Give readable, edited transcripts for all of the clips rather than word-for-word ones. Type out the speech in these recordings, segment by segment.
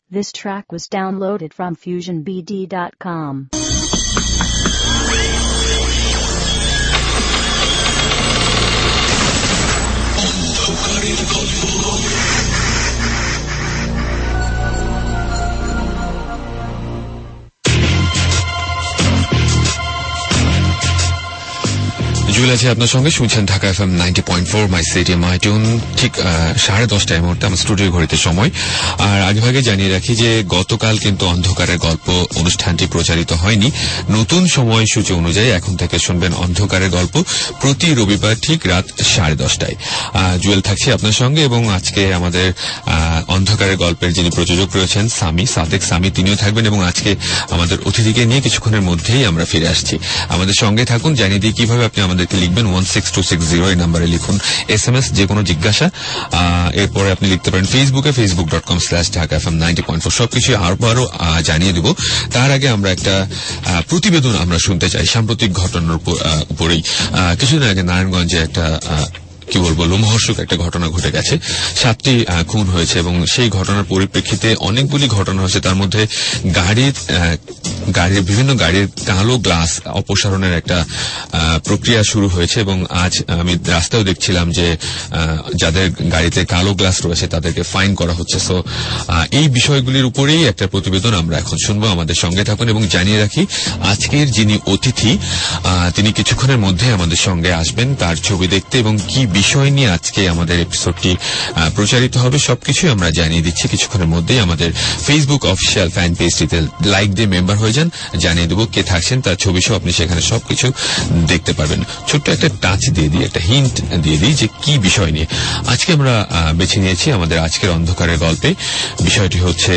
This track was downloaded from FusionBD.com. Jewel আছে আপনার সঙ্গে, শুনছেন Dhaka FM 90.4 my city my tune. ঠিক 10:30 মুহূর্তে আমার স্টুডিও ঘড়িতে সময়। আর আগেভাগে জানিয়ে রাখি যে গতকাল কিন্তু অন্ধকারের গল্প অনুষ্ঠানটি প্রচারিত হয়নি। নতুন সময়সূচি অনুযায়ী এখন থেকে শুনবেন অন্ধকারের গল্প প্রতি রবিবার ঠিক রাত 10:30টায়। জুয়েল থাকছি আপনার সঙ্গে এবং আজকে আমাদের অন্ধকারের গল্পের যিনি প্রযোজক রয়েছেন সাদেক সামি, তিনিও থাকবেন এবং আজকে আমাদের অতিথিকে নিয়ে কিছুক্ষণের মধ্যেই আমরা ফিরে আসছি। আমাদের সঙ্গে থাকুন। জানিয়ে দিই কিভাবে আপনি আমাদেরকে লিখবেন। 16260 এই নাম্বারে লিখুন SMS যে কোনো জিজ্ঞাসা। এরপরে আপনি লিখতে পারেন ফেসবুকে facebook.com/dhakafm90.4। সবকিছু আরো জানিয়ে দেব। তার আগে আমরা একটা প্রতিবেদন আমরা শুনতে চাই সাম্প্রতিক ঘটনার উপরেই। কিছুদিন আগে নারায়ণগঞ্জে একটা কি বলবো লোমহর্ষক একটা ঘটনা ঘটে গেছে। 7টি খুন হয়েছে এবং সেই ঘটনার পরিপ্রেক্ষিতে অনেকগুলি ঘটনা হয়েছে। তার মধ্যে বিভিন্ন গাড়ির কালো গ্লাস অপসারণের একটা প্রক্রিয়া শুরু হয়েছে এবং আজ আমি রাস্তায় দেখছিলাম যে যাদের গাড়িতে কালো গ্লাস রয়েছে তাদেরকে ফাইন করা হচ্ছে। সো এই বিষয়গুলির উপরেই একটা প্রতিবেদন আমরা এখন শুনবো। আমাদের সঙ্গে থাকুন এবং জানিয়ে রাখি আজকের যিনি অতিথি তিনি কিছুক্ষণের মধ্যে আমাদের সঙ্গে আসবেন তার ছবি দেখতে এবং কি বিষয় নিয়ে আজকে আমাদের এপিসোডটি প্রচারিত হবে সবকিছুই আমরা জানিয়ে দিচ্ছি কিছুক্ষণের মধ্যেই। আমাদের ফেসবুক অফিসিয়াল ফ্যান পেজটিতে লাইক দিয়ে মেম্বার হয়ে যান। জানিয়ে দেবো কে থাকছেন তার ছবি সহ আপনি সেখানে সবকিছু দেখতে পারবেন। ছোট্ট একটা টাচ দিয়ে দিই, একটা হিন্ট দিয়ে দিই যে কি বিষয় নিয়ে আজকে আমরা বেছে নিয়েছি আমাদের আজকের অন্ধকারের গল্পে। বিষয়টি হচ্ছে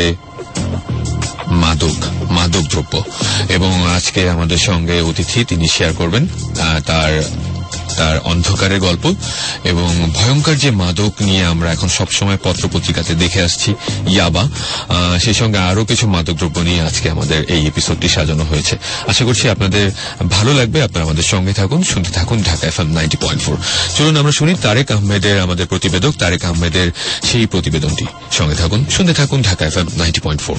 মাদক দ্রব্য এবং আজকে আমাদের সঙ্গে অতিথি তিনি শেয়ার করবেন তার অন্ধকারের গল্প এবং ভয়ঙ্কর যে মাদক নিয়ে আমরা এখন সবসময় পত্রপত্রিকাতে দেখে আসছি, ইয়াবা, সেই সঙ্গে আরো কিছু মাদক দ্রব্য নিয়ে আজকে আমাদের এই এপিসোডটি সাজানো হয়েছে। আশা করছি আপনাদের ভালো লাগবে। আপনারা আমাদের সঙ্গে থাকুন, শুনতে থাকুন ঢাকা FM 90.4। চলুন আমরা শুনি তারেক আহমেদের, আমাদের প্রতিবেদক তারেক আহমেদের সেই প্রতিবেদনটি। সঙ্গে থাকুন, শুনতে থাকুন ঢাকা FM 90.4।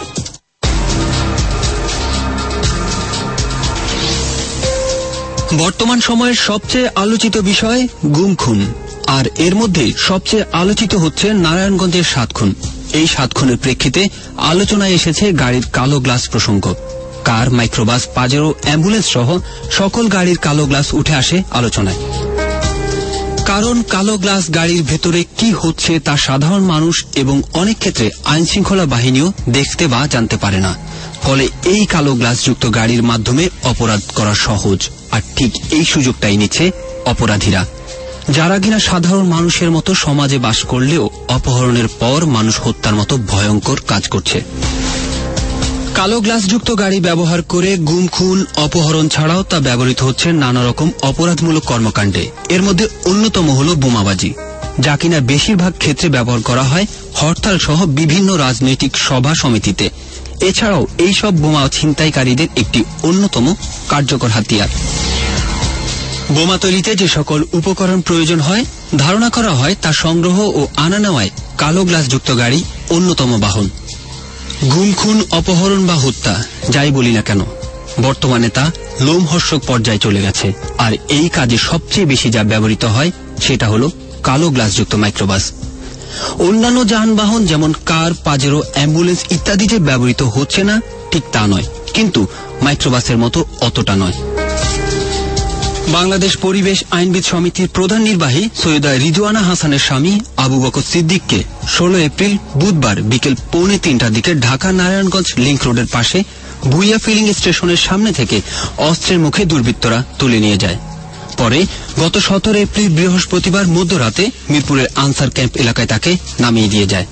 বর্তমান সময়ের সবচেয়ে আলোচিত বিষয় গুম খুন, আর এর মধ্যে সবচেয়ে আলোচিত হচ্ছে নারায়ণগঞ্জের 7 খুন। এই 7 খুনের প্রেক্ষিতে আলোচনায় এসেছে গাড়ির কালো গ্লাস প্রসঙ্গ। কার, মাইক্রোবাস, পাজেরো, অ্যাম্বুলেন্স সহ সকল গাড়ির কালো গ্লাস উঠে আসে আলোচনায়। কারণ কালো গ্লাস গাড়ির ভেতরে কি হচ্ছে তা সাধারণ মানুষ এবং অনেক ক্ষেত্রে আইনশৃঙ্খলা বাহিনীও দেখতে বা জানতে পারে না। ফলে এই কালো গ্লাসযুক্ত গাড়ির মাধ্যমে অপরাধ করা সহজ। আর ঠিক এই সুযোগটাই নিচ্ছে অপরাধীরা, যারা কিনা সাধারণ মানুষের মতো সমাজে বাস করলেও অপহরণের পর মানুষ হত্যার মতো ভয়ঙ্কর কাজ করছে। কালো গ্লাসযুক্ত গাড়ি ব্যবহার করে গুম খুন, অপহরণ ছাড়াও তা ব্যবহৃত হচ্ছে নানা রকম অপরাধমূলক কর্মকাণ্ডে। এর মধ্যে অন্যতম হল বোমাবাজি, যা কিনা বেশিরভাগ ক্ষেত্রে ব্যবহার করা হয় হরতাল সহ বিভিন্ন রাজনৈতিক সভা সমিতিতে। এছাড়াও এইসব বোমা ছিনতাইকারীদের একটি অন্যতম কার্যকর হাতিয়ার। বোমা তৈরিতে যে সকল উপকরণ প্রয়োজন হয় ধারণা করা হয় তা সংগ্রহ ও আনা নেওয়ায় কালো গ্লাসযুক্ত গাড়ি অন্যতম বাহন। গুম খুন, অপহরণ বা হত্যা যাই বলি না কেন, বর্তমানে তা লোমহর্ষক পর্যায়ে চলে গেছে। আর এই কাজে সবচেয়ে বেশি যা ব্যবহৃত হয় সেটা হল কালো গ্লাসযুক্ত মাইক্রোবাস। অন্যান্য যানবাহন যেমন কার, পাজেরো, অ্যাম্বুলেন্স ইত্যাদি যে ব্যবহৃত হচ্ছে না ঠিক তা নয়, কিন্তু মাইক্রোবাসের মতো অতটা নয়। বাংলাদেশ পরিবেশ আইনবিদ সমিতির প্রধান নির্বাহী সৈয়দা রিজওয়ানা হাসানের স্বামী আবু বকর সিদ্দিককে 16 এপ্রিল বুধবার বিকেল 2:45টার দিকে ঢাকা নারায়ণগঞ্জ লিংক রোডের পাশে ভুইয়া ফিলিং স্টেশনের সামনে থেকে অস্ত্রের মুখে দুর্বৃত্তরা তুলে নিয়ে যায়। পরে গত 17 এপ্রিল বৃহস্পতিবার মধ্যরাতে মিরপুরের আনসার ক্যাম্প এলাকায় তাকে নামিয়ে দিয়ে যায়।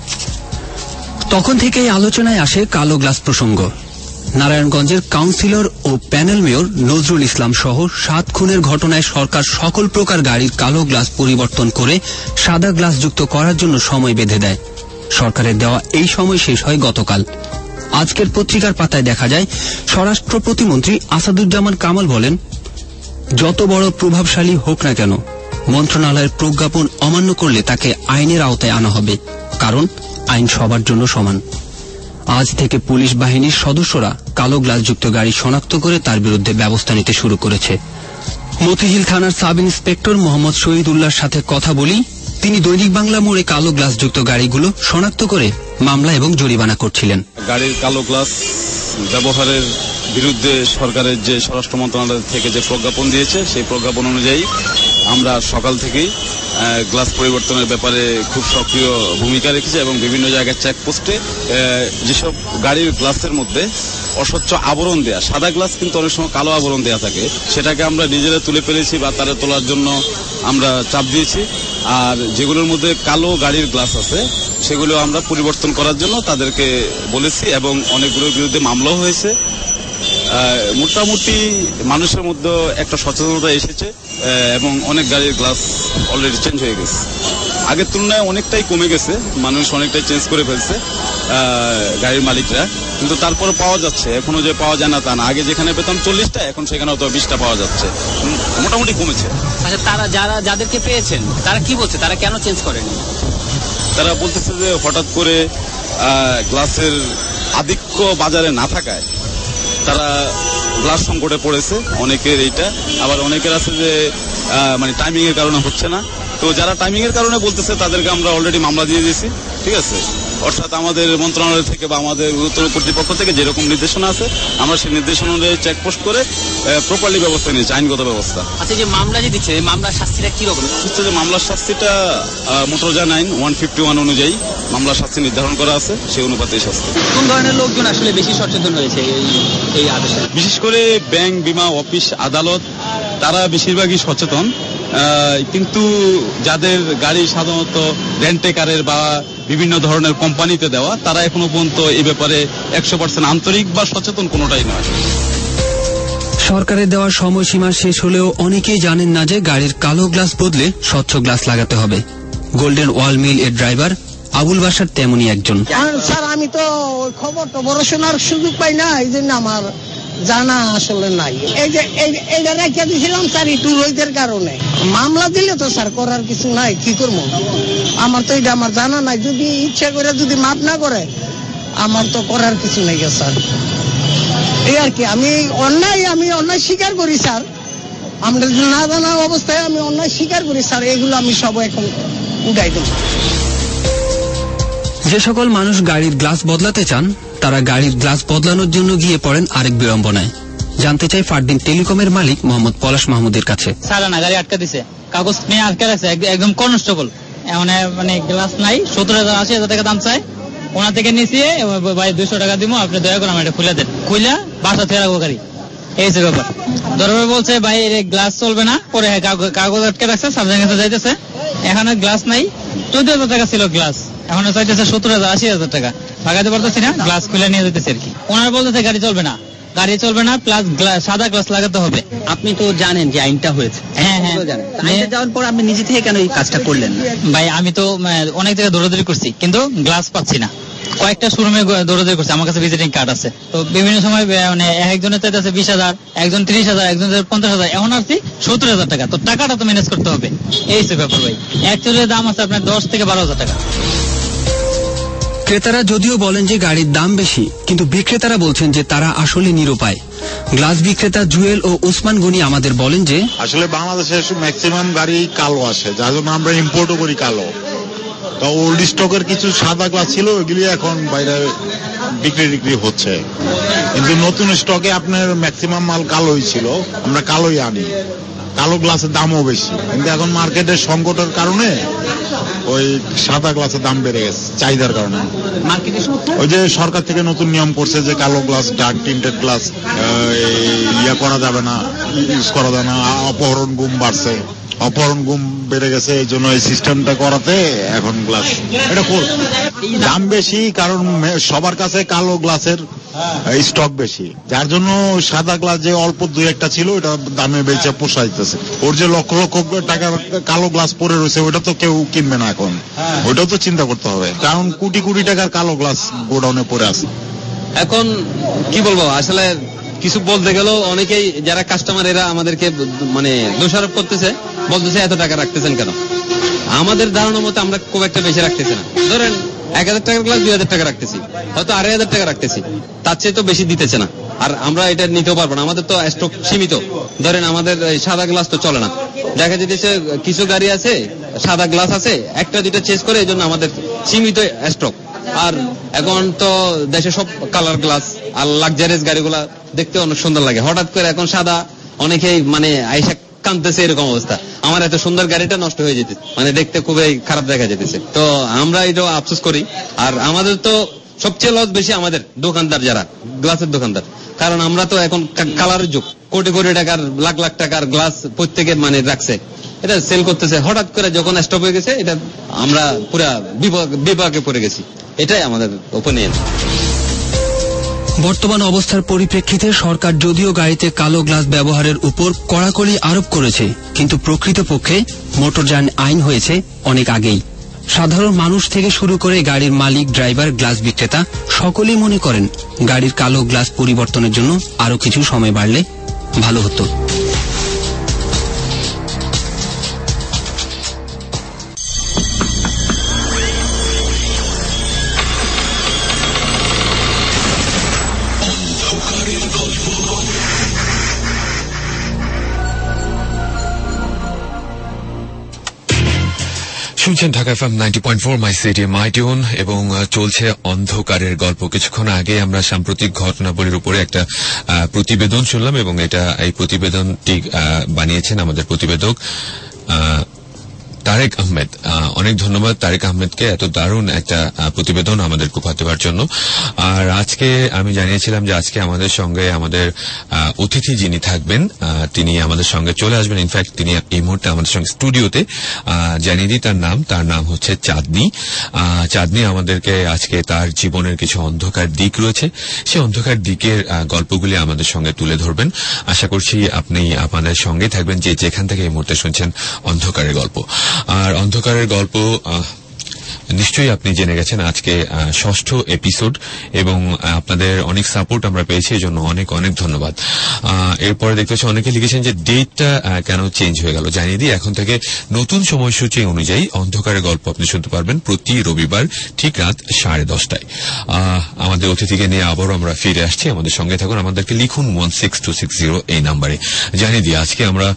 তখন থেকেই আলোচনায় আসে কালো গ্লাস প্রসঙ্গ। নারায়ণগঞ্জের কাউন্সিলর ও প্যানেল মেয়র নজরুল ইসলাম সহ 7 খুনের ঘটনায় সরকার সকল প্রকার গাড়ির কালো গ্লাস পরিবর্তন করে সাদা গ্লাসযুক্ত করার জন্য সময় বেঁধে দেয়। সরকারের দেওয়া এই সময় শেষ হয় গতকাল। আজকের পত্রিকার পাতায় দেখা যায় স্বরাষ্ট্র প্রতিমন্ত্রী আসাদুজ্জামান কামাল বলেন, যত বড় প্রভাবশালী হোক না কেন মন্ত্রণালয়ের প্রজ্ঞাপন অমান্য করলে তাকে আইনের আওতায় আনা হবে, কারণ আইন সবার জন্য সমান। আজ থেকে পুলিশ বাহিনীর সদস্যরা কালো গ্লাসযুক্ত গাড়ি শনাক্ত করে তার বিরুদ্ধে ব্যবস্থা নিতে শুরু করেছে। মতিঝিল থানার সাব ইন্সপেক্টর মোহাম্মদ শহীদুল্লাহর সাথে কথা বলি। তিনি দৈনিক বাংলা মোড়ে কালো গ্লাসযুক্ত গাড়িগুলো শনাক্ত করে মামলা এবং জরিমানা করছিলেন। গাড়ির কালো গ্লাস ব্যবহারের বিরুদ্ধে সরকারের যে স্বরাষ্ট্র মন্ত্রণালয় থেকে যে প্রজ্ঞাপন দিয়েছে, সেই প্রজ্ঞাপন অনুযায়ী আমরা সকাল থেকেই গ্লাস পরিবর্তনের ব্যাপারে খুব সক্রিয় ভূমিকা রেখেছি এবং বিভিন্ন জায়গায় চেকপোস্টে যেসব গাড়ির গ্লাসের মধ্যে অস্বচ্ছ আবরণ দেয়া, সাদা গ্লাস কিন্তু অনেক সময় কালো আবরণ দেয়া থাকে, সেটাকে আমরা নিজেরা তুলে ফেলেছি বা তারা তোলার জন্য আমরা চাপ দিয়েছি। আর যেগুলোর মধ্যে কালো গাড়ির গ্লাস আছে সেগুলো আমরা পরিবর্তন করার জন্য তাদেরকে বলেছি এবং অনেকগুলোর বিরুদ্ধে মামলাও হয়েছে। মোটামুটি মানুষের মধ্যে একটা সচেতনতা এসেছে এবং অনেক গাড়ির গ্লাস অলরেডি চেঞ্জ হয়ে গেছে। আগের তুলনায় অনেকটাই কমে গেছে, মানুষ অনেকটাই চেঞ্জ করে ফেলছে গাড়ির মালিকরা, কিন্তু তারপরে পাওয়া যাচ্ছে। এখনো যে পাওয়া যায় না তা না, আগে যেখানে পেতাম 40টা, এখন সেখানে হয়তো 20টা পাওয়া যাচ্ছে, মোটামুটি কমেছে। আচ্ছা, তারা যাদেরকে পেয়েছেন তারা কি বলছে, তারা কেন চেঞ্জ করেনি? তারা বলতেছে যে হঠাৎ করে গ্লাসের আধিক্য বাজারে না থাকায় তারা গ্লাস সংকটে পড়েছে, অনেকের এইটা। আবার অনেকের আছে যে মানে টাইমিং এর কারণে হচ্ছে না। তো যারা টাইমিং এর কারণে বলতেছে তাদেরকে আমরা অলরেডি মামলা দিয়ে দিয়েছি, ঠিক আছে। অর্থাৎ আমাদের মন্ত্রণালয় থেকে বা আমাদের গুরুত্বপূর্ণ কর্তৃপক্ষ থেকে যেরকম নির্দেশনা আছে আমরা সেই নির্দেশনা অনুযায়ী চেকপোস্ট করে প্রপারলি ব্যবস্থা নিয়েছি, আইনগত ব্যবস্থা। আচ্ছা, যে মামলা যে দিচ্ছে, মামলার শাস্তিটা কি রকম? যে মামলার শাস্তিটা মোটরযান আইন 151 অনুযায়ী মামলার শাস্তি নির্ধারণ করা আছে, সেই অনুপাতে শাস্তি। কোন ধরনের লোকজন আসলে বেশি সচেতন হয়েছে এই আদেশে? বিশেষ করে ব্যাংক, বিমা, অফিস, আদালত, তারা বেশিরভাগই সচেতন, কিন্তু যাদের গাড়ি সাধারণত রেন্টে কারের বা বিভিন্ন ধরনের কোম্পানিতে দেওয়া, তারা এখনো পর্যন্ত এই ব্যাপারে 100% আন্তরিক বা সচেতন কোনোটাই নয়। সরকারের দেওয়া সময়সীমা শেষ হলেও অনেকেই জানেন না যে গাড়ির কালো গ্লাস বদলে স্বচ্ছ গ্লাস লাগাতে হবে। গোল্ডেন ওয়াল মিল এর ড্রাইভার আবুল বাসার তেমনই একজন। স্যার, আমি তো খবর তো বড় শোনার সুযোগ পাই না, এই জন্য আমার জানা আসলে নাই। এই যে এইটা রেখে দিয়েছিলাম স্যার একটু রোদের কারণে। মামলা দিলে তো স্যার করার কিছু নাই, কি করবো? আমার তো এটা আমার জানা নাই। যদি ইচ্ছা করে যদি মাপ না করে আমার তো করার কিছু নেই স্যার। এই আর কি, আমি অন্যায় স্বীকার করি স্যার। আমরা না জানা অবস্থায় আমি অন্যায় স্বীকার করি স্যার। এগুলো আমি সব এখন উঠাই দেব। যে সকল মানুষ গাড়ির গ্লাস বদলাতে চান তারা গাড়ির গ্লাস বদলানোর জন্য গিয়ে পড়েন আরেক বিড়ম্বনায়। জানতে চাই ফারদিন টেলিকমের মালিক মোহাম্মদ পলাশ মাহমুদের কাছে। সারানা গাড়ি আটকা দিছে, কাগজ নিয়ে আটকা রাখছে, একদম কনস্টেবল। মানে গ্লাস নাই, 70,000-80,000 টাকা দাম চাই। ওনা থেকে নিয়েছি, ভাই 200 টাকা দিব, আপনি দয়া করে আমার এটা খুলে দেন। খুলে বাসা থেকে রাখবো গাড়ি, এই যে ব্যাপার। দরবার বলছে ভাই গ্লাস চলবে না, পরে কাগজ আটকে রাখছে, সাবজেক্ট কাছে যাইতেছে। এখানে গ্লাস নাই, 14,000 টাকা ছিল গ্লাস, এখন চাইতেছে 70,000-80,000 টাকা। ভাগাতে পারতেছি না, গ্লাস খুলে নিয়ে যেতেছে আর কি। ওনার বলতেছে গাড়ি চলবে না, প্লাস সাদা গ্লাস লাগাতে হবে। আপনি তো জানেন যে আইনটা হয়েছে। হ্যাঁ, আইনটা যাওয়ার পর আপনি নিজে থেকে কেন এই কাজটা করলেন না? ভাই আমি তো অনেক জায়গায় দৌড়াদৌড়ি করছি, কিন্তু গ্লাস পাচ্ছি না। কয়েকটা শোরুমে দৌড়াদৌড়ি করছে, আমার কাছে ভিজিটিং কার্ড আছে। তো বিভিন্ন সময় মানে একজনের চাইতেছে 20,000, একজন 30,000, একজন 50,000, এখন আসছি 70,000 টাকা। তো টাকাটা তো ম্যানেজ করতে হবে, এই সে ব্যাপার ভাই। অ্যাকচুয়ালি দাম আছে আপনার 10 থেকে 12,000 টাকা। ক্রেতারা যদিও বলেন যে গাড়ির দাম বেশি, কিন্তু বিক্রেতারা বলছেন যে তারা আসলে নিরুপায়। গ্লাস বিক্রেতা জুয়েল ও ওসমান গনি আমাদের বলেন যে আসলে বাংলাদেশের ম্যাক্সিমাম গাড়ি কালো আসে, যার জন্য আমরা ইম্পোর্টও করি কালো। তো ওল্ড স্টকের কিছু সাদা গ্লাস ছিল, ওইগুলি এখন বাইরে বিক্রি হচ্ছে, কিন্তু নতুন স্টকে আপনার ম্যাক্সিমাম মাল কালোই ছিল, আমরা কালোই আনি। কালো গ্লাসের দামও বেশি, কিন্তু এখন মার্কেটের সংকটের কারণে ওই সাদা গ্লাসের দাম বেড়ে গেছে চাহিদার কারণে। ওই যে সরকার থেকে নতুন নিয়ম করছে যে কালো গ্লাস, ডার্ক টিন্টেড গ্লাস করা যাবে না, ইউজ করা যাবে না। অপহরণ গুম বাড়ছে, অপহরণ গুম বেড়ে গেছে, এই জন্য এই সিস্টেমটা করাতে এখন গ্লাস এটা দাম বেশি, কারণ সবার কাছে কালো গ্লাসের স্টক বেশি, যার জন্য সাদা গ্লাস যে অল্প 2-1টা ছিল ওটা দামে বেচে পোষাইতেছে। ওর যে লক্ষ লক্ষ টাকার কালো গ্লাস পরে রয়েছে ওটা তো কেউ কিনবে না এখন, ওটাও তো চিন্তা করতে হবে, কারণ কোটি কোটি টাকার কালো গ্লাস গোডাউনে পড়ে আছে। এখন কি বলবো, আসলে কিছু বলতে গেলেও অনেকেই যারা কাস্টমার এরা আমাদেরকে মানে দোষারোপ করতেছে, বলতেছে এত টাকা রাখতেছেন কেন। আমাদের ধারণা মতো আমরা খুব একটা বেশি রাখতেছি না। ধরেন 1,000 টাকার গ্লাস 2,000 টাকা রাখতেছি, হয়তো 2,500 টাকা রাখতেছি, তার চেয়ে তো বেশি দিতেছে না। আর আমরা এটা নিতেও পারবো না, আমাদের তো স্টক সীমিত। ধরেন আমাদের সাদা গ্লাস তো চলে না, দেখা যেতেছে কিছু গাড়ি আছে সাদা গ্লাস আছে, একটা দুইটা চেঞ্জ করে, এই জন্য আমাদের সীমিত স্টক। আর এখন তো দেশে সব কালার গ্লাস, আর লাক্সারিয়াস গাড়িগুলা দেখতে অনেক সুন্দর লাগে। হঠাৎ করে এখন সাদা অনেকেই মানে আইসা কানতেছে, এরকম অবস্থা। আমার এত সুন্দর গাড়িটা নষ্ট হয়ে যেতেছে, মানে দেখতে খুবই খারাপ দেখা যেতেছে। তো আমরা এটা আফসোস করি। আর আমাদের তো সবচেয়ে লস বেশি আমাদের দোকানদার, যারা গ্লাসের দোকানদার, কারণ আমরা তো এখন কালারের যুগ, কোটি কোটি টাকার লাখ লাখ টাকার গ্লাস প্রত্যেকে মানে রাখছে, এটা সেল করতেছে। হঠাৎ করে যখন স্টপ হয়ে গেছে, এটা আমরা পুরা বিপাকে পড়ে গেছি। এটাই আমাদের ওপিনিয়ন। বর্তমান অবস্থার পরিপ্রেক্ষিতে সরকার যদিও গাড়িতে কালো গ্লাস ব্যবহারের উপর কড়াকড়ি আরোপ করেছে, কিন্তু প্রকৃতপক্ষে মোটরযান আইন হয়েছে অনেক আগেই। সাধারণ মানুষ থেকে শুরু করে গাড়ির মালিক, ড্রাইভার, গ্লাস বিক্রেতা সকলেই মনে করেন গাড়ির কালো গ্লাস পরিবর্তনের জন্য আরো কিছু সময় বাড়লে ভালো হতো। শুনছেন Dhaka FM 90.4 my city my tune, এবং চলছে অন্ধকারের গল্প। কিছুক্ষণ আগে আমরা সাম্প্রতিক ঘটনাবলীর উপরে একটা প্রতিবেদন শুনলাম, এবং এই প্রতিবেদনটি বানিয়েছেন আমাদের প্রতিবেদক তারেক আহমেদ। অনেক ধন্যবাদ তারেক আহমেদকে এত দারুণ একটা প্রতিবেদন আমাদের উপহার দেওয়ার জন্য। আর আজকে আমি জানিয়েছিলাম যে আজকে আমাদের সঙ্গে আমাদের অতিথি যিনি থাকবেন তিনি আমাদের সঙ্গে চলে আসবেন। ইনফ্যাক্ট তিনি এই মুহূর্তে আমাদের সঙ্গে স্টুডিওতে। জানিয়ে দিই তার নাম হচ্ছে চাঁদনী। চাঁদনী আমাদেরকে আজকে তার জীবনের কিছু অন্ধকার দিক রয়েছে, সেই অন্ধকার দিকের গল্পগুলি আমাদের সঙ্গে তুলে ধরবেন। আশা করছি আপনি আপনাদের সঙ্গে থাকবেন যে যেখান থেকে এই মুহূর্তে শুনছেন অন্ধকারের গল্প। আর অন্ধকারের গল্প নিশ্চয়ই আপনি জেনে গেছেন আজকে 6ষ্ঠ এপিসোড, এবং আপনাদের অনেক সাপোর্ট আমরা পেয়েছি, এই জন্য অনেক অনেক ধন্যবাদ। এরপরে দেখতে পাচ্ছি অনেকে লিখেছেন যে ডেটটা কেন চেঞ্জ হয়ে গেল। জানিয়ে দিই, এখন থেকে নতুন সময়সূচি অনুযায়ী অন্ধকারের গল্প আপনি শুনতে পারবেন প্রতি রবিবার ঠিক রাত 10:30টায়। আমাদের অতিথিকে নিয়ে আবারও আমরা ফিরে আসছি, আমাদের সঙ্গে থাকুন। আমাদেরকে লিখুন 16260 এই নাম্বারে। জানিয়ে দিই আজকে আমরা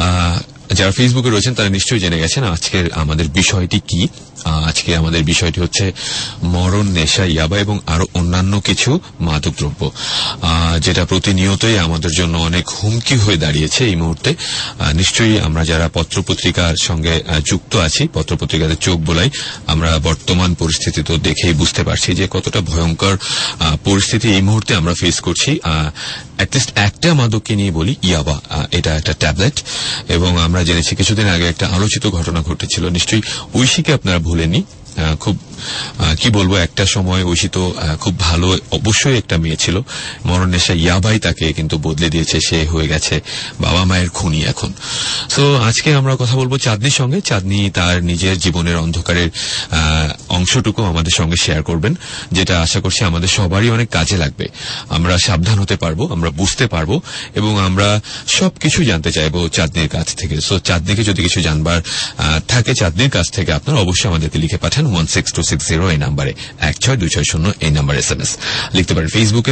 যারা ফেসবুকে রয়েছেন তারা নিশ্চয়ই জেনে গেছেন আজকের আমাদের বিষয়টি কি। আজকে আমাদের বিষয়টি হচ্ছে মরণ, নেশা, ইয়াবা এবং আরো অন্যান্য কিছু মাদকদ্রব্য, যেটা প্রতিনিয়তই আমাদের জন্য অনেক হুমকি হয়ে দাঁড়িয়েছে এই মুহূর্তে। নিশ্চয়ই আমরা যারা পত্রপত্রিকার সঙ্গে যুক্ত আছি, পত্রপত্রিকাতে চোখ বোলাই, আমরা বর্তমান পরিস্থিতি তো দেখেই বুঝতে পারছি যে কতটা ভয়ঙ্কর পরিস্থিতি এই মুহূর্তে আমরা ফেস করছি। অ্যাটলিস্ট একটা মাদককে নিয়ে বলি, ইয়াবা। এটা একটা ট্যাবলেট, এবং আমরা জেনেছি কিছুদিন আগে একটা আলোচিত ঘটনা ঘটেছিল। নিশ্চয়ই ঐশীকে আপনারা ভুলেননি। খুব কি বলবো, একটা সময় ঐশী তো খুব ভালো, অবশ্যই একটা মেয়ে ছিল। মরণ নেশা ইয়াবাই তাকে কিন্তু বদলে দিয়েছে, সে হয়ে গেছে বাবা মায়ের খুনি এখন। সো আজকে আমরা কথা বলবো চাঁদনির সঙ্গে। চাঁদনি তার নিজের জীবনের অন্ধকারের অংশটুকু আমাদের সঙ্গে শেয়ার করবেন, যেটা আশা করছি আমাদের সবারই অনেক কাজে লাগবে। আমরা সাবধান হতে পারবো, আমরা বুঝতে পারবো, এবং আমরা সবকিছু জানতে চাইবো চাঁদনির কাছ থেকে। সো চাঁদনিকে যদি কিছু জানবার থাকে চাঁদনির কাছ থেকে, আপনারা অবশ্যই আমাদেরকে লিখে পাঠান 16260 এই নাম্বারে, 16260 এই নাম্বারে SMS লিখতে পারেন। ফেসবুকে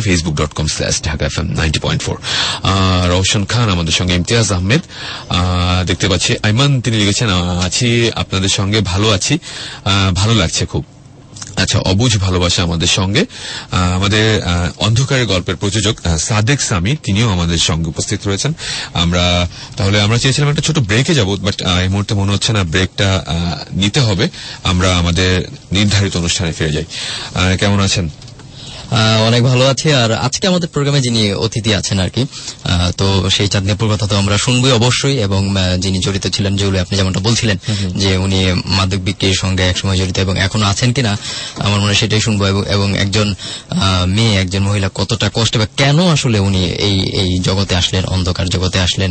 facebook.com/ঢাকা-fm90.4। রওশন খান আমাদের সঙ্গে, ইমতিয়াজ আহমেদ দেখতে পাচ্ছি, আইমান তিনি লিখেছেন আছি আপনাদের সঙ্গে, ভালো আছি, ভালো লাগছে খুব। আচ্ছা, অবুঝ ভালোবাসা আমাদের সঙ্গে। আমাদের অন্ধকারের গল্পের প্রযোজক সাদেক সামি, তিনিও আমাদের সঙ্গে উপস্থিত রয়েছেন। আমরা চেয়েছিলাম একটা ছোট ব্রেকে যাব, বাট এই মুহূর্তে মনে হচ্ছে না ব্রেকটা নিতে হবে। আমরা আমাদের নির্ধারিত অনুষ্ঠানে ফিরে যাই। কেমন আছেন? অনেক ভালো আছি। আর আজকে আমাদের প্রোগ্রামে যিনি অতিথি আছেন আর কি, তো সেই চাঁদনিপুর কথা তো আমরা শুনবই অবশ্যই, এবং যিনি জড়িত ছিলেন, যেগুলো আপনি যেমনটা বলছিলেন যে উনি মাদক বিক্রির সঙ্গে একসময় জড়িত এবং এখনো আছেন কিনা, আমার মনে হয় সেটাই শুনবো। এবং একজন মেয়ে, একজন মহিলা কতটা কষ্টে বা কেন আসলে উনি এই জগতে আসলেন, অন্ধকার জগতে আসলেন,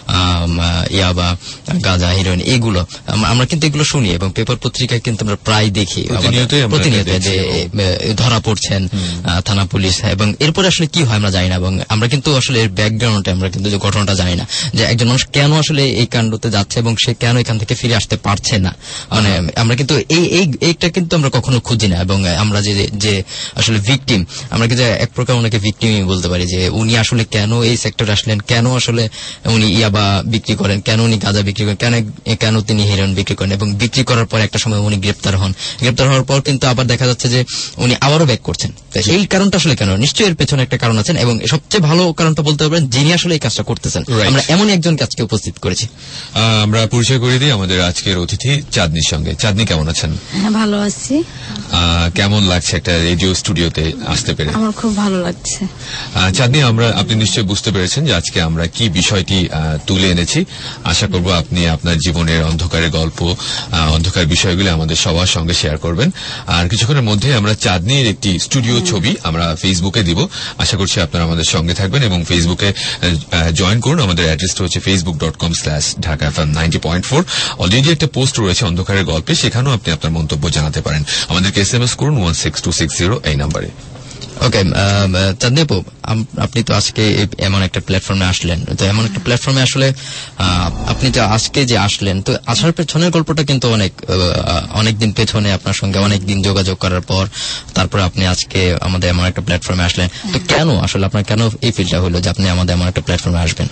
ইয়াবা, গাঁজা, হিরোইন, এগুলো আমরা কিন্তু এগুলো শুনি, এবং পেপার পত্রিকায় কিন্তু আমরা প্রায় দেখি প্রতিনিয়ত যে ধরা পড়ছেন, থানা পুলিশ, এবং এরপরে আসলে কি হয় আমরা জানি না, এবং আমরা কিন্তু আসলে এর ব্যাকগ্রাউন্ডে আমরা কিন্তু যে ঘটনাটা জানি না, যে একজন মানুষ কেন আসলে এই কাণ্ডতে যাচ্ছে এবং সে কেন এখান থেকে ফিরে আসতে পারছে না। মানে আমরা কিন্তু এইটা কিন্তু আমরা কখনো খুঁজি না, এবং আমরা যে আসলে ভিকটিম, আমরা কিন্তু এক প্রকার ওনাকে ভিকটিমই বলতে পারি, যে উনি আসলে কেন এই সেক্টরে আসলেন, কেন আসলে উনি ইয়াবা বিক্রি করেন, কেন উনি গাঁজা বিক্রি করেন, কেন তিনি হেরোইন বিক্রি করেন, এবং বিক্রি করার পর একটা সময় উনি গ্রেপ্তার হন। গ্রেপ্তার হওয়ার পর কিন্তু আবার দেখা যাচ্ছে যে উনি আবারও ব্যাক করছেন। এই কারণটা আসলে কেন? নিশ্চয়ই এর পেছনে একটা কারণ আছেন, এবং সবচেয়ে ভালো কারণটা বলতে পারবেন যিনি আসলে এই কাজটা করতেছেন। আমরা এমনই একজনকে আজকে উপস্থিত করেছি। আমরা পরিচয় করে দিই আমাদের আজকের অতিথি চাঁদনির সঙ্গে। চাঁদনি, কেমন আছেন? হ্যাঁ, ভালো আছি। কেমন লাগছে একটা রেডিও স্টুডিওতে আসতে পেরে? আমার খুব ভালো লাগছে। চাঁদনি, আপনি নিশ্চয়ই বুঝতে পেরেছেন যে আজকে আমরা কি বিষয়টি তুলে এনেছি। আশা করব আপনি আপনার জীবনের অন্ধকারের গল্প, অন্ধকার বিষয়গুলি আমাদের সবার সঙ্গে শেয়ার করবেন। আর কিছুক্ষণের মধ্যে আমরা চাঁদনির একটি স্টুডিও ছবি আমরা ফেসবুকে দিব। আশা করছি আপনারা আমাদের সঙ্গে থাকবেন এবং ফেসবুকে জয়েন করুন। আমাদের অ্যাড্রেসটা হচ্ছে facebook.com/ঢাকা-FM90.4। অলরেডি একটা পোস্ট রয়েছে অন্ধকারের গল্পে, সেখানেও আপনি আপনার মন্তব্য জানাতে পারেন। আমাদেরকে SMS করুন 16260 এই নাম্বারে। ওকে, চাঁদনি আপু, আপনি তো আজকে এমন একটা প্ল্যাটফর্মে আসলেন, তো এমন একটা প্ল্যাটফর্মে আসলে আপনি তো আজকে যে আসলেন, তো আসার পেছনের গল্পটা কিন্তু অনেকদিন পেছনে, আপনার সঙ্গে অনেকদিন যোগাযোগ করার পর তারপর আপনি আজকে আমাদের এমন একটা প্ল্যাটফর্মে আসলেন। তো কেন আসলে আপনার কেন এই ফিলটা হলো যে আপনি আমাদের এমন একটা প্ল্যাটফর্মে আসবেন?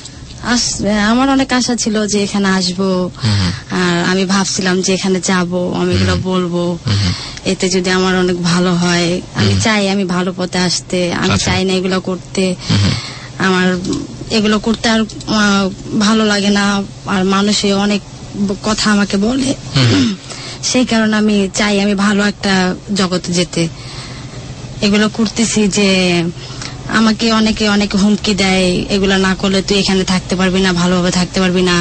আমার অনেক আশা ছিল যে এখানে আসবো, আর আমি ভাবছিলাম যে এখানে যাব, আমি এগুলো বলবো, এতে যদি আমার অনেক ভালো হয়। আমি চাই আমি ভালো পথে আসতে, আমি চাই না এগুলো করতে। আমার এগুলো করতে আর ভালো লাগে না, আর মানুষে অনেক কথা আমাকে বলে, সেই কারণে আমি চাই আমি ভালো একটা জগতে যেতে। এগুলো করতেছি যে আমাকে অনেকে অনেক হুমকি দেয়, এগুলো না করলে তুই এখানে থাকতে পারবি না, ভালোভাবে থাকতে পারবি না।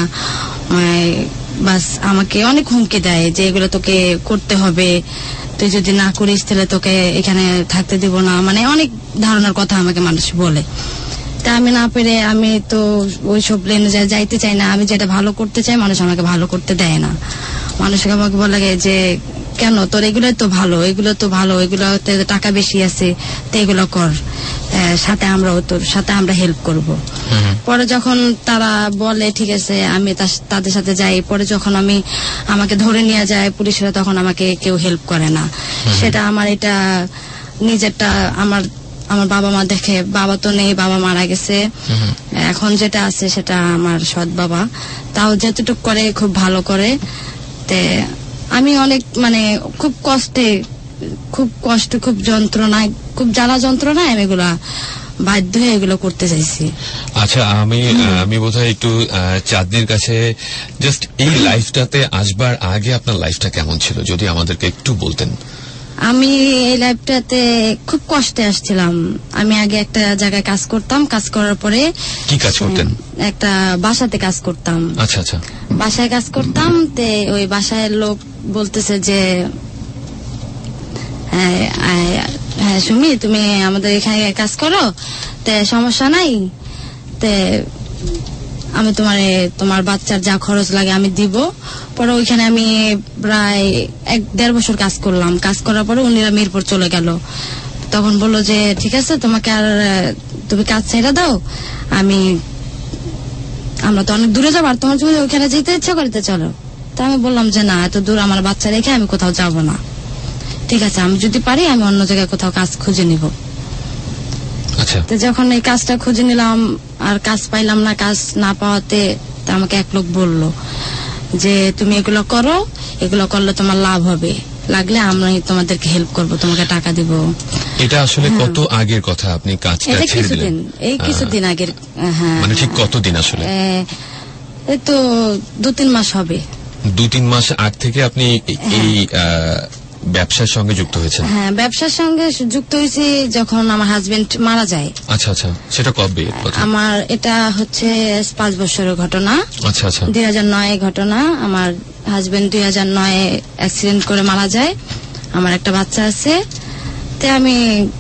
বাস আমাকে অনেক হুমকি দেয় যে এগুলো তোকে করতে হবে, তুই যদি না করিস তাহলে তোকে এখানে থাকতে দিব না। মানে অনেক ধারণার কথা আমাকে মানুষ বলে। তা আমি না পেরে আমি তো ওইসব লেনে যাইতে চাই না। আমি যেটা ভালো করতে চাই মানুষ আমাকে ভালো করতে দেয় না। মানুষকে আমাকে বলে যে কেন তোর এগুলো তো ভালো, এগুলো তো ভালো, এগুলোতে টাকা বেশি আছে, তো এগুলো কর, সাথে আমরাও তোর সাথে আমরা হেল্প করব। পরে যখন তারা বলে ঠিক আছে আমি তাদের সাথে যাই, পরে যখন আমাকে ধরে নিয়ে যায় পুলিশরা, তখন আমাকে কেউ হেল্প করে না। সেটা আমার এটা নিজেরটা আমার বাবা মা দেখে, বাবা তো নেই, বাবা মারা গেছে, এখন যেটা আছে সেটা আমার সৎ বাবা, তাও যতটুকু করে খুব ভালো করে। তে আমি অনেক খুব কষ্টে, খুব যন্ত্রণায়, খুব জ্বালা যন্ত্রণায় আমি এগুলা বাধ্য হয়ে এগুলো করতে চাইছি। আচ্ছা, আমি বোধহয় একটু চাঁদনির কাছে জাস্ট এই লাইফটাতে আসবার আগে আপনার লাইফটা কেমন ছিল যদি আমাদেরকে একটু বলতেন। আমি এই লাইফটাতে খুব কষ্টে আসছিলাম। আমি আগে একটা জায়গায় কাজ করতাম, কাজ করার পরে কি কাজ করতেন? একটা বাসাতে কাজ করতাম। আচ্ছা আচ্ছা, বাসায় কাজ করতাম। তে ওই বাসায় লোক বলতেছে যে হ্যাঁ সুমি তুমি আমাদের এখানে কাজ করো, তে সমস্যা নাই, তে আমি তোমার বাচ্চার যা খরচ লাগে আমি দিব। পরে ওইখানে আমি প্রায় 1-1.5 বছর কাজ করলাম। কাজ করার পরে উনিরা মিরপুর চলে গেল। তখন বললো যে ঠিক আছে তোমাকে আর তুমি কাজ ছেড়ে দাও, আমরা তো অনেক দূরে যাবো, আর তোমার যদি ওইখানে যেতে ইচ্ছা করতে চলো। তা আমি বললাম যে না, এত দূর আমার বাচ্চা রেখে আমি কোথাও যাব না। ঠিক আছে, আমি যদি পারি আমি অন্য জায়গায় কোথাও কাজ খুঁজে নিব। তো যখন এই কাজটা খুঁজে নিলাম আর কাজ পাইলাম না, কাজ না পাওয়াতে আমাকে এক লোক বললো যে তুমি এগুলো করো, এগুলো করলে তোমার লাভ হবে, লাগলে আমরা তোমাদেরকে হেল্প করব, তোমাকে টাকা দিব। এটা আসলে কত আগের কথা আপনি কাজটা ছেড়ে দিলেন? এই কিছুদিন আগের। হ্যাঁ, মানে ঠিক কতদিন আসলে? এই তো 2-3 মাস হবে। 2-3 মাস আগ থেকে আপনি এই ব্যবসার সঙ্গে যুক্ত হয়েছেন? হ্যাঁ, ব্যবসার সঙ্গে যুক্ত হয়েছি যখন আমার হাজবেন্ড মারা যায়। আচ্ছা আচ্ছা, সেটা কবে? আমার এটা হচ্ছে 5 বছরের ঘটনা। আচ্ছা আচ্ছা, 2009 ঘটনা। আমার হাজবেন্ড 2009 অ্যাক্সিডেন্ট করে মারা যায়। আমার একটা বাচ্চা আছে। তে আমি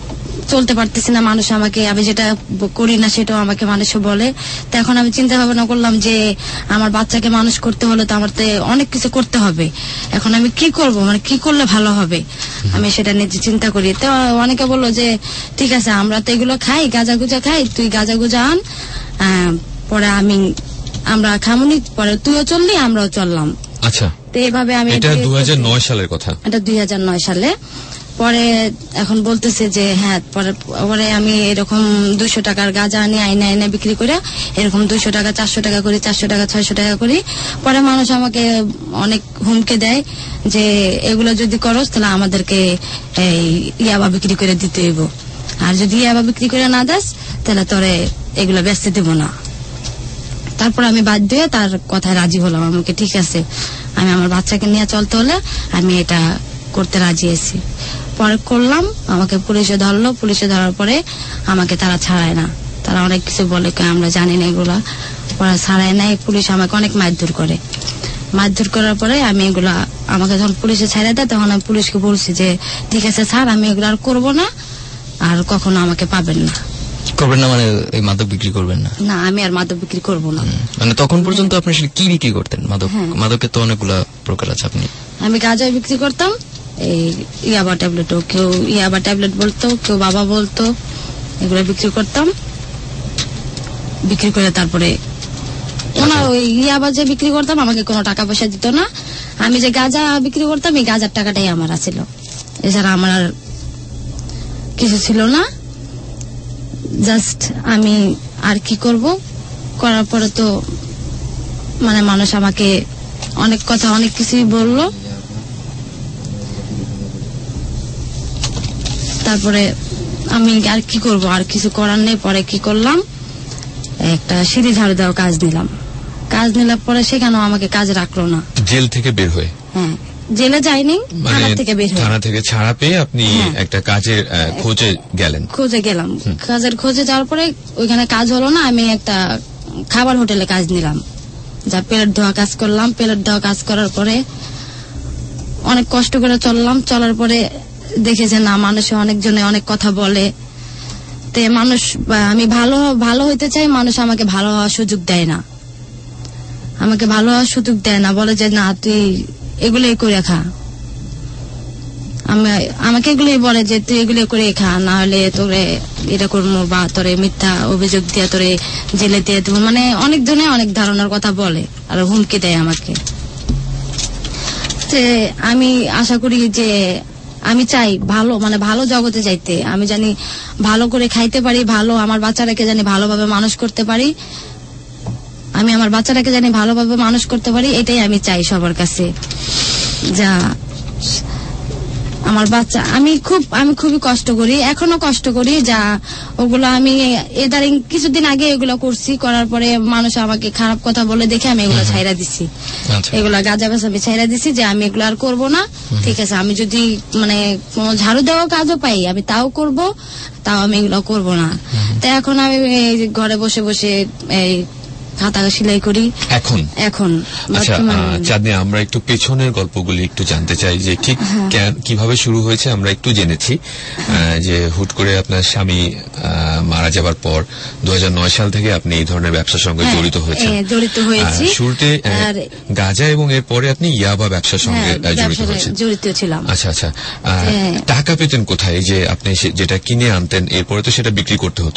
চলতে পারতেছি না, মানুষ আমাকে, আমি যেটা করি না সেটাও আমাকে মানুষে বলে। তো এখন আমি চিন্তা ভাবনা করলাম যে আমার বাচ্চাকে মানুষ করতে হলে তো আমার তো অনেক কিছু করতে হবে। এখন আমি কি করব, মানে কি করলে ভালো হবে, আমি সেটা নিজে চিন্তা করি। তো অনেকে বললো যে ঠিক আছে, আমরা তো এগুলো খাই, গাঁজা গুজা খাই, তুই গাঁজা গুজা আন, পরে আমরা খামুনি, পরে তুইও চললি আমরাও চললাম। আচ্ছা, তো এইভাবে আমি, এটা 2009 সালের কথা, এটা 2009 সালে। পরে এখন বলতেছে যে হ্যাঁ, পরে আমি এরকম 200 টাকার গাঁজা আনি, আইনে বিক্রি করে এরকম 200 টাকা 400 টাকা করি, 400 টাকা 600 টাকা করি। পরে মানুষ আমাকে অনেক হুমকি দেয় যে এগুলো যদি করস তাহলে আমাদেরকে এই ইয়াবা বিক্রি করে দিতে হইব, আর যদি ইয়াবা বিক্রি করে না দাস তাহলে তোরে এগুলো বেচতে দেব না। তারপর আমি বাধ্য হয়ে তার কথায় রাজি হলাম। আমাকে ঠিক আছে, আমি আমার বাচ্চাকে নিয়ে চলতে হলে আমি এটা করতে রাজি আছি। পরে করলাম, আমাকে পুলিশে ধরলো। পুলিশে ধরার পরে আমাকে তারা ছাড়ায় না, তারা অনেক কিছু বলে, আমরা জানি না এগুলা। পরে ছাড়ায় নাই, পুলিশ আমাকে অনেক মারধর করে। মারধর করার পরে আমি এগুলা, আমাকে যখন পুলিশে ছাড়া দেয় তখন আমি পুলিশকে বলছি যে ঠিক আছে স্যার, আমি এগুলো আর করবো না, আর কখনো আমাকে পাবেন না। করবেন না মানে এই মাদক বিক্রি করবেন না? না, আমি আর মাদক বিক্রি করবো না। মানে তখন পর্যন্ত আপনি কি বিক্রি করতেন? মাদকের তো অনেকগুলা প্রকার আছে। আমি গাঁজা বিক্রি করতাম, এই ইয়াবা ট্যাবলেটও, কেউ ইয়াবা ট্যাবলেট বলতো, কেউ বাবা বলতো, এগুলো বিক্রি করতাম। বিক্রি করে তারপরে ওই ইয়াবা যে বিক্রি করতাম আমাকে কোনো টাকা পয়সা দিত না। আমি যে গাঁজা বিক্রি করতাম এই গাঁজার টাকাটাই আমার আছিল, এছাড়া আমার আর কিছু ছিল না। জাস্ট আমি আর কি করব, করার পরে তো মানে মানুষ আমাকে অনেক কথা, অনেক কিছুই বললো। তারপরে আমি আর কি করব, আর কিছু করার নেই। পরে কি করলাম, একটা সিঁড়ি ঝাড়ু দেওয়া কাজ নিলাম। কাজ নিলাম পরে সেখানেও আমাকে কাজ রাখলো না। জেল থেকে বের হয়ে? হ্যাঁ, জেলে যাইনি, থানা থেকে বের হয়ে। থানা থেকে ছাড়া পেয়ে আপনি একটা কাজের খোঁজে গেলেন? খোঁজে গেলাম, কাজের খোঁজে যাওয়ার পরে ওইখানে কাজ হলো না। আমি একটা খাবার হোটেলে কাজ নিলাম, যা প্লেট ধোয়া কাজ করলাম। প্লেট ধোয়া কাজ করার পরে অনেক কষ্ট করে চললাম। চলার পরে দেখে যে না, মানুষে অনেকজনে অনেক কথা বলে, তে মানুষ, আমি ভালো হইতে চাই, মানুষ আমাকে ভালো হওয়ার সুযোগ দেয় না। আমাকে ভালো হওয়ার সুযোগ দেয় না, বলে যে না তুই এগুলোই করে খা। আমাকে এগুলোই বলে যে তুই এগুলো করে খা, না হলে তোরে এটা করবো, বা তোরে মিথ্যা অভিযোগ দিয়ে তোরে জেলে দিয়ে দেবো। মানে অনেক জনে অনেক ধারণার কথা বলে আর হুমকি দেয় আমাকে। আমি আশা করি যে আমি চাই ভালো, মানে ভালো জগতে যাইতে, আমি জানি ভালো করে খাইতে পারি, ভালো আমার বাচ্চাটাকে জানি ভালোভাবে মানুষ করতে পারি, আমি আমার বাচ্চাটাকে জানি ভালোভাবে মানুষ করতে পারি, এটাই আমি চাই সবার কাছে। যা আমার বাচ্চা, আমি খুবই কষ্ট করি, এখনো কষ্ট করি। যা ওগুলো আমি এদারিং কিছুদিন আগে এগুলো করছি, করার পরে মানুষ আমাকে খারাপ কথা বলে দেখে আমি এগুলো ছাইরা দিছি। এগুলা গাঁজা বেচা আমি ছাইরা দিছি যে আমি এগুলো আর করবো না। ঠিক আছে, আমি যদি মানে কোনো ঝাড়ু দেওয়া কাজও পাই আমি তাও করব, তাও আমি এগুলো করবো না। তো এখন আমি ঘরে বসে বসে এই খাতা সেলাই করি এখন। আচ্ছা চাঁদনি, আমরা একটু পেছনের গল্পগুলি একটু জানতে চাই যে ঠিক কিভাবে শুরু হয়েছে। আমরা একটু জেনেছি যে হুট করে আপনার স্বামী মারা যাবার পর 2009 সাল থেকে আপনি এই ধরনের ব্যবসার সঙ্গে জড়িত হয়েছেন। শুরুতে গাঁজা এবং এরপরে আপনি ইয়াবা ব্যবসার সঙ্গে জড়িত ছিলাম। আচ্ছা আচ্ছা, টাকা পেতেন কোথায়? যে আপনি যেটা কিনে আনতেন এরপরে তো সেটা বিক্রি করতে হতো,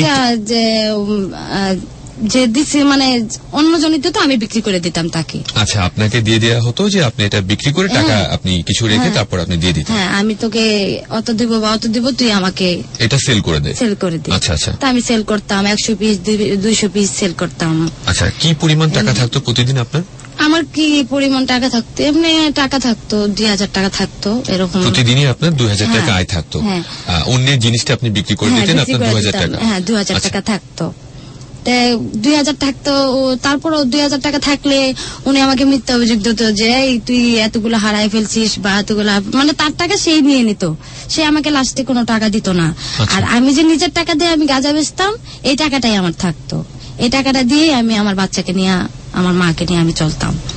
যে দিছি মানে অন্যজনিতে তো আমি বিক্রি করে দিতাম তাকে। আচ্ছা, আপনাকে দিয়ে দেওয়া হতো যে আপনি এটা বিক্রি করে টাকা আপনি কিছু রেখে তারপর আপনি দিয়ে দিতেন? হ্যাঁ, আমি তোকে অত দিব বা অত দিব, তুই আমাকে এটা সেল করে দে। আচ্ছা আচ্ছা, তা আমি সেল করতাম 100 পিস 200 পিস সেল করতাম। আচ্ছা, কি পরিমাণ টাকা থাকতো প্রতিদিন আপনার? আমার কি পরিমাণ টাকা থাকতো, এমনি টাকা থাকতো 2000 টাকা থাকতো এরকম। প্রতিদিনই আপনার 2000 টাকা আয় থাকতো? অন্যের জিনিসটা আপনি বিক্রি করে দিতেন, আপনার 2000 টাকা? হ্যাঁ, 2000 টাকা থাকতো। 2000 থাকতো, তারপরও 2000 টাকা থাকলে উনি আমাকে মিথ্যা অভিযোগ দিত যে তুই এতগুলো হারাই ফেলছিস বা এতগুলা, মানে তার টাকা সেই নিয়ে নিত, সে আমাকে লাস্টে কোনো টাকা দিত না। আর আমি যে নিজের টাকা দিয়ে আমি গাঁজা বেচতাম, এই টাকাটাই আমার থাকতো, এই টাকাটা দিয়ে আমি আমার বাচ্চাকে নিয়ে, আমার মাকে নিয়ে আমি চলতাম।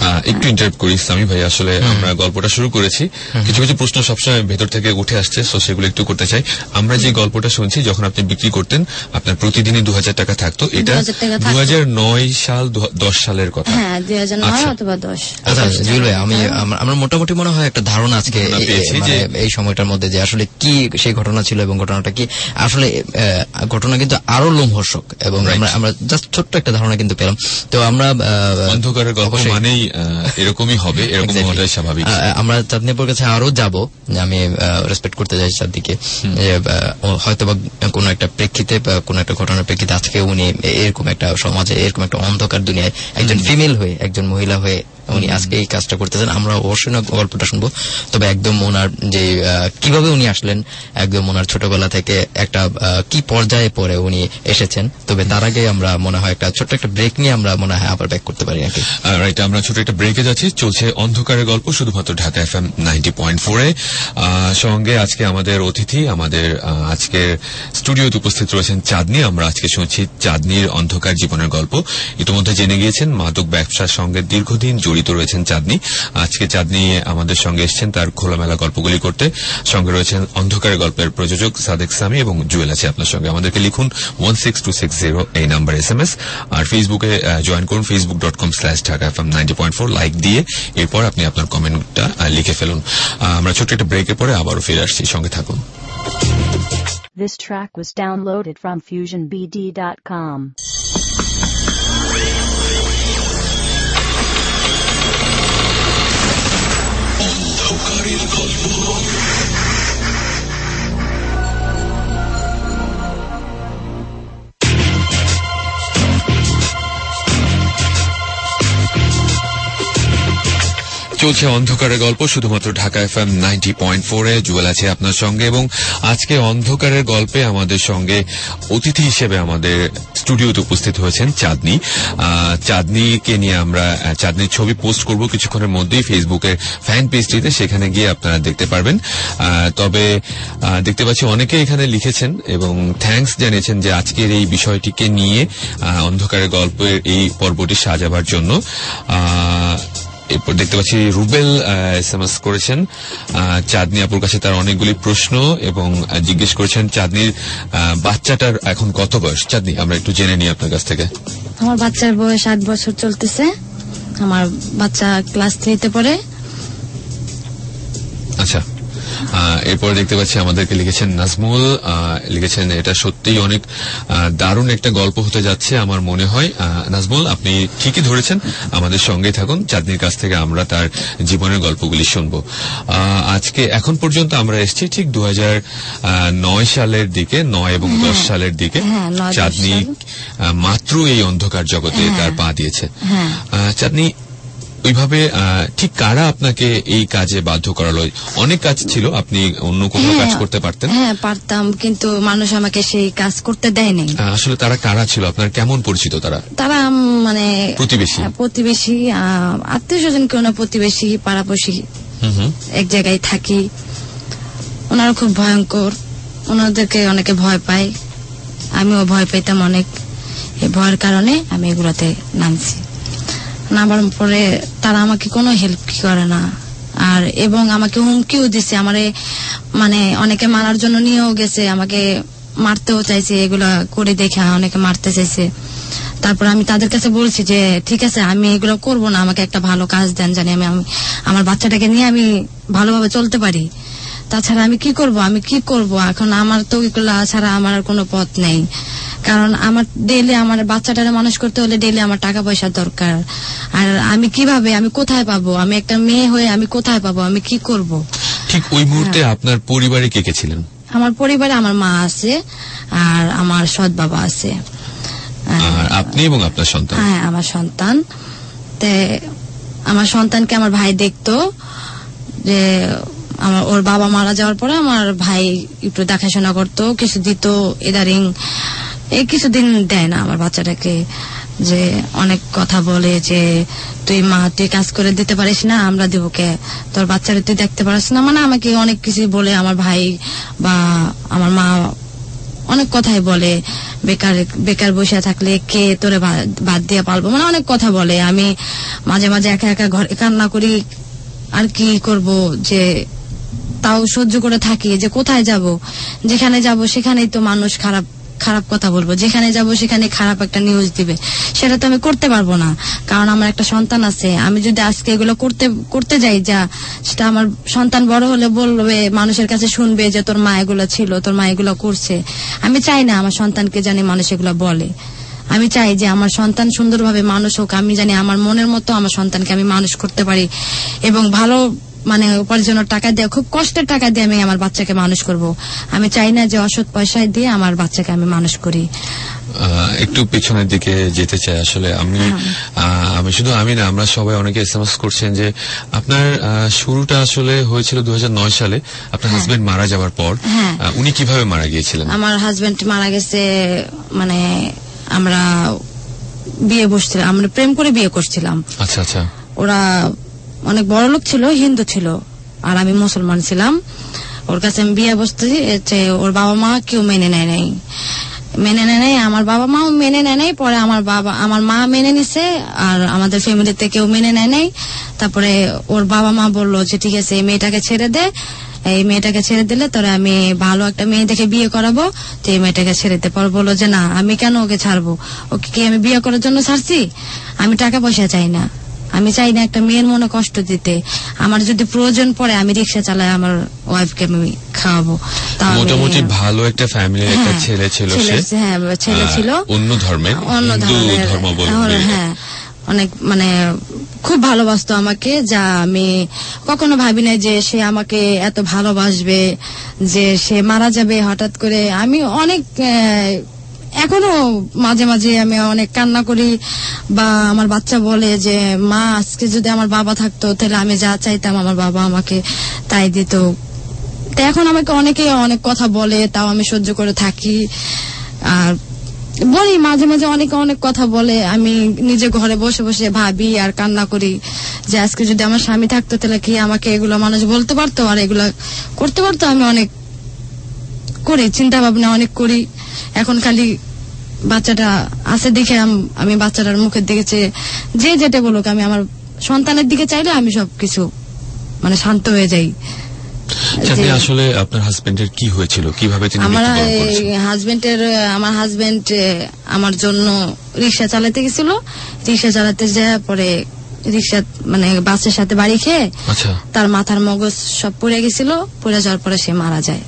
একটু ইন্টারাপ্ট করি সামি ভাই, আসলে আমরা গল্পটা শুরু করেছি, কিছু কিছু প্রশ্ন সবসময় ভেতর থেকে উঠে আসছে, সো সেগুলো একটু করতে চাই। আমরা যে গল্পটা শুনছি, যখন আপনি বিক্রি করতেন আপনার প্রতিদিনই 2000 টাকা থাকতো, এটা 2009 সাল 10 সালের কথা। হ্যাঁ, 2009 অথবা 10। আচ্ছা জুয়েল ভাই, আমরা মোটামুটি মনে হয় একটা ধারণা আজকে এই সময়টার মধ্যে যে আসলে কি সেই ঘটনা ছিল এবং ঘটনাটা কি আসলে ঘটনা কিন্তু আরো লোমহর্ষক, এবং আমরা জাস্ট ছোট্ট একটা ধারণা কিন্তু পেলাম। তো আমরা অন্ধকারের গল্প মানেই এরকমই হবে, এরকম হওয়াটাই স্বাভাবিক। আমরা চাঁদনীপুর কাছে আরো যাব, আমি রেসপেক্ট করতে চাই চাঁদদিকে, হয়তো বা কোন একটা প্রেক্ষিতে বা কোন একটা ঘটনার প্রেক্ষিতে আজকে উনি এরকম একটা সমাজে, এরকম একটা অন্ধকার দুনিয়ায় একজন ফিমেল হয়ে, একজন মহিলা হয়ে উনি আজকে এই কাজটা করতেছেন। আমরা অবশ্যই না গল্পটা শুনবো, তবে একদম ওনার যে কিভাবে উনি আসলেন, একদম ওনার ছোটবেলা থেকে একটা কি পর্যায়ে পরে উনি এসেছেন। তবে তার আগে আমরা মনে হয় একটা ছোট্ট একটা ব্রেক নিয়ে আমরা মনে হয় আবার ব্যাক করতে পারি নাকি। রাইট, আমরা ছোট একটা ব্রেকে যাচ্ছি। চলছে অন্ধকারের গল্প শুধুমাত্র ঢাকা FM 90.4-এ। সঙ্গে আজকে আমাদের অতিথি, আমাদের আজকের স্টুডিওতে উপস্থিত রয়েছেন চাঁদনী। আমরা আজকে শুনছি চাঁদনীর অন্ধকার জীবনের গল্প। ইতিমধ্যে জেনে গিয়েছেন মাদক ব্যবসার সঙ্গে দীর্ঘদিন জড়িত রয়েছেন চাঁদনী। আজকে চাঁদনী আমাদের সঙ্গে এসেছেন তার খোলামেলা গল্পগুলি করতে। সঙ্গে রয়েছেন অন্ধকারের গল্পের প্রযোজক সাদেক সামি এবং জুয়েল আছে আপনার সঙ্গে। আমাদেরকে লিখুন 16260 এই নাম্বার SMS, আর ফেসবুকে জয়েন করুন facebook.com/dhakafm90.4, লাইক দিয়ে এরপর আপনি আপনার কমেন্টটা লিখে ফেলুন। আমরা ছোট্ট একটা ব্রেকের পরে আবারও ফিরে আসছি, সঙ্গে থাকুন। This track was downloaded from FusionBD.com. অন্ধকারের গল্প। চলছে অন্ধকারের গল্প শুধুমাত্র ঢাকা FM 90.4-এ। জুয়েল আছে আপনার সঙ্গে, এবং আজকে অন্ধকারের গল্পে আমাদের সঙ্গে অতিথি হিসেবে আমাদের স্টুডিওতে উপস্থিত হয়েছেন চাঁদনী। চাঁদনীকে নিয়ে আমরা চাঁদনীর ছবি পোস্ট করব কিছুক্ষণের মধ্যেই ফেসবুকের ফ্যান পেজটিতে, সেখানে গিয়ে আপনারা দেখতে পারবেন। তবে দেখতে পাচ্ছি অনেকে এখানে লিখেছেন এবং থ্যাঙ্কস জানিয়েছেন যে আজকের এই বিষয়টিকে নিয়ে অন্ধকারের গল্পের এই পর্বটি সাজাবার জন্য। এরপর দেখতে পাচ্ছি রুবেল SMS করেছেন চাঁদনী আপুর কাছে তার অনেকগুলি প্রশ্ন, এবং জিজ্ঞেস করেছেন চাঁদনীর বাচ্চাটার এখন কত বয়স। চাঁদনী, আমরা একটু জেনে নিই আপনার কাছ থেকে। আমার বাচ্চার বয়স 8 বছর চলতেছে। আমার বাচ্চা ক্লাস 3-তে পড়ে। আচ্ছা, এরপর দেখতে পাচ্ছি আমাদেরকে লিখেছেন নাজমুল, লিখেছেন এটা সত্যিই অনেক দারুণ একটা গল্প হতে যাচ্ছে আমার মনে হয়। নাজমুল, আপনি ঠিকই ধরেছেন, আমাদের সঙ্গে থাকুন, চাঁদনীর কাছ থেকে আমরা তার জীবনের গল্পগুলি শুনবো। আজকে এখন পর্যন্ত আমরা এসেছি ঠিক 2009 সালের দিকে, 9 এবং 10 সালের দিকে। চাঁদনী মাত্র এই অন্ধকার জগতে তার পা দিয়েছে। চাঁদনী, ওইভাবে ঠিক কারা আপনাকে এই কাজে বাধ্য করালো? অনেক কাজ ছিল, আপনি অন্য কোনো কাজ করতে পারতেন। হ্যাঁ, পারতাম, কিন্তু মানুষ আমাকে সেই কাজ করতে দেয় নাই। আসলে তারা কারা ছিল, আপনার কেমন পরিচিত তারা? তারা মানে প্রতিবেশী, আত্মীয় স্বজন, কেউ না প্রতিবেশী, পাড়াপড়শি, এক জায়গায় থাকি। ওনারা খুব ভয়ঙ্কর, ওনাদেরকে অনেকে ভয় পায়, আমিও ভয় পাইতাম অনেক। এই ভয়ের কারণে আমি এগুলাতে নামছি। নামার পরে তারা আমাকে কোনো হেল্প করে না, আর এবং আমাকে হুমকিও দিছে। আমারে মানে অনেকে মারার জন্য নিয়েও গেছে, আমাকে মারতেও চাইছে, এগুলা করে দেখে অনেকে মারতে চাইছে। তারপর আমি তাদের কাছে বলছি যে ঠিক আছে, আমি এগুলো করবো না, আমাকে একটা ভালো কাজ দেন, জানি আমি আমার বাচ্চাটাকে নিয়ে আমি ভালোভাবে চলতে পারি। তাছাড়া আমি কি করব এখন? আমার তো এগুলা ছাড়া আমার আর কোনো পথ নেই, কারণ আমার ডেইলি আমার বাচ্চাটারে মানুষ করতে হলে ডেইলি আমার টাকা পয়সা দরকার। আর আমি কিভাবে, আমি কোথায় পাবো? আমি একটা মেয়ে হয়ে আমি কোথায় পাবো? আমি কি করব? ঠিক ওই মুহূর্তে আপনার পরিবারে কে কে ছিলেন? আমার পরিবারে আমার মা আছে আর আমার সৎ বাবা আছে। আর আপনি এবং আপনার সন্তান? হ্যাঁ, আমার সন্তান। আমার সন্তানকে আমার ভাই দেখতো, যে ওর বাবা মারা যাওয়ার পরে আমার ভাই একটু দেখাশোনা করতো, কিছু দিত, ইদারিং এই কিছুদিন দেয় না আমার বাচ্চাটাকে। যে অনেক কথা বলে যে তুই কাজ করে দিতে পারিস না, আমরা দেবো কে, তোর বাচ্চারা তুই দেখতে পারিস না, মানে আমাকে অনেক কিছু বলে আমার ভাই বা আমার মা অনেক কথাই বলে, বেকার বেকার বসে থাকলে কে তোরে বাদ দিয়ে পালবো, মানে অনেক কথা বলে। আমি মাঝে মাঝে একা একা ঘরে কান্না করি, আর কি করব, যে তাও সহ্য করে থাকি, যে কোথায় যাব, যেখানে যাব সেখানেই তো মানুষ খারাপ খারাপ কথা বলবো, যেখানে যাব সেখানে খারাপ একটা নিউজ দিবে, সেটা তো আমি করতে পারবো না, কারণ আমার একটা সন্তান আছে। আমি যদি আজকে এগুলো করতে যাই, যা সেটা আমার সন্তান বড় হলে বলবে, মানুষের কাছে শুনবে যে তোর মা এগুলো ছিল, তোর মা এগুলো করছে। আমি চাই না আমার সন্তানকে জানি মানুষ এগুলো বলে। আমি চাই যে আমার সন্তান সুন্দরভাবে মানুষ হোক, আমি জানি আমার মনের মতো আমার সন্তানকে আমি মানুষ করতে পারি, এবং ভালো মানে উপার্জনের টাকা দিয়ে, খুব কষ্টের টাকা দিয়ে আমি আমার বাচ্চাকে মানুষ করব। আমি চাই না যে অসৎ পয়সায় দিয়ে আমার বাচ্চাকে আমি মানুষ করি। একটু পেছনের দিকে যেতে চাই আসলে আমি শুধু আমি না, আমরা সবাই অনেকে এসএমএস করছেন যে আপনার শুরুটা আসলে হয়েছিল 2009 সালে আপনার হাজবেন্ড মারা যাওয়ার পর। উনি কিভাবে মারা গিয়েছিলেন? আমার হাজবেন্ড মারা গেছে, মানে আমরা বিয়ে বসছিলাম, আমরা প্রেম করে বিয়ে করছিলাম। আচ্ছা আচ্ছা। ওরা অনেক বড় লোক ছিল, হিন্দু ছিল, আর আমি মুসলমান ছিলাম। ওর কাছে আমি বিয়ে বসতেছি, ওর বাবা মা কেউ মেনে নেয় নাই, আমার বাবা মাও মেনে নেয় নাই। পরে আমার মা মেনে নিছে, আর আমাদের ফ্যামিলিতে কেউ মেনে নেয় নাই। তারপরে ওর বাবা মা বললো যে ঠিক আছে, এই মেয়েটাকে ছেড়ে দে, এই মেয়েটাকে ছেড়ে দিলে তোরা আমি ভালো একটা মেয়ে দেখে বিয়ে করাবো, তো এই মেয়েটাকে ছেড়ে দে। পর বললো যে না, আমি কেন ওকে ছাড়বো, ওকে কি আমি বিয়ে করার জন্য ছাড়ছি? আমি টাকা পয়সা চাই না, আমি চাই না একটা মেয়ের মনে কষ্ট দিতে। আমার যদি প্রয়োজন পড়ে আমি রিক্সা চালাই, আমার ওয়াইফকে আমি খাওয়াবো। মোটামুটি ভালো একটা ফ্যামিলির একটা ছেলে ছিল, ছেলে ছিল অন্য ধর্মের, হ্যাঁ, অনেক মানে খুব ভালোবাসতো আমাকে, যা আমি কখনো ভাবি নাই যে সে আমাকে এত ভালোবাসবে, যে সে মারা যাবে হঠাৎ করে। আমি অনেক এখনো মাঝে মাঝে আমি অনেক কান্না করি, বা আমার বাচ্চা বলে যে মা আজকে যদি আমার বাবা থাকতো তাহলে আমি যা চাইতাম আমার বাবা আমাকে তাই দিত। তো এখন আমাকে অনেকে অনেক কথা বলে, তাও আমি সহ্য করে থাকি। আর বলি মাঝে মাঝে অনেকে অনেক কথা বলে, আমি নিজে ঘরে বসে বসে ভাবি আর কান্না করি যে আজকে যদি আমার স্বামী থাকতো তাহলে কি আমাকে এগুলো মানুষ বলতে পারতো আর এগুলা করতে পারতো। আমি অনেক করি, চিন্তা ভাবনা অনেক করি। এখন খালি বাচ্চাটা আছে দেখে আমি বাচ্চাটার মুখের দিকে যে যেটা বলুক, আমি আমার সন্তানের দিকে চাইলে আমি সবকিছু মানে শান্ত হয়ে যাই। আসলে আপনার হাজবেন্ডের কি হয়েছিল, কিভাবে তিনি আমার হাজবেন্ড আমার জন্য রিক্সা চালাতে গেছিল, রিক্সা চালাতে যায় পরে রিক্সা মানে বাসের সাথে বাড়ি খেয়ে তার মাথার মগজ সব পড়ে গেছিল, পড়ে যাওয়ার পরে সে মারা যায়।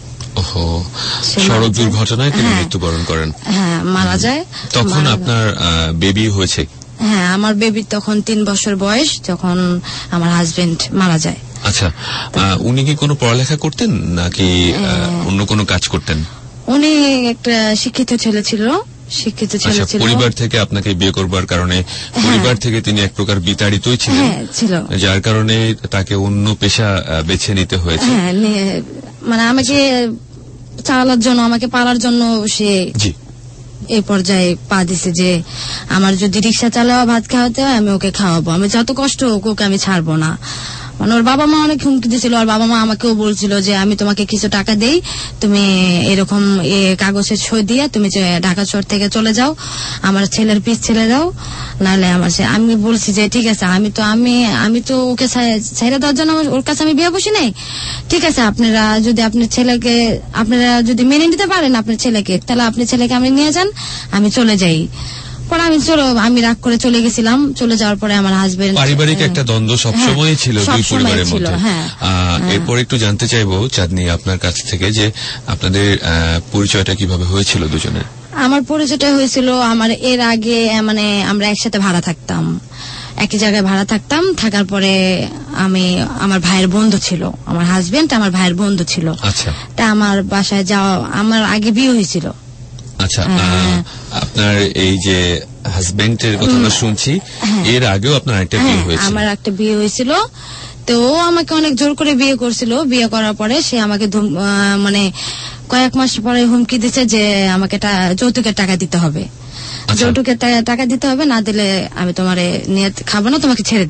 সড়ক দুর্ঘটনায় তিনি মৃত্যুবরণ করেন। হ্যাঁ, মারা যায়। তখন আপনার বেবি হয়েছে? হ্যাঁ, আমার বেবি তখন 3 বছর বয়স, যখন আমার হাজবেন্ড মারা যায়। আচ্ছা, উনি কি কোনো পড়ালেখা করতেন নাকি অন্য কোনো কাজ করতেন? উনি একটা শিক্ষিত ছেলে ছিল। পরিবার থেকে আপনাকে বিয়ে করবার কারণে পরিবার থেকে তিনি এক প্রকার বিতাড়িতই ছিলেন, যার কারণে তাকে অন্য পেশা বেছে নিতে হয়েছে। মানে আমাকে চালানোর জন্য, আমাকে পালার জন্য সে এই পর্যায়ে পা দিছে যে আমার যদি রিক্সা চালাও ভাত খাওয়াতে হয় আমি ওকে খাওয়াবো, আমি যত কষ্ট হোক ওকে আমি ছাড়বো না। মানে ওর বাবা মা অনেক হুমকি দিয়েছিল, ওর বাবা মা আমাকেও বলছিল যে আমি তোমাকে কিছু টাকা দেই, তুমি এরকম কাগজের সই দিয়ে তুমি ঢাকা শহর থেকে চলে যাও, আমার ছেলের পিছ ছেড়ে দাও, নাহলে আমি বলছি যে ঠিক আছে, আমি তো ওকে ছেড়ে দেওয়ার জন্য ওর কাছে আমি বিয়ে বসি নাই, ঠিক আছে আপনারা যদি আপনার ছেলেকে আপনারা যদি মেনে নিতে পারেন আপনার ছেলেকে, তাহলে আপনার ছেলেকে আমি নিয়ে যান, আমি চলে যাই। পরে আমি রাগ করে চলে গেছিলাম। চলে যাওয়ার পরে আমার হাজবেন্ড, পারিবারিক একটা দ্বন্দ্ব সবসময় ছিল দুই পরিবারের মধ্যে। এরপর একটু জানতে চাইবো চাঁদনী আপনার কাছ থেকে যে আপনাদের পরিচয়টা কিভাবে হয়েছিল দুজনের? আমার পরিচয়টা হয়েছিল, আমার এর আগে মানে আমরা একসাথে ভাড়া থাকতাম, একই জায়গায় ভাড়া থাকতাম। থাকার পরে আমার ভাইয়ের বন্ধু ছিল, আমার হাজবেন্ড আমার ভাইয়ের বন্ধু ছিল। আচ্ছা, তা আমার বাসায় যাওয়া, আমার আগে বিয়ে হয়েছিল। আচ্ছা, আপনার এই যে হাজবেন্ডের কথা শুনছি, এর আগেও আপনার একটা বিয়ে হয়েছিল? আমার একটা বিয়ে হয়েছিল, তো ও আমাকে অনেক জোর করে বিয়ে করছিল। বিয়ে করার পরে সে আমাকে মানে কয়েক মাস পরে হুমকি দিচ্ছে যে আমাকে যৌতুকের টাকা দিতে হবে, যৌতুকের টাকা দিতে হবে, না দিলে আমি তোমারে নিয়ে খাবো না, তোমাকে ছেড়ে দেবো।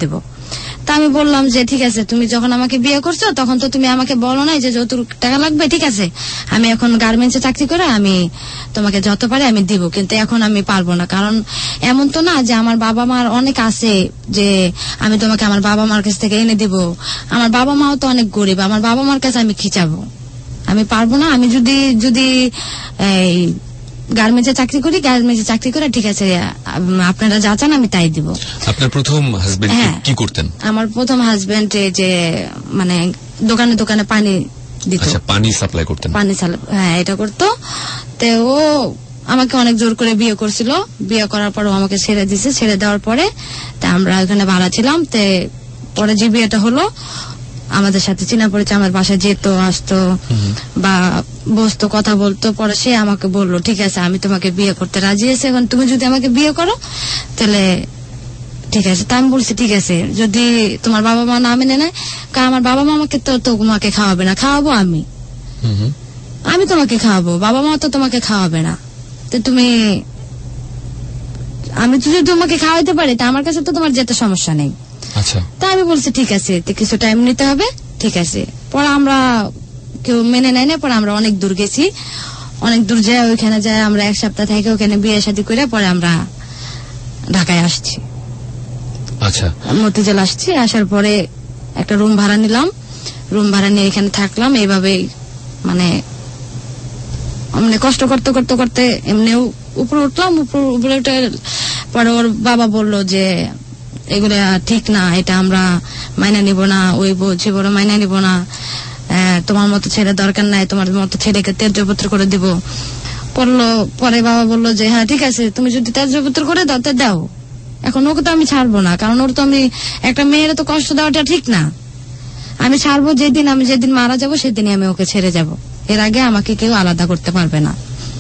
তা আমি বললাম যে ঠিক আছে, তুমি যখন আমাকে বিয়ে করছো তখন তো তুমি আমাকে বলো নাই যে যত টাকা লাগবে, ঠিক আছে আমি এখন গার্মেন্টসে চাকরি করে আমি তোমাকে যত পারে আমি দিব, কিন্তু এখন আমি পারবো না। কারণ এমন তো না যে আমার বাবা মার অনেক আছে যে আমি তোমাকে আমার বাবা মার কাছ থেকে এনে দিব। আমার বাবা মাও তো অনেক গরিব, আমার বাবা মার কাছে আমি কি চাবো? আমি পারবো না। আমি যদি এই গার্মেন্টসে চাকরি করি, গার্মেন্টসে চাকরি করে ঠিক আছে আপনারা যা চান আমি তাই দিব। আপনার প্রথম হাজবেন্ড কি করতেন? আমার প্রথম হাজবেন্ড যে মানে দোকানে দোকানে পানি দিত। আচ্ছা, পানি সাপ্লাই করতেন? পানি হ্যাঁ, এটা করতো। তো ও আমাকে অনেক জোর করে বিয়ে করছিল। বিয়ে করার পর ও আমাকে ছেড়ে দিছে। ছেড়ে দেওয়ার পরে তা আমরা ওখানে ভাড়া ছিলাম। তে পরে যে বিয়েটা হলো আমাদের সাথে চিনা পরিচয়, আমার বাসায় যেত আসতো বা বসতো, কথা বলতো। পরে সে আমাকে বললো ঠিক আছে আমি তোমাকে বিয়ে করতে রাজি আছি, এখন তুমি যদি আমাকে বিয়ে করো তাহলে ঠিক আছে। তা আমি বলছি ঠিক আছে, যদি তোমার বাবা মা না মেনে নেয়, কারণ আমার বাবা মা আমাকে তো তোমাকে খাওয়াবে না, খাওয়াবো আমি তোমাকে খাওয়াবো, বাবা মা তো তোমাকে খাওয়াবে না। তো তুমি, আমি যদি তোমাকে খাওয়াইতে পারি তা আমার কাছে তো তোমার যেতে সমস্যা নেই। আচ্ছা, তা আমি বলছি ঠিক আছে, কিছু টাইম নিতে হবে, ঠিক আছে। পরে আমরা কেউ মেনে নেয় না। পরে আমরা অনেক দূর গেছি, অনেক দূর যায়, ওইখানে যায় আমরা 1 সপ্তাহ থেকে ওখানে বিয়ে শাদী করে পরে আমরা ঢাকায় আসছি। আচ্ছা, মতিঝিল আসছি। আসার পরে একটা রুম ভাড়া নিলাম, রুম ভাড়া নিয়ে এখানে থাকলাম। এইভাবে মানে কষ্ট করতে করতে করতে এমনি উপরে উঠলাম। উপরে উঠে পরে ওর বাবা বললো যে এগুলা ঠিক না, এটা আমরা মাইনা নিব না, ওই বলছি বড় মাইনা নিব না, তোমার মতো ছেলে দরকার নাই, তোমার মতো ছেলেকে ত্যায্যপত্র করে দিব। পরে বাবা বললো যে হ্যাঁ ঠিক আছে, তুমি যদি ত্যায্যপত্র করে দাও তা দাও, এখন ওকে তো আমি ছাড়বো না, কারণ ওর তো আমি একটা মেয়ের তো কষ্ট দেওয়াটা ঠিক না। আমি ছাড়বো আমি যেদিন মারা যাবো সেদিনই আমি ওকে ছেড়ে যাব, এর আগে আমাকে কেউ আলাদা করতে পারবে না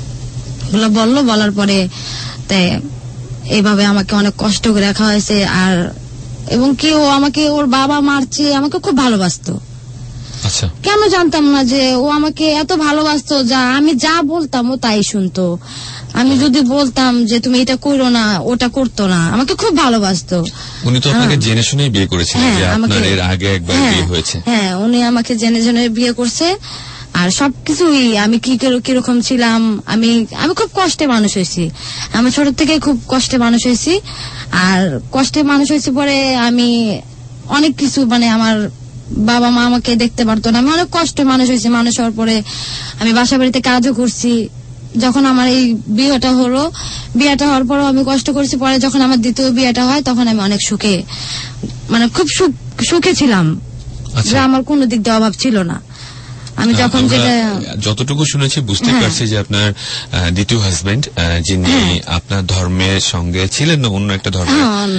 বললো। বলার পরে তাই এইভাবে আমাকে অনেক কষ্ট করে রাখা হয়েছে। আর এবং কি ও আমাকে ওর বাবা মার চেয়ে আমাকে খুব ভালোবাসতো। আচ্ছা, কেন জানতাম না যে ও আমাকে এত ভালোবাসতো, যা আমি যা বলতাম ও তাই শুনতো। আমি যদি বলতাম যে তুমি এটা করো না, ওটা করতো না। আমাকে খুব ভালোবাসতো। উনি তো আপনাকে জেনে শুনেই বিয়ে করেছিলেন, যে আপনার এর আগে একবার বিয়ে হয়েছে। হ্যাঁ, উনি আমাকে জেনে জেনে বিয়ে করছে। আর সবকিছুই আমি কিরকম ছিলাম, আমি খুব কষ্টে মানুষ হয়েছি। আমি ছোট থেকে খুব কষ্টে মানুষ হয়েছি। আর কষ্টে মানুষ হয়েছি পরে আমি অনেক কিছু মানে আমার বাবা মা আমাকে দেখতে পারতো না। আমি অনেক কষ্টে মানুষ হয়েছি। মানুষ হওয়ার পরে আমি বাসা বাড়িতে কাজও করছি। যখন আমার এই বিয়েটা হওয়ার পরও আমি কষ্ট করছি। পরে যখন আমার দ্বিতীয় বিয়েটা হয় তখন আমি অনেক সুখে, মানে খুব সুখে ছিলাম, যে আমার কোনো দিক দিয়ে অভাব ছিল না। আমি যখন যতটুকু শুনেছি বুঝতে পারছি যে আপনার দ্বিতীয় হাজবেন্ড, যিনি আপনার ধর্মের সঙ্গে ছিলেন না, অন্য একটা ধর্মে,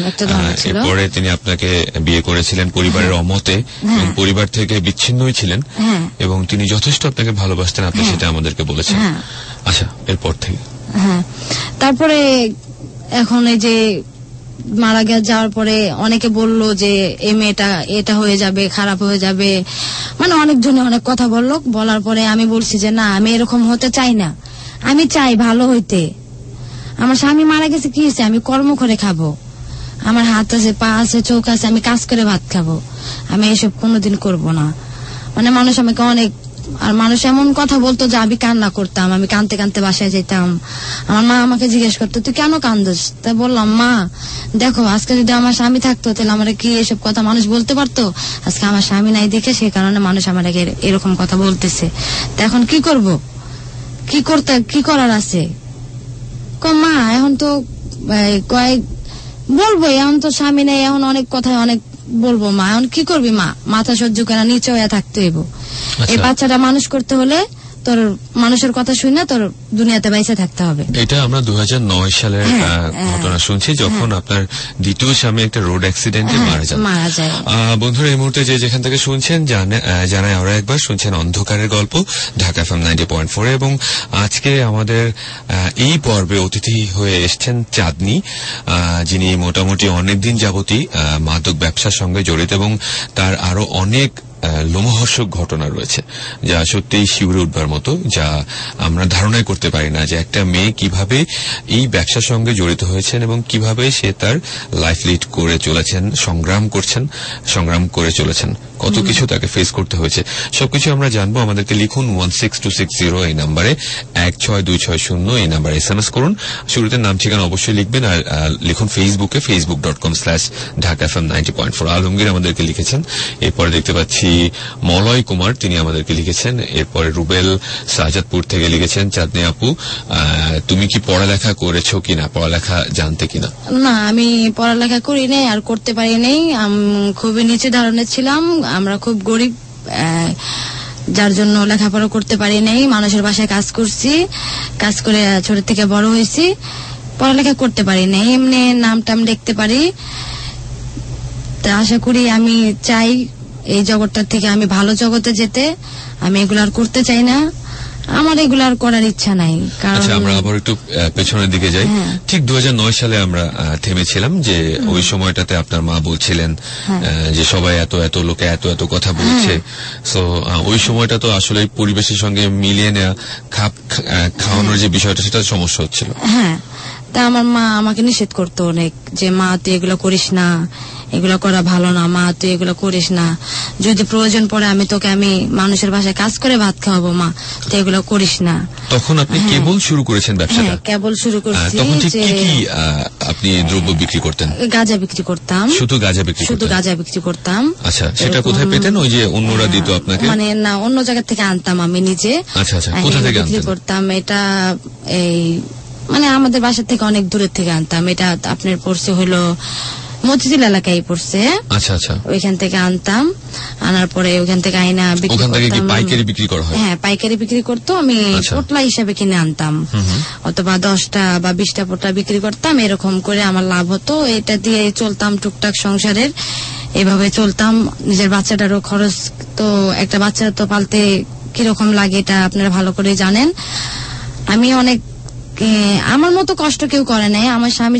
এরপরে তিনি আপনাকে বিয়ে করেছিলেন পরিবারের অমতে, এবং পরিবার থেকে বিচ্ছিন্নই ছিলেন, এবং তিনি যথেষ্ট আপনাকে ভালোবাসতেন, আপনি সেটা আমাদেরকে বলেছেন। আচ্ছা, এরপর থেকে তারপরে এখন এই যে মারা যাওয়ার পরে অনেকে বললো যে এই মেয়েটা এটা হয়ে যাবে, খারাপ হয়ে যাবে, মানে অনেকজনে অনেক কথা বলার পরে আমি বলছি যে না, আমি এরকম হতে চাই না, আমি চাই ভালো হইতে। আমার স্বামী মারা গেছে, কি হয়েছে, আমি কর্ম করে খাবো, আমার হাত আছে, পা আছে, চোখ আছে, আমি কাজ করে ভাত খাবো, আমি এসব কোনোদিন করবো না। মানে মানুষ আমাকে অনেক, আর মানুষ এমন কথা বলতো যে আমি কান্না করতাম, আমি কানতে কানতে বাসায় যেতাম। আমার মা আমাকে জিজ্ঞেস করতো তুই কেন কান্দস? তা বললাম মা দেখো, আজকে যদি আমার স্বামী থাকতো তাহলে আমার কি এসব কথা মানুষ বলতে পারতো? আজকে আমার স্বামী নাই দেখে সেই কারণে মানুষ আমাকে এরকম কথা বলতেছে। তা এখন কি করব, কি করার আছে? মা এখন তো বলবো, এখন তো স্বামী নেই, এখন অনেক কথায় অনেক বলবো। মা এখন কি করবি? মা মাথা সহ্য করে নিচে হয়ে থাকতে হইব। এই বাচ্চাটা মানুষ করতে হলে তোর মানুষের কথা শুনে তোর দুনিয়াতে বাইসে থাকতে হবে। এটা আমরা 2009 সালের ঘটনা শুনছি, যখন আপনার দ্বিতীয় স্বামী একটা রোড অ্যাক্সিডেন্টে মারা যায়। বন্ধুরা, এই মুহূর্তে যেখান থেকে শুনছেন জানাই আরো একবার, শুনছেন অন্ধকারের গল্প, ঢাকা FM 90.4, এবং আজকে আমাদের এই পর্বে অতিথি হয়ে এসছেন চাঁদনী, যিনি মোটামুটি অনেকদিন যাবতই মাদক ব্যবসার সঙ্গে জড়িত, এবং তার আরো অনেক লোমহর্ষক ঘটনা রয়েছে যা সত্যিই শিউরে উঠবার মতো, যা আমরা ধারণাই করতে পারি না যে একটা মেয়ে কিভাবে এই ব্যবসার সঙ্গে জড়িত হয়েছেন এবং কিভাবে সে তার লাইফ লিড করে চলেছেন, সংগ্রাম করে চলেছেন, কত কিছু তাকে ফেস করতে হয়েছে। সবকিছু আমরা জানবো। আমাদেরকে লিখুন 16260 এই নাম্বারে, 16260 এই নাম্বারে SMS করুন। শুরুতে নাম ঠিকানা অবশ্যই লিখবেন, আর লিখুন ফেসবুকে facebook.com/ঢাকা FM 90.4। আলমগীর আমাদেরকে লিখেছেন। এরপরে দেখতে পাচ্ছি মলয় কুমার, তিনি আমাদেরকে লিখেছেন। এরপরে রুবেল শাহজাদপুর থেকে লিখেছেন, চাঁদনি আপু তুমি কি পড়ালেখা করেছো কিনা, পড়ালেখা জানতে কিনা? না, আমি পড়ালেখা করি নাই আর করতে পারি নাই। খুবই নিচে ধরনের ছিলাম, আমরা খুব গরিব, যার জন্য লেখাপড়া করতে পারি নাই। মানুষের বাসায় কাজ করছি, কাজ করে ছোট থেকে বড় হয়েছি, পড়ালেখা করতে পারি নাই। এমনি নাম টাম লিখতে পারি। তা আশা করি, আমি চাই এই জগৎটা থেকে আমি ভালো জগতে যেতে। আমি এগুলার করতে চাই না, আমার এগুলার করার ইচ্ছা নাই। আচ্ছা, আমরা আবার একটু পেছনের দিকে যাই। ঠিক 2009 সালে আমরা থেমেছিলাম যে ওই সময়টাতে আপনার মা বলছিলেন যে সবাই এত লোকে এত কথা বলছে। সো ওই সময়টা তো আসলে পরিবেশের সঙ্গে মিলিয়ে নেওয়া, খাওয়ানোর যে বিষয়টা, সেটা সমস্যা হচ্ছিল। হ্যাঁ, তা আমার মা আমাকে নিষেধ করতো অনেক, যে মা তুই এগুলো করিস না, এগুলো করা ভালো না, মা তুই এগুলো করিস না, যদি প্রয়োজন পড়ে আমি মানুষের বাসায় কাজ করে ভাত খাওয়াবো, মা তুই এগুলো করিস না। তখন আপনি কেবল শুরু করেছেন ব্যবসাটা? কেবল শুরু করছি। তখন ঠিক কি আপনি দ্রব্য বিক্রি করতেন? গাঁজা বিক্রি করতাম। শুধু গাঁজা বিক্রি করতাম। আচ্ছা, সেটা কোথায় পেতেন? ওই যে অন্যরা দিত আপনাকে? মানে না, অন্য জায়গা থেকে আনতাম আমি নিজে। আচ্ছা, কোথা থেকে বিক্রি করতাম? এটা এই মানে আমাদের বাসা থেকে অনেক দূরের থেকে আনতাম। এটা আপনার পড়ছে হলো মতিঝিল এলাকায় পড়ছে। আচ্ছা, ওইখান থেকে আনতাম। আনার পরে ওইখান থেকে আইনা বিক্রি করতাম। পাইকারি বিক্রি করা হয়? হ্যাঁ, পাইকারি বিক্রি করতো। আমি পোটলা হিসাবে কিনে আনতাম, অথবা 10টা বা 20টা পোটলা বিক্রি করতাম। এরকম করে আমার লাভ হতো। এটা দিয়ে চলতাম টুকটাক সংসারের, এভাবে চলতাম। নিজের বাচ্চাটারও খরচ, তো একটা বাচ্চা তো পালতে কিরকম লাগে এটা আপনারা ভালো করে জানেন। আমি অনেক, আমার মতো কষ্ট কেউ করে নাই। আমার স্বামী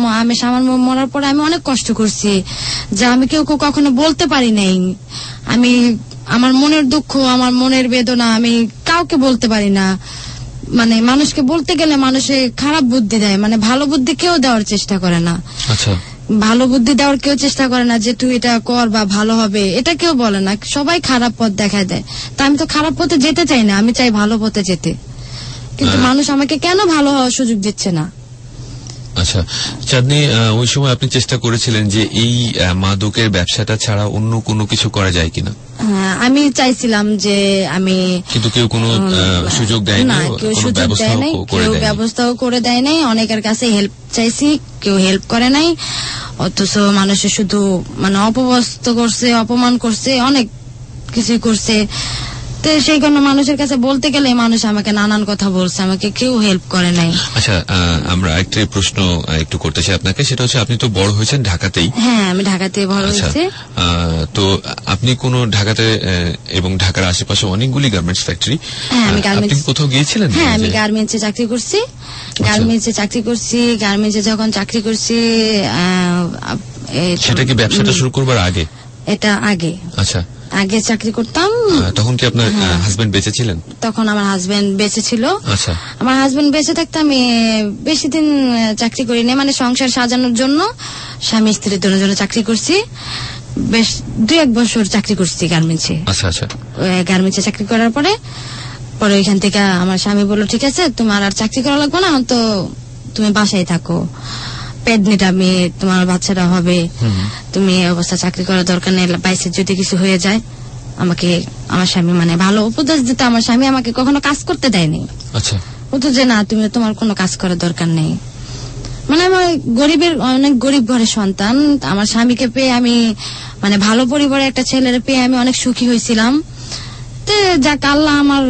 মরার পরে আমি অনেক কষ্ট করছি, যা আমি কেউ কখনো বলতে পারি নাই। আমি আমার মনের দুঃখ, আমার মনের বেদনা আমি কাউকে বলতে পারি না। মানে মানুষকে বলতে গেলে মানুষে খারাপ বুদ্ধি দেয়, মানে ভালো বুদ্ধি কেউ দেওয়ার চেষ্টা করে না। আচ্ছা, ভালো বুদ্ধি দেওয়ার কেউ চেষ্টা করে না, যে তুই এটা কর বা ভালো হবে, এটা কেউ বলে না। সবাই খারাপ পথ দেখায় দেয়। তা আমি তো খারাপ পথে যেতে চাই না, আমি চাই ভালো পথে যেতে, কিন্তু মানুষ আমাকে কেন ভালো হওয়ার সুযোগ দিচ্ছে না। আচ্ছা চাঁদনি, ওই সময় আপনি চেষ্টা করেছিলেন যে এই মাদকের ব্যবসাটা ছাড়া অন্য কোনো কিছু করা যায় কিনা? আমি চাইছিলাম যে আমি, কিন্তু কেউ কোনো সুযোগ দেয় না, কেউ সুযোগ দেয় নাই, কেউ ব্যবস্থাও করে দেয় নাই। অনেকের কাছে হেল্প চাইছি, কেউ হেল্প করে নাই। অথচ মানুষে শুধু মানে অপবস্ত করছে, অপমান করছে, অনেক কিছু করছে। তো সেই কারণে মানুষের কাছে বলতে গেলে মানুষ আমাকে নানান কথা বলছে, আমাকে কেউ হেল্প করে নাই। আচ্ছা, আমরা একটা প্রশ্ন একটু করতে চাই আপনাকে, সেটা হচ্ছে আপনি তো বড় হয়েছেন ঢাকাতেই। হ্যাঁ, আমি ঢাকাতেই বড় হয়েছি। তো আপনি কোন ঢাকাতে এবং ঢাকার আশেপাশে অনেকগুলি গার্মেন্টস ফ্যাক্টরি, আপনি কোথাও গিয়েছিলেন? হ্যাঁ, আমি গার্মেন্টসে চাকরি করছি। গার্মেন্টসে যখন চাকরি করছি, সেটা কি ব্যবসাটা শুরু করবার আগে? এটা আগে। আচ্ছা, আগে চাকরি করতাম। তখন কি আপনার হাজবেন্ড বেঁচে ছিলেন? তখন আমার হাজবেন্ড বেঁচে ছিল। আচ্ছা, আমার হাজবেন্ড বেঁচে থাকতে আমি বেশি দিন চাকরি করিনি, মানে সংসার সাজানোর জন্য, স্বামী স্ত্রীর জন্য চাকরি করছি। বেশ 2-1 বছর চাকরি করছি গার্মেন্টসে। আচ্ছা, গার্মেন্টসে চাকরি করার পরে ওইখান থেকে আমার স্বামী বললো, ঠিক আছে তোমার আর চাকরি করা লাগবে না, তো তুমি বাসায় থাকো, প্রেগনেন্ট আমি, তোমার বাচ্চাটা হবে, তুমি অবস্থা চাকরি করার দরকার নেই, বাইসে যদি কিছু হয়ে যায়। আমাকে আমার স্বামী মানে ভালো উপদেশ দিত। আমার স্বামী আমাকে কখনো কাজ করতে দেয়নি। আচ্ছা, বলতো যে না, তুমি তোমার কোনো কাজ করার দরকার নেই। মানে আমার অনেক গরিব ঘরের সন্তান, আমার স্বামীকে পেয়ে আমি, মানে ভালো পরিবারের একটা ছেলের পেয়ে আমি অনেক সুখী হয়েছিলাম। তো যাক, আল্লাহ আমার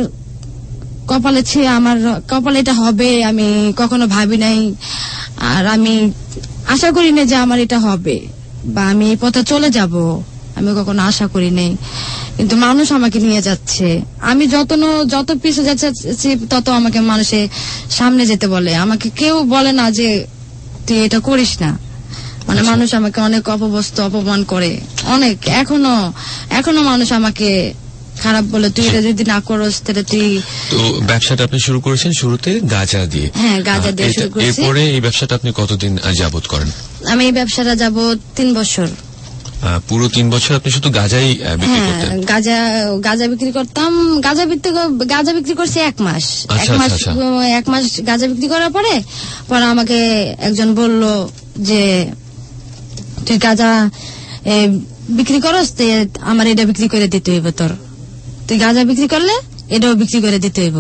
কপালে এটা হবে আমি কখনো ভাবি নাই, আর আমি আশা করি না যে আমার এটা হবে বা আমি এই পথে চলে যাব, আমি কখনো আশা করি নাই। কিন্তু মানুষ আমাকে নিয়ে যাচ্ছে, আমি যত পিছু যাচ্ছি তত আমাকে মানুষে সামনে যেতে বলে। আমাকে কেউ বলে না যে তুই এটা করিস না, মানে মানুষ আমাকে অনেক অপবস্ত অপমান করে, অনেক এখনো মানুষ আমাকে খারাপ বলে, তুই এটা যদি না করস তাহলে তুই। তো ব্যবসাটা আপনি শুরু করেছেন শুরুতে গাঁজা দিয়ে? হ্যাঁ, গাঁজা দিয়ে শুরু করেছি। এরপরে এই ব্যবসাটা আপনি কতদিন যাবত করেন? আমি এই ব্যবসাটা যাবত 3 বছর। পুরো 3 বছর আপনি শুধু গাঁজাই বিক্রি করতেন? গাঁজা বিক্রি করতাম। গাঁজা বিক্রি করছি 1 মাস। 1 মাস গাঁজা বিক্রি করার পরে আমাকে একজন বলল যে তুই গাঁজা বিক্রি করস, আমার এটা বিক্রি করে দিতে হইব, তুই গাঁজা বিক্রি করলে এটাও বিক্রি করে দিতে হইব,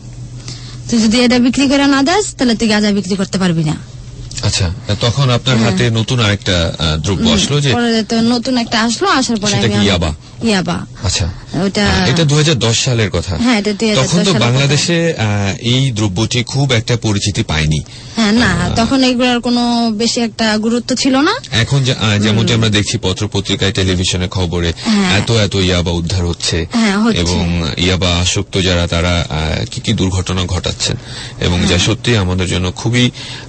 তুই যদি এটা বিক্রি করে না দাস তাহলে তুই গাঁজা বিক্রি করতে পারবি না। আচ্ছা, তখন আপনার হাতে নতুন আরেকটা দ্রব্য আসলো, যে নতুন একটা আসলো, আসার পরে ইয়াবা। আচ্ছা, এটা 2010 সালের কথা। হ্যাঁ, তখন তো বাংলাদেশে এই দ্রব্যটি খুব একটা পরিচিতি পায়নি। হ্যাঁ, না, তখন এগুলোর কোনো বেশি একটা গুরুত্ব ছিল না। এখন যেমনটি আমরা দেখছি পত্র পত্রিকায়, টেলিভিশনে খবরে এত ইয়াবা উদ্ধার হচ্ছে, এবং ইয়াবা আসক্ত যারা তারা কি দুর্ঘটনা ঘটাচ্ছেন, এবং যা সত্যি আমাদের জন্য খুবই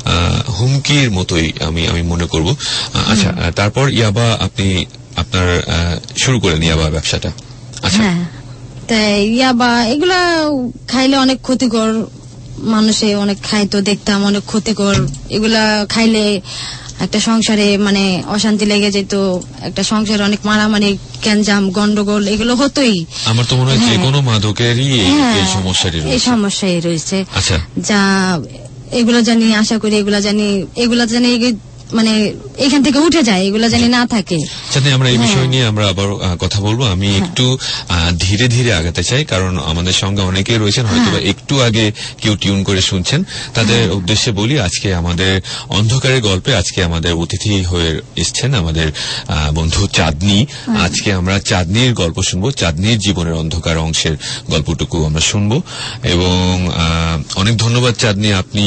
হুমকির মতোই আমি মনে করব। আচ্ছা, তারপর ইয়াবা আপনি আপনার শুরু করেন ইয়াবা ব্যবসাটা? আচ্ছা, তাই ইয়াবা এগুলা খাইলে অনেক ক্ষতিকর, মানুষে অনেক খাইতো, দেখতাম অনেক ক্ষতিকর। এগুলা খাইলে একটা সংসারে মানে অশান্তি লেগে যেত, একটা সংসারে অনেক মারামারি, গ্যাঞ্জাম, গন্ডগোল এগুলো হতোই। আমার তো মনে হয় যে কোনো মাদকেরই এই সমস্যাই রয়েছে। আচ্ছা, যা এগুলো জানি, আশা করি এগুলা জানি মানে এখান থেকে উঠে যায়, এগুলা জানি না থাকে। আমরা এই বিষয় নিয়ে আমরা আবার কথা বলবো। আমি একটু ধীরে ধীরে আগাতে চাই, কারণ আমাদের সঙ্গে অনেকেই রয়েছেন, হয়তো একটু আগে কেউ টিউন করে শুনছেন, তাদের উদ্দেশ্যে বলি, আজকে আমাদের অন্ধকারের গল্পে আজকে আমাদের অতিথি হয়ে এসছেন আমাদের বন্ধু চাঁদনী। আজকে আমরা চাঁদনীর গল্প শুনবো, চাঁদনীর জীবনের অন্ধকার অংশের গল্পটুকু আমরা শুনবো। এবং অনেক ধন্যবাদ চাঁদনী, আপনি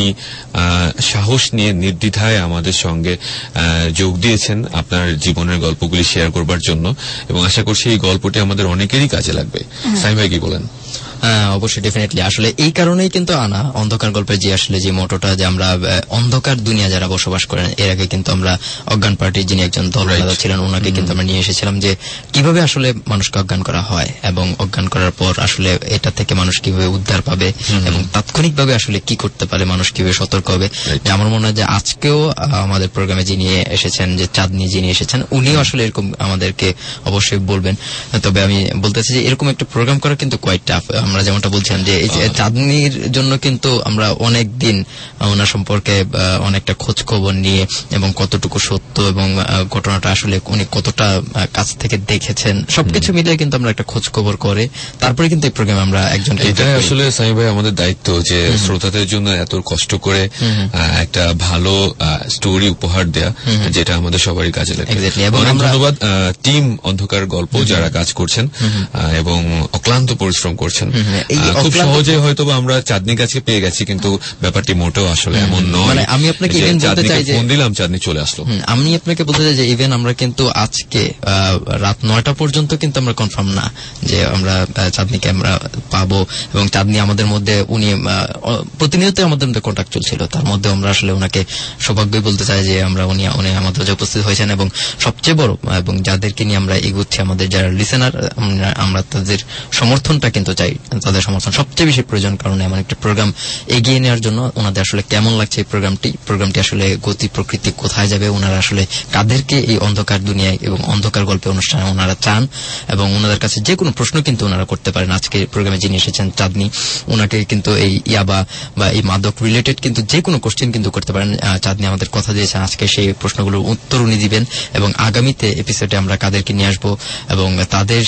সাহস নিয়ে নির্দ্বিধায় আমাদের সঙ্গে যোগ দিয়েছেন আপনার জীবনের গল্পগুলি শেয়ার করবার জন্য, এবং আশা করছি এই গল্পটি আমাদের অনেকেরই কাজে লাগবে। সাইম ভাই কি বলেন? অবশ্যই, ডেফিনেটলি। আসলে এই কারণেই কিন্তু আনা অন্ধকার গল্পের যে মোটোটা, যে আমরা অন্ধকার দুনিয়া যারা বসবাস করেন, এর আগে কিন্তু আমরা অজ্ঞান পার্টির যিনি একজন দলনেতা ছিলেন, ওনাকে কিন্তু আমরা নিয়ে এসেছিলাম যে কিভাবে আসলে মানুষকে অজ্ঞান করা হয়, এবং অজ্ঞান করার পর আসলে এটা থেকে মানুষ কিভাবে উদ্ধার পাবে, এবং তাৎক্ষণিকভাবে আসলে কি করতে পারে, মানুষ কিভাবে সতর্ক হবে। আমার মনে হয় যে আজকেও আমাদের প্রোগ্রামে যিনি এসেছেন, যে চাঁদনী যিনি এসেছেন, উনিও আসলে এরকম আমাদেরকে অবশ্যই বলবেন। তবে আমি বলতেছি যে এরকম একটা প্রোগ্রাম করা কিন্তু কোয়াইট টাফ। আমরা যেমনটা বলছিলাম যে এই চাঁদনীর জন্য কিন্তু আমরা অনেক দিন ওনার সম্পর্কে অনেকটা খোঁজ খবর নিয়ে, এবং কতটুকু সত্য এবং ঘটনাটা আসলে উনি কতটা কাছ থেকে দেখেছেন, সবকিছু মিলিয়ে কিন্তু আমরা একটা খোঁজ খবর করে তারপরে কিন্তু এই প্রোগ্রামে আমরা একজনকে। এটাই আসলে সাইম ভাই আমাদের দায়িত্ব, যে শ্রোতাদের জন্য এত কষ্ট করে একটা ভালো স্টোরি উপহার দেয়া, যেটা আমাদের সবারই কাজে লাগে। এবং ধন্যবাদ টিম অন্ধকার গল্প যারা কাজ করছেন এবং অক্লান্ত পরিশ্রম করছেন। খুব সহজে হয়তো আমরা চাঁদনীর কাছে পেয়ে গেছি, কিন্তু ব্যাপারটি মোটেও আসলে এমন নয়। মানে আমি আপনাকে ফোন দিলাম, চাঁদনী চলে আসলো। আমি আপনাকে বলতে চাই যে ইভেন আমরা কিন্তু আজকে রাত 9টা পর্যন্ত কিন্তু আমরা কনফার্ম না যে আমরা চাঁদনীকে আমরা পাবো, এবং চাঁদনী আমাদের মধ্যে, উনি প্রতিনিয়ত আমাদের মধ্যে কন্ট্যাক্ট চলছিল, তার মধ্যে আমরা আসলে ওনাকে সৌভাগ্যই বলতে চাই যে উনি আমাদের মাঝে উপস্থিত হয়েছেন। এবং সবচেয়ে বড়, এবং যাদেরকে নিয়ে আমরা এগোচ্ছি, আমাদের যারা লিসেনার, আমরা তাদের সমর্থনটা কিন্তু চাই, তাদের সমর্থন সবচেয়ে বেশি প্রয়োজন। কারণ এমন একটা প্রোগ্রাম এগিয়ে নেওয়ার জন্য ওনাদের আসলে কেমন লাগছে এই প্রোগ্রামটি আসলে গতি প্রকৃতি কোথায় যাবে, ওনারা আসলে কাদেরকে এই অন্ধকার দুনিয়ায় এবং অন্ধকার গল্পে অনুষ্ঠানে ওনারা চান, এবং ওনাদের কাছে যে কোনো প্রশ্ন কিন্তু ওনারা করতে পারেন। আজকে প্রোগ্রামে যিনি এসেছেন চাঁদনী, ওনাকে কিন্তু এই ইয়াবা বা এই মাদক রিলেটেড কিন্তু যে কোনো কোশ্চেন কিন্তু করতে পারেন। চাঁদনী আমাদের কথা দিয়েছেন আজকে সেই প্রশ্নগুলোর উত্তর উনি দিবেন, এবং আগামীতে এপিসোডে আমরা কাদেরকে নিয়ে আসবো এবং তাদের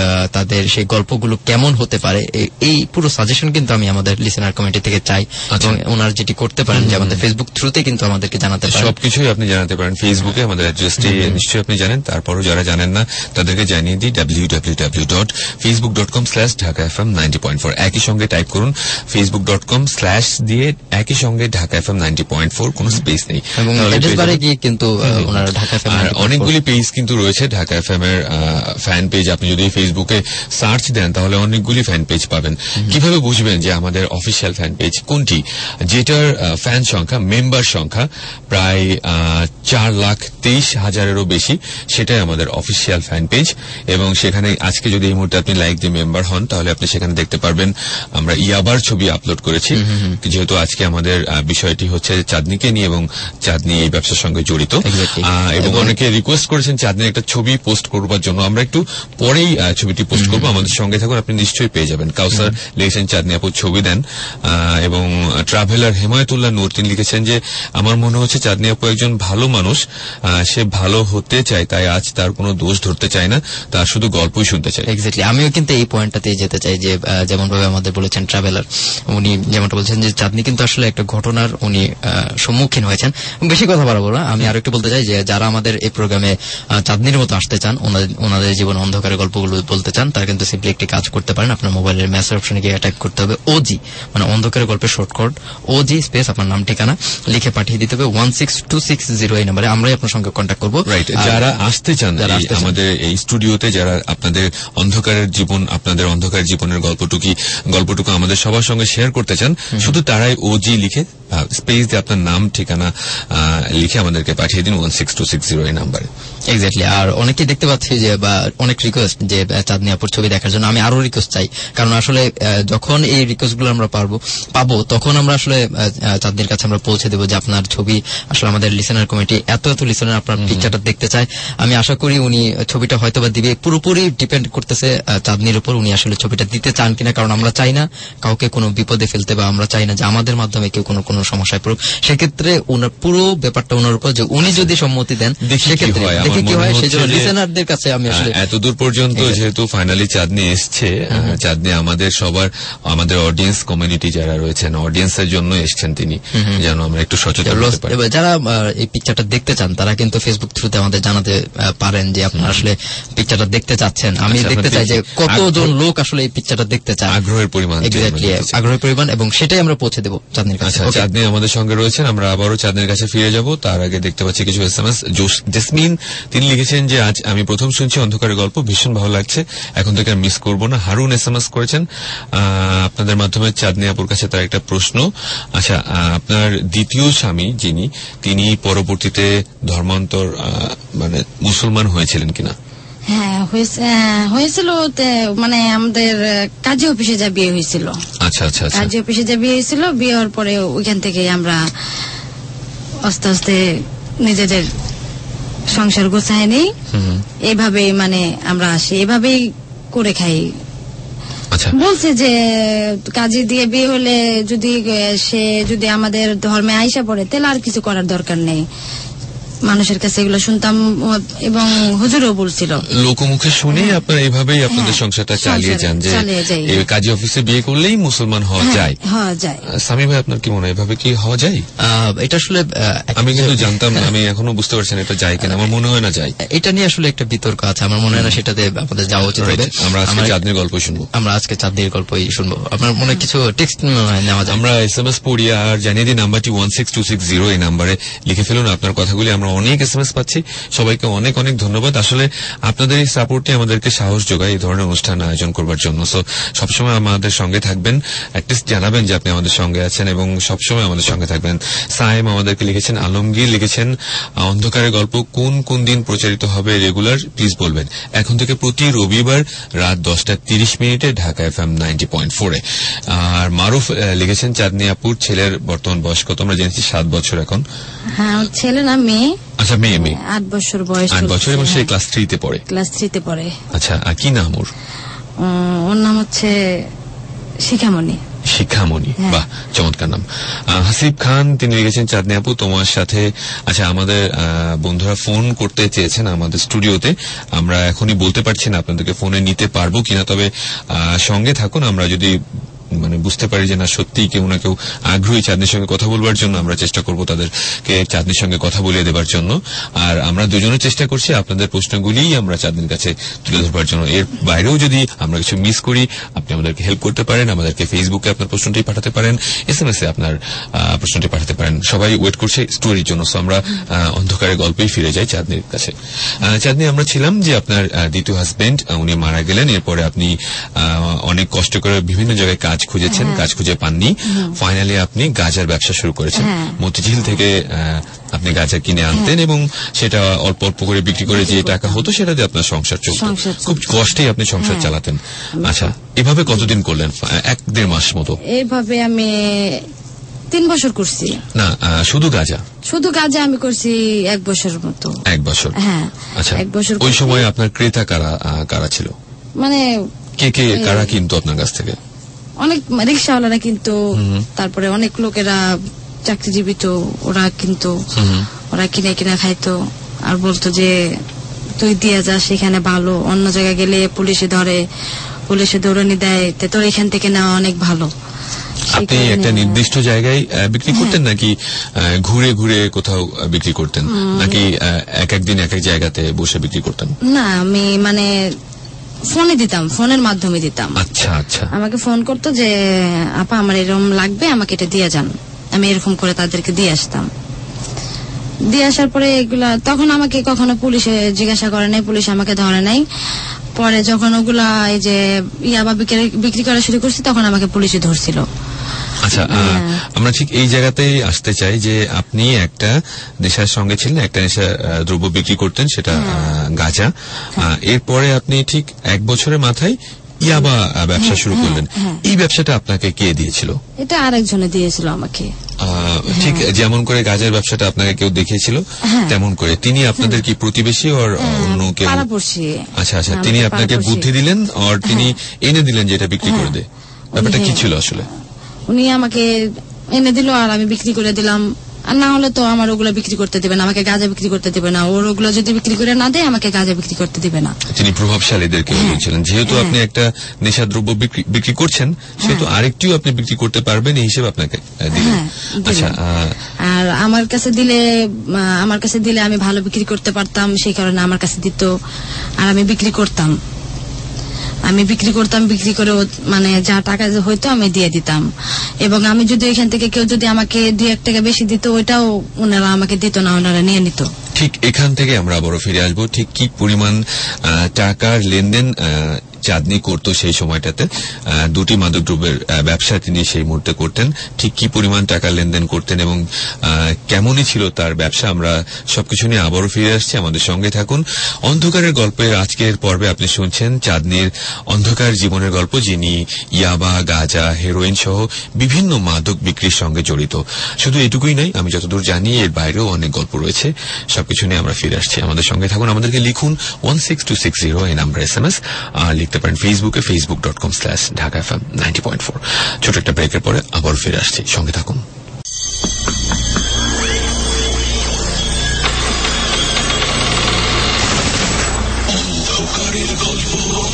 সেই গল্পগুলো কেমন হতে পারে, এই পুরো সাজেশন কিন্তু আমি আমাদের লিসেনার কমিটি থেকে চাই। এবং ওনারা যেটি করতে পারেন যে আমাদের ফেসবুক থ্রুতে কিন্তু আমাদেরকে জানাতে পারেন, সবকিছুই আপনি জানাতে পারেন ফেসবুকে। আমাদের অ্যাড্রেসটি নিশ্চয়ই আপনি জানেন, তারপরও যারা জানেন না তাদেরকে জানিয়ে দিই, www.facebook.com/ঢাকা-fm90.4 একই সঙ্গে টাইপ করুন, facebook.com/ দিয়ে একই সঙ্গে ঢাকা-fm 90.4, কোনো স্পেস নেই। এবং অ্যাড্রেস বারে গিয়ে কিন্তু ওনারা ঢাকা-fm অনেকগুলি পেজ কিন্তু রয়েছে ঢাকা-fm এর ফ্যান পেজ। আপনি যদি ফেসবুকে সার্চ দেন তাহলে অনেকগুলি ফ্যান পেজ পেজ পাবেন। কিভাবে বুঝবেন যে আমাদের অফিসিয়াল ফ্যান পেজ কোনটি? যেটার ফ্যান সংখ্যা, মেম্বার সংখ্যা প্রায় 4,23,000-এরও বেশি, সেটাই আমাদের অফিসিয়াল ফ্যান পেজ। এবং সেখানে আজকে যদি এই মুহূর্তে আপনি লাইক দিয়ে মেম্বার হন, তাহলে আপনি সেখানে দেখতে পারবেন আমরা ইয়াবার ছবি আপলোড করেছি। যেহেতু আজকে আমাদের বিষয়টি হচ্ছে চাঁদনিকে নিয়ে এবং চাঁদনি এই ব্যবসার সঙ্গে জড়িত, এবং অনেকে রিকোয়েস্ট করেছেন চাঁদনির একটা ছবি পোস্ট করবার জন্য। আমরা একটু পরেই ছবিটি পোস্ট করবো, আমাদের সঙ্গে থাকুন, আপনি নিশ্চয়ই পেয়ে যাবেন। কাউসার লিখেছেন চাঁদনি আপু ছবি দেন, এবং ট্রাভেলার হেমায়তুল্লাহ নূর তিনি লিখেছেন যে আমার মনে হচ্ছে চাঁদনি আপু একজন ভালো মানুষ, সে ভালো হতে চায়, তাই আজ তার কোনো দোষ ধরতে চায় না, তার শুধু গল্পই শুনতে চাই। এক্স্যাক্টলি, আমিও কিন্তু এই পয়েন্টটাতে যেতে চাই যে যেমন ভাবে আমাদের বলেছেন ট্রাভেলার, উনি যেমনটা বলছেন যে চাঁদনি কিন্তু আসলে একটা ঘটনার উনি সম্মুখীন হয়েছেন। বেশি কথা বাড়াবো না, আমি আরো একটু বলতে চাই যে যারা আমাদের এই প্রোগ্রামে চাঁদনির মতো আসতে চান, ওনাদের জীবন অন্ধকারের গল্পগুলো বলতে চান, তারা কিন্তু সিম্পলি একটি কাজ করতে পারেন। আপনার মোবাইলের মেসেজ অপশনে গিয়ে টাইপ করতে হবে ওজি, মানে অন্ধকারের গল্পের শর্টকাট ওজি স্পেস আপনার নাম ঠিকানা লিখে পাঠিয়ে দিতে হবে 16260 এই নম্বরে। আমরাই আপনার সঙ্গে কন্ট্যাক্ট করবো। যারা আসতে চান আমাদের এই স্টুডিওতে, যারা আপনাদের অন্ধকারের জীবন, আপনাদের অন্ধকারের জীবনের গল্পটুকু আমাদের সবার সঙ্গে শেয়ার করতে চান, শুধু তারাই ওজি লিখে স্পেস দিয়ে আপনার নাম ঠিকানা লিখে আমাদেরকে পাঠিয়ে দিন 16260 এই নাম্বারে। এক্স্যাক্টলি। আর অনেকেই দেখতে পাচ্ছি যে বা অনেক রিকোয়েস্ট যে চাঁদনি আপুর ছবি দেখার জন্য। আমি আরো রিকোয়েস্ট চাই, কারণ আসলে যখন এই রিকোয়েস্ট গুলো আমরা পাবো তখন আমরা আসলে চাঁদনির কাছে আমরা পৌঁছে দেবো যে আপনার ছবি আসলে আমাদের লিসেনার কমিটি এত লিসেনার আপনার পিকচারটা দেখতে চায়। আমি আশা করি উনি ছবিটা হয়তো বা দিবে। পুরোপুরি ডিপেন্ড করতেছে চাঁদনির উপর, উনি আসলে ছবিটা দিতে চান কিনা, কারণ আমরা চাই না কাউকে কোনো বিপদে ফেলতে, বা আমরা চাই না যে আমাদের মাধ্যমে কেউ কোনো সমস্যায় পড়ুক। সেক্ষেত্রে ওনার পুরো ব্যাপারটা ওনার উপর, যে উনি যদি সম্মতি দেন সেক্ষেত্রে দেখি কি হয়। সেই জন্য লিসেনারদের কাছে আমি আসলে এতদূর পর্যন্ত যেহেতু ফাইনালি চাঁদনি এসছে, চাঁদনি আমাদের অডিয়েন্স কমিউনিটি যারা রয়েছেন, অডিয়েন্সের জন্য এসছেন তিনি, যেন আমরা একটু সচেতন হতে পারি। যারা এই পিকচারটা দেখতে চান তারা কিন্তু ফেসবুক থ্রুতে আমাদের জানাতে পারেন যে আপনারা আসলে পিকচারটা দেখতে চাচ্ছেন। আমি দেখতে চাই যে কতজন লোক আসলে এই পিকচারটা দেখতে চায়, আগ্রহের পরিমাণ, এবং সেটাই আমরা পৌঁছে দেবো চাঁদনির কাছে। চাঁদনি আমাদের সঙ্গে রয়েছেন, আমরা আবারও চাঁদনির কাছে ফিরে যাব। তার আগে দেখতে পাচ্ছি কিছু এসএমএস। জেসমিন তিনি লিখেছেন যে আজ আমি প্রথম শুনছি অন্ধকারের গল্প, ভীষণ ভালো লাগছে, এখন থেকে মিস করবো না। হারুন এসএমএস করেছেন আপনাদের মাধ্যমে চাঁদনি আপুর কাছে তার একটা প্রশ্ন। আচ্ছা, আপনার দ্বিতীয় স্বামী যিনি, তিনি পরবর্তীতে ধর্মান্তর মানে মুসলমান হয়েছিলেন কিনা? হ্যাঁ হয়েছিল, মানে আমাদের কাজী অফিসে যা বিয়ে হয়েছিল। আচ্ছা আচ্ছা, কাজী অফিসে যা বিয়ে হয়েছিল, বিয়ে হওয়ার পরে ওইখান থেকে আমরা আস্তে আস্তে নিজেদের সংসার গোছায় নেই, এইভাবেই মানে আমরা আসি, এভাবেই করে খাই। বলছে যে কাজী দিয়ে বিয়ে হলে যদি আমাদের ধর্মে আইসা পড়ে তাহলে আর কিছু করার দরকার নেই। মানুষের কাছে এগুলো শুনতাম এবং হুজুরও বলছিল। লোকমুখে শুনে আপনারা এইভাবেই আপনাদের সংসারটা চালিয়ে যান, যে কাজী অফিসে বিয়ে করলেই মুসলমান হওয়া যায়। স্বামী ভাই, আপনার কি মনে হয় এভাবে কি হওয়া যায়? এটা আসলে আমি কিন্তু জানতাম, আমি এখনো বুঝতে পারছি না এটা যায় কিনা। আমার মনে হয় না যায়। এটা নিয়ে আসলে একটা বিতর্ক আছে, আমার মনে হয় না সেটাতে আমাদের যাওয়া উচিত হবে। আমরা আজকে চাঁদনির গল্প শুনবো। আমরা আজকে চাঁদনির গল্পই শুনবো। আপনার মনে কিছু টেক্সট নেওয়া যায়? আমরা এসএমএস পড়ি আর জানিয়ে দিই নাম্বারটি 16260 এই নাম্বারে লিখে ফেলুন আপনার কথাগুলি। আমরা অনেক এসএমএস পাচ্ছি, সবাইকে অনেক অনেক ধন্যবাদ। আসলে আপনাদের এই সাপোর্টই আমাদেরকে সাহস যোগায় এই ধরনের অনুষ্ঠান আয়োজন করবার জন্য। সো সবসময় আমাদের সঙ্গে থাকবেন, অ্যাটলিস্ট জানাবেন যে আপনি আমাদের সঙ্গে আছেন এবং সবসময় আমাদের সঙ্গে থাকবেন। সাইম আমাদেরকে লিখেছেন, আলমগীর লিখেছেন অন্ধকারের গল্প কোন কোন দিন প্রচারিত হবে রেগুলার প্লিজ বলবেন। এখন থেকে প্রতি রবিবার রাত 10:30 ঢাকা FM 90.4-এ। আর মারুফ লিখেছেন চাঁদনি আপুর ছেলের বর্তমান বয়স কত? আমরা জেনেছি 7 বছর এখন। হ্যাঁ, ছেলে না মেয়ে? আচ্ছা, মেয়ে। 8 বছর বয়স। 8 বছর, এবং সে ক্লাস 3-তে পড়ে। ক্লাস 3-তে পড়ে। আচ্ছা, আর কি নাম ওর? ওর নাম হচ্ছে শিখামণি। বাহ, চমৎকার নাম। হাসিব খান তিনি লিখেছেন চাঁদনি আপু তোমার সাথে, আচ্ছা আমাদের বন্ধুরা ফোন করতে চেয়েছেন আমাদের স্টুডিওতে, আমরা এখনই বলতে পারছি না আপনাদেরকে ফোনে নিতে পারবো কিনা, তবে সঙ্গে থাকুন। আমরা যদি মানে বুঝতে পারি যে না সত্যি কেউ না কেউ আগ্রহী চাঁদনির সঙ্গে কথা বলবার জন্য, আমরা চেষ্টা করব তাদেরকে চাঁদনির সঙ্গে কথা বলিয়ে দেবার জন্য। আর আমরা দুজনের চেষ্টা করছি আপনাদের প্রশ্নগুলি আমরা চাঁদনির কাছে তুলে ধরবার জন্য। এর বাইরেও যদি আমরা কিছু মিস করি, আপনি আমাদেরকে হেল্প করতে পারেন, আমাদেরকে ফেসবুকে আপনার প্রশ্নটি পাঠাতে পারেন, SMS এ আপনার প্রশ্নটি পাঠাতে পারেন। সবাই ওয়েট করছে স্টোরির জন্য। সো আমরা অন্ধকারের গল্পেই ফিরে যাই চাঁদনির কাছে। চাঁদনি, আমরা ছিলাম যে আপনার দ্বিতীয় হাজবেন্ড উনি মারা গেলেন, এরপরে আপনি অনেক কষ্ট করে বিভিন্ন জায়গায় কাজ খুঁজেছেন, কাজ খুঁজে পাননি, ফাইনালি আপনি গাঁজার ব্যবসা শুরু করেছেন। মতিঝিল থেকে আপনি গাঁজা কিনে আনতেন এবং সেটা অল্প অল্প করে বিক্রি করে যে টাকা হতো সেটা দিয়ে আপনার সংসার চলত, খুব কষ্টেই আপনি সংসার চালাতেন। আচ্ছা, এভাবে কতদিন করলেন? 1-1.5 মাস মতো? এইভাবে আমি 3 বছর করছি। না, শুধু গাঁজা? শুধু গাঁজা আমি করছি 1 বছর মতো। 1 বছর? হ্যাঁ। আচ্ছা, 1 বছর। ওই সময় আপনার ক্রেতা কারা ছিল? মানে কে কারা কিনতো আপনার কাছ থেকে? অনেক রিক্সাওয়ালারা কিন্তু, তারপরে অনেক লোকেরা চাকরিজীবী, তো ওরা কিন্তু ওরা কিনে খাইতো আর বলতো যে তুই দিয়ে যাস সেখানে ভালো, অন্য জায়গায় গেলে পুলিশে ধরে, পুলিশে দৌড়ানি দেয়, তোর এখান থেকে নেওয়া অনেক ভালো। আপনি একটা নির্দিষ্ট জায়গায় বিক্রি করতেন নাকি ঘুরে ঘুরে কোথাও বিক্রি করতেন, নাকি এক একদিন এক এক জায়গাতে বসে বিক্রি করতেন? না, আমি মানে ফোনে দিতাম, ফোনের মাধ্যমে দিতাম। আচ্ছা আচ্ছা। আমাকে ফোন করতো যে আপা আমার এরকম লাগবে, আমাকে এটা দিয়ে যান। আমি এরকম করে তাদেরকে দিয়ে আসতাম। দিয়ে আসার পরে এগুলা তখন আমাকে কখনো পুলিশে জিজ্ঞাসা করে নাই, পুলিশ আমাকে ধরে নাই। পরে যখন ওগুলা এই যে ইয়াবা বিক্রি করা শুরু করছি তখন আমাকে পুলিশে ধরছিল। আচ্ছা, আমরা ঠিক এই জায়গাতেই আসতে চাই যে আপনি একটা নেশার সঙ্গে ছিলেন, একটা নেশা দ্রব্য বিক্রি করতেন, সেটা গাঁজা। এরপরে আপনি ঠিক 1 বছরের মাথায় ইয়াবা ব্যবসা শুরু করলেন। এই ব্যবসাটা আপনাকে কে দিয়েছিল? এটা আরেকজনে দিয়েছিল আমাকে। ঠিক যেমন করে গাঁজার ব্যবসাটা আপনাকে কেউ দেখিয়েছিল তেমন করে তিনি আপনাদের কি প্রতিবেশী আর অন্য কেউ? পাড়াপড়শি। আচ্ছা আচ্ছা, তিনি আপনাকে বুদ্ধি দিলেন আর তিনি এনে দিলেন যে এটা বিক্রি করে দে। ব্যাপারটা কি ছিল আসলে? উনি আমাকে এনে দিল আর আমি বিক্রি করে দিলাম। আর না হলে তো আমার ওগুলো বিক্রি করতে দেবে না, আমাকে গাঁজা বিক্রি করতে দেবে না। ওর ওগুলো যদি বিক্রি করে না দেয় আমাকে গাঁজা বিক্রি করতে দেবে না। তিনি প্রভাবশালীদেরকে বলেছিলেন যেহেতু আপনি একটা নেশাদ্রব্য বিক্রি করছেন সেহেতু আরেকটিও আপনি বিক্রি করতে পারবেন এই হিসেবে আপনাকে দিলেন। আচ্ছা, আর আমার কাছে দিলে আমি ভালো বিক্রি করতে পারতাম, সেই কারণে আমার কাছে দিত আর আমি বিক্রি করতাম। বিক্রি করে মানে যা টাকা হইতো আমি দিয়ে দিতাম। এবং আমি যদি এখান থেকে কেউ যদি আমাকে 2-1 টাকা বেশি দিত ওইটাও ওনারা আমাকে দিত না, ওনারা নিয়ে নিত। ঠিক এখান থেকে আমরা আবারও ফিরে আসবো। ঠিক কি পরিমাণ টাকার লেনদেন চাঁদনি করতো সেই সময়টাতে? 2টি মাদকদ্রব্যের ব্যবসা তিনি সেই মুহূর্তে করতেন। ঠিক কি পরিমাণ টাকা লেনদেন করতেন এবং কেমনই ছিল তার ব্যবসা, আমরা সবকিছু নিয়ে আবারও ফিরে আসছি। আমাদের সঙ্গে থাকুন। অন্ধকারের গল্পের আজকের পর্বে আপনি শুনছেন চাঁদনির অন্ধকার জীবনের গল্প, যিনি ইয়াবা, গাঁজা, হেরোইন সহ বিভিন্ন মাদক বিক্রির সঙ্গে জড়িত। শুধু এটুকুই নয়, আমি যতদূর জানি এর বাইরেও অনেক গল্প রয়েছে। সবকিছু নিয়ে আমরা ফিরে আসছি। আমাদের সঙ্গে থাকুন। আমাদেরকে লিখুন 16260 এই নাম্বার SMS, আর লিখতে পারেন ফেসবুকে facebook.com/ঢাকা-FM90.4। ছোট একটা ব্রেকের পরে আবার ফিরে আসছি, সঙ্গে থাকুন। অন্ধকারের গল্প।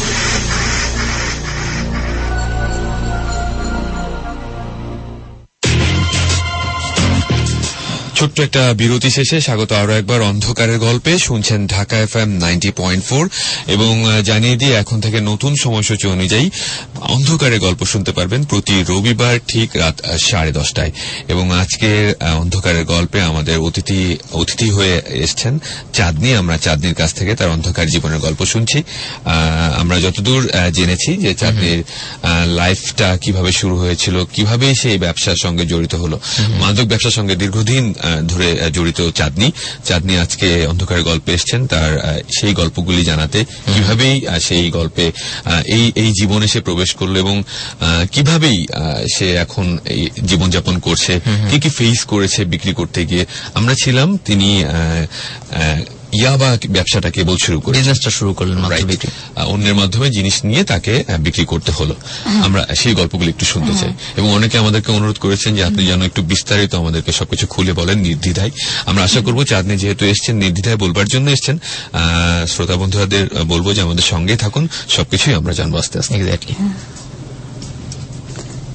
ছোট্ট একটা বিরতি শেষে স্বাগত আরো একবার অন্ধকারের গল্পে। শুনছেন ঢাকা FM 90.4 এবং জানিয়ে দিয়ে এখন থেকে নতুন সময়সূচি অনুযায়ী অন্ধকারের গল্প শুনতে পারবেন প্রতি রবিবার ঠিক রাত 10:30টায়। এবং আজকের অন্ধকারের গল্পে আমাদের অতিথি হয়ে এসছেন চাঁদনি। আমরা চাঁদনির কাছ থেকে তার অন্ধকার জীবনের গল্প শুনছি। আমরা যতদূর জেনেছি যে চাঁদনির লাইফটা কিভাবে শুরু হয়েছিল, কিভাবে সেই ব্যবসার সঙ্গে জড়িত হলো। মাদক ব্যবসার সঙ্গে দীর্ঘদিন ধরে জড়িত চাঁদনি আজকে অন্ধকারের গল্পে এসছেন তার সেই গল্পগুলি জানাতে, কিভাবেই সেই গল্পে এই জীবনে সে প্রবেশ করলো এবং কিভাবেই সে এখন এই জীবনযাপন করছে, কি ফেস করেছে বিক্রি করতে গিয়ে। আমরা ছিলাম তিনি ইয়াবা ব্যবসাটা কেবল শুরু করে বিজনেসটা শুরু করলেন, অন্যের মাধ্যমে জিনিস নিয়ে তাকে বিক্রি করতে হলো। আমরা সেই গল্পগুলো একটু শুনতে চাই এবং অনেকে আমাদেরকে অনুরোধ করেছেন যে আপনি যেন একটু বিস্তারিত আমাদেরকে সবকিছু খুলে বলেন নির্দ্বিধায়। আমরা আশা করবো চাঁদনি যেহেতু এসছেন নির্দ্বিধায় বলবার জন্য এসছেন, শ্রোতা বন্ধুদের বলবো যে আমাদের সঙ্গে থাকুন, সবকিছুই আমরা জানবো আস্তে আস্তে। এক্স্যাক্টলি।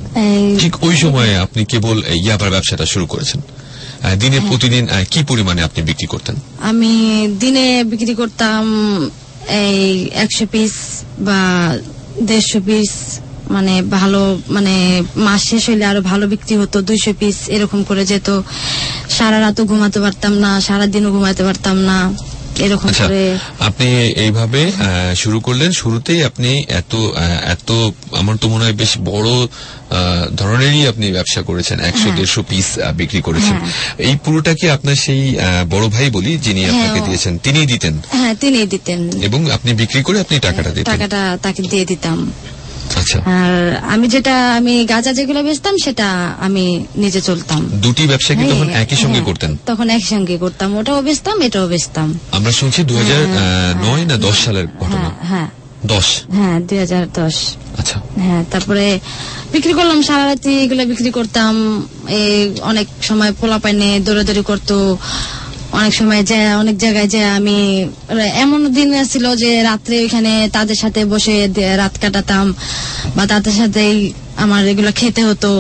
ঠিক ওই সময়ে আপনি কেবল ইয়াবার ব্যবসাটা শুরু করেছেন। দিনে প্রতিদিন কি পরিমাণে আপনি বিক্রি করতেন? আমি দিনে বিক্রি করতাম এই 100 পিস বা 150 পিস, মানে ভালো, মানে মাস শেষ হইলে আরো ভালো বিক্রি হতো, 200 পিস এরকম করে যেত। সারা রাতও ঘুমাতে পারতাম না, সারাদিনও ঘুমাতে পারতাম না, এরকম করে। আপনি এইভাবে শুরু করলেন। শুরুতেই আপনি এত আমার তো মনে হয় বেশ বড় ধরনেরই আপনি ব্যবসা করেছেন, 100-150 পিস বিক্রি করেছেন। এই পুরোটা কি আপনার সেই বড় ভাই বলি যিনি আপনাকে দিয়েছেন তিনিই দিতেন? হ্যাঁ, তিনিই দিতেন। এবং আপনি বিক্রি করে আপনি টাকাটা দিতেন? টাকাটা তাকে দিয়ে দিতাম। আচ্ছা। আর আমি গাঁজা যেগুলো বেচতাম সেটা আমি নিজে চলতাম। দুটি ব্যবসা কি তখন একই সঙ্গে করতেন? তখন একসঙ্গে করতাম, ওটাও বেচতাম এটাও বেচতাম। আমরা শুনছি 2009 না 10 সালের ঘটনা। হ্যাঁ 10। হ্যাঁ 2010। আচ্ছা। হ্যাঁ, তারপরে বিক্রি করলাম, সারা রাতি এগুলো বিক্রি করতাম। অনেক সময় পোলাপাইনে দৌড়াদৌড়ি করতো, অনেক সময় অনেক জায়গায় আমি এমন দিন ছিল যে রাত্রে ওইখানে তাদের সাথে বসে রাত কাটাতাম, বা তাদের সাথেই আমার এগুলো খেতে হতো।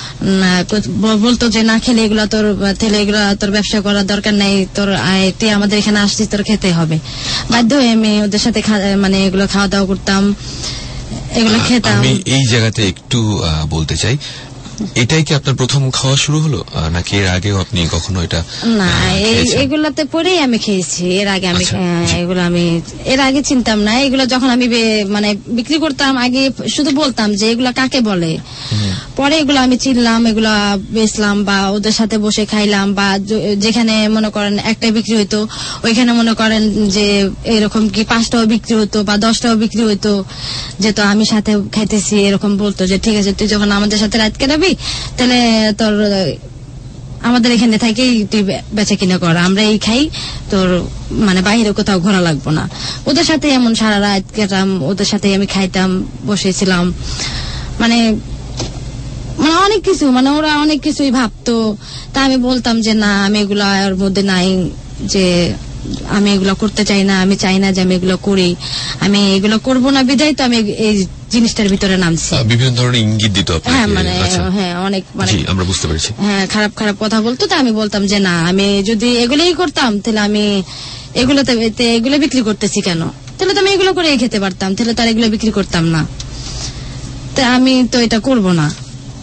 বলতো যে না খেলে এগুলা তোর ব্যবসা করার দরকার নাই, তুই আমাদের এখানে আসছিস, তোর খেতে হবে। বাধ্য হয়ে আমি ওদের সাথে মানে এগুলো খাওয়া দাওয়া করতাম, এগুলো খেতাম। আমি এই জায়গাতে একটু বলতে চাই, এটাই কি আপনার প্রথম খাওয়া শুরু হলো নাকি এর আগেও আপনি কখনো এটা? না, এগুলাতে পরেই আমি খেয়েছি। এর আগে আমি এর আগে চিনতাম না এগুলো। যখন আমি মানে বিক্রি করতাম আগে শুধু বলতাম যে এগুলা কাকে বলে, পরে এগুলো আমি চিনলাম, এগুলা বেচলাম বা ওদের সাথে বসে খাইলাম, বা যেখানে মনে করেন একটাই বিক্রি হইতো ওইখানে মনে করেন যে এরকম কি 5টাও বিক্রি হতো বা 10টাও বিক্রি হইতো, যেহেতু আমি সাথে খাইতেছি। এরকম বলতো যে ঠিক আছে, তুই যখন আমাদের সাথে রাত কাটাবি তাহলে তোর আমাদের এখানে থাকেই তুই বেচা কিনা কর, আমরা এই খাই, তোর মানে বাইরে কোথাও ঘোরা লাগবো না। ওদের সাথে এমন সারা রাত কাটাম, ওদের সাথে আমি খাইতাম, বসেছিলাম। মানে অনেক কিছু, মানে ওরা অনেক কিছুই ভাবতো। তা আমি বলতাম যে না, আমি এগুলা ওর মধ্যে নাই, যে আমি এগুলো করতে চাই না, আমি চাই না যে আমি এগুলো করি, আমি এগুলো করবো না, বিদায় তো আমি এই জিনিসটার ভিতরে নামছি। বিভিন্ন ধরনের ইঙ্গিত দিত আপনাকে? হ্যাঁ, মানে হ্যাঁ, অনেক, মানে আমরা বুঝতে পেরেছি। হ্যাঁ, খারাপ খারাপ কথা বলতো। তা আমি বলতাম যে না, আমি যদি এগুলোই করতাম তাহলে আমি এগুলো বিক্রি করতেছি কেন, তাহলে তো আমি এগুলো করেই খেতে পারতাম, তাহলে তো আর এগুলো বিক্রি করতাম না, তা আমি তো এটা করবো না।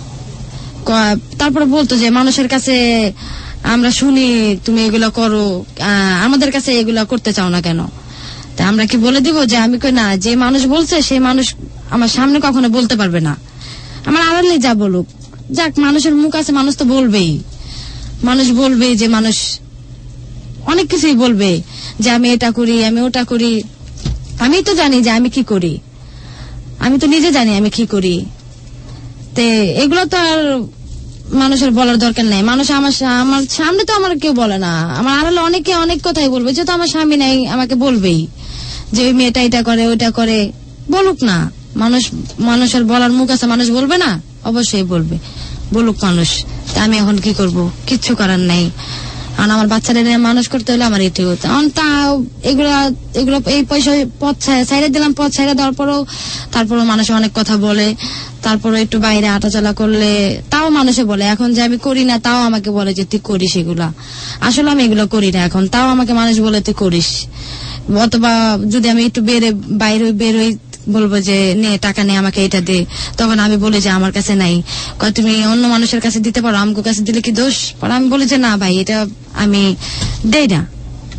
তারপরে বলতো যে মানুষের কাছে আমরা শুনি তুমি এগুলো করো, আমাদের কাছে এগুলো করতে চাও না কেন? তা আমরা কি বলে দিব যে আমি কই না, যে মানুষ বলছে সেই মানুষ আমার সামনে কখনো বলতে পারবে না, আমার আড়ালে যা বলুক, যাক, মানুষের মুখ আছে, মানুষ তো বলবেই, মানুষ বলবে যে মানুষ অনেক কিছুই বলবে যে আমি এটা করি, আমি ওটা করি। আমি তো জানি যে আমি কি করি, আমি তো নিজে জানি আমি কি করি। তে এগুলো তো আর মানুষের বলার দরকার নাই। মানুষ আমার সামনে তো আমার কেউ বলে না, আমার আড়ালে অনেকে অনেক কথাই বলবে, যেহেতু আমার স্বামী নাই আমাকে বলবেই যে ওই মেয়েটা এটা করে ওইটা করে, বলুক না। মানুষের বলার মুখ আছে, মানুষ বলবে না? অবশ্যই বলবে, বলুক মানুষ। তা আমি এখন কি করব? কিচ্ছু করার নাই। কারণ আমার বাচ্চাদের মানুষ করতে হলে আমার এটাই হতো। তা এগুলো এই পয়সা পথ ছাইড়ে দিলাম, পথ ছাইড়ে দেওয়ার তারপরও মানুষ অনেক কথা বলে। তারপরে একটু বাইরে হাঁটাচলা করলে তাও মানুষে বলে, এখন যে আমি করি না তাও আমাকে বলে যে তুই করিস এগুলা। আসলে আমি এগুলো করি না এখন, তাও আমাকে মানুষ বলে তুই করিস। অথবা যদি আমি একটু বাইরে বেরোই, বলবো যে নে টাকা নে, আমাকে এটা দে, তখন আমি বলি যে আমার কাছে নাই। তুমি অন্য মানুষের কাছে দিতে পারো, আমার কাছে দিলে কি দোষ? পরে আমি বলি যে না ভাই, এটা আমি দেই না,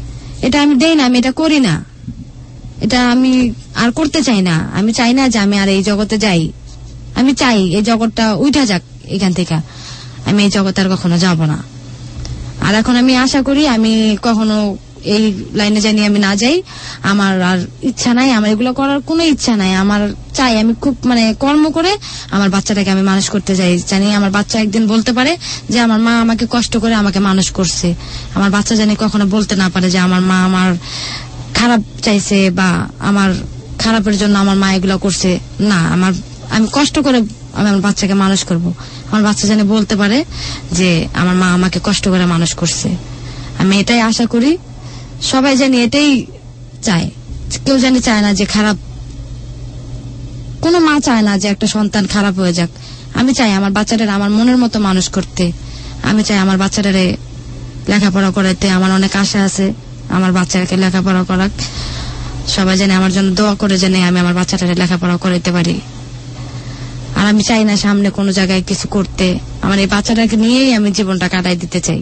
আমি এটা করি না, এটা আমি আর করতে চাই না। আমি চাই না যে আমি আর এই জগতে যাই, আমি চাই এই জগৎটা উঠা যাক এখান থেকে, আমি এই জগতে আর কখনো যাব না। আর এখন আমি আশা করি আমি কখনো এই লাইনে জানি আমি না যাই। আমার আর ইচ্ছা নাই, আমার এগুলো করার কোনো ইচ্ছা নাই। আমার চাই আমি খুব মানে কর্ম করে আমার বাচ্চাটাকে আমি মানুষ করতে চাই, জানি আমার বাচ্চা একদিন বলতে পারে যে আমার মা আমাকে কষ্ট করে আমাকে মানুষ করছে। আমার বাচ্চা জানি কখনো বলতে না পারে যে আমার মা আমার খারাপ চাইছে বা আমার খারাপের জন্য আমার মা এগুলো করছে। না, আমি কষ্ট করে আমি আমার বাচ্চাকে মানুষ করব। আমার বাচ্চা জানি বলতে পারে যে আমার মা আমাকে কষ্ট করে মানুষ করছে। আমি এটাই আশা করি, সবাই জানি এটাই চায়। কেউ জানি চায় না যে খারাপ, কোনো মা চায় না যে একটা সন্তান খারাপ হয়ে যাক। আমি চাই আমার বাচ্চাদের আমার মনের মতো মানুষ করতে। আমি চাই আমার বাচ্চাটারে লেখাপড়া করাইতে। আমার অনেক আশা আছে আমার বাচ্চাকে লেখাপড়া করাক। সবাই জানে আমার জন্য দোয়া করে জানে আমি আমার বাচ্চাটারে লেখাপড়া করাইতে পারি। আর আমি চাই না সামনে কোনো জায়গায় কিছু করতে। আমার এই বাচ্চাটাকে নিয়েই আমি জীবনটা কাটাই দিতে চাই।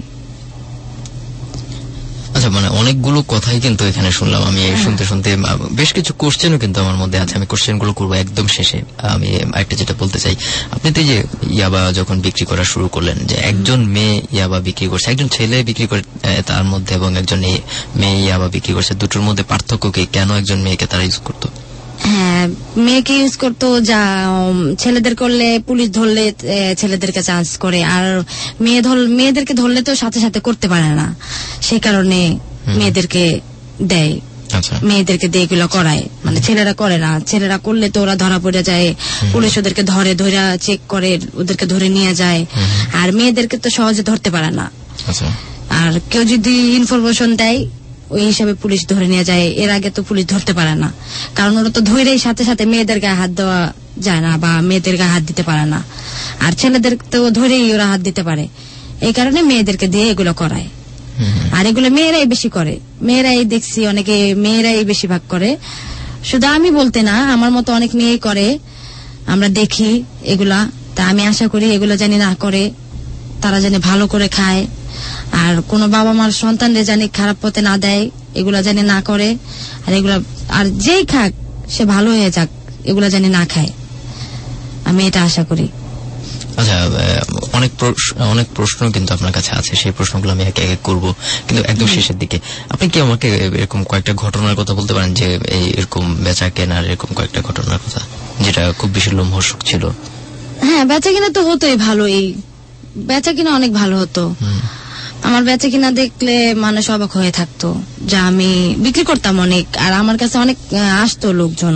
আচ্ছা, মানে অনেকগুলো কথাই কিন্তু এখানে শুনলাম আমি। শুনতে শুনতে বেশ কিছু কোশ্চেনও কিন্তু আমার মধ্যে আছে। আমি কোশ্চেন গুলো করবো একদম শেষে। আমি একটা যেটা বলতে চাই, আপনি তো যে ইয়াবা যখন বিক্রি করা শুরু করলেন, যে একজন মেয়ে ইয়াবা বিক্রি করছে, একজন ছেলে বিক্রি করে তার মধ্যে, এবং একজন মেয়ে ইয়াবা বিক্রি করছে, দুটোর মধ্যে পার্থক্য কি? কেন একজন মেয়েকে তারা ইউজ করতো? হ্যাঁ, মেয়েকে ইউজ করতো যা ছেলেদের করলে পুলিশ ধরলে ছেলেদেরকে চান্স করে, আর মেয়েদেরকে ধরলে তো সাথে সাথে করতে পারে না, সেই কারণে মেয়েদেরকে দেয়। মেয়েদেরকে দিয়ে এগুলো করায়, মানে ছেলেরা করে না। ছেলেরা করলে তো ওরা ধরা পড়ে যায়, পুলিশ ওদেরকে ধরে চেক করে, ওদেরকে ধরে নিয়ে যায়। আর মেয়েদেরকে তো সহজে ধরতে পারে না। আর কেউ যদি ইনফরমেশন দেয় ওই হিসাবে পুলিশ ধরে নিয়ে যায়। এর আগে তো পুলিশ ধরতে পারে না, কারণ ওরা তো ধরেই সাথে সাথে মেয়েদের গায়ে হাত দেওয়া যায় না বা মেয়েদের গায়ে হাত দিতে পারে না। আর ছেলেদের তো ধরেই ওরা হাত দিতে পারে, এই কারণে মেয়েদেরকে দিয়ে এগুলো করায়। আর এগুলো মেয়েরাই বেশি করে, মেয়েরাই দেখছি অনেকে মেয়েরাই বেশিরভাগ করে। শুধু আমি বলতে না, আমার মতো অনেক মেয়েই করে, আমরা দেখি এগুলা। তা আমি আশা করি এগুলো জানি না করে, তারা জানি ভালো করে খায়, আর কোন বাবা মার সন্তানদের জানি খারাপ পথে না দেয়, এগুলা জানি না করে। আর এগুলা আর যেই খাক সে ভালো হয়ে যাক, এগুলা জানি না খায়, আমি এটা আশা করি। আচ্ছা, অনেক প্রশ্ন কিন্তু আপনার কাছে আছে, সেই প্রশ্নগুলো আমি একে একে করবো, কিন্তু একদম শেষের দিকে আপনি কি আমাকে এরকম কয়েকটা ঘটনার কথা বলতে পারেন, যে এরকম বেচা কেনার এরকম কয়েকটা ঘটনার কথা যেটা খুব বেশি লোমহর্ষক ছিল? হ্যাঁ, বেচা কিনা তো হতোই ভালোই, বেচা কিনা অনেক ভালো হতো। আমার বেচা কিনা দেখলে মানুষ অবাক হয়ে থাকতো, যা আমি বিক্রি করতাম অনেক, আর আমার কাছে অনেক আসতো লোকজন,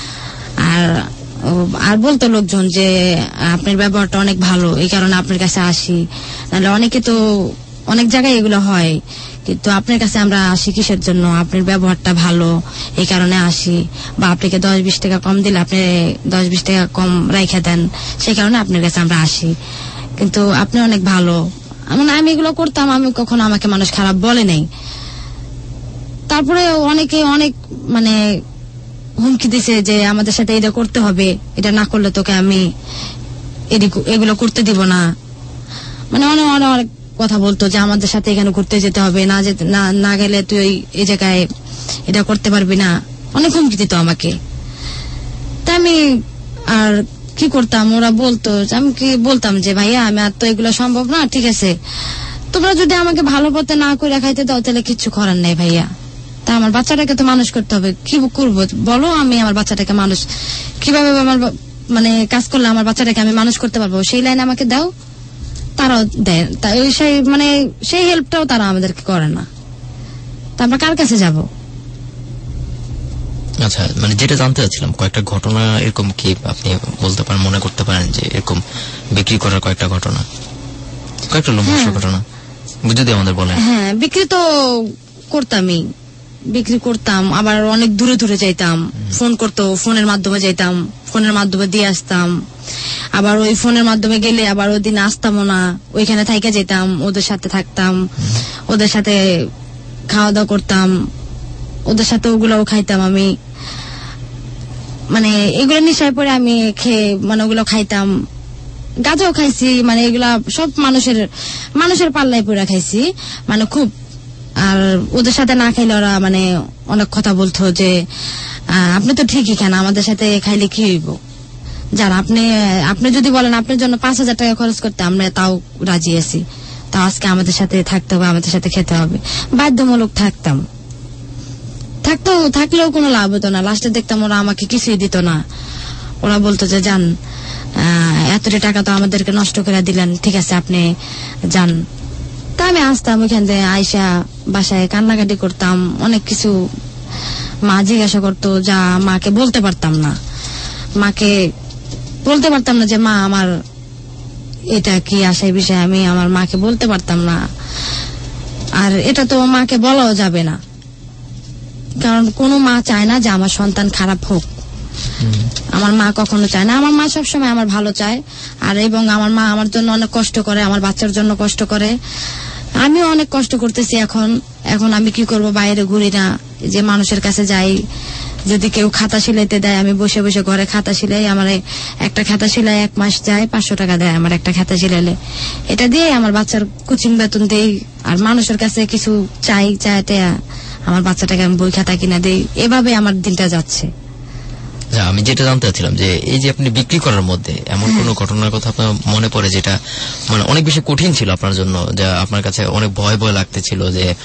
আর বলতো লোকজন যে আপনার ব্যবহারটা অনেক ভালো, এই কারণে আপনার কাছে আসি। নাহলে অনেকে তো অনেক জায়গায় এগুলো হয়, কিন্তু আপনার কাছে আমরা আসি কিসের জন্য? আপনার ব্যবহারটা ভালো, এই কারণে আসি। বা আপনাকে 10-20 টাকা কম দিলে আপনি 10-20 টাকা কম রাইখা দেন, সেই কারণে আপনার কাছে আমরা আসি। কিন্তু আপনি অনেক ভালো। আমি এগুলো করতাম, আমি কখনো আমাকে মানুষ খারাপ বলে নাই। তারপরে অনেকে অনেক মানে হুমকি দিছে যে আমাদের সাথে এটা করতে হবে, এটা না করলে তোকে আমি এগুলো করতে দিব না। মানে অনেক অনেক কথা বলতো যে আমাদের সাথে এখানে ঘুরতে যেতে হবে, না গেলে তুই এই জায়গায় এটা করতে পারবি না। অনেক হুমকি দিত আমাকে। তা আমি আর কি করতাম, ওরা বলতো, আমি কি বলতাম যে ভাইয়া আমি আর তো এগুলো সম্ভব না, ঠিক আছে তোমরা যদি আমাকে ভালো পথে না করে খাইতে দাও তাহলে কিচ্ছু করার নেই ভাইয়া। তা আমার বাচ্চাটাকে তো মানুষ করতে হবে, কি করবো বলো? আমি আমার বাচ্চাটাকে মানুষ কিভাবে আমার মানে কাজ করলে আমার বাচ্চাটাকে আমি মানুষ করতে পারবো, সেই লাইনে আমাকে দাও। তারাও দেয়, সেই হেল্পটাও তারা আমাদেরকে করে না। তা আমরা কার কাছে যাব? আচ্ছা, মানে যেটা জানতে চাচ্ছিলাম, কয়েকটা ঘটনা এরকম কি আপনি বলতে পারেন, মনে করতে পারেন যে এরকম বিক্রি করার কয়েকটা ঘটনা, কয়েকটা লোমহর্ষক ঘটনা যদি আমাদের বলেন? হ্যাঁ, বিক্রি তো করতামই, বিক্রি করতাম, আবার অনেক দূরে দূরে যাইতাম। ফোন করতো, ফোনের মাধ্যমে যাইতাম, ফোনের মাধ্যমে দিয়ে আসতাম। আবার ওই ফোনের মাধ্যমে গেলে আবার ওই দিন আসতামও না, ওইখানে থাইকা যেতাম, ওদের সাথে থাকতাম, ওদের সাথে খাওয়া দাওয়া করতাম, ওদের সাথে ওগুলাও খাইতাম। আমি মানে এগুলো নেশায় পরে আমি মানে ওগুলো খাইতাম, গাঁজাও খাইছি, মানে এগুলা সব মানুষের পাল্লায় পরে খাইছি, মানে খুব। আর ওদের সাথে না খাইলে ওরা মানে অনেক কথা বলতো যে আপনি তো ঠিকই খান, আমাদের সাথে খাইলে কি হইব? যার আপনি যদি বলেন আপনার জন্য 5,000 টাকা খরচ করতে, আমরা তাও রাজি আছি, তাও আজকে আমাদের সাথে থাকতে হবে, আমাদের সাথে খেতে হবে। বাধ্যমূলক থাকলেও কোনো লাভ হতো না। লাস্টে দেখতাম ওরা আমাকে কিছুই দিত না, ওরা বলতো যে যান, এতটা টাকা তো আমাদেরকে নষ্ট করে দিলেন, ঠিক আছে আপনি যান। তা আমি আসতাম, ওইখান থেকে আইসা বাসায় কান্নাকাটি করতাম, অনেক কিছু মা জিজ্ঞাসা করতো, যা মাকে বলতে পারতাম না। যে মা আমার এটা কি আশায় বিষয়, আমি আমার মাকে বলতে পারতাম না। আর এটা তো মাকে বলাও যাবে না, কারণ কোনো মা চায় না যে আমার সন্তান খারাপ হোক। আমার মা কখনো চায় না। আমার মা সবসময় আমার ভালো চায়, আর এবং আমার মা আমার জন্য অনেক কষ্ট করে, আমার বাচ্চার জন্য কষ্ট করে। আমিও অনেক কষ্ট করতেছি এখন আমি কি করব, বাইরে ঘুরি না, যে মানুষের কাছে যাই, যদি কেউ খাতা সিলাইতে দেয় আমি বসে বসে ঘরে খাতা সিলাই। আমার একটা খাতা সিলাই 1 মাস যায় 500 টাকা দেয় আমার একটা খাতা সিলাইলে। এটা দিয়ে আমার বাচ্চার কোচিং বেতন দেই, আর মানুষের কাছে কিছু চাইতে আমার বাচ্চাটাকে আমি বই খাতা কিনা দেই। এভাবে আমার দিনটা যাচ্ছে। আমি যেটা জানতে চাচ্ছিলাম যে এই যে আপনি বিক্রি করার মধ্যে এমন কোন ঘটনার কথা আপনার মনে পড়ে যেটা মানে অনেক বেশি কঠিন ছিল আপনার জন্য, যা আপনার কাছে অনেক ভয় লাগছিল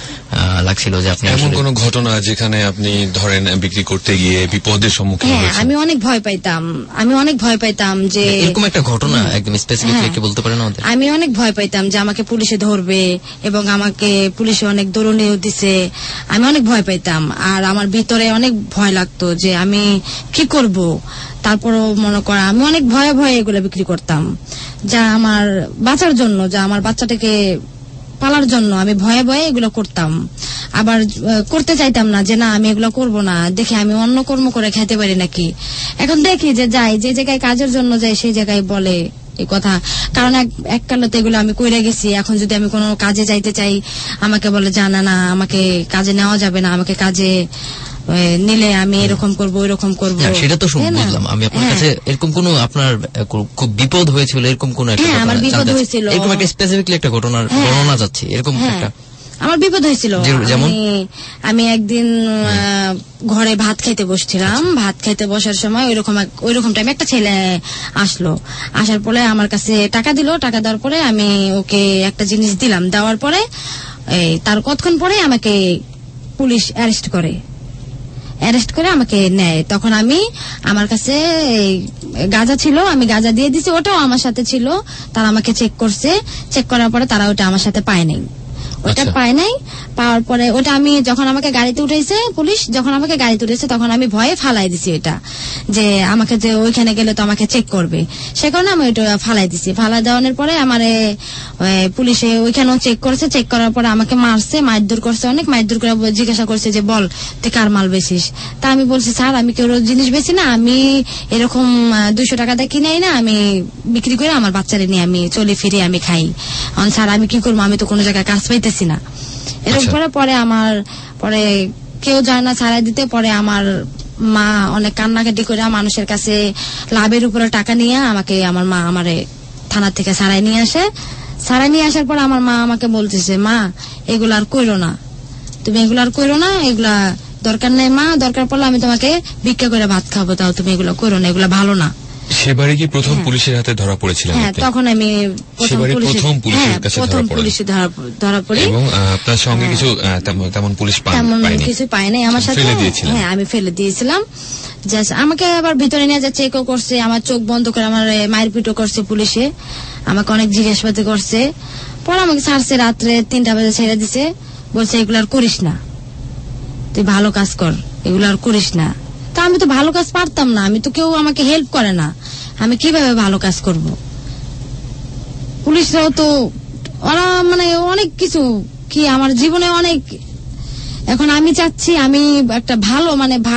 যে আপনি এমন কোন ঘটনা যেখানে আপনি ধরেন বিক্রি করতে গিয়ে বিপদের সম্মুখীন হয়েছেন? আমি অনেক ভয় পাইতাম যে এরকম একটা ঘটনা একদম স্পেসিফিকলি কি বলতে পারেন আমাদের? আমি অনেক ভয় পাইতাম যে আমাকে পুলিশে ধরবে, এবং আমাকে পুলিশে অনেক দৌড়নিও দিছে। আমি অনেক ভয় পাইতাম, আর আমার ভিতরে অনেক ভয় লাগতো যে আমি কি করব। তারপরও মনে করা আমি অনেক ভয়ে ভয়ে এগুলো বিক্রি করতাম, যা আমার বাঁচার জন্য, যা আমার বাচ্চাটাকে পালার জন্য আমি ভয়ে ভয়ে এগুলো করতাম। আবার করতে চাইতাম না যে না আমি এগুলো করব না, দেখি আমি অন্য কর্ম করে খেতে পারি নাকি। এখন দেখি যে যাই, যে জায়গায় কাজের জন্য যাই সেই জায়গায় বলে এই কথা, কারণ এককালে তো এগুলো আমি কইরা গেছি। এখন যদি আমি কোনো কাজে যাইতে চাই আমাকে বলে জানা না, আমাকে কাজে নেওয়া যাবে না, আমাকে কাজে নিলে আমি এরকম করব ওইরকম করব। সেটা তো বুঝলাম। আমি আপনার কাছে এরকম কোন আপনার খুব বিপদ হয়েছিল এরকম কোন একটা আমার বিপদ হয়েছিল, এরকম একটা স্পেসিফিকলি একটা ঘটনার বর্ণনা যাচ্ছে, এরকম একটা আমার বিপদ হয়েছিল। যেমন আমি একদিন ঘরে ভাত খাইতে বসছিলাম, ভাত খাইতে বসার সময় ওইরকম টাইমে একটা ছেলে আসার পরে আমার কাছে টাকা দিল। টাকা দেওয়ার পরে আমি ওকে একটা জিনিস দিলাম, দেওয়ার পরে তার কতক্ষণ পরে আমাকে পুলিশ অ্যারেস্ট করে আমাকে নেয়। তখন আমার কাছে গাঁজা ছিল, আমি গাঁজা দিয়ে দিছি, ওটাও আমার সাথে ছিল। তারা আমাকে চেক করার পরে তারা ওটা আমার সাথে পায় নাই। পাওয়ার পরে ওটা আমি যখন আমাকে গাড়িতে উঠেছে, পুলিশ যখন আমাকে গাড়িতে উঠেছে তখন আমি ভয়ে ফালাই দিছি এটা, যে আমাকে যে ওইখানে গেলে তো আমাকে চেক করবে, সে কারণে আমি ওইটা ফালাই দিছি। ফালাই দেওয়ানোর পরে আমার পুলিশে ওইখানেও চেক করার পরে আমাকে মারছে, মারধর করছে, অনেক মারধর করে জিজ্ঞাসা করছে যে বল তুই কার মাল বেচিস। তা আমি বলছি স্যার আমি কেউ জিনিস বেচি না, আমি এরকম 200 টাকা দিয়ে কিনাই না, আমি বিক্রি করে আমার বাচ্চারে নিয়ে আমি চলে ফিরে আমি খাই। স্যার আমি কি করবো, আমি তো কোনো জায়গায় কাজ পাইতেছি না। এরকম পরে আমার কেউ যায় না ছাড়াই দিতে। পরে আমার মা অনেক কান্নাকাটি করে মানুষের কাছে লাভের উপরে টাকা নিয়ে আমার মা আমারে থানা থেকে ছাড়াই নিয়ে আসে। ছাড়াই নিয়ে আসার পর আমার মা আমাকে বলতেছে, মা এগুলা আর কইরো না, তুমি এগুলা আর কইরো না, এগুলা দরকার নেই মা, দরকার পড়লে আমি তোমাকে ভিক্ষা করে ভাত খাবো, তাও তুমি এগুলো কইরো না, এগুলা ভালো না। সেবারে কি প্রথম পুলিশের হাতে ধরা পড়েছিলেন? হ্যাঁ, তখন আমি প্রথম পুলিশের কাছে ধরা পড়ি। এবং আপনার সঙ্গে কিছু তেমন পুলিশ কিছু পাই নাই আমার সাথে। হ্যাঁ, আমি ফেলে দিয়েছিলাম। আমাকে আবার ভিতরে নিয়ে যা চেকও করছে, আমার চোখ বন্ধ করে আমার মায়ের পিটও করছে পুলিশে, আমাকে অনেক জিজ্ঞাসাবাদ করছে। পরে আমাকে ছাড়ছে, রাত্রে 3টা বাজে ছেড়ে দিছে, বলছে এগুলো আর করিস না, তুই ভালো কাজ কর, এগুলো আর করিস না। তা আমি তো ভালো কাজ পারতাম না, আমি তো কেউ আমাকে হেল্প করে না, আমি কিভাবে ভালো কাজ করব। পুলিশরাও তো ওরা মানে অনেক কিছু কি আমার জীবনে অনেক। এখন আমি চাচ্ছি আমি একটা ভালো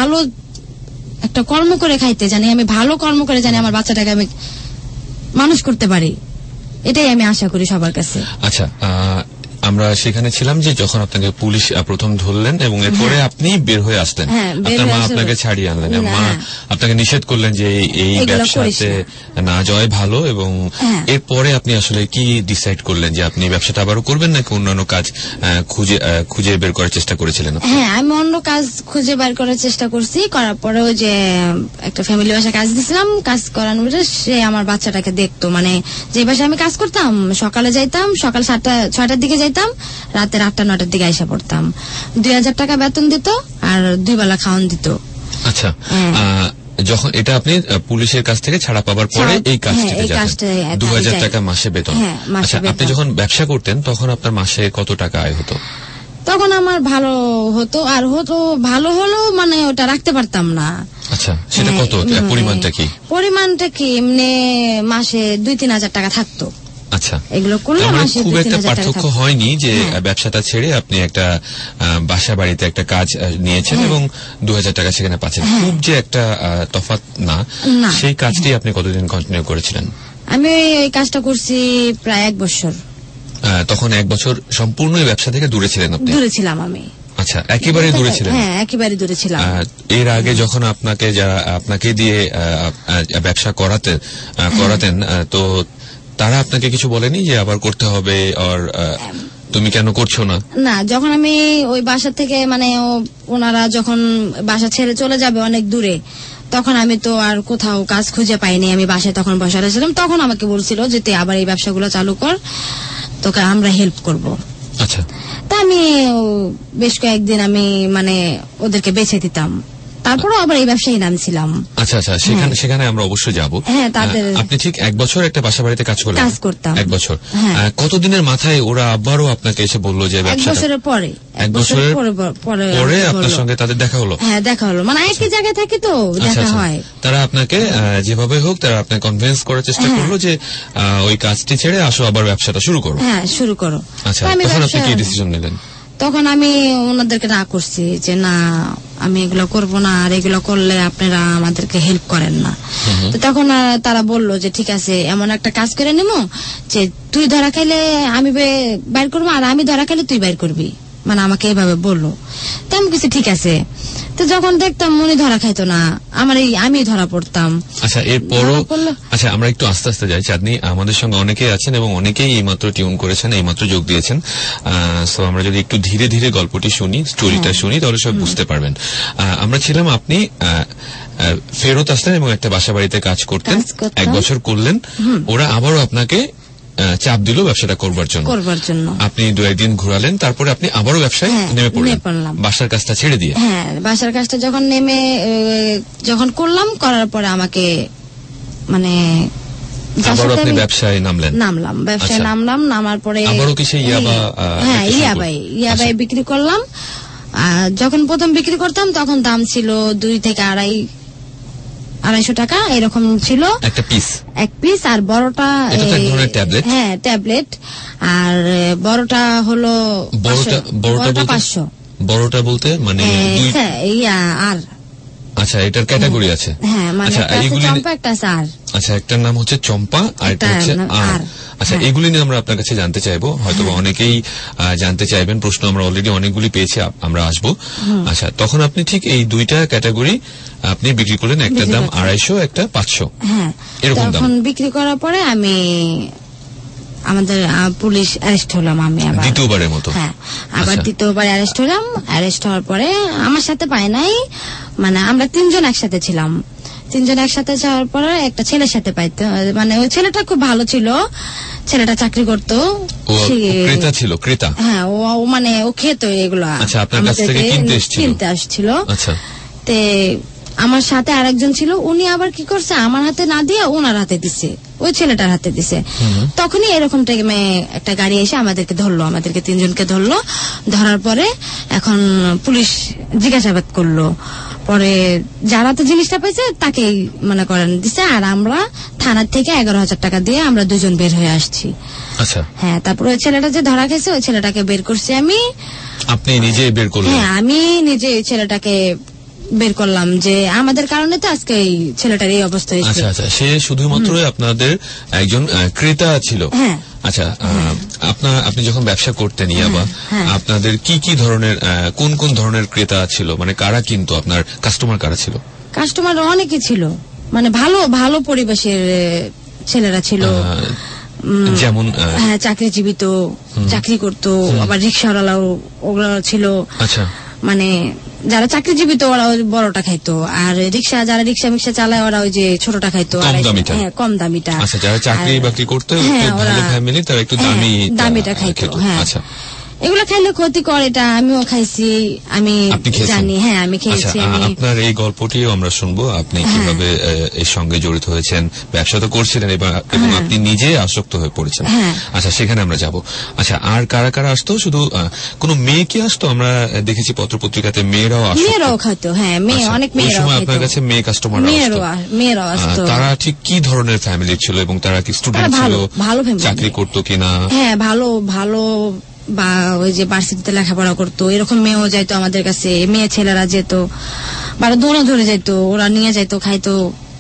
একটা কর্ম করে খাইতে জানি, আমি ভালো কর্ম করে জানি আমার বাচ্চাটাকে আমি মানুষ করতে পারি, এটাই আমি আশা করি সবার কাছে। আচ্ছা, আমরা সেখানে ছিলাম যে যখন আপনাকে পুলিশ প্রথম ধরলেন এবং এরপরে আপনি বের হয়ে আসলেন, আপনার মা আপনাকে ছাড়িয়ে আনলেন, মা আপনাকে নিষেধ করলেন যে এই ব্যবসাতে না যাওয়াই ভালো। এবং এরপরে আপনি আসলে কি ডিসাইড করলেন যে আপনি ব্যবসাটা আবারও করবেন নাকি অন্যান্য কাজ খুঁজে বের করার চেষ্টা করেছিলেন? হ্যাঁ, আমি অন্য কাজ খুঁজে বের করার চেষ্টা করছি। করার পরেও যে একটা ফ্যামিলি বাসায় কাজ দিয়েছিলাম, কাজ করানোর সে আমার বাচ্চাটাকে দেখতো, মানে যে বাসায় আমি কাজ করতাম সকালে যাইতাম, সকাল 6টার দিকে যাইতাম, রাতে 8টা-9টার দিকে আইসা পড়তাম। 2000 টাকা বেতন দিত আর 2 বেলা খাওয়ান দিত। আচ্ছা, যখন এটা আপনি পুলিশের কাছ থেকে ছাড়া পাবার পরে এই কাজটিতে যাবেন, 2000 টাকা মাসে বেতন। আচ্ছা, আপনি যখন ব্যবসা করতেন তখন আপনার মাসে কত টাকা আয় হতো? তখন আমার ভালো হতো, আর ভালো হলো মানে ওটা রাখতে পারতাম না। আচ্ছা, সেটা কত? পরিমাণটা কি এমনি মাসে 2-3 হাজার টাকা থাকতো। আচ্ছা, এগুলো করলে খুব একটা পার্থক্য হয়নি যে ব্যবসাটা ছেড়ে আপনি একটা বাসা বাড়িতে একটা কাজ নিয়েছেন এবং 2000 টাকা সেখানে পাচ্ছেন, খুব যে একটা তফাৎ না। সেই কাজটি আপনি কতদিন কন্টিনিউ করেছিলেন? আমি এই কাজটা করছি প্রায় 1 বছর। তখন 1 বছর সম্পূর্ণ ব্যবসা থেকে দূরে ছিলেন আপনি? দূরে ছিলাম আমি। আচ্ছা, একেবারে দূরে ছিলেন? হ্যাঁ, একেবারে দূরে ছিলাম। এর আগে যখন আপনাকে দিয়ে ব্যবসা করাতেন তো তারা আপনাকে কিছু বলেনি যে আবার করতে হবে, আর তুমি কেন করছো না? না, যখন আমি ওই বাসা থেকে মানে ওনারা যখন বাসা ছেড়ে চলে যাবে অনেক দূরে, তখন আমি তো আর কোথাও কাজ খুঁজে পাইনি। আমি বাসায় তখন বসে ছিলাম। তখন আমাকে বলছিল যে তুই আবার এই ব্যবসাগুলো চালু কর, তোকে আমরা হেল্প করব। আচ্ছা, তা আমি বেশ কয়েকদিন আমি মানে ওদেরকে বেছে দিতাম, তারপরে আবার এই ব্যবসায় নামছিলাম। আচ্ছা আচ্ছা, সেখানে আমরা অবশ্যই যাব। হ্যাঁ, তাদের আপনি ঠিক 1 বছর একটা বাসা বাড়িতে কাজ করতাম? 1 বছর। কতদিনের মাথায় ওরা আবারও আপনাকে এসে বললো যে ব্যবসা? 1 বছরের পরে। 1 বছরের পরে আপনার সঙ্গে তাদের দেখা হলো? হ্যাঁ, দেখা হলো, মানে একই জায়গায় থাকি তো দেখা হয়। তারা আপনাকে যেভাবে হোক তারা আপনাকে কনভিন্স করার চেষ্টা করলো যে ওই কাজটি ছেড়ে আসো, আবার ব্যবসাটা শুরু করো। হ্যাঁ, শুরু করো। আচ্ছা, তখন আপনি কি ডিসিশন নিলেন? তখন আমি ওনাদেরকে না করছি যে না, আমি এগুলো করব না, আর এগুলো করলে আপনারা আমাদেরকে হেল্প করেন না। তো তখন তারা বললো যে ঠিক আছে, এমন একটা কাজ করে নেবো যে তুই ধরা খাইলে আমি বাইর করবো, আর আমি ধরা খাইলে তুই বাইর করবি, মানে আমাকে এইভাবে বললো। তো আমি কিছু ঠিক আছে। তো যখন দেখতাম উনি ধরা খাইতো না, আমি ধরা পড়তাম। আচ্ছা, এরপরও আচ্ছা, আমরা একটু আস্তে আস্তে যাই। চাঁদনী, আমাদের সঙ্গে অনেকেই আছেন এবং অনেকেই এইমাত্র টিউন করেছেন, এইমাত্র যোগ দিয়েছেন। সো আমরা যদি একটু ধীরে ধীরে গল্পটি শুনি, স্টোরিটা শুনি, তাহলে সব বুঝতে পারবেন। আমরা ছিলাম, আপনি ফেরত আসলেন এবং একটা বাসা বাড়িতে কাজ করতেন, 1 বছর করলেন। ওরা আবারও আপনাকে চাপ দিল ব্যবসাটা করবার জন্য। আপনি 2-1 দিন ঘুরালেন, তারপরে আপনি আবারও ব্যবসায় নেমে পড়লেন বাসার কাজটা ছেড়ে দিয়ে। হ্যাঁ, বাসার কাজটা যখন করলাম, করার পরে আমাকে মানে আবারও আপনি ব্যবসায় নামলাম। নামার পরে আবারও কি সেই ইয়াবাই বিক্রি করলাম। যখন প্রথম বিক্রি করতাম তখন দাম ছিল 2 থেকে 250 টাকা এরকম ছিল এক পিস। আর বড়টা হ্যাঁ ট্যাবলেট, আর বড়টা হলো 500। বড়টা বলতে মানে আর আচ্ছা, এটার ক্যাটাগরি আছে? হ্যাঁ, মানে চম্পা একটা আছে, আর আচ্ছা, একটার নাম হচ্ছে চম্পা আর একটা হচ্ছে আর। আচ্ছা, এগুলি নিয়ে আমরা আপনার কাছে জানতে চাইবো, হয়তো অনেকেই জানতে চাইবেন। প্রশ্ন আমরা অলরেডি অনেকগুলি পেয়েছি, আমরা আসবো। আচ্ছা, তখন আপনি ঠিক এই 2টা ক্যাটাগরি আপনি বিক্রি করলেন, একটার দাম 250, একটা 500 এরকম দাম। তখন বিক্রি করার পরে আমাদের পুলিশ অ্যারেস্ট হলাম। আমি আবার দ্বিতীয়বারের মতো? হ্যাঁ, আবার দ্বিতীয়বার অ্যারেস্ট হলাম। অ্যারেস্ট হওয়ার পরে আমার সাথে পায় নাই, মানে আমরা 3 জন একসাথে ছিলাম। 3 জন একসাথে যাওয়ার পরে একটা ছেলের সাথে পাইতো, মানে ওই ছেলেটা খুব ভালো ছিল, ছেলেটা চাকরি করতো। ক্রেতা ছিল? ক্রেতা? হ্যাঁ, ও মানে ও খেতো এগুলা। আচ্ছা, আপনার কাছ থেকে কিনতে আসছিল। আচ্ছা, তে আমার সাথে আরেকজন ছিল, উনি আবার কি করছে, আমার হাতে না দিয়ে ওনার হাতে দিছে, ওই ছেলেটার হাতে দিছে। তখনই এরকম টাইমে একটা গাড়ি এসে আমাদেরকে 3 জনকে ধরলো। ধরার পরে এখন পুলিশ জিজ্ঞাসাবাদ করলো। পরে যারা তো জিনিসটা পাইছে তাকেই মনে করেন দিছে, আর আমরা থানার থেকে 11,000 টাকা দিয়ে আমরা 2 জন বের হয়ে আসছি। আচ্ছা, হ্যাঁ, তারপরে ওই ছেলেটা যে ধরা খেয়েছে ওই ছেলেটাকে বের করছি আমি। আপনি নিজে বের করলেন? হ্যাঁ, আমি নিজে ওই ছেলেটাকে বের করলাম, যে আমাদের কারণে তো আজকে এই ছেলেটার এই অবস্থা হয়েছে। আচ্ছা আচ্ছা, সে শুধুমাত্র আপনাদের একজন ক্রেতা ছিল? হ্যাঁ। আচ্ছা, আপনি যখন ব্যবসা করতেন ইয়াবা, আপনাদের কি ধরনের কোন ধরনের ক্রেতা ছিল, মানে কারা কিনতো, আপনার কাস্টমার কারা ছিল? কাস্টমার অনেকে ছিল, মানে ভালো পরিবেশের ছেলেরা ছিল, যেমন হ্যাঁ চাকরিজীবী তো চাকরি করতো, আবার রিক্সাওয়ালাও ওগুলো ছিল। আচ্ছা, মানে যারা চাকরিজীবী তো ওরা বড়টা খাইতো, আর যারা রিক্সা চালায় ওরা ওই যে ছোটটা খাইতো, কম দামিটা। আচ্ছা, যারা চাকরি বাকরি করতো ভালো ফ্যামিলি তারা একটু দামিটা খাইতো। হ্যাঁ, আচ্ছা, এগুলো খাইলে ক্ষতিকর, এটা আমিও খাইছি, আমি জানি। হ্যাঁ, আমি খেয়েছি। আপনার এই গল্পটিও আমরা শুনবো, আপনি কিভাবে এর সঙ্গে জড়িত হয়েছেন, ব্যবসা তো করছিলেন এবং আপনি নিজে আসক্ত হয়ে পড়েছেন। আচ্ছা, সেখানে আমরা যাব। আচ্ছা, আর কারা কারা আসতো? শুধু কোনো মেয়ে কি আসতো? আমরা দেখেছি পত্রপত্রিকাতে মেয়েরাও খাইতো। হ্যাঁ, মেয়ে, অনেক মেয়েরাও খাইতো। আপনার কাছে মেয়ে কাস্টমার মেয়েরাও আসতো। তারা ঠিক কি ধরনের ফ্যামিলি ছিল এবং তারা কি স্টুডেন্ট ছিল, চাকরি করতো কিনা? হ্যাঁ, ভালো বা ওই যে ভার্সিটিতে লেখাপড়া করতো, এরকম মেয়েও যাইতো আমাদের কাছে। মেয়ে ছেলেরা যেত, বা দোনো ধরে যাইতো, ওরা নিয়ে যাইতো, খাইতো।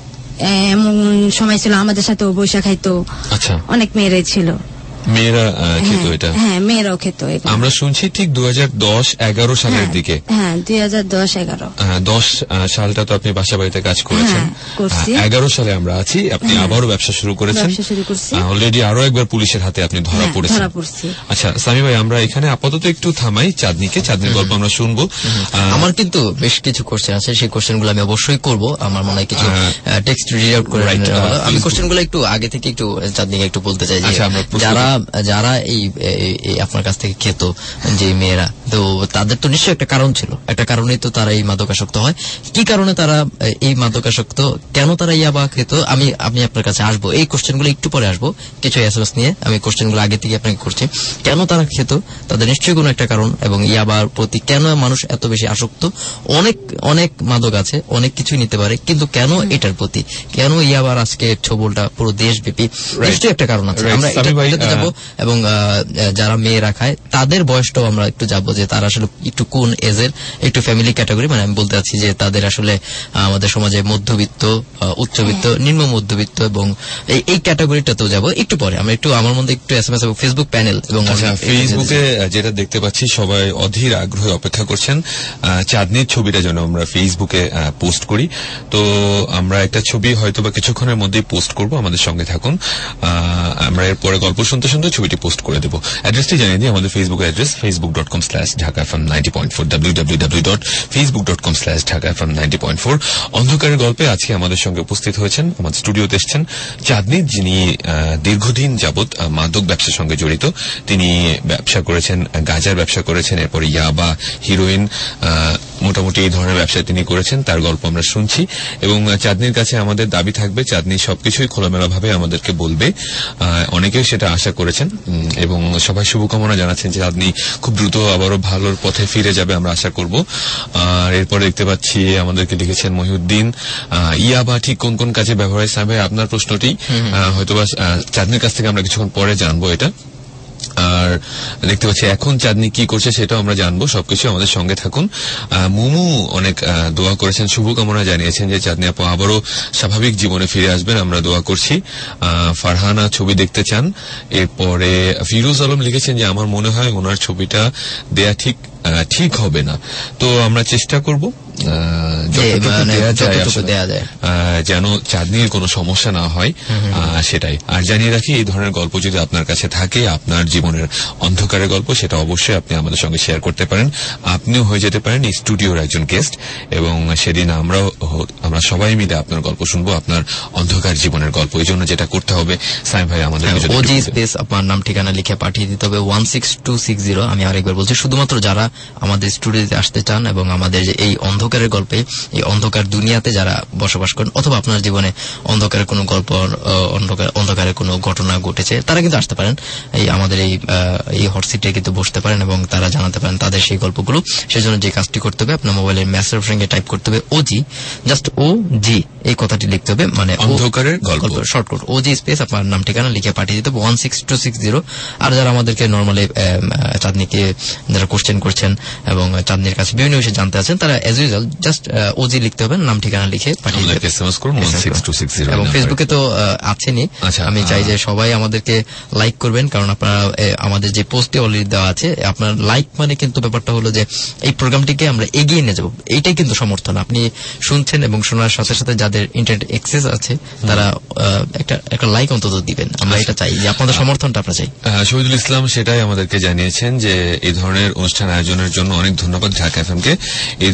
এমন সময় ছিল আমাদের সাথে বৈশা খাইতো। আচ্ছা, অনেক মেয়েরাই ছিল। মেয়েরা খেত এটা? হ্যাঁ, মেয়েরাও খেত। আমরা শুনছি ঠিক 2010-11 সালের দিকে। হ্যাঁ, 2010-11। 10 সালটা তো আপনি বাসা বাড়িতে কাজ করেছেন। 11 সালে আমরা আছি, আপনি আবারও ব্যবসা শুরু করেছেন। অলরেডি আরো একবার পুলিশের হাতে আপনি ধরা পড়েছেন। আচ্ছা সামি ভাই, আমরা এখানে আপাতত একটু থামাই। চাঁদনির গল্প আমরা শুনবো। আমার কিন্তু বেশ কিছু কোশ্চেন আছে, সেই কোশ্চেনগুলো আমি অবশ্যই করব। আমার মনে হয় কিছু টেক্সট রিড আউট করে আমি কোশ্চেনগুলো একটু আগে থেকে একটু চাঁদনিকে একটু বলতে চাই যে যারা এই আপনার কাছ থেকে খেত, যে মেয়েরা, তো তাদের তো নিশ্চয়ই একটা কারণ ছিল, একটা কারণেই তো তারা এই মাদকাসক্ত হয়। কি কারণে তারা এই মাদকাসক্ত, কেন তারা ইয়াবা খেত, আমি আপনার কাছে আসবো। এই কোশ্চেনগুলো একটু পরে আসবো, কিছু এসএমএস নিয়ে। আমি কোশ্চেনগুলো আগে থেকে আপনাকে করছি। কেন তারা খেত, তাদের নিশ্চয়ই কোনো একটা কারণ, এবং ইয়াবার প্রতি কেন মানুষ এত বেশি আসক্ত। অনেক মাদক আছে, অনেক কিছুই নিতে পারে, কিন্তু কেন এটার প্রতি, কেন ইয়াবার আজকে ছবলটা পুরো দেশব্যাপী, নিশ্চয়ই একটা কারণ আছে। আমরা এটা যাবো, এবং যারা মেয়েরা খায় তাদের বয়সটাও আমরা একটু যাবো, যে তারা আসলে একটু কোন এজের, একটু ফ্যামিলি ক্যাটাগরি, মানে আমি বলতে চাচ্ছি যে তাদের আসলে আমাদের সমাজে মধ্যবিত্ত, উচ্চবিত্ত, নিম্ন মধ্যবিত্ত, এবং এই ক্যাটাগরিটাতেও যাবো একটু পরে। আমরা একটু আমার মধ্যে একটু এসএমএস এবং ফেসবুক প্যানেল এবং ফেসবুকে যেটা দেখতে পাচ্ছি, সবাই অধীর আগ্রহে অপেক্ষা করছেন চাঁদনির ছবিটা যেন আমরা ফেসবুকে পোস্ট করি। তো আমরা একটা ছবি হয়তো বা কিছুক্ষণের মধ্যেই পোস্ট করব, আমাদের সঙ্গে থাকুন। আমরা এরপরে গল্প শুনতে শুনতে ছবিটি পোস্ট করে দেবো। অ্যাড্রেসটি জানিয়ে দিই, আমাদের ফেসবুক অ্যাড্রেস facebook.com/dhakafm90.4, www.facebook.com/dhakafm90.4। অন্ধকারের গল্পে আজকে আমাদের সঙ্গে উপস্থিত হয়েছেন, আমাদের স্টুডিওতে এসেছেন চাঁদনি, যিনি দীর্ঘদিন যাবৎ মাদক ব্যবসার সঙ্গে জড়িত। তিনি ব্যবসা করেছেন, গাঁজার ব্যবসা করেছেন, এরপরে ইয়াবা, হিরোইন, মোটামুটি এই ধরনের ব্যবসা তিনি করেছেন। তার গল্প আমরা শুনছি এবং চাঁদনির কাছে আমাদের দাবি থাকবে, চাঁদনি সবকিছুই খোলামেলাভাবে আমাদেরকে বলবে। অনেকেও সেটা আশা করেছেন এবং সবাই শুভকামনা জানাচ্ছেন যে চাঁদনি খুব দ্রুত আবারও ভালোর পথে ফিরে যাবে, আমরা আশা করব। আর এরপরে দেখতে পাচ্ছি আমাদেরকে লিখেছেন মহিউদ্দিন, ইয়াবা ঠিক কোন কোন কাজে ব্যবহার হয়? সাহেব, আপনার প্রশ্নটি হয়তোবা চাঁদনির কাছ থেকে আমরা কিছুক্ষণ পরে জানবো এটা। আর দেখতে পাচ্ছি এখন চাঁদনি কি করছে সেটাও আমরা জানবো। সবকিছু আমাদের সঙ্গে থাকুন। মুমু অনেক দোয়া করেছেন, শুভকামনা জানিয়েছেন যে চাঁদনি আপু আবারও স্বাভাবিক জীবনে ফিরে আসবেন, আমরা দোয়া করছি। ফারহানা ছবি দেখতে চান। এরপরে ফিরোজ আলম লিখেছেন যে আমার মনে হয় ওনার ছবিটা দেয়া ঠিক হবে না, তো আমরা চেষ্টা করব যেন চাঁদনির কোনো সমস্যা না হয়, সেটাই। আর জানিয়ে রাখি, এই ধরনের গল্প যদি আপনার কাছে থাকে, আপনার জীবনের অন্ধকারের গল্প, সেটা অবশ্যই আপনি আমাদের সঙ্গে শেয়ার করতে পারেন। আপনিও হয়ে যেতে পারেন এই স্টুডিওর একজন গেস্ট, এবং সেদিন আমরা সবাই মিলে আপনার গল্প শুনবো, আপনার অন্ধকার জীবনের গল্প। এই জন্য যেটা করতে হবে, সাইম ভাই আমাদের ওজি স্পেস আপনার নাম ঠিকানা লিখে পাঠিয়ে দিতে হবে 16260। আমি আরেকবার বলছি, শুধুমাত্র যারা আমাদের স্টুডিওতে আসতে চান এবং আমাদের এই অন্ধকারের গল্পে, এই অন্ধকার দুনিয়াতে যারা বসবাস করেন, অথবা আপনার জীবনে অন্ধকারের কোনো গল্প, অন্ধকারের কোনো ঘটনা ঘটেছে, তারা কিন্তু আসতে পারেন, এই আমাদের এই হট সিটে কিন্তু বসতে পারেন এবং তারা জানাতে পারেন তাদের সেই গল্পগুলো। সেজন্য যে কাজটি করতে হবে, আপনার মোবাইলের মেসেজ ফ্রেন্ডে টাইপ করতে হবে ওজি, জাস্ট OG এই কথাটি লিখতে হবে, মানে অন্ধকারের গল্প শর্টকাট ওজি স্পেস আপনার নাম ঠিকানা লিখে পাঠিয়ে দিতে হবে 16260। আর যারা আমাদেরকে নর্মালি চাঁদনিকে যারা কোশ্চেন করছেন এবং চাঁদনির কাছে বিভিন্ন বিষয়ে জানতে আছেন, তারা এজ ইউজুয়াল জাস্ট ওজি লিখতে হবে, নাম ঠিকানা লিখে পাঠিয়ে দেবেন। এবং ফেসবুকে তো আছেনই, আমি চাই যে সবাই আমাদেরকে লাইক করবেন, কারণ আপনারা আমাদের যে পোস্টে অলরেডি দেওয়া আছে, আপনার লাইক মানে কিন্তু ব্যাপারটা হলো যে এই প্রোগ্রামটিকে আমরা এগিয়ে নিয়ে যাব, এইটাই কিন্তু সমর্থন। আপনি শুনছেন এবং শোনার সাথে সাথে যাদের ইন্টারনেট অ্যাক্সেস আছে তারা একটা লাইক অন্তত দিবেন, আমরা এটা চাই, যে আপনাদের সমর্থনটা আমরা চাই। শহীদুল ইসলাম সেটাই আমাদেরকে জানিয়েছেন যে এই ধরনের অনুষ্ঠান আয়োজনের জন্য অনেক ধন্যবাদ ঢাকা এফএম কে। এই ধরনের প্রোগ্রাম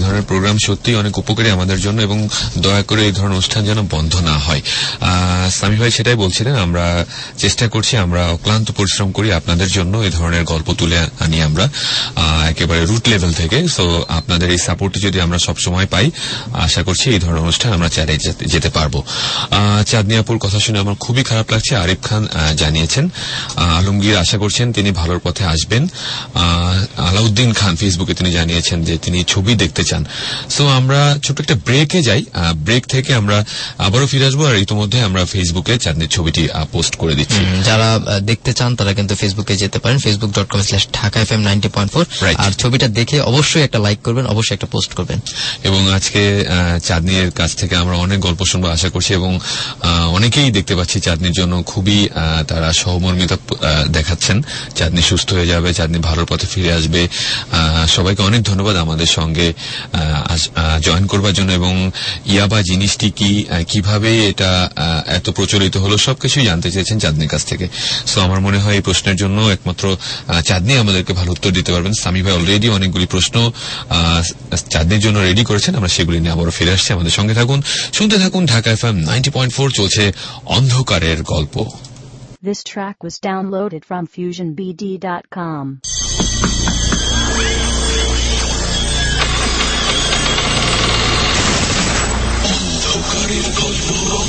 প্রোগ্রাম সত্যি অনেক উপকারী আমাদের জন্য, এবং দয়া করে এই ধরনের অনুষ্ঠান যেন বন্ধ না হয়। সামি ভাই সেটাই বলছিলেন, আমরা চেষ্টা করছি, আমরা অক্লান্ত পরিশ্রম করি আপনাদের জন্য, এই ধরনের গল্প তুলে আনি আমরা একেবারে রুট লেভেল থেকে। সো আপনাদের এই সাপোর্টটি যদি আমরা সবসময় পাই, আশা করছি এই ধরনের অনুষ্ঠান আমরা চালিয়ে যেতে পারবো। চাঁদনি আপুর কথা শুনে আমার খুবই খারাপ লাগছে। আরিফ খান জানিয়েছেন, আলমগীর আশা করছেন তিনি ভালোর পথে আসবেন। আলাউদ্দিন খান ফেসবুকে তিনি জানিয়েছেন যে তিনি ছবি দেখতে চান। সো আমরা ছোট্ট একটা ব্রেকে যাই, ব্রেক থেকে আমরা আবারও ফিরে আসবো। আর ইতিমধ্যে আমরা ফেসবুকে চাঁদনির ছবিটি পোস্ট করে দিচ্ছি। যারা দেখতে চান তারা কিন্তু ফেসবুকে যেতে পারেন, facebook.com/dhaka.fm90.4, আর ছবিটা দেখে অবশ্যই একটা লাইক করবেন, অবশ্যই একটা পোস্ট করবেন। এবং আজকে চাঁদনির কাছ থেকে আমরা অনেক গল্প শুনবো আশা করছি, এবং অনেকেই দেখতে পাচ্ছি চাঁদনির জন্য খুবই তারা সহমর্মিতা দেখাচ্ছেন। চাঁদনি সুস্থ হয়ে যাবে, চাঁদনি ভালোর পথে ফিরে আসবে। সবাইকে অনেক ধন্যবাদ আমাদের সঙ্গে জয়েন করবার জন্য, এবং ইয়াবা জিনিসটি কি, কিভাবে এটা এত প্রচলিত হলো, সবকিছুই জানতে চেয়েছেন চাঁদনির কাছ থেকে। সো আমার মনে হয় এই প্রশ্নের জন্য একমাত্র চাঁদনি আমাদেরকে ভালো উত্তর দিতে পারবেন। সামি ভাই অলরেডি অনেকগুলি প্রশ্ন চাঁদনির জন্য রেডি করেছেন, আমরা সেগুলি নিয়ে আবারও ফিরে আসছি। আমাদের সঙ্গে থাকুন, শুনতে থাকুন ঢাকা FM 90.4, চলছে অন্ধকারের গল্প। This track was downloaded from FusionBD.com. অন্ধকারের গল্প।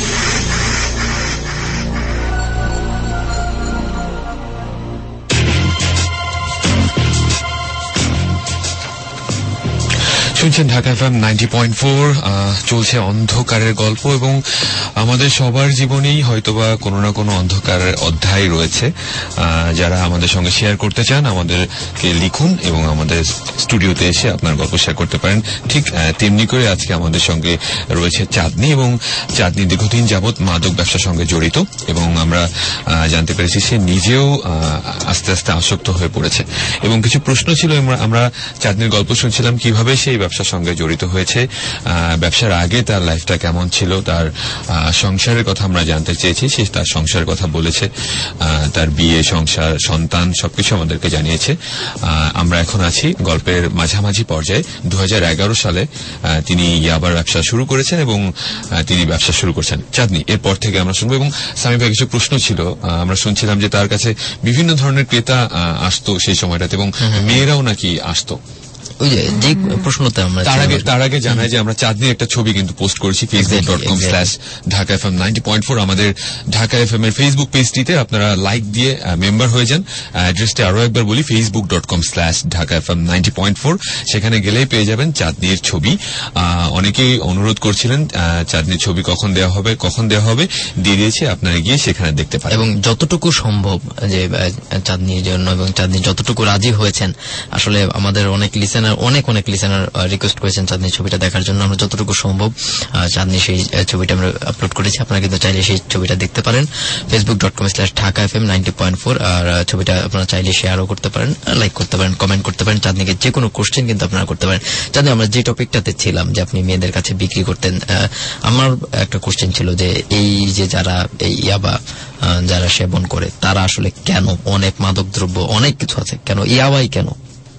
শুনছেন ঢাকা FM 90.4, চলছে অন্ধকারের গল্প, এবং আমাদের সবার জীবনেই হয়তোবা কোনো না কোনো অন্ধকারের অধ্যায় রয়েছে। যারা আমাদের সঙ্গে শেয়ার করতে চান আমাদেরকে লিখুন, এবং আমাদের স্টুডিওতে এসে আপনার গল্প শেয়ার করতে পারেন। ঠিক তেমনি করে আজকে আমাদের সঙ্গে রয়েছে চাঁদনি, এবং চাঁদনি দীর্ঘদিন যাবৎ মাদক ব্যবসার সঙ্গে জড়িত, এবং আমরা জানতে পেরেছি সে নিজেও আস্তে আস্তে আসক্ত হয়ে পড়েছে। এবং কিছু প্রশ্ন ছিল, আমরা চাঁদনির গল্প শুনছিলাম কিভাবে সেই ব্যবসার সঙ্গে জড়িত হয়েছে, ব্যবসার আগে তার লাইফটা কেমন ছিল, তার সংসারের কথা আমরা জানতে চেয়েছি। সে তার সংসারের কথা বলেছে, তার বিয়ে, সংসার, সন্তান সবকিছু আমাদেরকে জানিয়েছে। আমরা এখন আছি গল্পের মাঝামাঝি পর্যায়ে। 2011 সালে তিনি ইয়াবার ব্যবসা শুরু করেছেন, এবং তিনি ব্যবসা শুরু করছেন। চাঁদনি এরপর থেকে আমরা শুনবো। এবং স্বামী ভাই কিছু প্রশ্ন ছিল, আমরা শুনছিলাম যে তার কাছে বিভিন্ন ধরনের ক্রেতা আসতো সেই সময়টাতে, এবং মেয়েরাও নাকি আসতো। ওই যে প্রশ্নতে আমরা তার আগে জানাই যে আমরা চাঁদনির একটা ছবি কিন্তু পোস্ট করেছি facebook.com/dhaka.fm90.4, আমাদের ঢাকা FM এর ফেসবুক পেজটিতে। আপনারা লাইক দিয়ে মেম্বার হয়ে যান। অ্যাড্রেসটা আরো একবার বলি, facebook.com/dhaka.fm90.4, সেখানে গেলেই পেয়ে যাবেন চাঁদনির ছবি। অনেকেই অনুরোধ করছিলেন চাঁদনির ছবি কখন দেওয়া হবে, দিয়ে দিয়েছি, আপনারা গিয়ে সেখানে দেখতে পারেন। এবং যতটুকু সম্ভব যে চাঁদনির জন্য, এবং চাঁদনি যতটুকু রাজি হয়েছেন, আসলে আমাদের অনেক লিসেনার রিকোয়েস্ট করেছেন চাঁদনির ছবিটা দেখার জন্য। আমরা যতটুকু সম্ভব চাঁদনি সেই ছবিটা আমরা আপলোড করেছি, আপনারা কিন্তু চাইলে সেই ছবিটা দেখতে পারেন facebook.com/dhaka.fm90.4। আর ছবিটা আপনারা চাইলে শেয়ারও করতে পারেন, লাইক করতে পারেন, কমেন্ট করতে পারেন। চাঁদনিকে যে কোনো কোশ্চেন কিন্তু আপনারা করতে পারেন। চাঁদনি, আমরা যে টপিকটাতে ছিলাম যে আপনি মেয়েদের কাছে বিক্রি করতেন, আমার একটা কোশ্চেন ছিল যে এই যে যারা এই ইয়াবা যারা সেবন করে, তারা আসলে কেন, অনেক মাদক দ্রব্য অনেক কিছু আছে, কেন ইয়াবাই কেন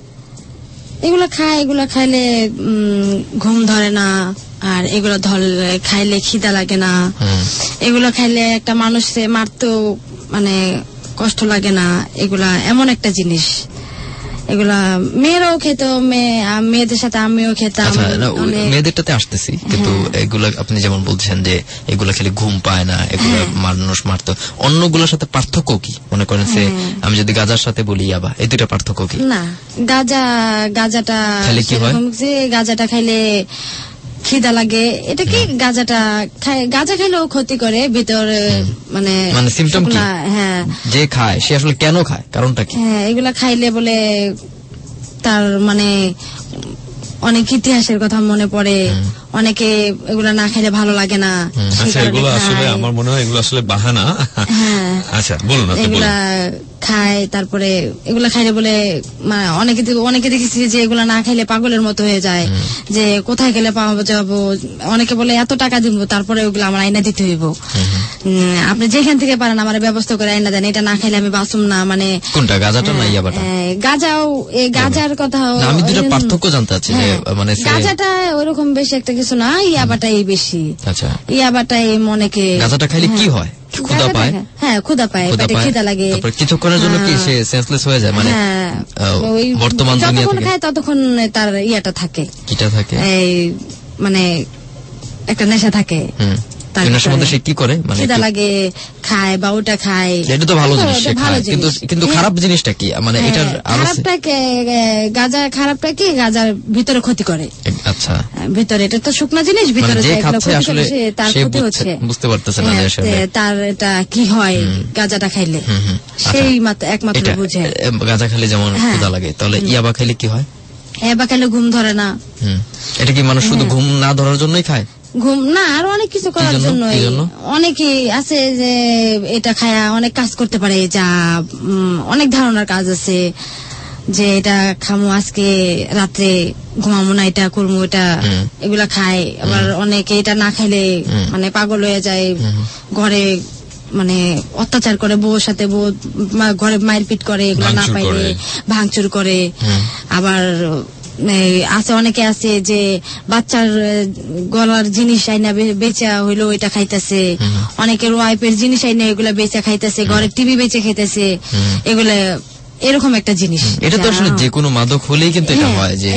এগুলা খাইলে ঘুম ধরে না, আর এগুলো খাইলে খিদা লাগে না, এগুলো খাইলে একটা মানুষে মারতেও মানে কষ্ট লাগে না। এগুলা এমন একটা জিনিস, এগুলা মেয়েরাও খেত, মেয়েদের সাথে আমিও খেতাম। মেয়েদেরটাতে আসতেছি, কিন্তু এগুলা আপনি যেমন বলছেন যে এগুলা খেলে ঘুম পায় না, এগুলো মানুষ মারতো, অন্যগুলোর সাথে পার্থক্য কি? মনে করেন যে আমি যদি গাঁজার সাথে বলি ইয়াবা, এই দুটা পার্থক্য কি? না, গাঁজাটা খাইলে কি হয়? গাঁজাটা খাইলে খিদা লাগে, এটা কি গাঁজা খাইলেও ক্ষতি করে ভিতরে, মানে সিমটম কি? হ্যাঁ, যে খায় সে আসলে কেন খায়, কারণটা কি? হ্যাঁ, এগুলা খাইলে বলে তার মানে অনেক ইতিহাসের কথা মনে পড়ে, অনেকে এগুলা না খেলে ভালো লাগে না। আচ্ছা, এগুলো আসলে আমার মনে হয় এগুলো আসলে বাহানা। আচ্ছা বলুন, এগুলা খায়, তারপরে এগুলা খাইলে বলে অনেকে দেখেছি যে এগুলা না খাইলে পাগলের মতো হয়ে যায়, যে কোথায় গেলে পাওয়া যাবো, অনেকে বলে এত টাকা দিব তারপরে ওগুলো আমার আইনা দিতে হইব, আপনি যেখান থেকে পারেন আমার ব্যবস্থা করে আইনা দেন, এটা না খাইলে আমি বাঁচুম না। মানে কোনটা, গাঁজাটা না ইয়াবাটা? গাঁজাও, এই গাঁজার কথা আমি দুটো পার্থক্য জানতে চাচ্ছি যে মানে গাঁজাটা ওরকম বেশি একটা কিছু না, ইয়াবাটাই বেশি। আচ্ছা, ইয়াবাটাই অনেকে। গাঁজাটা খাইলে কি হয়? ক্ষুধা পায়? হ্যাঁ, ক্ষুধা পায়, পেটে খিদা লাগে, তারপর কিছুক্ষণের জন্য কি সে সেন্সলেস হয়ে যায়? মানে বর্তমান দুনিয়া যতক্ষণ খায় ততক্ষণ তার ইয়াটা থাকে। কিটা থাকে? এই মানে একটা নেশা থাকে। নেশার মধ্যে সে কি করে? মানে খিদা লাগে, খায় বা ওটা খায়। এটা তো ভালো জিনিস, কিন্তু খারাপ জিনিসটা কি? মানে এটার খারাপটা কি গাঁজার ভিতরে ক্ষতি করে। আচ্ছা, ভিতরে এটা তো শুকনা জিনিস, ভিতরে তার ক্ষতি হচ্ছে, বুঝতে পারতেছে না তার এটা কি হয় গাঁজাটা খাইলে, সেই একমাত্র বুঝে। গাঁজা খাইলে যেমন ক্ষুধা লাগে, তাহলে ইয়াবা খাইলে কি হয়? ইয়াবা খাইলে ঘুম ধরে না। এটা কি মানুষ শুধু ঘুম না ধরার জন্যই খায়? ঘুম না, আরো অনেক কিছু করার জন্য। অনেকে আছে যে এটা খায়া অনেক কাজ করতে পারে, যা অনেক ধারণার কাজ আছে, যে এটা খামো আজকে রাত্রে ঘুমামো না, এটা করবো, এটা এগুলা খায়। আবার অনেকে এটা না খাইলে মানে পাগল হয়ে যায়, ঘরে মানে অত্যাচার করে, বউর সাথে বউ ঘরে মারপিট করে, এগুলো না পাইলে ভাঙচুর করে। আবার আছে অনেকে আছে যে বাচ্চার গলার জিনিস আইনা বেচা হইলো এটা খাইতেছে, অনেকের ওয়াইফের জিনিস আইনা এগুলা বেচা খাইতেছে, ঘরের টিভি বেচে খাইতেছে, এগুলা এরকম একটা জিনিস। এটা তো আসলে যে কোনো মাদক হলেই কিন্তু এটা হয়, যে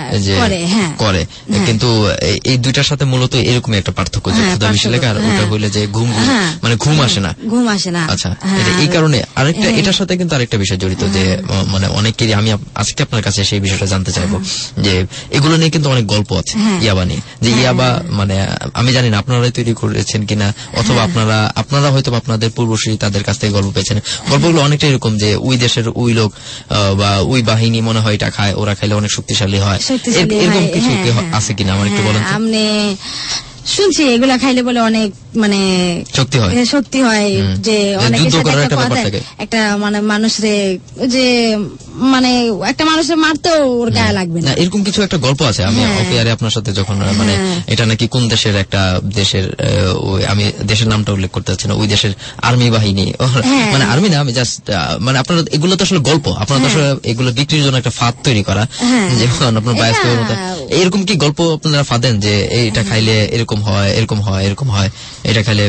করে, কিন্তু এই দুইটার সাথে মূলত এরকম একটা পার্থক্য, যে ক্ষুধা বেশি লাগে, আর ওটা হইলে যে মানে ঘুম আসে না। আচ্ছা, এই কারণে আরেকটা এটার সাথে কিন্তু আরেকটা বিষয় জড়িত, যে মানে অনেকেরই, আমি আজকে আপনার কাছে সেই বিষয়টা জানতে চাইবো, যে এগুলো নিয়ে কিন্তু অনেক গল্প আছে ইয়াবা নিয়ে, যে ইয়াবা মানে আমি জানি না আপনারাই তৈরি করেছেন কিনা, অথবা আপনারা হয়তো আপনাদের পূর্বসূরি তাদের কাছ থেকে গল্প পেয়েছেন। গল্পগুলো অনেকটা এরকম, যে ওই দেশের ওই লোক বা ওই বাহিনী মনে হয় এটা খায়, ওরা খাইলে অনেক শক্তিশালী হয়, এরকম কিছু আছে কিনা আমার একটু বলেন। আপনি শুনছি এগুলা খাইলে বলে অনেক মানে শক্তি হয়, যে অনেকের সাথে একটা মানে মানুষের যে মানে একটা মানুষের মারতেও ওর গায়ে লাগবে না, এরকম কিছু একটা গল্প আছে। আমি অফিয়ারে আপনার সাথে যখন মানে এটা নাকি কোন দেশের একটা দেশের, আমি দেশের নামটা উল্লেখ করতে চাচ্ছি না, ওই দেশের আর্মি বাহিনী, মানে আর্মি না, আমি জাস্ট মানে আপনারা এগুলো তো আসলে গল্প, আপনারা তো আসলে এগুলো বিক্রির জন্য একটা ফাঁদ তৈরি করা, যেমন আপনার বাস্তবের মতো এরকম কি গল্প আপনারা ফাঁদেন, যে এইটা খাইলে এরকম হয়, এরকম হয়, এরকম হয়, এটা খাইলে?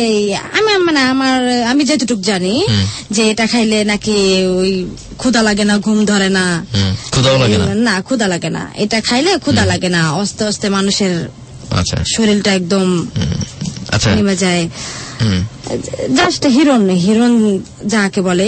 আমি যতটুকু জানি যে এটা খাইলে নাকি ওই ক্ষুধা লাগে না, ঘুম ধরে না, ক্ষুধাও লাগে না, ক্ষুধা লাগে না, এটা খাইলে ক্ষুধা লাগে না, আস্তে আস্তে মানুষের শরীরটা একদম নেমে যায়। জাস্ট হিরণ যাকে বলে,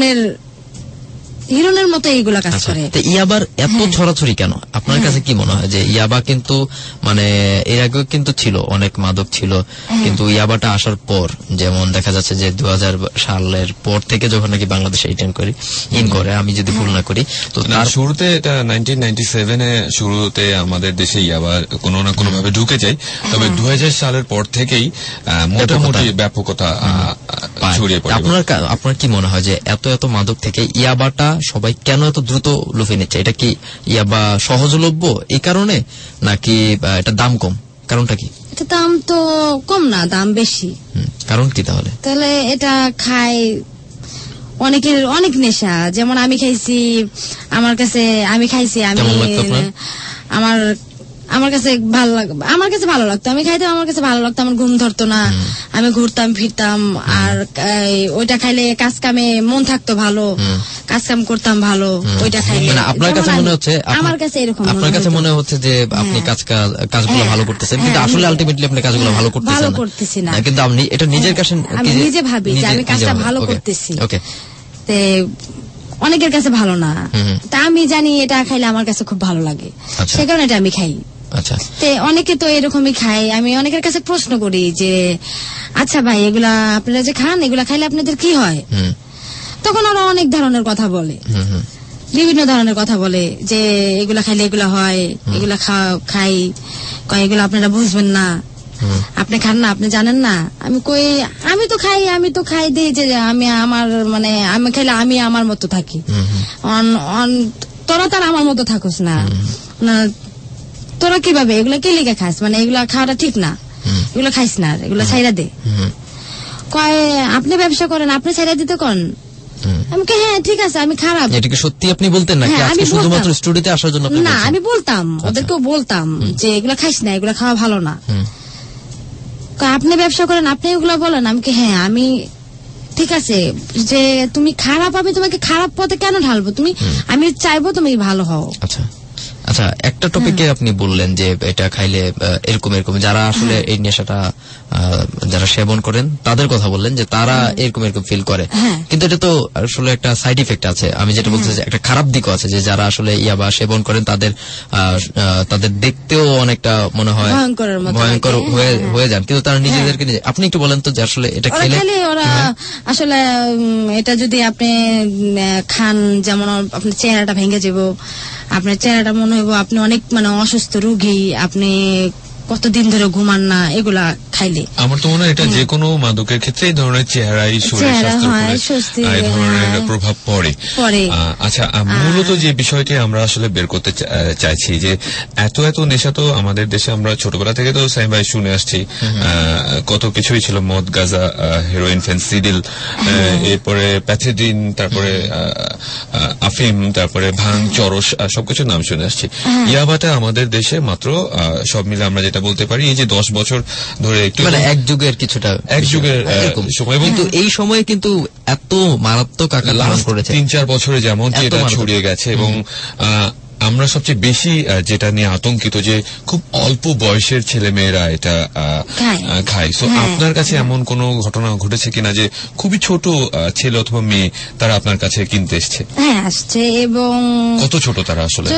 হিরণের মতো এইগুলা কাজ করে। ইয়াবার এত ছড়াছড়ি কেন আপনার কাছে কি মনে হয়? যে ইয়াবা কিন্তু মানে এর আগে কিন্তু ছিল, অনেক মাদক ছিল, কিন্তু ইয়াবাটা আসার পর যেমন দেখা যাচ্ছে যে 2000 সালের পর থেকে যখন নাকি বাংলাদেশে ইন করে, আমি যদি ভুল না করি, তো তার শুরুতে এটা 1997-এ শুরুতে আমাদের দেশে ইয়াবা কোনো না কোনো ভাবে ঢুকে যায়, তবে 2000 সালের পর থেকেই মোটামুটি ব্যাপকতা ছড়িয়ে পড়ে। আপনার কি মনে হয় যে এত মাদক থেকে ইয়াবাটা সবাই কেন এত দ্রুত লুফে নিচ্ছে? এটা কি ইয়াবা সহজলভ্য এই কারণে, নাকি এটা দাম কম? কারণটা কি? এটা দাম তো কম না, দাম বেশি। কারণ কি তাহলে? তাহলে এটা খায় অনেকের অনেক নেশা, যেমন আমি খাইছি, আমার কাছে আমি খাইছি, আমার কাছে ভালো লাগতো, আমি খাইতাম, আমার কাছে ভালো লাগতো, আমার ঘুম ধরতো না, আমি ঘুরতাম ফিরতাম, আর ওইটা খাইলে কাজ কামে মন থাকতো ভালো, কাজ কাম করতাম ভালো ওইটা খাইলে। আপনার কাছে মনে হচ্ছে, আমার কাছে এরকম আপনার কাছে মনে হচ্ছে যে আপনি কাজগুলো ভালো করতেছেন, কিন্তু আসলে আলটিমেটলি আপনি কাজগুলো ভালো করতেছেন না, কিন্তু আপনি এটা নিজের কাছে নিজে ভাবি যে আমি কাজটা ভালো করতেছি, অনেকের কাছে ভালো না, তা আমি জানি এটা খাইলে আমার কাছে খুব ভালো লাগে, সে কারণে এটা আমি খাই। অনেকে তো এরকমই খায়। আমি অনেকের কাছে প্রশ্ন করি যে আচ্ছা ভাই, এগুলা আপনারা যে খান, এগুলা খাইলে আপনাদের কি হয়? তখন ওরা অনেক ধরনের কথা বলে, বিভিন্ন ধরনের কথা বলে যে এগুলা খাইলে এগুলা হয়, এগুলা খাই, কয় এগুলো আপনারা বুঝবেন না, আপনি খান না, আপনি জানেন না। আমি কই আমি তো খাই দিই যে আমি আমার মানে আমি খাইলে আমি আমার মতো থাকি, তোরা তার আমার মতো থাকুস না, তোরা কিভাবে এগুলা কে লিখে খাস, মানে এগুলা খাওয়াটা ঠিক না, এগুলো খাইস না, এগুলো ছাইরা দে। কয় আপনি ব্যবসা করেন, আপনি ছাইরা দিতে কন। আমি কে হ্যাঁ ঠিক আছে, আমি খারাপ। এটা কি সত্যি আপনি বলতেন নাকি আজকে শুধুমাত্র স্টুডিওতে আসার জন্য? না, আমি বলতাম, ওদেরকেও বলতাম যে এগুলা খাইস না, এগুলা খাওয়া ভালো না। আপনি ব্যবসা করেন, আপনি এগুলা বলেন। আমি কি হ্যাঁ আমি ঠিক আছে, যে তুমি খারাপ, আমি তোমাকে খারাপ পথে কেন ঢালবো, তুমি আমি চাইবো তুমি ভালো হও। আচ্ছা আচ্ছা, একটা টপিকে আপনি বললেন যে এটা খাইলে এরকম এরকম, যারা আসলে এই নেশাটা যারা সেবন করেন তাদের কথা বললেন যে তারা এরকম এরকম ফিল করে, কিন্তু এটা তো আসলে একটা সাইড ইফেক্ট আছে। আমি যেটা বলতে চাই একটা খারাপ দিকও আছে, যে যারা আসলে ইয়াবা সেবন করেন তাদের দেখতেও অনেকটা মনে হয় ভয়ঙ্কর হয়ে যান, কিন্তু তারা নিজেদেরকে নিজে। আপনি একটু বলেন তো যে আসলে এটা খেলে ওরা আসলে এটা যদি আপনি খান, যেমন আপনার চেহারাটা ভেঙে যাবো, আপনার চেহারাটা মনে হইব আপনি অনেক মানে অসুস্থ রোগী, আপনি কতদিন ধরে ঘুমান না এগুলা খাইলে। আমার তো মনে হয় এটা যে কোনো মাদকের ক্ষেত্রে এই ধরনের চেহারাই শরীর স্বাস্থ্যের উপরে এই ধরনের প্রভাব পড়ে। আচ্ছা, মূলত যে বিষয়টি আমরা আসলে বের করতে চাইছি যে এত নেশা তো আমাদের দেশে আমরা ছোটবেলা থেকে তো সাইম ভাই শুনে আসছি, কত কিছুই ছিল, মদ, গাঁজা, হেরোইন, ফেন্সিডিল, এরপরে প্যাথেডিন, তারপরে আফিম, তারপরে ভাং, চরস, সবকিছুর নাম শুনে আসছি। ইয়াবাটা আমাদের দেশে মাত্র সব মিলে আমরা যেটা বলতে পারি এই যে 10 বছর ধরে একটু মানে এক যুগের কিছুটা, এক যুগের সময়, কিন্তু এই সময়ে কিন্তু এত মারাত্মক আকার ধারণ করেছে 3-4 বছরে যেমন এটা ছড়িয়ে গেছে। এবং আমরা সবচেয়ে বেশি যেটা নিয়ে আতঙ্কিত যে খুব অল্প বয়সের ছেলে মেয়েরা এটা খায়। সো আপনার কাছে এমন কোন ঘটনা ঘটেছে কিনা যে খুবই ছোট ছেলে অথবা মেয়ে তারা আপনার কাছে কিনতে এসছে? হ্যাঁ, আসছে। এবং কত ছোট তারা? আসলে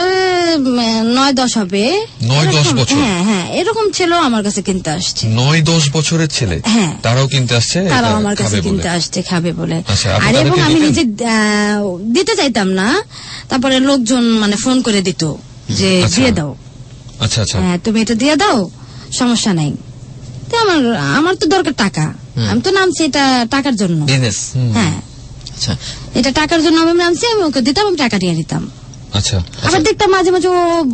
9-10 হবে। 9-10 বছর? হ্যাঁ, এরকম ছেলে আমার কাছে কিনতে আসছে। 9-10 বছরের ছেলে তারাও কিনতে আসছে, তারাও আমার কাছে কিনতে আসছে খাবে বলে। আর এবং আমি নিজে দিতে চাইতাম না, তারপরে লোকজন মানে ফোন করে দিত যে দিয়ে দাও, আচ্ছা আচ্ছা তুমি এটা দিয়ে দাও, সমস্যা নাই। আমার তো দরকার টাকা, আমি তো নামছি এটা টাকার জন্য। হ্যাঁ, এটা টাকার জন্য আমি নামছি, আমি ওকে দিতাম, আমি টাকা নিয়ে নিতাম। আচ্ছা, আবার দেখতাম মাঝে মাঝে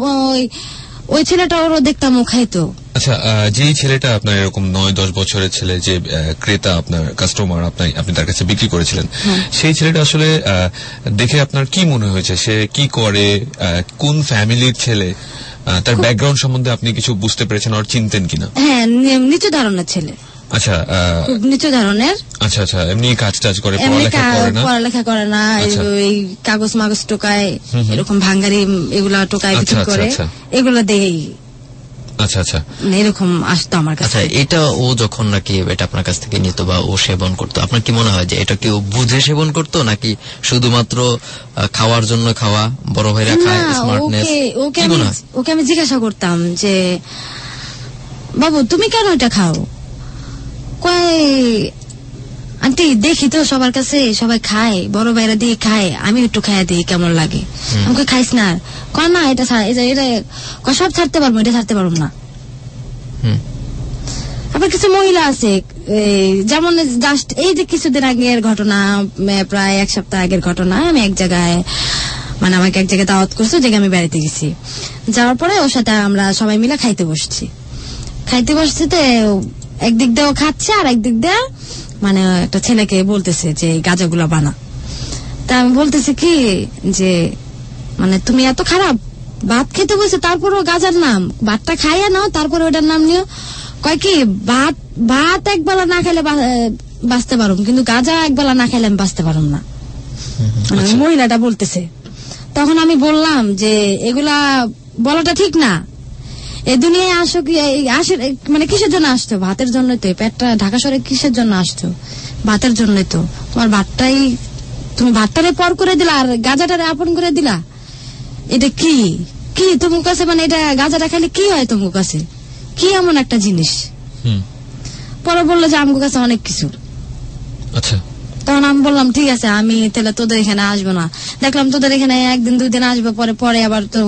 ওই ছেলেটা ওরও দেখতাম ও খাইতো। আচ্ছা, যেই ছেলেটা আপনার এরকম 9-10 বছরের ছেলে, যে ক্রেতা, আপনার কাস্টমার, আপনি তার কাছে বিক্রি করেছিলেন, সেই ছেলেটা আসলে দেখে আপনার কি মনে হয়েছে? সে কি করে, কোন ফ্যামিলির ছেলে, তার ব্যাকগ্রাউন্ড সম্বন্ধে আপনি কিছু বুঝতে পেরেছেন আর চিনতেন কিনা? হ্যাঁ, নিচু ধারণের ছেলে। আচ্ছা, খুব নিচু ধরনের। আচ্ছা আচ্ছা, এমনি কাজ করে, পড়ালেখা করে না, ওই কাগজ মাগজ টোকায়, এরকম ভাঙ্গারি এগুলা টোকায় বিক্রি করে, এগুলো দেই। আচ্ছা আচ্ছা, এরকম আসতো আমার কাছে। আচ্ছা, এটা ও যখন নাকি এটা আপনার কাছ থেকে নিত বা ও সেবন করতো, আপনার কি মনে হয় যে এটা কি ও বুঝে সেবন করতো নাকি শুধুমাত্র খাওয়ার জন্য খাওয়া, বড় ভাইরা খায়, স্মার্টনেস? ওকে আমি জিজ্ঞাসা করতাম যে বাবু তুমি কেন এটা খাও? কয় আন্টি দেখি তো সবার কাছে সবাই খায়, বড় ভাইরা দিয়ে খায়, আমি একটু খাইয়া দিই কেমন লাগে। আমাকে খাইস না? কয় না, এটা সব ছাড়তে পারবো, এটা ছাড়তে পারবো না। আবার কিছু মহিলা আছে, যেমন জাস্ট এই যে কিছুদিন আগের ঘটনা, প্রায় 1 সপ্তাহ আগের ঘটনা, আমি এক জায়গায় মানে আমাকে এক জায়গায় দাওয়াত করছে, যে আমি বেড়াতে গেছি। যাওয়ার পরে ওর সাথে আমরা সবাই মিলে খাইতে বসছি। তো একদিক দিয়েও খাচ্ছে, আর একদিক দিয়ে মানে একটা ছেলেকে বলতেছে যে গাঁজাগুলা বানা। তা আমি বলতেছি কি যে মানে তুমি এত খারাপ, ভাত খেতে বলছে তারপরও গাঁজার নাম, ভাতটা খাইয়া নাও তারপরে ওটার নাম নিও। কয় কি ভাত একবেলা না খাইলে বাঁচতে পারুম, কিন্তু গাঁজা একবেলা না খাইলে আমি বাঁচতে পারুম না, মহিলাটা বলতেছে। তখন আমি বললাম যে এগুলা বলাটা ঠিক না, এই দুনিয়ায় আসে মানে কিসের জন্য আসতো? ভাতের জন্যই তো। পেটটা ঢাকা শহরে কিসের জন্য আসতো? ভাতের জন্যই তো। তোমার তুমি ভাতটারে পর করে দিলা আর গাঁজাটারে আপন করে দিলা। এটা কি তোমার কাছে, মানে এটা গাঁজাটা খাইলে কি হয় তোমার কাছে? কি এমন একটা জিনিস? পরে বললো যে আমার কাছে অনেক কিছু। আচ্ছা, তখন আমি বললাম ঠিক আছে, আমি তাহলে তোদের এখানে আসবো না। দেখলাম তোদের এখানে একদিন 2 দিন আসবো, পরে আবার তো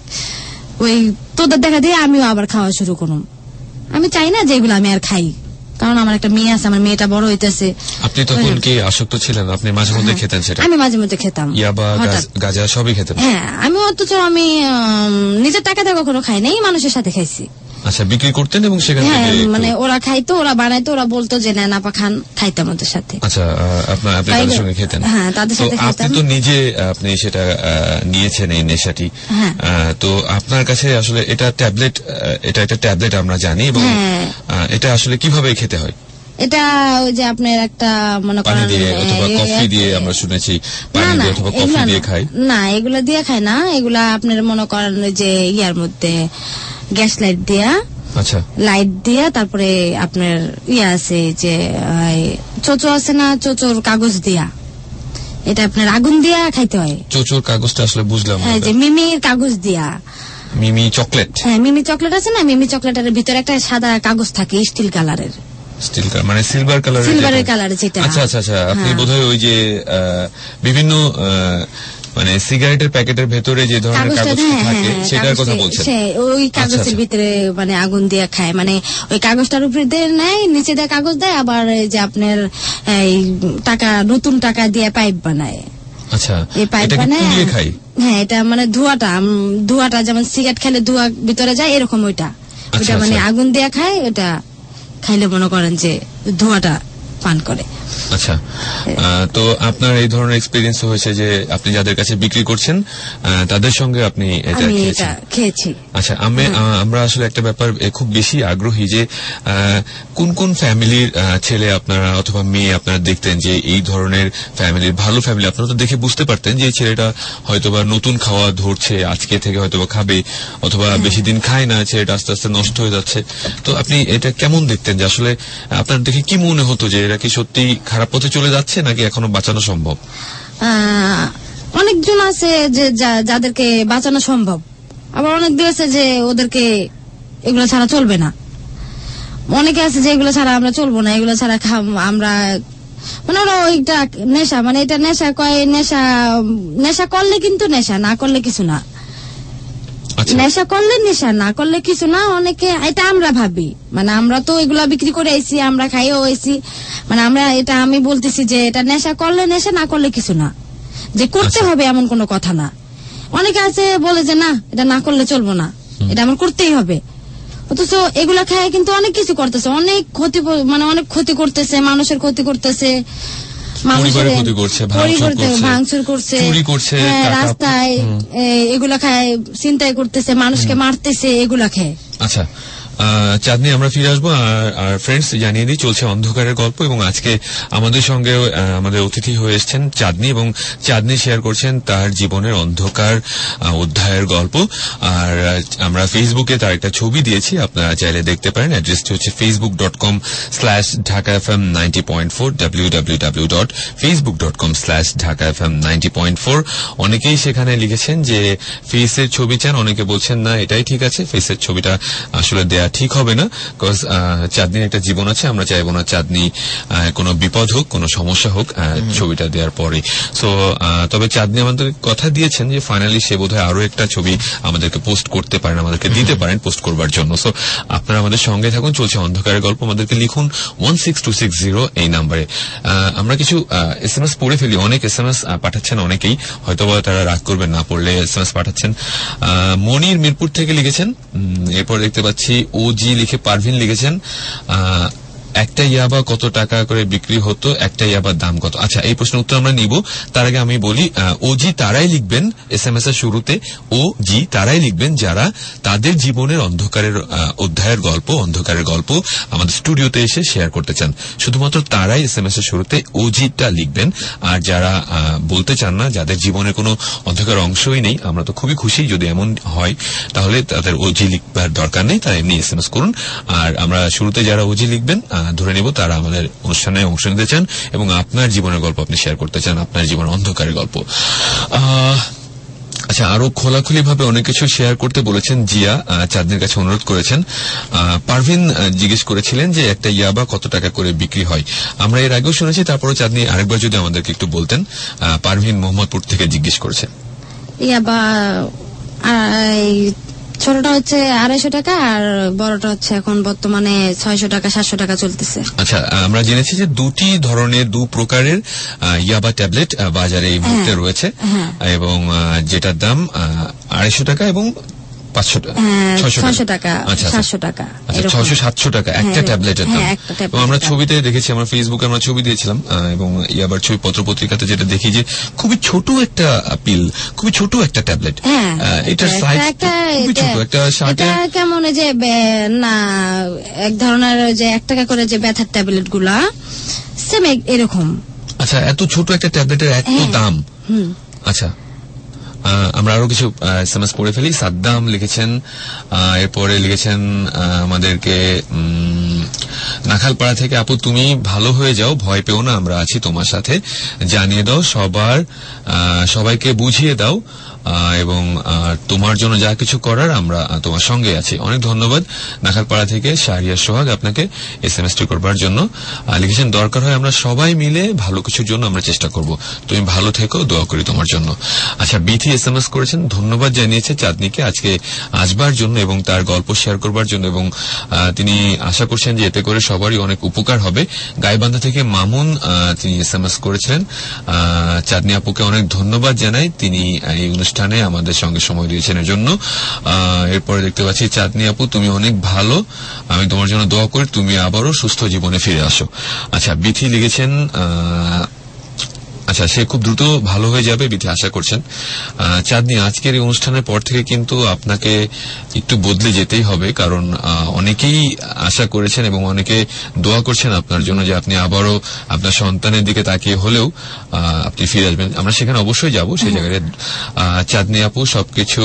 ওই তোদের দেখা দিয়ে আমিও আবার খাওয়া শুরু করুম। আমি চাই না যে এগুলো আমি আর খাই, কারণ আমার একটা মেয়ে আছে, আমার মেয়েটা বড় হইতেছে। আপনি তখন কি আসক্ত ছিলেন? আপনি মাঝে মধ্যে খেতেন সেটা? আমি মাঝে মধ্যে খেতাম, ইয়াবা গাঁজা সবই খেতেন? হ্যাঁ, আমি অথচ আমি নিজের টাকা দিয়ে কখনো খাই নাই, মানুষের সাথে খাইছি। আচ্ছা, বিক্রি করতেন এবং সেখান থেকে মানে ওরা খাইতো, ওরা বানাইতো, ওরা বলতো যে নেন আপা খান, খাইতাম ওদের সাথে। আচ্ছা, আপনি তাদের সঙ্গে খেতেন? হ্যাঁ, তাদের সাথে খাইতাম। আপনি তো নিজে আপনি সেটা নিয়েছেন এই নেশাটি, তো আপনার কাছে আসলে এটা ট্যাবলেট, এটা একটা ট্যাবলেট আমরা জানি, এবং এটা আসলে কিভাবে খেতে হয়? এটা ওই যে আপনার একটা মনে করেন অথবা কফি দিয়ে, আমরা শুনেছি পানি দিয়ে অথবা কফি দিয়ে খায়। না, এগুলা দিয়ে খায় না, এগুলা আপনার মনে করেন যে ইয়ার মধ্যে গ্যাস লাইট দিয়া, আচ্ছা, লাইট দিয়া, তারপরে আপনার ইয়া আছে যে চোচো আছে না, চোচোর কাগজ দিয়া, এটা আপনার আগুন দিয়া খাইতে হয়। চোচোর কাগজটা আসলে বুঝলাম। হ্যাঁ, যে মিমির কাগজ দিয়া, মিমি চকলেট। হ্যাঁ, মিমি চকলেট আছে না, মিমি চকলেটের ভিতরে একটা সাদা কাগজ থাকে স্টিল কালারের, স্টিল কালার মানে সিলভার কালারের, সিলভারের কালার যেটা। আচ্ছা আচ্ছা আচ্ছা, আপনি বোধহয় ওই যে বিভিন্ন মানে সিগারেটের প্যাকেটের ভেতরে যে ধরনের কাগজ থাকে সেটার কথা বলছেন? ওই কাগজের ভিতরে মানে আগুন দিয়ে খায়, মানে ওই কাগজটার উপরে দিয়ে নেয়, নিচে দিয়ে কাগজ দেয়, আবার যে আপনার টাকা, নতুন টাকা দিয়ে পাইপ বানায়। আচ্ছা, এই পাইপ বানায় খাই। হ্যাঁ, এটা মানে ধোঁয়াটা যেমন সিগারেট খেলে ধোঁয়া ভিতরে যায়, এরকম ওইটা মানে আগুন দিয়ে খায়। ওটা খাইলে মনে করেন যে ধোঁয়াটা পান করে। আচ্ছা, তো আপনার এই ধরনের এক্সপেরিয়েন্স হয়েছে যে আপনি যাদের কাছে বিক্রি করছেন তাদের সঙ্গে আপনি এটা খেয়েছি? আচ্ছা, আমরা আসলে একটা ব্যাপার খুব বেশি আগ্রহী যে কোন কোন ফ্যামিলির ছেলে আপনারা অথবা মেয়ে আপনারা দেখতেন যে এই ধরনের ফ্যামিলির, ভালো ফ্যামিলি, আপনারা তো দেখে বুঝতে পারতেন যে এই ছেলেটা হয়তোবা নতুন খাওয়া ধরছে, আজকে থেকে হয়তোবা খাবে, অথবা বেশি দিন খায় না, ছেলেটা আস্তে আস্তে নষ্ট হয়ে যাচ্ছে। তো আপনি এটা কেমন দেখতেন যে আসলে আপনার দেখে কি মনে হতো যে এরা কি সত্যি খারাপ পথে চলে যাচ্ছে নাকি এখনো বাঁচানো সম্ভব? অনেকজন আছে যে যাদেরকে বাঁচানো সম্ভব, আবার অনেক আছে যে ওদেরকে এগুলো ছাড়া চলবে না। অনেকে আছে যে এগুলো ছাড়া আমরা চলবো না, এগুলো ছাড়া আমরা মানে ওরা ওইটা নেশা, মানে এটা নেশা কয়, নেশা করলে কিন্তু নেশা, না করলে কিছু না। নেশা করলে নেশা, না করলে কিছু না। অনেকে এটা আমরা ভাবি, মানে আমরা তো এগুলা বিক্রি করে আইছি, আমরা খাইও আইছি, মানে আমরা এটা, আমি বলতেছি যে এটা নেশা করলে নেশা, না করলে কিছু না, যে করতে হবে এমন কোনো কথা না। অনেকে আছে বলে যে না, এটা না করলে চলবো না, এটা আমার করতেই হবে, অথচ এগুলা খায় কিন্তু অনেক কিছু করতেছে, অনেক ক্ষতি, মানে অনেক ক্ষতি করতেছে, মানুষের ক্ষতি করতেছে, ভাঙচুর করছে, রাস্তায় এগুলা খায়, ছিনতাই করতেছে, মানুষকে মারতেছে, এগুলা খায়। আচ্ছা, চাঁদনি, আমরা ফিরে আসবো। আর ফ্রেন্ডস, জানিয়ে দিই চলছে অন্ধকারের গল্প, এবং আজকে আমাদের সঙ্গে আমাদের অতিথি হয়ে এসছেন চাঁদনি, এবং চাঁদনি শেয়ার করছেন তার জীবনের অন্ধকার অধ্যায়ের গল্প। আর আমরা ফেসবুকে তার একটা ছবি দিয়েছি, আপনারা চাইলে দেখতে পারেন। অ্যাড্রেসটি হচ্ছে facebook.com/dhakafm90.4, www.facebook.com/dhakafm90.4। অনেকেই সেখানে লিখেছেন যে ফেসের ছবি চান, অনেকে বলছেন না এটাই ঠিক আছে, ফেসের ছবিটা আসলে দেয়া ঠিক হবে না, বিকজ চাঁদনির একটা জীবন আছে, আমরা চাইবো না চাঁদনি কোনো বিপদ হোক, কোনো সমস্যা হোক ছবিটা দেওয়ার পরে। সো তবে চাঁদনি আমাদের কথা দিয়েছেন যে ফাইনালি সে বোধহয় আরো একটা ছবি আমাদেরকে পোস্ট করতে পারেন, আমাদেরকে দিতে পারেন পোস্ট করবার জন্য। সো আপনারা আমাদের সঙ্গে থাকুন, চলছে অন্ধকারের গল্প। আমাদেরকে লিখুন 16260 এই নাম্বারে। আমরা কিছু SMS পড়ে ফেলি, অনেক SMS পাঠাচ্ছেন অনেকেই, হয়তোবা তারা রাগ করবেন না পড়লে SMS পাঠাচ্ছেন। মনির মিরপুর থেকে লিখেছেন, এরপর দেখতে পাচ্ছি ওজি লিখে পারভিন লিখেছেন, একটা ইয়াবা কত টাকা করে বিক্রি হতো, একটা ইয়াবার দাম কত? আচ্ছা, এই প্রশ্নের উত্তর আমরা নিব। তার আগে আমি বলি, ওজি তারাই লিখবেন SMS এর শুরুতে, ওজি তারাই লিখবেন যারা তাদের জীবনের অন্ধকারের অধ্যায়ের গল্প, অন্ধকারের গল্প আমাদের স্টুডিওতে এসে শেয়ার করতে চান। শুধুমাত্র তারাই SMS এর শুরুতে ওজিটা লিখবেন। আর যারা বলতে চান না, যাদের জীবনে কোনো অন্ধকার অংশই নেই, আমরা তো খুবই খুশি যদি এমন হয়, তাহলে তাদের ওজি লিখবার দরকার নেই, তারা এমনি SMS করুন। আর আমরা শুরুতে যারা ওজি লিখবেন ধরে নেব তারা আমাদের অনুষ্ঠানে অংশ নিতে চান এবং আপনার জীবনের গল্প আপনি শেয়ার করতে চান, আপনার জীবনের অন্ধকারের গল্প। আচ্ছা, আচ্ছা, আরো খোলাখুলি ভাবে অনেক কিছু শেয়ার করতে বলেছেন জিয়া, চাঁদনির কাছে অনুরোধ করেছেন। পারভিন জিজ্ঞেস করেছিলেন যে একটা ইয়াবা কত টাকা করে বিক্রি হয়। আমরা এর আগেও শুনেছি, তারপরে চাঁদনি আরেকবার যদি আমাদেরকে একটু বলতেন। পারভিন মোহাম্মদপুর থেকে জিজ্ঞেস করেছেন। ইয়াবা ছোটটা হচ্ছে 250 টাকা আর বড়টা হচ্ছে এখন বর্তমানে 600 টাকা 700 টাকা চলতেছে। আচ্ছা, আমরা জেনেছি যে দুটি ধরনের, দু প্রকারের ইয়াবা ট্যাবলেট বাজারে এই মুহূর্তে রয়েছে, এবং যেটার দাম 250 টাকা এবং 600 টাকা, 700 টাকা, 600-700 টাকা একটা ট্যাবলেটের দাম। এবং আমরা ছবিতে দেখেছি, আমরা ফেসবুকে আমরা ছবি দিয়েছিলাম, এবং ইয়াবার ছবি পত্রপত্রিকাতে যেটা দেখি যে খুবই ছোট একটা পিল, খুবই ছোট একটা ট্যাবলেট। এটার সাইজ খুবই ছোট, একটা শার্টের কেমন যে না এক ধরনের যে 1 টাকা করে যে ব্যথার ট্যাবলেট গুলা সেম এরকম। আচ্ছা, এত ছোট একটা ট্যাবলেটের এত দাম। আচ্ছা, আমরা আরো কিছু এসএমএস পড়ে ফেলি। সাদ্দাম লিখেছেন, এরপরে লিখেছেন আমাদেরকে নাখালপাড়া থেকে, আপু তুমি ভালো হয়ে যাও, ভয় পেও না, আমরা আছি তোমার সাথে, জানিয়ে দাও সবাইকে বুঝিয়ে দাও, এবং তোমার জন্য যা কিছু করার আমরা তোমার সঙ্গে আছি। অনেক ধন্যবাদ নাখালপাড়া থেকে শাহরিয়ার সোহাগ আপনাকে এসএমএসটি করবার জন্য। লিখেছেন, দরকার হয় আমরা সবাই মিলে ভালো কিছুর জন্য আমরা চেষ্টা করব, তুমি ভালো থেকো, দোয়া করি তোমার জন্য। আচ্ছা, বিথি এসএমএস করেছেন, ধন্যবাদ জানিয়েছে চাঁদনিকে আজকে আসবার জন্য এবং তার গল্প শেয়ার করবার জন্য, এবং তিনি আশা করছেন যে এতে করে সবারই অনেক উপকার হবে। গাইবান্ধা থেকে মামুন তিনি এসএমএস করেছিলেন, চাঁদনি আপুকে অনেক ধন্যবাদ জানাই, তিনি এই অনুষ্ঠানে আমাদের সঙ্গে সময় দিয়েছেন এর জন্য। এরপরে দেখতে পাচ্ছি, চাঁদনি আপু তুমি অনেক ভালো, আমি তোমার জন্য দোয়া করি তুমি আবারও সুস্থ জীবনে ফিরে আসো। আচ্ছা, বিথি লিখেছেন, আচ্ছা সে খুব দ্রুত ভালো হয়ে যাবে বিধি আশা করছেন। চাঁদনি, আজকের এই অনুষ্ঠানের পর থেকে কিন্তু আপনাকে একটু বদলে যেতেই হবে, কারণ অনেকেই আশা করেছেন এবং অনেকে দোয়া করছেন আপনার জন্য যে আপনি আবারও আপনার সন্তানের দিকে তাকিয়ে হলেও আপনি ফিরে আসবেন। আমরা সেখানে অবশ্যই যাব, সেই জায়গায়। চাঁদনি আপু সবকিছু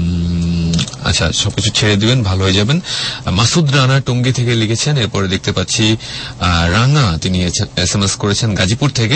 ছেড়ে দিবেন, ভালো হয়ে যাবেন। মাসুদ রানা টঙ্গী থেকে লিখেছেন। এরপরে দেখতে পাচ্ছি রাঙা, তিনি এসএমএস করেছেন গাজীপুর থেকে।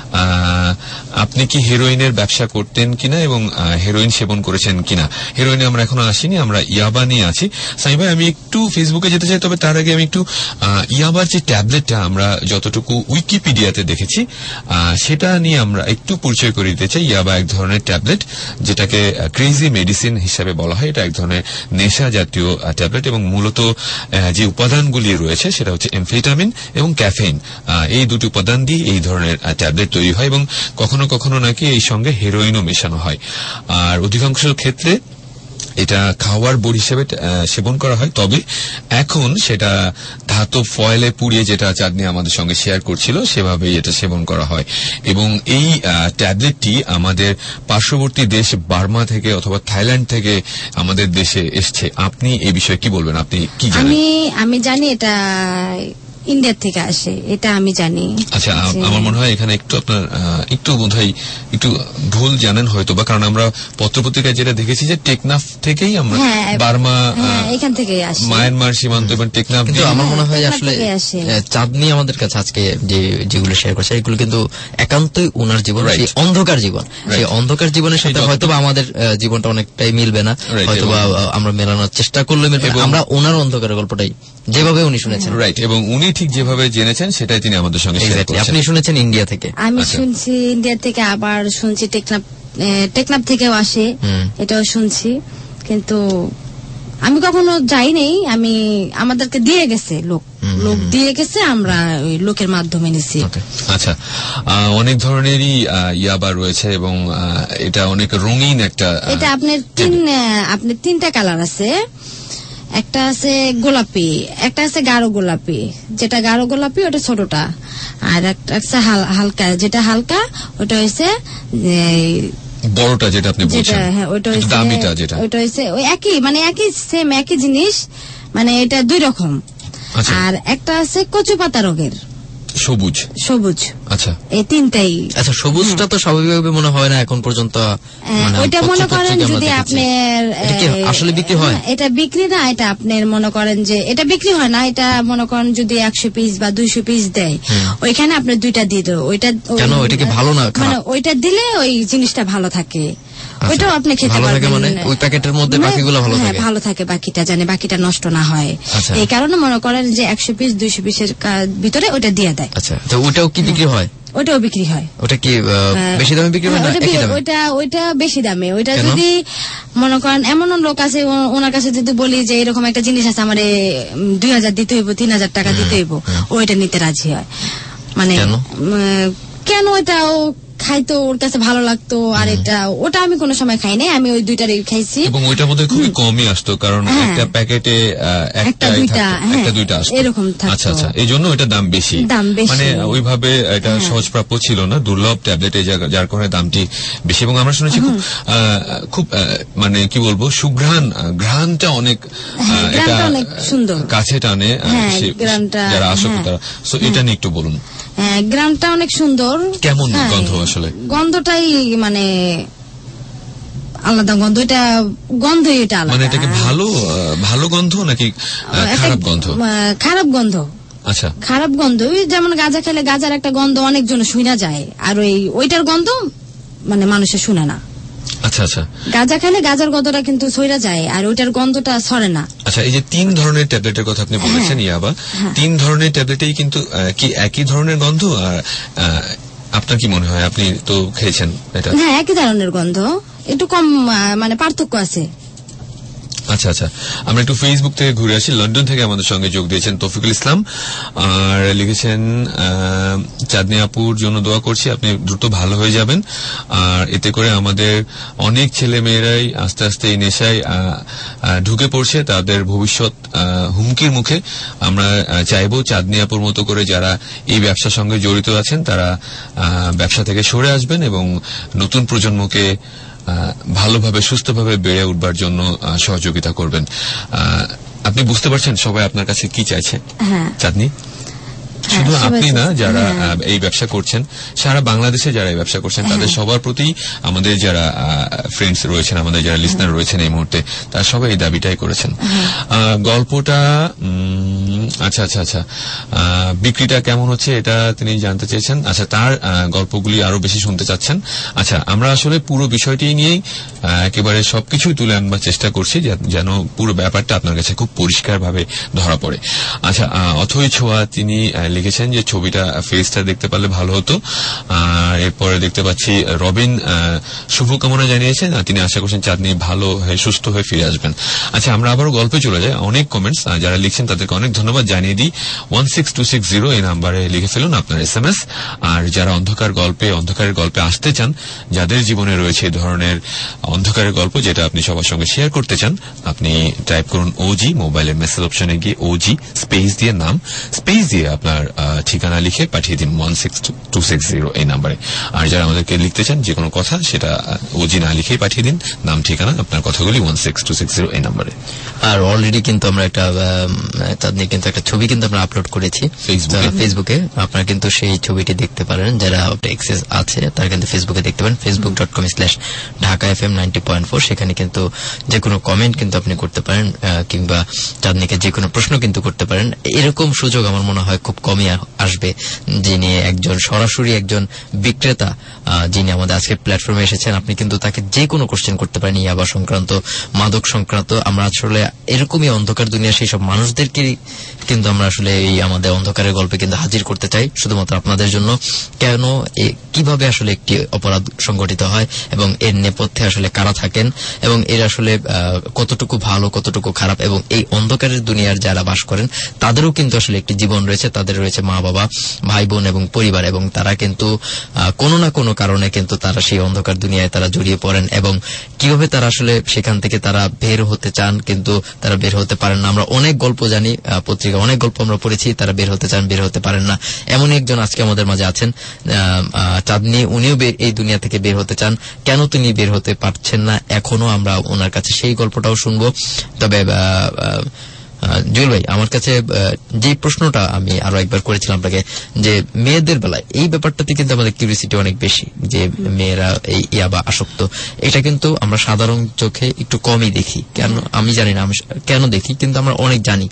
আপনি কি হেরোইনের ব্যবসা করতেন কিনা এবং হেরোইন সেবন করেছেন কিনা? হেরোইনে আমরা এখনো আসিনি, আমরা ইয়াবা নিয়ে আছি। সাইম ভাই, আমি একটু ফেসবুকে যেতে চাই, তবে তার আগে আমি একটু ইয়াবার যে ট্যাবলেটটা আমরা যতটুকু উইকিপিডিয়াতে দেখেছি সেটা নিয়ে আমরা একটু পরিচয় করে দিতে চাই। ইয়াবা এক ধরনের ট্যাবলেট, যেটাকে ক্রেজি মেডিসিন হিসাবে বলা হয়। এটা এক ধরনের নেশা জাতীয় ট্যাবলেট এবং মূলত যে উপাদানগুলি রয়েছে সেটা হচ্ছে এমফেটামিন এবং ক্যাফেইন। এই দুটি উপাদান দিয়ে এই ধরনের ট্যাবলেট তৈরি হয় এবং কখনো কখনো নাকি এই সঙ্গে হেরোইনও মেশানো হয়। আর অধিকাংশ ক্ষেত্রে এটা খাওয়ার বড়ি হিসেবে সেবন করা হয়, তবে এখন সেটা ধাতব ফয়েলে পুড়িয়ে, যেটা চাঁদনি আমাদের সঙ্গে শেয়ার করছিল, সেভাবেই এটা সেবন করা হয়। এবং এই ট্যাবলেটটি আমাদের পার্শ্ববর্তী দেশ বার্মা থেকে অথবা থাইল্যান্ড থেকে আমাদের দেশে এসছে। আপনি এই বিষয়ে কি বলবেন? আপনি কি জানেন? আমি জানি এটা ইন্ডিয়া থেকে আসে, এটা আমি জানি। আচ্ছা, আমার মনে হয় এখানে একটু আপনার একটু বোধহয় একটু ভুল জানেন হয়তো বা, কারণ আমরা পত্রপত্রিকায় যেটা দেখেছি যে টেকনাফ থেকেই আমরা বার্মা, এখান থেকেই আসে, মায়ানমার সীমান্ত এবং টেকনাফ। কিন্তু আমার মনে হয় আসলে চাঁদনি আমাদের কাছে আজকে যেগুলো শেয়ার করছে এগুলো কিন্তু একান্তই ওনার জীবন, সেই অন্ধকার জীবন, সেই অন্ধকার জীবনের সাথে হয়তো বা আমাদের জীবনটা অনেকটাই মিলবে না, হয়তো বা আমরা মেলানোর চেষ্টা করলে মিলবে। আমরা ওনার অন্ধকারের গল্পটাই যেভাবে উনি শুনেছেন, রাইট, এবং উনি ঠিক যেভাবে জেনেছেন সেটাই তিনি আমাদের সঙ্গে শেয়ার করেছেন। আপনি শুনেছেন ইন্ডিয়া থেকে, আমি শুনছি ইন্ডিয়া থেকে, আবার শুনছি টেকনাফ থেকেও আসে, এটাও শুনছি, কিন্তু আমি কখনো যাইনি। আমি আমাদেরকে দিয়ে গেছে, লোক দিয়ে গেছে, আমরা ওই লোকের মাধ্যমে নিছি। আচ্ছা, অনেক ধরনেরই ইয়াবা রয়েছে এবং এটা অনেক রঙিন একটা। এটা আপনার 3টা কালার আছে। একটা আছে গোলাপি, একটা আছে গাঢ় গোলাপি, যেটা গাঢ় গোলাপি ওটা ছোটটা, আর একটা আছে হালকা, যেটা হালকা ওটা হচ্ছে বড়টা, যেটা আপনি বলছেন। হ্যাঁ, ওটা হচ্ছে দামিটা, যেটা ওটা হচ্ছে ওই একই, মানে একই জিনিস, মানে এটা 2 রকম। আর একটা আছে কচু পাতা রঙের, সবুজ। আচ্ছা, এই 3টাই। আচ্ছা, সবুজটা তো স্বাভাবিকভাবে মনে হয় না এখন পর্যন্ত। ওইটা মনে করেন যদি আপনার আসলে বিক্রি হয়, এটা বিক্রি না, এটা আপনার মনে করেন যে এটা বিক্রি হয় না, এটা মনে করেন যদি 100 পিস বা 200 পিস দেয়, ওইখানে আপনি 2টা দিয়ে দেবো। ওইটা কেন, ওইটা কি ভালো না? মানে ওইটা দিলে ওই জিনিসটা ভালো থাকে। ওইটাও আপনি খেতে ভালো থাকে পারবেন। মানে ওই প্যাকেটের মধ্যে বাকিগুলো ভালো হ্যাঁ, থাকে? ভালো থাকে, বাকিটা জানে বাকিটা নষ্ট না হয়। আচ্ছা। এই কারণে মনে করেন যে 100 পিস 200 পিসের ভিতরে ওটা দিয়ে দেয়। আচ্ছা, তো ওটাও কি বিক্রি হয়? ওটাও বিক্রি হয়। ওটা কি বেশি দামে বিক্রি হয় না একই দামে? ওইটা বেশি দামে। ওইটা কেন? যদি মনে করেন এমন লোক আছে, ওনার কাছে যদি বলি যে এরকম একটা জিনিস আছে, আমার 2000 দিতে হইব, 3000 টাকা দিতে হইব, ওইটা নিতে রাজি হয়। মানে কেন ওইটাও খাইতো, ওর কাছে ভালো লাগতো। আর ওটা আমি কোনো সময় খাই নাই, আমি ওই দুইটারই খাইছি। এবং ওইটার মধ্যে খুবই কমই আসতো, কারণ একটা প্যাকেটে একটা দুইটা আসতো এরকম থাকতো। আচ্ছা আচ্ছা, এই জন্য ওইটা দাম বেশি। মানে ওইভাবে এটা সহজপ্রাপ্য ছিল না, দুর্লভ ট্যাবলেট, যার কারণে দামটি বেশি। এবং আমরা শুনেছি খুব মানে কি বলবো, ঘ্রাণটা অনেক সুন্দর, কাছে টানে যারা আসক্ত তারা। সো এটা নিয়ে একটু বলুন। গ্রামটা অনেক সুন্দর। কেমন গন্ধ? আসলে গন্ধটাই মানে আলাদা গন্ধ, এটা গন্ধই এটা আলাদা। মানে এটাকে ভালো গন্ধ নাকি খারাপ গন্ধ? খারাপ গন্ধ। আচ্ছা, খারাপ গন্ধ। যেমন গাঁজা খেলে গাঁজার একটা গন্ধ অনেকজন শুনা যায়, আর ওইটার গন্ধ মানে মানুষের শুনে না। আচ্ছা আচ্ছা, গাঁজা খেলে গাঁজার গন্ধটা কিন্তু সইরা যায়, আর ওইটার গন্ধটা সরে না। আচ্ছা, এই যে 3 ধরনের ট্যাবলেটের কথা আপনি বলেছেন ইয়াবা, 3 ধরনের ট্যাবলেটেই কিন্তু কি একই ধরনের গন্ধ? আর আপনার কি মনে হয়, আপনি তো খেয়েছেন এটা? হ্যাঁ, একই ধরনের গন্ধ, একটু কম মানে পার্থক্য আছে। আচ্ছা আচ্ছা, আমরা একটু ফেসবুক থেকে ঘুরে আসি। লন্ডন থেকে আমাদের সঙ্গে যোগ দিয়েছেন তৌফিকুল ইসলাম, আর লিখেছেন চাঁদনি আপুর জন্য দোয়া করছি, আপনি দ্রুত ভালো হয়ে যাবেন। আর এতে করে আমাদের অনেক ছেলে মেয়েরাই আস্তে আস্তে এই নেশায় ঢুকে পড়ছে, তাদের ভবিষ্যৎ হুমকির মুখে। আমরা চাইবো চাঁদনি আপুর মতো করে যারা এই ব্যবসার সঙ্গে জড়িত আছেন তারা ব্যবসা থেকে সরে আসবেন এবং নতুন প্রজন্মকে ভালোভাবে সুস্থভাবে বেড়ে উঠবার জন্য সহযোগিতা করবেন। আপনি বুঝতে পারছেন সবাই আপনার কাছে কি চাইছে? চাঁদনি, শুধু আপনি না, যারা এই ব্যবসা করছেন, সারা বাংলাদেশে যারা এই ব্যবসা করছেন, তাদের সবার প্রতি আমাদের যারা ফ্রেন্ডস রয়েছেন, আমাদের যারা লিসনার রয়েছেন এই মুহূর্তে, তারা সবাই এই দাবিটাই করেছেন। গল্পটা আচ্ছা আচ্ছা আচ্ছা, বিক্রিটা কেমন হচ্ছে এটা তিনি জানতে চেয়েছেন। আচ্ছা, তার গল্পগুলি আরো বেশি শুনতে চাচ্ছেন। আচ্ছা, আমরা আসলে পুরো বিষয়টি নিয়েই একেবারে সবকিছুই তুলে আনবার চেষ্টা করছি, যেন পুরো ব্যাপারটা আপনার কাছে খুব পরিষ্কারভাবে ধরা পড়ে। আচ্ছা, অথই ছোঁয়া তিনি লিখেছেন যে ছবিটা, ফেসটা দেখতে পারলে ভালো হতো। আর এরপরে দেখতে পাচ্ছি রবিন শুভকামনা জানিয়েছেন, তিনি আশা করছেন চাঁদনি ভালো হয়ে সুস্থ হয়ে ফিরে আসবেন। আচ্ছা, আমরা আবারও গল্পে চলে যাই। অনেক কমেন্টস যারা লিখছেন তাদেরকে অনেক ধন্যবাদ জানিয়ে দিই। 16260 এই নাম্বারে লিখে ফেলুন আপনার SMS। আর যারা অন্ধকারের গল্পে আসতে চান, যাদের জীবনে রয়েছে এই ধরনের অন্ধকারের গল্প যেটা আপনি সবার সঙ্গে শেয়ার করতে চান, আপনি টাইপ করুন OG, মোবাইলের মেসেজ অপশনে গিয়ে OG স্পেস দিয়ে নাম, স্পেস দিয়ে আপনার ঠিকানা লিখে পাঠিয়ে দিন 16260 এই নাম্বারে। আর যারা আমাদেরকে লিখতে চান যে কোনো কথা, সেটা OG না লিখেই পাঠিয়ে দিন, নাম ঠিকানা আপনার কথাগুলি 16260 এই নাম্বারে। আর অলরেডি কিন্তু আমরা চাঁদনি কিন্তু একটা ছবি কিন্তু আমরা আপলোড করেছি ফেসবুকে। আপনারা কিন্তু সেই ছবিটি দেখতে পারেন, যারা অ্যাক্সেস আছে তারা কিন্তু ফেসবুকে দেখতে পারেন, facebook.com/ঢাকা FM 90.4। সেখানে কিন্তু যে কোনো কমেন্ট কিন্তু আপনি করতে পারেন, কিংবা চাঁদনিকে যে কোনো প্রশ্ন কিন্তু করতে পারেন। এরকম সুযোগ আমার মনে হয় খুব কমই আসবে, যিনি সরাসরি একজন বিক্রেতা, যিনি আমাদের আজকে প্ল্যাটফর্মে এসেছেন। আপনি কিন্তু তাকে যে কোনো কোশ্চেন করতে পারেন, ইয়াবা সংক্রান্ত, মাদক সংক্রান্ত। আমরা আসলে এরকমই অন্ধকার দুনিয়া সেই সব মানুষদেরকে কিন্তু আমরা আসলে এই আমাদের অন্ধকারের গল্পে কিন্তু হাজির করতে চাই, শুধুমাত্র আপনাদের জন্য। কেন, কিভাবে আসলে একটি অপরাধ সংঘটিত হয় এবং এর নেপথ্যে আসলে কারা থাকেন এবং এর আসলে কতটুকু ভালো কতটুকু খারাপ, এবং এই অন্ধকারের দুনিয়ার যারা বাস করেন তাদেরও কিন্তু আসলে একটি জীবন রয়েছে, তাদের রয়েছে মা বাবা, ভাই বোন এবং পরিবার, এবং তারা কিন্তু কোনো না কোনো কারণে কিন্তু তারা সেই অন্ধকার দুনিয়ায় তারা জড়িয়ে পড়েন, এবং কিভাবে তারা আসলে সেখান থেকে তারা বের হতে চান কিন্তু তারা বের হতে পারেন না। আমরা অনেক গল্প জানি, পত্রিকা অনেক গল্প আমরা পড়েছি, তারা বের হতে চান, বের হতে পারেন না। এমন একজন আজকে আমাদের মাঝে আছেন, চাঁদনি, উনিও এই দুনিয়া থেকে বের হতে চান। কেন তিনি বের হতে পারছেন না এখনো, আমরা ওনার কাছে সেই গল্পটাও শুনবো। তবে জুয়েল ভাই, আমার কাছে যে প্রশ্নটা আমি আরো একবার করেছিলাম আপনাকে, যে মেয়েদের বেলায় এই ব্যাপারটাতে কিন্তু আমাদের কিউরিসিটি অনেক বেশি, যে মেয়েরা এই ইয়াবা আসক্ত, এটা কিন্তু আমরা সাধারণ চোখে একটু কমই দেখি। কেন আমি জানি না, আমি কেন দেখি, কিন্তু আমরা অনেক জানি।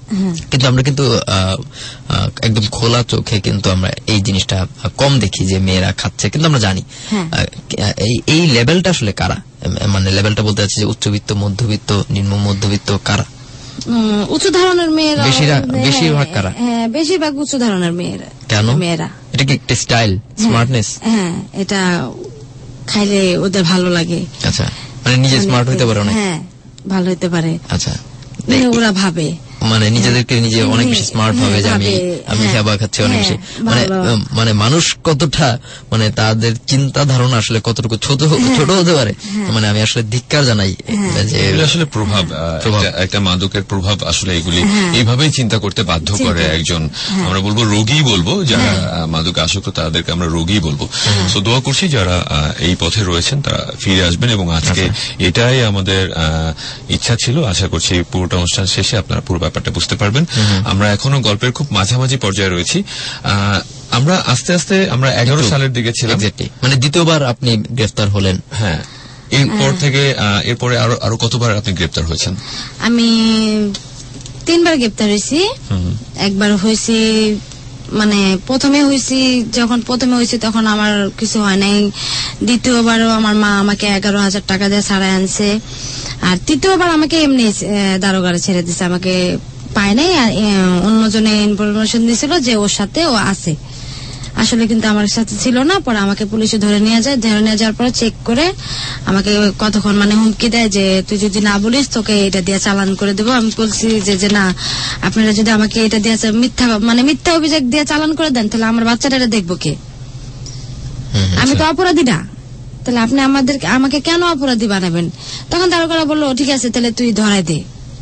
কিন্তু আমরা কিন্তু একদম খোলা চোখে কিন্তু আমরা এই জিনিসটা কম দেখি যে মেয়েরা খাচ্ছে, কিন্তু আমরা জানি এই লেভেলটা আসলে কারা, মানে লেভেলটা বলতে চাচ্ছি যে উচ্চবিত্ত, মধ্যবিত্ত, নিম্ন মধ্যবিত্ত কারা? উচ্চ ধরনের মেয়েরা বেশিরভাগ কারা? হ্যাঁ, বেশিরভাগ উচ্চ ধরনের মেয়েরা। কেন? মেয়েরা এটা কি একটা স্টাইল, স্মার্টনেস? হ্যাঁ, এটা খাইলে ওদের ভালো লাগে। আচ্ছা, মানে নিজে স্মার্ট হইতে পারে? হ্যাঁ, ভালো হইতে পারে। আচ্ছা, ওরা ভাবে মানে নিজেদেরকে নিজে অনেক বেশি স্মার্ট ভাবে যে আমি খাবা খাচ্ছি অনেক বেশি, মানে মানুষ কতটা, মানে তাদের চিন্তা ধারণা আসলে কতটুকু ছোট হতে পারে। মানে আমি আসলে ধিক্কার জানাই যে আসলে প্রভাব, একটা মাদকের প্রভাব আসলে এগুলি এইভাবেই চিন্তা করতে বাধ্য করে একজন, আমরা বলবো রোগী বলবো, যারা মাদকে আসক্ত তাদেরকে আমরা রোগী বলবো। তো দোয়া করছি যারা এই পথে রয়েছেন তারা ফিরে আসবেন, এবং আজকে এটাই আমাদের ইচ্ছা ছিল। আশা করছি পুরোটা অনুষ্ঠান শেষে আপনারা পুরো ব্যাপারটা বুঝতে পারবেন। আমরা এখনো গল্পের খুব মাঝামাঝি পর্যায়ে রয়েছি। আমরা আস্তে আস্তে আমরা 11 সালের দিকে ছিলাম, মানে দ্বিতীয়বার আপনি গ্রেফতার হলেন। হ্যাঁ, এরপর থেকে এরপরে আরো কতবার আপনি গ্রেফতার হয়েছেন? আমি 3বার গ্রেফতার হয়েছি। একবার হয়েছি, মানে যখন প্রথমে হয়েছি তখন আমার কিছু হয় নাই। দ্বিতীয়বারও আমার মা আমাকে 11,000 টাকা দিয়ে ছাড়াই আনছে। আর তৃতীয়বার আমাকে এমনি দারোগারে ছেড়ে দিছে, আমাকে পায় নাই। আর অন্যজনে ইনফরমেশন দিয়েছিল যে ওর সাথে ও আছে, আসলে কিন্তু আমার সাথে ছিল না। পরে আমাকে পুলিশে ধরে নিয়ে যাওয়ার পরে চেক করে আমাকে কতক্ষণ মানে হুমকি দেয় যে তুই যদি না বলিস তোকে এটা দিয়ে চালান করে দেবো। আমি বলছি যে না, আপনারা যদি আমাকে এটা দিয়ে মিথ্যা অভিযোগ দিয়ে চালান করে দেন তাহলে আমার বাচ্চাটা দেখবো কে? আমি তো অপরাধী না, তাহলে আপনি আমাকে কেন অপরাধী বানাবেন? তখন দারোগারা বললো ঠিক আছে তাহলে তুই ধরাই দে।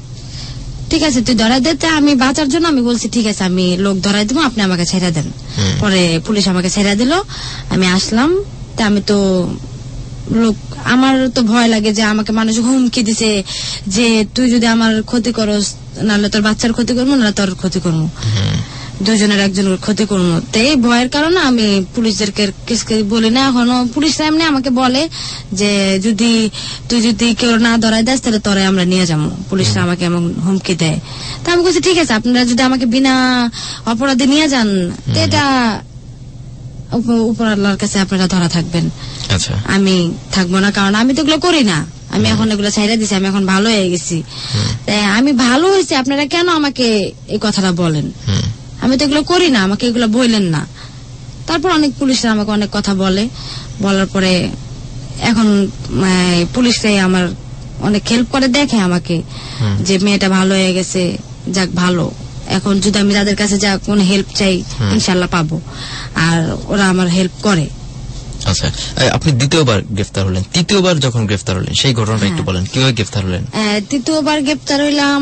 আমি বাঁচার জন্য আমি বলছি ঠিক আছে আমি লোক ধরাই দেবো, আপনি আমাকে ছেড়ে দেন। পরে পুলিশ আমাকে ছেড়ে দিল, আমি আসলাম। তা আমি তো আমার তো ভয় লাগে যে আমাকে মানুষ হুমকি দিছে যে তুই যদি আমার ক্ষতি করস, নাহলে তোর বাচ্চার ক্ষতি করবো, নাহলে তোর ক্ষতি করবো, দুজনের একজনের ক্ষতি করবো। তো এই ভয়ের কারণে আমি পুলিশদেরকে কিছু বলি না। এখনো পুলিশরা এমনি আমাকে বলে যে তুই যদি কেউ না ধরাই দেয় তাহলে তোরে আমরা নিয়ে যাবো। পুলিশরা আমাকে এমন হুমকি দেয়। তা আমি বলছি ঠিক আছে, আপনারা যদি আমাকে বিনা অপরাধে নিয়ে যান এটা উপর আল্লাহর কাছে আপনারা ধরা থাকবেন। আচ্ছা, আমি থাকবো না, কারণ আমি তো এগুলো করি না। আমি এখন এগুলো ছাইড়া দিছি, আমি এখন ভালো হয়ে গেছি। তাই আমি ভালো হয়েছি, আপনারা কেন আমাকে এই কথাটা বলেন? আমি তো এগুলো করি না, আমাকে এগুলো বললেন না। তারপর অনেক পুলিশরা আমাকে অনেক কথা বলার পরে এখন পুলিশরাই আমার অনেক হেল্প করে, দেখে আমাকে যে মেয়েটা ভালো হয়ে গেছে, যাক ভালো। এখন যদি আমি যাদের কাছে যা কোন হেল্প চাই ইনশাল্লাহ পাবো, আর ওরা আমার হেল্প করে। আচ্ছা, আপনি দ্বিতীয়বার গ্রেফতার হলেন, তৃতীয়বার যখন গ্রেফতার হলেন সেই ঘটনাটা একটু বলেন, কিভাবে গ্রেফতার হলেন? তৃতীয়বার গ্রেফতার হইলাম,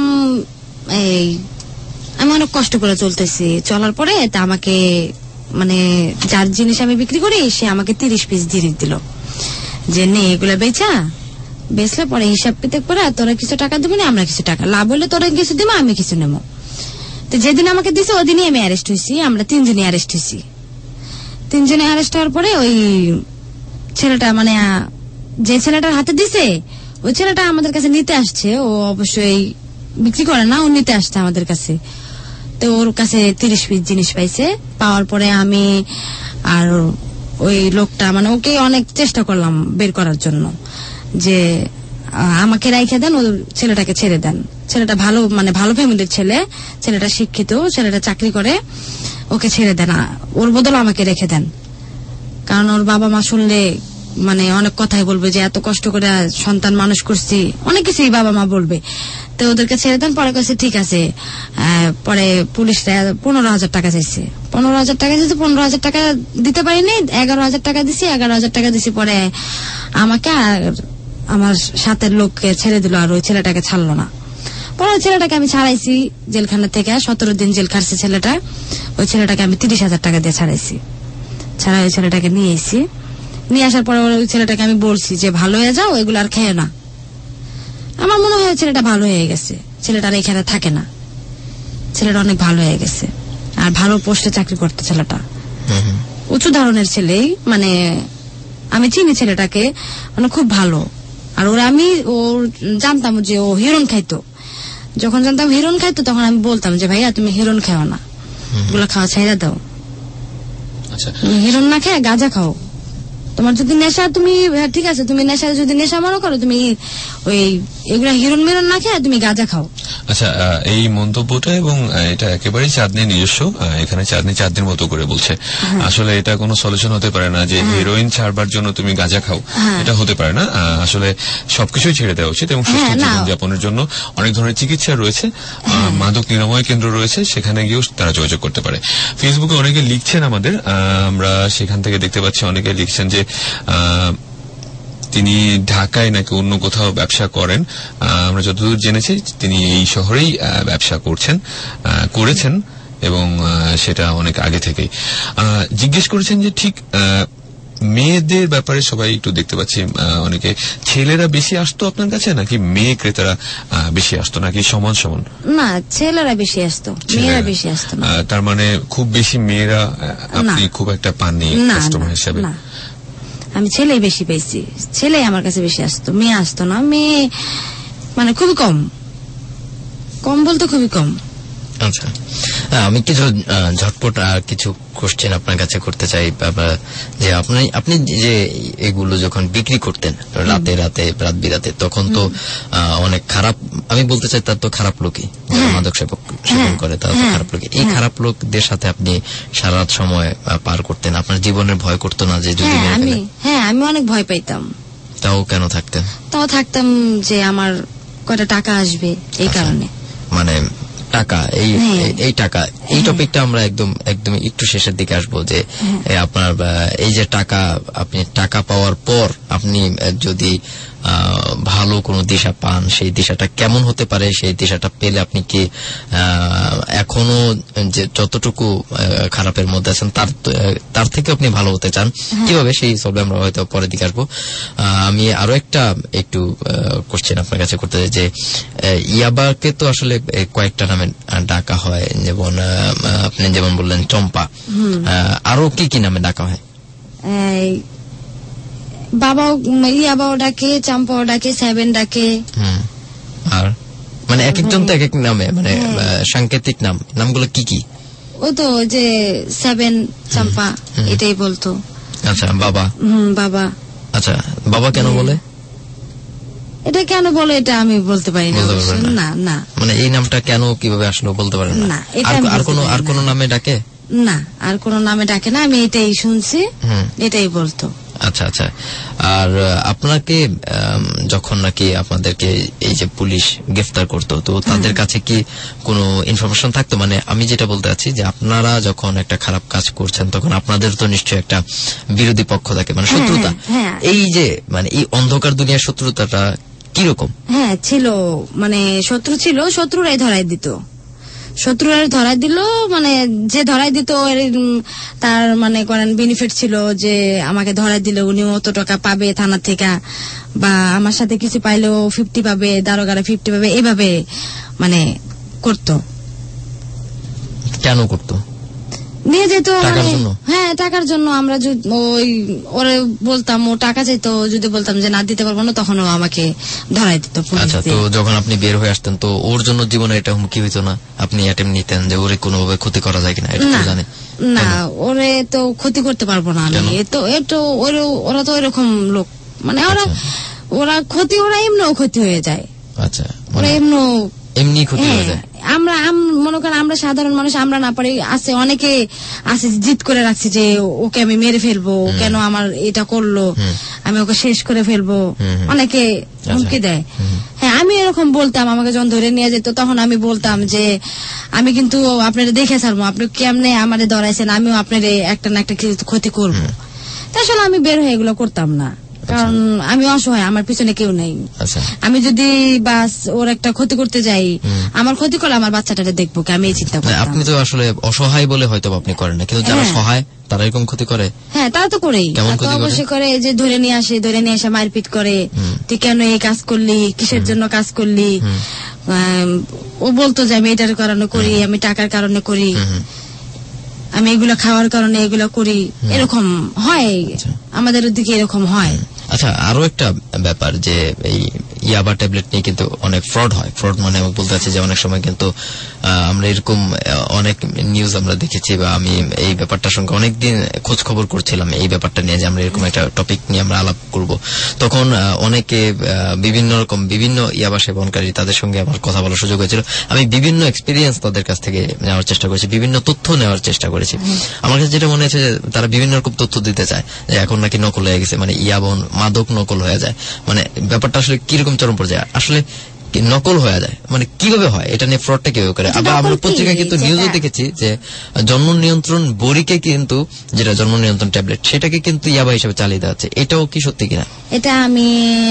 আমি অনেক কষ্ট করে চলতেছি। চলার পরে তা আমাকে মানে যার জিনিস আমি বিক্রি করি সে আমাকে 30 পিস জিনিস দিল যে নে এগুলো বেচলে পরে হিসাব পেতে করে তোরা কিছু টাকা দেবো না, আমরা কিছু টাকা লাভ হলে তোরা কিছু দেবো, আমি কিছু নেবো। তো যেদিন আমাকে দিছে ওদিনই আমি অ্যারেস্ট হয়েছি। আমরা 3 জনই অ্যারেস্ট হয়েছি। 3 জনে অ্যারেস্ট হওয়ার পরে ওই ছেলেটা মানে যে ছেলেটার হাতে দিছে ওই ছেলেটা আমাদের কাছে নিতে আসছে। ও অবশ্যই বিক্রি করে না, ও নিতে আসছে আমাদের কাছে। তো ওর কাছে 30 পিস জিনিস পাইছে। পাওয়ার পরে আমি আর ওই লোকটা মানে ওকে অনেক চেষ্টা করলাম বের করার জন্য যে আমাকে রাইখে দেন, ও ছেলেটাকে ছেড়ে দেন। ছেলেটা ভালো মানে ভালো ফ্যামিলির ছেলে, ছেলেটা শিক্ষিত, ছেলেটা চাকরি করে, ওকে ছেড়ে দেন, ওর বদলে আমাকে রেখে দেন। কারণ ওর বাবা মা শুনলে মানে অনেক কথাই বলবে যে এত কষ্ট করে সন্তান মানুষ করছি, অনেক কিছুই বাবা মা বলবে। তো ওদেরকে ছেড়ে দেন। পরে কাছে ঠিক আছে। পরে পুলিশরা 15,000 টাকা চাইছে। 15,000 টাকা চাইছে, 15,000 টাকা দিতে পারিনি, 11,000 টাকা দিছি। 11,000 টাকা দিছি। পরে আমাকে আর আমার সাথের লোককে ছেড়ে দিল, আর ওই ছেলেটাকে ছাড়লো না। পরে ওই ছেলেটাকে আমি ছাড়াইছি জেলখানা থেকে। 17 দিন জেল খাটছে ছেলেটা। ওই ছেলেটাকে আমি 30,000 টাকা দিয়ে ছাড়াইছি। ছাড়া ওই ছেলেটাকে নিয়ে এসেছি। নিয়ে আসার পরে ওই ছেলেটাকে আমি বলছি যে ভালো হয়ে যাও, এগুলো আর খেয়ে না। আমার মনে হয় ছেলেটা ভালো হয়ে গেছে, ছেলেটা আর এখানে থাকে না। ছেলেটা অনেক ভালো হয়ে গেছে, আর ভালো পোস্টে চাকরি করতে ছেলেটা। উঁচু ধরনের ছেলেই, মানে আমি চিনি ছেলেটাকে, মানে খুব ভালো। আর আমি জানতাম যে ও হিরোইন খাইতো। যখন জানতাম হিরোইন খাইতো তখন আমি বলতাম যে ভাইয়া তুমি হিরোইন খাও না, এগুলো খাওয়া ছাইড়া দাও, হিরোইন না খেয়ে গাঁজা খাও। তোমার যদি নেশা, তুমি ঠিক আছে তুমি নেশা যদি নেশা মনে করো, তুমি ওই এগুলা হিরোইন মিরন না খেয়ে তুমি গাঁজা খাও। আচ্ছা, এই মন্তব্যটা এবং এটা একেবারেই চাঁদনি নিজস্ব। এখানে চাঁদনি চাঁদনির মতো করে বলছে, আসলে এটা কোনো সলিউশন হতে পারে না যে হিরোইন ছাড়বার জন্য তুমি গাঁজা খাও, এটা হতে পারে না। আসলে সবকিছুই ছেড়ে দেওয়া উচিত এবং সুস্থ জীবনযাপনের জন্য অনেক ধরনের চিকিৎসা রয়েছে, মাদক নিরাময় কেন্দ্র রয়েছে, সেখানে গিয়েও তারা যোগাযোগ করতে পারে। ফেসবুকে অনেকে লিখছেন আমাদের, আমরা সেখান থেকে দেখতে পাচ্ছি অনেকে লিখছেন যে তিনি ঢাকায় নাকি অন্য কোথাও ব্যবসা করেন। আমরা যতদূর জেনেছি তিনি এই শহরেই ব্যবসা করেছেন এবং সেটা অনেক আগে থেকেই। জিজ্ঞেস করেছেন যে ঠিক মেয়েদের ব্যাপারে সবাই একটু দেখতে পাচ্ছি অনেকে, ছেলেরা বেশি আসতো আপনার কাছে নাকি মেয়ে ক্রেতারা বেশি আসতো নাকি সমান সমান? না, ছেলেরা বেশি আসতো, মেয়েরা বেশি আসতো না। তার মানে খুব বেশি মেয়েরা আপনি খুব একটা পাননি কাস্টমার হিসেবে? আমি ছেলেই বেশি পেয়েছি, ছেলেই আমার কাছে বেশি আসতো, মেয়ে আসতো না। মেয়ে মানে খুবই কম, কম বলতে খুবই কম। আচ্ছা, আমি কিছু ঝটপট আর কিছু কোশ্চেন আপনার কাছে করতে চাই। যে আপনি যে এগুলো যখন বিক্রি করতেন রাতে রাত তখন তো অনেক খারাপ, আমি বলতে চাই তার তো খারাপ লোকই, মাদক সেবন করে তার তো খারাপ লোকই। এই খারাপ লোকদের সাথে আপনি সারা রাত সময় পার করতেন, আপনার জীবনের ভয় করতো না যে যদি? আমি অনেক ভয় পাইতাম। তাও কেন থাকতেন? তাও থাকতাম যে আমার কয়টা টাকা আসবে এই কারণে। মানে টাকা, এই টাকা, এই টপিকটা আমরা একদম একটু শেষের দিকে আসবো। যে আপনার এই যে টাকা, আপনি টাকা পাওয়ার পর আপনি যদি ভালো কোনো দিশা পান, সেই দিশাটা কেমন হতে পারে, সেই দিশাটা পেলে আপনি কি এখনো যে যতটুকু খারাপের মধ্যে আছেন তার থেকে আপনি ভালো হতে চান, কিভাবে সেই সব আমরা হয়তো পরের দিকে আসবো। আমি আরো একটু কোশ্চেন আপনার কাছে করতে চাই যে ইয়াবাকে তো আসলে কয়েকটা নামে ডাকা হয়, যেমন আপনি যেমন বললেন চম্পা, আরো কি নামে ডাকা হয়? বাবাও ইয়াবাও ডাকে, চাম্পাও ডাকে, 7 ডাকে। আর মানে এক একজন তো এক এক নামে, মানে সাংকেতিক নামগুলো কি? ও তো যে 7 চাম্পা এটাই বলতো। আচ্ছা, বাবা? বাবা। আচ্ছা, বাবা কেন বলে? এটা কেন বলে এটা আমি বলতে পারি না। না, মানে এই নামটা কেন কিভাবে আসলো বলতে পারেন না? আর কোন নামে ডাকে না? আর কোন নামে ডাকে না, আমি এটাই শুনছি, এটাই বলতো। আচ্ছা আচ্ছা। আর আপনাকে যখন নাকি আপনাদেরকে এই যে পুলিশ গ্রেফতার করতো, তো তাদের কাছে কি কোনো ইনফরমেশন থাকতো? মানে আমি যেটা বলতে চাচ্ছি যে আপনারা যখন একটা খারাপ কাজ করছেন তখন আপনাদের তো নিশ্চয়ই একটা বিরোধী পক্ষ থাকে, মানে শত্রুতা। এই যে মানে এই অন্ধকার দুনিয়ার শত্রুতাটা কিরকম? হ্যাঁ ছিল, মানে শত্রু ছিল, শত্রুরাই ধরাই দিত, শত্রুরা ধরাই দিল, মানে যে ধরাই দিত তার মানে করেন বেনিফিট ছিল যে আমাকে ধরাই দিলে উনি অত টাকা পাবে থানা থেকে, বা আমার সাথে কিছু পাইলেও 50 পাবে, দারোগারা 50 পাবে, এইভাবে মানে করতো। কেন করতো? নিয়ে যেত টাকার জন্য? হ্যাঁ, টাকার জন্য। আমরা ওই ওরে বলতাম, ও টাকা চাইতো, যদি বলতাম যে না দিতে পারবো না, তখন ও আমাকে ধরাই দিত। আচ্ছা, তো যখন আপনি বের হয়ে আসতেন তো ওর জন্য জীবনে এটা হুমকি হইতো না? আপনি অ্যাটেম্প নিতেন যে ওরে কোনোভাবে ক্ষতি করা যায় কিনা? এটা তো জানেন না, ওরে তো ক্ষতি করতে পারবো না আমি। ওরা তো এরকম লোক, মানে ওরা ক্ষতি, ওরা এমনিও ক্ষতি হয়ে যায়। আচ্ছা, ওরা এমনি ক্ষতি হয়ে যায়। আমরা মনে করেন আমরা সাধারণ মানুষ, আমরা না পারি, আছে অনেকে আছে জিদ করে রাখছে যে ওকে আমি মেরে ফেলবো, কেন আমার এটা করলো, আমি ওকে শেষ করে ফেলবো, অনেকে হুমকি দেয়। হ্যাঁ, আমি এরকম বলতাম, আমাকে যখন ধরে নিয়ে যেত তখন আমি বলতাম যে আমি কিন্তু আপনারা দেখে ছাড়বো, আপনি কেমনে আমাদের ধরাইছেন, আমিও আপনার একটা না একটা কিছু ক্ষতি করবো। আসলে আমি বের হয়ে এগুলো করতাম না, কারণ আমি অসহায়, আমার পিছনে কেউ নেই। আমি যদি বাস ওর একটা ক্ষতি করতে যাই, আমার ক্ষতি করলে আমার বাচ্চাটাকে দেখবো কি, আমি এই চিন্তা করি। আপনি তো আসলে অসহায় বলে হয়তো আপনি করেন না, কিন্তু যারা সহায় তারা এরকম ক্ষতি করে। হ্যাঁ, তারা তো করেই, অবশ্যই করে, যে ধরে নিয়ে এসে মারপিট করে, তুই কেন এই কাজ করলি, কিসের জন্য কাজ করলি। ও বলতো যে আমি এটার কারণে করি, আমি টাকার কারণে করি, আমি এগুলো খাওয়ার কারণে এগুলো করি, এরকম হয় আমাদের দিকে, এরকম হয়। আচ্ছা, আরো একটা ব্যাপার যে এই ইয়াবা ট্যাবলেট নিয়ে কিন্তু অনেক ফ্রড হয়। ফ্রড মানে আমি বলতে চাচ্ছি যে অনেক সময় কিন্তু আমরা এরকম অনেক নিউজ আমরা দেখেছি, বা আমি এই ব্যাপারটার সঙ্গে অনেকদিন খোঁজ খবর করছিলাম এই ব্যাপারটা নিয়ে, যে আমরা এরকম একটা টপিক নিয়ে আমরা আলাপ করব। তখন অনেকে বিভিন্ন ইয়াবা সেবনকারী তাদের সঙ্গে আমার কথা বলার সুযোগ হয়েছিল। আমি বিভিন্ন এক্সপিরিয়েন্স তাদের কাছ থেকে নেওয়ার চেষ্টা করেছি, বিভিন্ন তথ্য নেওয়ার চেষ্টা করেছি। আমার কাছে যেটা মনে হচ্ছে যে তারা বিভিন্ন রকম তথ্য দিতে চায়, যে এখন নাকি নকল হয়ে গেছে, মানে ইয়াবন মাদক নকল হয়ে যায়। মানে ব্যাপারটা আসলে কিরকম চরম পর্যায়ে আসলে নকল হয়ে যায়, মানে কিভাবে হয়, এটা নিয়ে ফ্রডটা কিভাবে করে। আবার আমরা পত্রিকায় কিন্তু নিউজও দেখেছি যে জন্ম নিয়ন্ত্রণ বড়িকে কিন্তু, যেটা জন্ম নিয়ন্ত্রণ ট্যাবলেট, সেটাকে কিন্তু ইয়াবা হিসেবে চালিয়ে দেওয়া হচ্ছে। এটাও কি সত্যি কিনা? এটা আমি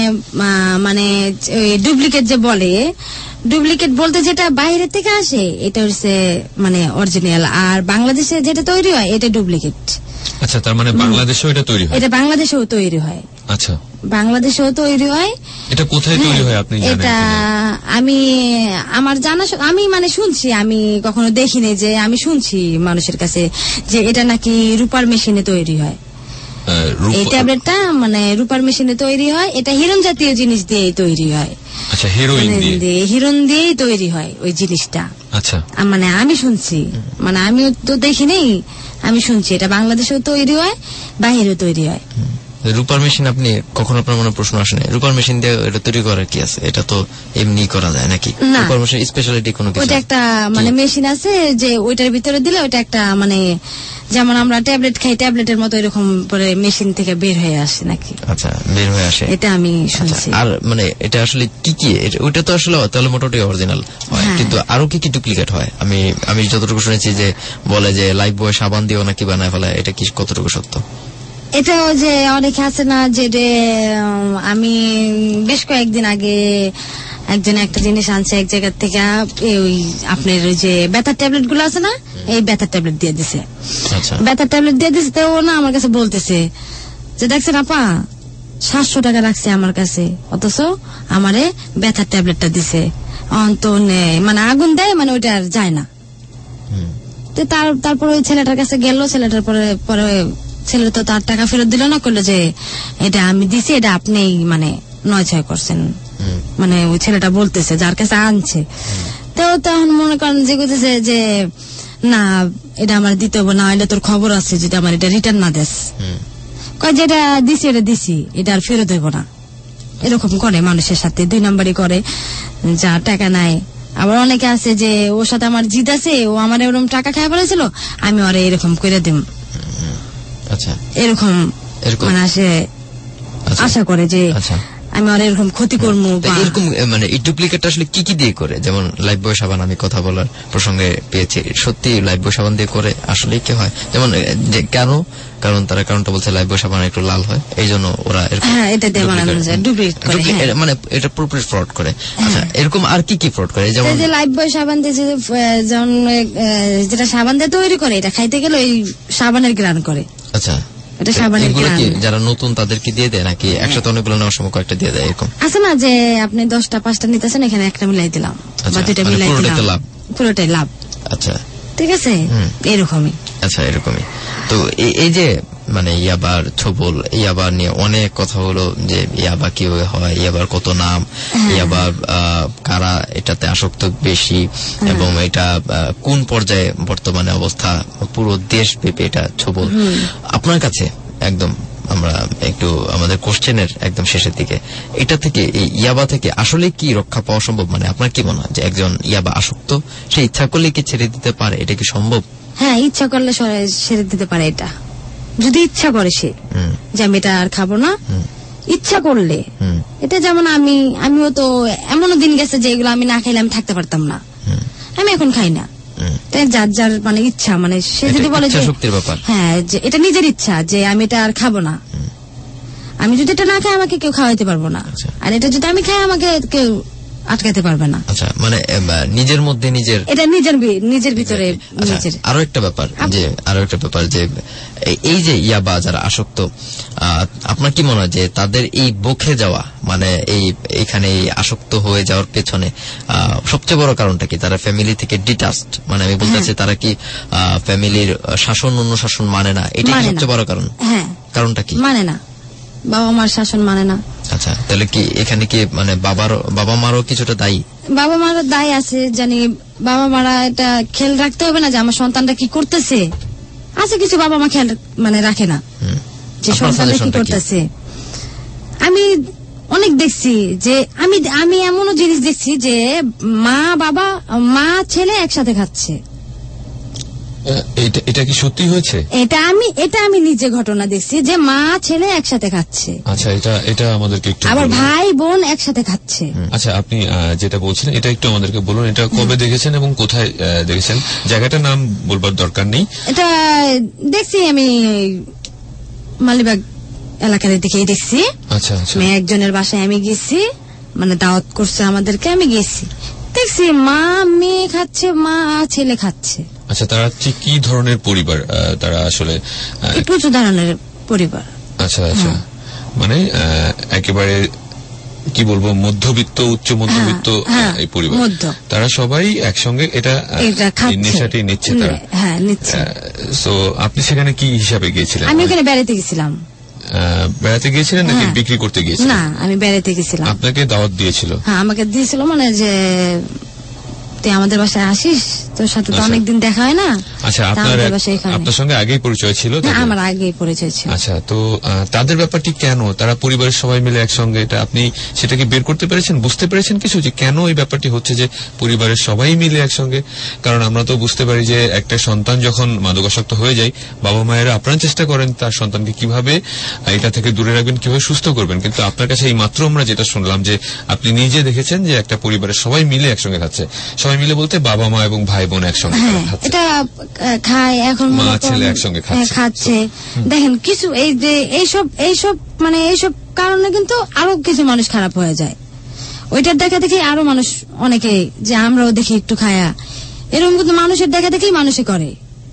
মানে ডুপ্লিকেট যে বলে, ডুপ্লিকেট বলতে যেটা বাইরে থেকে আসে এটা হচ্ছে মানে অরিজিনাল, আর বাংলাদেশে যেটা তৈরি হয় এটা ডুপ্লিকেট। আচ্ছা, তার মানে বাংলাদেশেও এটা তৈরি হয়? এটা বাংলাদেশেও তৈরি হয়। আচ্ছা, বাংলাদেশেও তৈরি হয়। এটা কোথায় তৈরি হয় আপনি জানেন? এটা আমি আমার জানা, আমি মানে শুনছি, আমি কখনো দেখিনি, যে আমি শুনছি মানুষের কাছে যে এটা নাকি রূপার মেশিনে তৈরি হয়। এই ট্যাবলেটটা মানে রূপার মেশিনে তৈরি হয়। এটা হিরণ জাতীয় জিনিস দিয়ে তৈরি হয়। আচ্ছা, হিরোইন দিয়ে, হিরণ দিয়েই তৈরি হয় ওই জিনিসটা। আচ্ছা, মানে আমি শুনছি, মানে আমিও তো দেখিনি, আমি শুনছি এটা বাংলাদেশেও তৈরি হয়, বাইরেও তৈরি হয়। রূপার মেশিন, আপনি কখনো আপনার মনে প্রশ্ন আসেনি রূপার মেশিন দিয়ে এটা তৈরি করার কি আছে? এটা তো এমনি করা যায় নাকি? রূপার মেশিন স্পেশালিটি কোনো কিছু? ওটা একটা মানে মেশিন আছে যে ওইটার ভিতরে দিলে ওটা একটা মানে যেমন আমরা ট্যাবলেট খাই, ট্যাবলেটের মতো এরকম পরে মেশিন থেকে বের হয়ে আসে নাকি? আচ্ছা, বের হয়ে আসে, এটা আমি শুনছি। আর মানে এটা আসলে কি কি, ওইটা তো আসলে তাহলে মোটামুটি অরিজিনাল হয়, কিন্তু আরো কি কি ডুপ্লিকেট হয়? আমি যতটুকু শুনেছি যে বলে যে লাইফ বয় সাবান দিয়েও নাকি বানায় ফেলায়, এটা কি কতটুকু সত্য? এটাও যে অনেকে আছে না, যে আমি বেশ কয়েকদিন আগে একজন একটা জিনিস আনছে এক জায়গা থেকে, ওই আপনার ওই যে ব্যথার ট্যাবলেট গুলো আছে না, এই ব্যথার ট্যাবলেট দিয়ে দিছে। ব্যথার ট্যাবলেট দিয়ে দিছে, তো ও না আমার কাছে বলতেছে যে দেখছেন আপা 700 টাকা রাখছে আমার কাছে, অথচ আমারে ব্যথার ট্যাবলেটটা দিছে। অন্ত মানে আগুন দেয়, মানে ওইটা আর যায় না। তো তারপর ওই ছেলেটার কাছে গেল, ছেলেটার পরে ছেলে তো তার টাকা ফেরত দিল না, করলো যে এটা আমি দিছি, এটা আপনি মানে 9-6 করছেন। মানে ওই ছেলেটা বলতেছে যার কাছে আনছে। তো তখন মনে করেন যে বলতেছে যে না এটা আমার দিতে হবে না, এটা তোর খবর আছে যদি আমার এটা রিটার্ন না দেস, কয় যেটা দিছি এটা দিছি, এটা আর ফেরত দেব না। এরকম করে মানুষের সাথে 2 নাম্বারই করে, যা টাকা নাই। আবার অনেকে আছে যে ওর সাথে আমার জিদ আছে, ও আমার এরকম টাকা খাই ফেলেছিল, আমি ওরে এরকম করে দিম। আচ্ছা, এরকম মানে আসে আশা করে যে আমি আর এরকম ক্ষতি করবো। এরকম মানে এই ডুপ্লিকেট আসলে কি কি দিয়ে করে? যেমন লাইফ বয় সাবান আমি কথা বলার প্রসঙ্গে পেয়েছি, সত্যি লাইফ বয় সাবান দিয়ে করে আসলে কি হয়? যেমন কেন? তারা কারণটা বলছে লাইফ বয় সাবান একটু লাল হয়, এই জন্য ওরা এটা দিয়ে বানানো যায়, ডুপ্লিকেট করে, মানে এটা পুরোপুরি ফ্রড করে। আচ্ছা, এরকম আর কি কি ফ্রড করে? যেমন লাইফ বয় সাবান দিয়ে যেমন যেটা সাবান দিয়ে তৈরি করে, এটা খাইতে গেলে ওই সাবানের গ্রান করে। আচ্ছা, যারা নতুন তাদেরকে দিয়ে দেয় নাকি একসাথে অনেকগুলো নেওয়ার সময় কয়েকটা দিয়ে দেয়? এরকম আছে না যে আপনি 10টা 5টা নিতেছেন, এখানে একটা মিলাই দিলাম বা 2টা মিলাই দিলাম, পুরোটাই লাভ। আচ্ছা, ঠিক আছে, এরকমই। আচ্ছা, এরকমই। তো এই যে মানে ইয়াবার ছবল, ইয়াবা নিয়ে অনেক কথা হলো যে ইয়াবা কিভাবে হয়, ইয়াবার কত নাম, ইয়াবা কারা এটাতে আসক্ত বেশি, এবং এটা কোন পর্যায়ে বর্তমানে অবস্থা, পুরো দেশ ব্যাপী এটা ছবল। আপনার কাছে একদম আমরা একটু আমাদের কোশ্চেনের একদম শেষের দিকে, এটা থেকে এই ইয়াবা থেকে আসলে কি রক্ষা পাওয়া সম্ভব? মানে আপনার কি মনে হয় যে একজন ইয়াবা আসক্ত সে ইচ্ছা করলে কি ছেড়ে দিতে পারে? এটা কি সম্ভব? হ্যাঁ, ইচ্ছা করলে ছেড়ে দিতে পারে, এটা যদি ইচ্ছা করে সে যে আমি এটা আর খাবো না, ইচ্ছা করলে। এটা যেমন আমিও তো এমনও দিন গেছে যে এগুলো আমি না খাইলে আমি থাকতে পারতাম না, আমি এখন খাই না। তাই যার যার মানে ইচ্ছা, মানে সে যদি বলে যে হ্যাঁ যে এটা নিজের ইচ্ছা যে আমি এটা আর খাবো না, আমি যদি এটা না খাই আমাকে কেউ খাওয়াইতে পারবো না, আর এটা যদি আমি খাই আমাকে কেউ আটকাতে পারবে না। আচ্ছা, মানে নিজের মধ্যে এটা নিজের ভিতরে। আরো একটা ব্যাপার যে এই যে ইয়াবা যারা আসক্ত, আপনার কি মনে হয় যে তাদের এই বকে যাওয়া, মানে এখানে আসক্ত হয়ে যাওয়ার পেছনে সবচেয়ে বড় কারণটা কি? তারা ফ্যামিলি থেকে ডিটাচড, মানে আমি বলতে চাচ্ছি তারা কি ফ্যামিলির শাসন অনুশাসন মানে না, এটাই সবচেয়ে বড় কারণ? হ্যাঁ, কারণটা কি? মানে না, বাবা মার শাসন মানে না। আচ্ছা, তাহলে কি এখানে কি মানে বাবা মারও কিছুটা দায়ী? বাবা মারও দায়ী আছে, জানি বাবা মারা এটা খেয়াল রাখতে হবে না যে আমার সন্তানটা কি করতেছে। আছে কিছু বাবা মা খেয়াল মানে রাখে না যে সন্তানটা কি করতেছে। আমি অনেক দেখছি যে আমি এমনও জিনিস দেখছি যে মা ছেলে একসাথে খাচ্ছে। এটা কি সত্যি হয়েছে? এটা আমি নিজে ঘটনা দেখছি যে মা ছেলে একসাথে খাচ্ছে। আচ্ছা, এটা আমাদেরকে একটু আবার ভাই বোন একসাথে খাচ্ছে। আচ্ছা, আপনি যেটা বলছিলেন এটা একটু আমাদেরকে বলুন, এটা কবে দেখেছেন এবং কোথায় দেখেছেন? জায়গাটার নাম বলবার দরকার নেই। এটা দেখছি আমি মালিবাগ এলাকার দিকেই দেখছি। আচ্ছা আচ্ছা, আমি একজনের বাসায় আমি গেছি, মানে দাওয়াত করছে আমাদেরকে, আমি গেছি, দেখছি মা মেয়ে খাচ্ছে, মা ছেলে খাচ্ছে। আচ্ছা, তারা কি ধরনের পরিবার? তারা আসলে প্রচুর ধরনের পরিবার। আচ্ছা আচ্ছা, মানে একেবারে কি বলবো, মধ্যবিত্ত উচ্চ মধ্যবিত্ত এই পরিবার। তারা সবাই একসঙ্গে এটা নেশাটি নিচ্ছে তারা। হ্যাঁ, নিচ্ছে। সো আপনি সেখানে কি হিসাবে গিয়েছিলেন? আমি ওখানে বেড়াতে গেছিলাম। বেড়াতে গিয়েছিলেন নাকি বিক্রি করতে গিয়েছিলেন? না, আমি বেড়াতে গেছিলাম। আপনাকে দাওয়াত দিয়েছিল? হ্যাঁ, আমাকে দিয়েছিল, মানে যে তুই আমাদের বাসায় আসিস, তোর সাথে তো অনেকদিন দেখা হয় না। আচ্ছা, আপনার সঙ্গে আগেই পরিচয় ছিল? আমার আগেই পরিচয় ছিল। আচ্ছা, তো তাদের ব্যাপারটি কেন, তারা পরিবারের সবাই মিলে একসঙ্গে, এটা আপনি সেটাকে বের করতে পেরেছেন, বুঝতে পেরেছেন কিছু, যে কেন এই ব্যাপারটি হচ্ছে যে পরিবারের সবাই মিলে একসঙ্গে? কারণ আমরা তো বুঝতে পারি যে একটা সন্তান যখন মাদকাসক্ত হয়ে যায়, বাবা মায়েরা আপ্রাণ চেষ্টা করেন তার সন্তানকে কিভাবে এটা থেকে দূরে রাখবেন, কিভাবে সুস্থ করবেন, কিন্তু আপনার কাছে এই মাত্র আমরা যেটা শুনলাম যে আপনি নিজে দেখেছেন যে একটা পরিবারের সবাই মিলে একসঙ্গে খাচ্ছে। সবাই মিলে বলতে বাবা মা এবং ভাই বোন একসঙ্গে খাচ্ছে, এটা খায়, এখন মা ছেলে একসঙ্গে খাচ্ছে। দেখেন কিছু এইসব মানে এইসব কারণে কিন্তু আরো কিছু মানুষ খারাপ হয়ে যায়। ওইটার দেখা দেখি আরো মানুষ অনেকে, যে আমরাও দেখি একটু খায়া, এরকম কিন্তু মানুষের দেখা দেখেই মানুষে করে,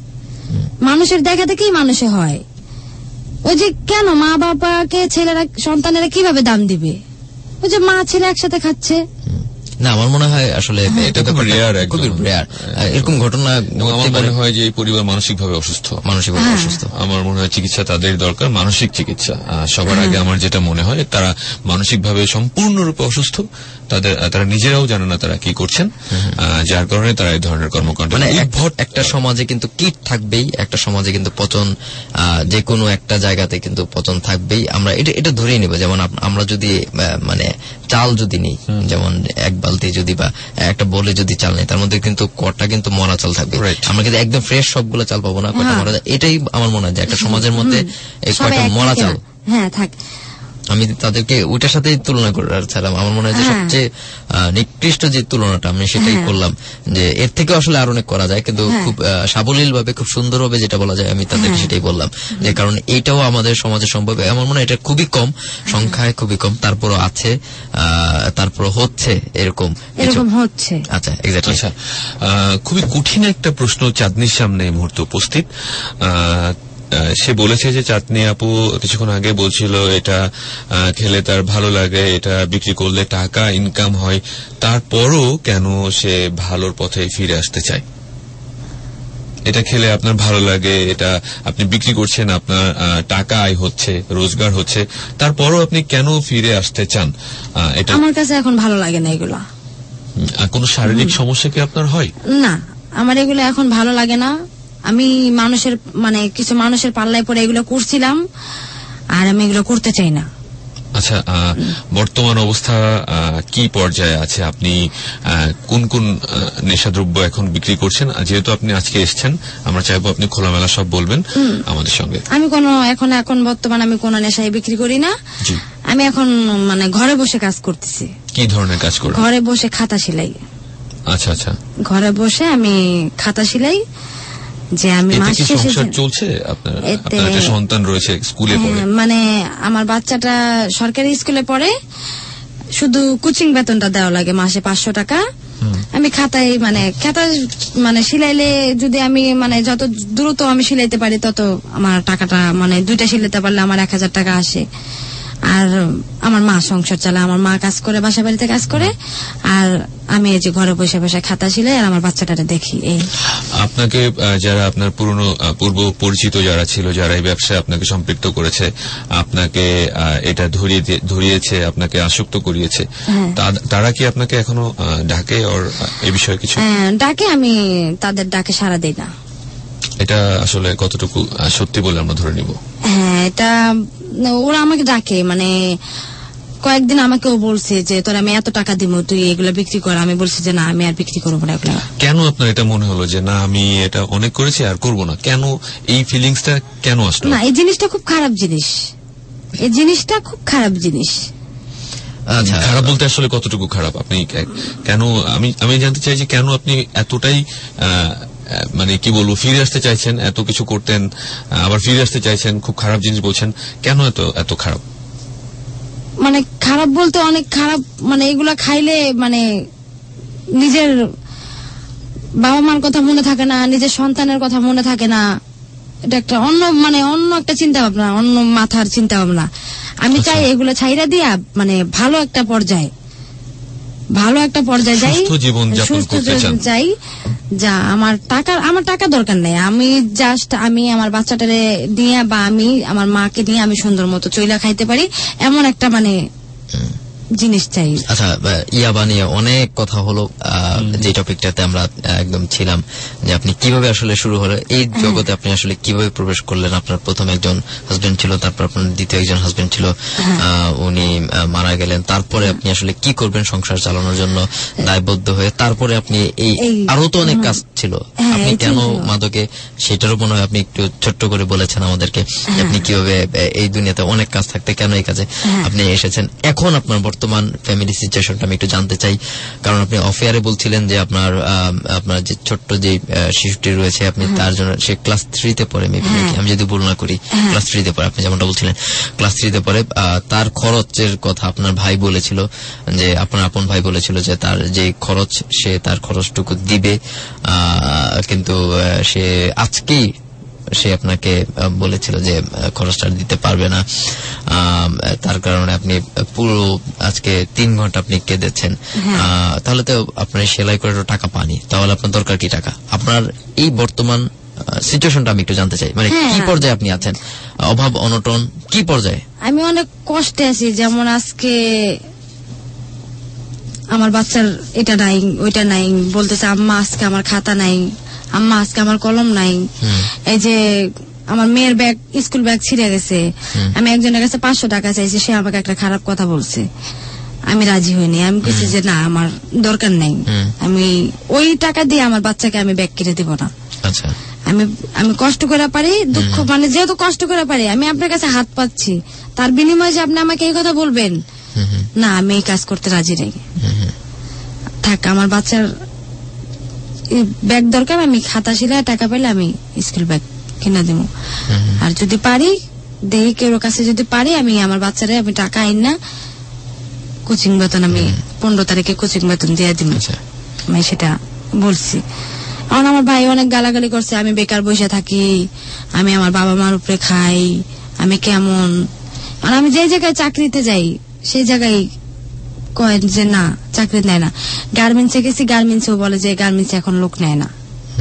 মানুষের দেখা দেখেই মানুষে হয়। ওই যে কেন মা বাবাকে ছেলেরা সন্তানেরা কিভাবে দাম দিবে? ওই যে মা ছেলে একসাথে খাচ্ছে। না, আমার মনে হয় আসলে এটা তো রেয়ার, খুবই রেয়ার এরকম ঘটনা। আমার মনে হয় যে এই পরিবার মানসিকভাবে অসুস্থ। আমার মনে হয় চিকিৎসা তাদের দরকার, মানসিক চিকিৎসা সবার আগে। আমার যেটা মনে হয় তারা মানসিকভাবে সম্পূর্ণরূপে অসুস্থ, তারা নিজেরাও জানে না তারা কি করছেন, যার কারণে তারা এই ধরনের কর্মকাণ্ড। মানে একটা সমাজে কিন্তু কীট থাকবেই, একটা সমাজে কিন্তু পচন, যে কোনো একটা জায়গাতে কিন্তু পচন থাকবেই। আমরা এটা ধরেই নেব। যেমন আমরা যদি মানে চাল যদি নিই, যেমন এক বালতি যদি বা একটা বলে যদি চাল নেই, তার মধ্যে কিন্তু কটা কিন্তু মরা চাল থাকবে। আমরা কিন্তু একদম ফ্রেশ সবগুলো চাল পাবো না, কটা মরা চাল। এটাই আমার মনে হয় যে একটা সমাজের মধ্যে কটা মরা চাল থাকে। আমি তাদেরকে ওইটার সাথে তুলনা করেছিলাম। আমার মনে হয় যে সবচেয়ে নিকৃষ্ট যে তুলনাটা আমি সেটাই করলাম, যে এর থেকে আসলে আরো অনেক করা যায়, কিন্তু খুব সাবলীল ভাবে, খুব সুন্দর ভাবে যেটা বলা যায় আমি তাদেরকে সেটাই বললাম। যে কারণ এইটাও আমাদের সমাজে সম্ভব। আমার মনে হয় এটা খুবই কম সংখ্যায়, খুবই কম, তারপরও আছে, তারপরও হচ্ছে, এরকম হচ্ছে। আচ্ছা, এক্স্যাক্টলি। আচ্ছা, খুবই কঠিন একটা প্রশ্ন চাঁদনির সামনে এই মুহূর্তে উপস্থিত। সে বলেছে যে চাঁদনি আপু কিছুক্ষণ আগে বলছিল এটা খেলে তার ভালো লাগে, এটা বিক্রি করলে টাকা ইনকাম হয়, তারপরও কেন সে ভালোর পথে ফিরে আসতে চায়? এটা খেলে আপনার ভালো লাগে, এটা আপনি বিক্রি করছেন, আপনার টাকা আয় হচ্ছে, রোজগার হচ্ছে, তারপরও আপনি কেন ফিরে আসতে চান? এটা আমার কাছে এখন ভালো লাগে না এগুলা। কোন শারীরিক সমস্যা কি আপনার হয়? না, আমার এগুলো এখন ভালো লাগে না। আমি মানুষের মানে কিছু মানুষের পাল্লায় পড়ে এগুলো করছিলাম, আর আমি এগুলো করতে চাই না। আচ্ছা, বর্তমান অবস্থা কি পর্যায়ে আছে? আপনি কোন কোন নেশাদ্রব্য এখন বিক্রি করছেন? যেহেতু আপনি আজকে এসেছেন, আমরা চাইবো আপনি খোলামেলা সব বলবেন আমাদের সঙ্গে। আমি এখন বর্তমানে আমি কোনো নেশায় বিক্রি করি না। আমি এখন মানে ঘরে বসে কাজ করতেছি। কি ধরনের কাজ করেন? ঘরে বসে খাতা সেলাই। আচ্ছা আচ্ছা, ঘরে বসে আমি খাতা সেলাই। যে আমি মাস শেষে সংসার চলছে, আপনার একটা সন্তান রয়েছে, স্কুলে পড়ে, মানে আমার বাচ্চাটা সরকারি স্কুলে পড়ে, শুধু কোচিং বেতনটা দেওয়া লাগে মাসে 500 টাকা। আমি খাতায় মানে সিলাইলে যদি আমি মানে যত দ্রুত আমি সিলাইতে পারি তত আমার টাকাটা, মানে 2টা সিলাইতে পারলে আমার 1000 টাকা আসে। আর আমার মা সংসার চালায়, আমার মা কাজ করে, বাসা বাড়িতে কাজ করে, আর আমি এই যে ঘরে বসে বসে খাতা সিলাই আর আমার বাচ্চাটারে দেখি। এই আপনাকে যারা আপনার পূর্ব পরিচিত যারা ছিল, যারা এই ব্যবসায় আপনাকে সম্পৃক্ত করেছে, আপনাকে এটা ধরিয়েছে, আপনাকে আসক্ত করিয়েছে, তারা কি আপনাকে এখনো ডাকে ওর এই বিষয়ে কিছু? ডাকে, আমি তাদের ডাকে সাড়া দেই না। এটা আসলে কতটুকু সত্যি বলে আমরা ধরে নিব? হ্যাঁ, এটা ওরা আমাকে ডাকে, মানে কয়েকদিন আমাকেও বলছে যে তোর আমি এত টাকা দিব, তুই এগুলা বিক্রি কর। আমি বলছি যে না, আমি আর বিক্রি করবো না এগুলা। কেন আপনার এটা মনে হলো যে না আমি এটা অনেক করেছি আর করবো না? কেন এই ফিলিংসটা কেন আসলো? না, এই জিনিসটা খুব খারাপ জিনিস, এই জিনিসটা খুব খারাপ জিনিস। আচ্ছা, খারাপ বলতে আসলে কতটুকু খারাপ? আপনি কেন, আমি জানতে চাই যে কেন আপনি এতটাই মানে কি বলবো ফিরে আসতে চাইছেন? এত কিছু করতেন, আবার ফিরে আসতে চাইছেন, খুব খারাপ জিনিস বলছেন, কেন এত খারাপ? মানে খারাপ বলতে অনেক খারাপ, মানে এগুলা খাইলে মানে নিজের বাবা মার কথা মনে থাকে না, নিজের সন্তানের কথা মনে থাকে না। এটা একটা অন্য একটা চিন্তা ভাবনা, অন্য মাথার চিন্তা ভাবনা। আমি চাই এগুলো ছাইরা দিয়া মানে ভালো একটা পর্যায়ে যাই, সুস্থ জীবন চাই। যা আমার টাকা দরকার নেই, আমি জাস্ট আমি আমার বাচ্চাটারে দিয়ে বা আমি আমার মাকে দিয়ে আমি সুন্দর মতো চইলা খাইতে পারি, এমন একটা মানে জিনিস চাই। আচ্ছা, ইয়াবা নিয়ে অনেক কথা হলো, যে টপিকটাতে আমরা একদম ছিলাম, যে আপনি কিভাবে আসলে শুরু হলো এই জগতে, আপনি আসলে কিভাবে প্রবেশ করলেন। আপনার প্রথম একজন হাজবেন্ড ছিল, তারপর আপনার দ্বিতীয় একজন হাজবেন্ড ছিল, উনি মারা গেলেন। তারপরে আপনি আসলে কি করবেন সংসার চালানোর জন্য দায়বদ্ধ হয়ে, তারপরে আপনি এই আরো তো অনেক কাজ ছিল, আপনি কেন মাদকে, সেটারও মনে হয় আপনি একটু ছোট্ট করে বলেছেন আমাদেরকে, আপনি কিভাবে এই দুনিয়াতে অনেক কাজ থাকতে কেন এই কাজে আপনি এসেছেন। এখন আপনার বর্তমান ফ্যামিলি সিচুয়েশনটা আমি একটু জানতে চাই, কারণ আপনি অফেয়ারে বলছিলেন যে আপনার যে ছোট্ট যে শিশুটি রয়েছে, আপনি তার জন্য, সে ক্লাস 3-তে পড়ে, আমি যদি ভুল না করি ক্লাস 3-তে পড়ে, আপনি যেমনটা বলছিলেন ক্লাস 3-তে পড়ে। তার খরচের কথা আপনার ভাই বলেছিল, যে আপনার আপন ভাই বলেছিল যে তার যে খরচ, সে তার খরচটুকু দিবে, কিন্তু সে আজকেই সে আপনাকে বলেছিল যে খরচটা দিতে পারবে না, তার কারণে আপনি পুরো আজকে 3 ঘন্টা আপনি কেঁদেছেন। তাহলে তো আপনার সেলাই করে টাকা পানি, তাহলে আপনার দরকার কি টাকা? আপনার এই বর্তমান সিচুয়েশনটা আমি একটু জানতে চাই, মানে কি পর্যায়ে আপনি আছেন, অভাব অনটন কি পর্যায়ে? আমি অনেক কষ্টে আছি, যেমন আজকে আমার বাচ্চার এটা নাই ওইটা নাই, বলতেছে আম্মা আজকে আমার খাতা নাই, আম্মা আজকে আমার কলম নাই। এই যে আমার মেয়ের ব্যাগ, স্কুল ব্যাগ ছিঁড়ে গেছে, আমি একজনের কাছে 500 টাকা চাইছি, সে আমাকে একটা খারাপ কথা বলছে, আমি রাজি হইনি। আমি বলছি যে না, আমার দরকার নাই, আমি ওই টাকা দিয়ে আমার বাচ্চাকে আমি ব্যাগ কিনে দিব না। আচ্ছা, আমি কষ্ট করে পারি, দুঃখ মানে যেহেতু কষ্ট করে পারি, আমি আপনার কাছে হাত পাচ্ছি, তার বিনিময়ে যে আপনি আমাকে এই কথা বলবেন না, আমি এই কাজ করতে রাজি নেই। থাক, আমার বাচ্চার ব্যাগ দরকার, আমি খাতা সিলাই টাকা পেলে আমি স্কুল ব্যাগ কিনা দিব। আর যদি পারি, দেখি কেউ কাছে যদি পারি, আমি আমার বাচ্চারে আমি টাকা আইন না, কোচিং বেতন আমি 15 তারিখে কোচিং বেতন দিয়ে দিব, আমি সেটা বলছি। এখন আমার ভাই অনেক গালাগালি করছে, আমি বেকার বসে থাকি, আমি আমার বাবা মার উপরে খাই, আমি কেমন। আর আমি যে জায়গায় চাকরিতে যাই সেই জায়গায় কয় যে না, চাকরি নেয় না। গার্মেন্টসে গেছি, গার্মেন্টসেও বলে যে গার্মেন্টসে এখন লোক নেয় না।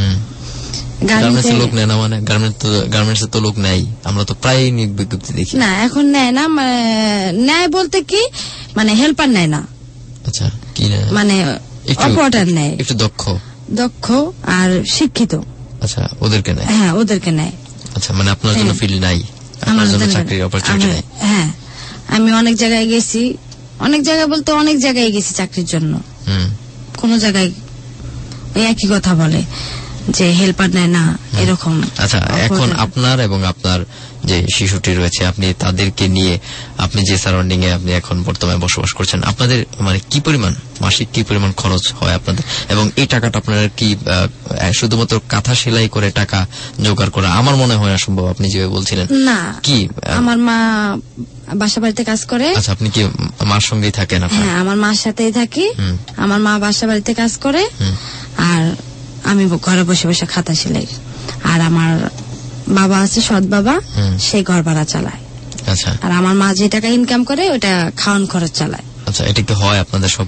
লোক নেয় না মানে গার্মেন্টসে তো লোক নেই, আমরা তো প্রায় নিয়োগ বিজ্ঞপ্তি দেখি। না, এখন নেয় না, নেয় বলতে কি, মানে হেল্পার নেয় না। আচ্ছা, কি নেয়? মানে অপারেটর নেয়, একটু দক্ষ আর শিক্ষিত। আচ্ছা, ওদেরকে নেয়। হ্যাঁ, ওদেরকে নেয়। আচ্ছা, মানে আপনার জন্য ফিল্ড নাই, আপনার জন্য চাকরির অপরচুনিটি নাই। হ্যাঁ, আমি অনেক জায়গায় গেছি, অনেক জায়গায় বলতে অনেক জায়গায় গেছি চাকরির জন্য, কোন জায়গায় ওই একই কথা বলে যে হেল্পার নেয় না, এরকম। আচ্ছা, এখন আপনার এবং আপনার যে শিশুটি রয়েছে, আপনি তাদেরকে নিয়ে আপনি যে সারাউন্ডিং এ আপনি এখন বর্তমানে বসবাস করছেন, আপনাদের মানে কি পরিমাণ মাসিক কি পরিমাণ খরচ হয় আপনাদের, এবং এই টাকাটা আপনারা কি শুধুমাত্র কাঁথা সেলাই করে টাকা জোগাড় করা? আমার মনে হয় অসম্ভব, আপনি যেভাবে বলছিলেন। না, কি আমার মা বাসা বাড়িতে কাজ করে। আচ্ছা, আপনি কি মার সঙ্গেই থাকেন? হ্যাঁ, আমার মার সাথেই থাকি। আমার মা বাসা বাড়িতে কাজ করে, আর আমি ঘরে বসে বসে খাতা সেলাই। আর আমার বাবা আছে, সৎ বাবা, সে ঘর ভাড়া চালায়। আচ্ছা, আর আমার মা যে টাকা ইনকাম করে ওটা খাওয়ান খরচ চালায়। আচ্ছা, এটা কি হয় আপনাদের সবার?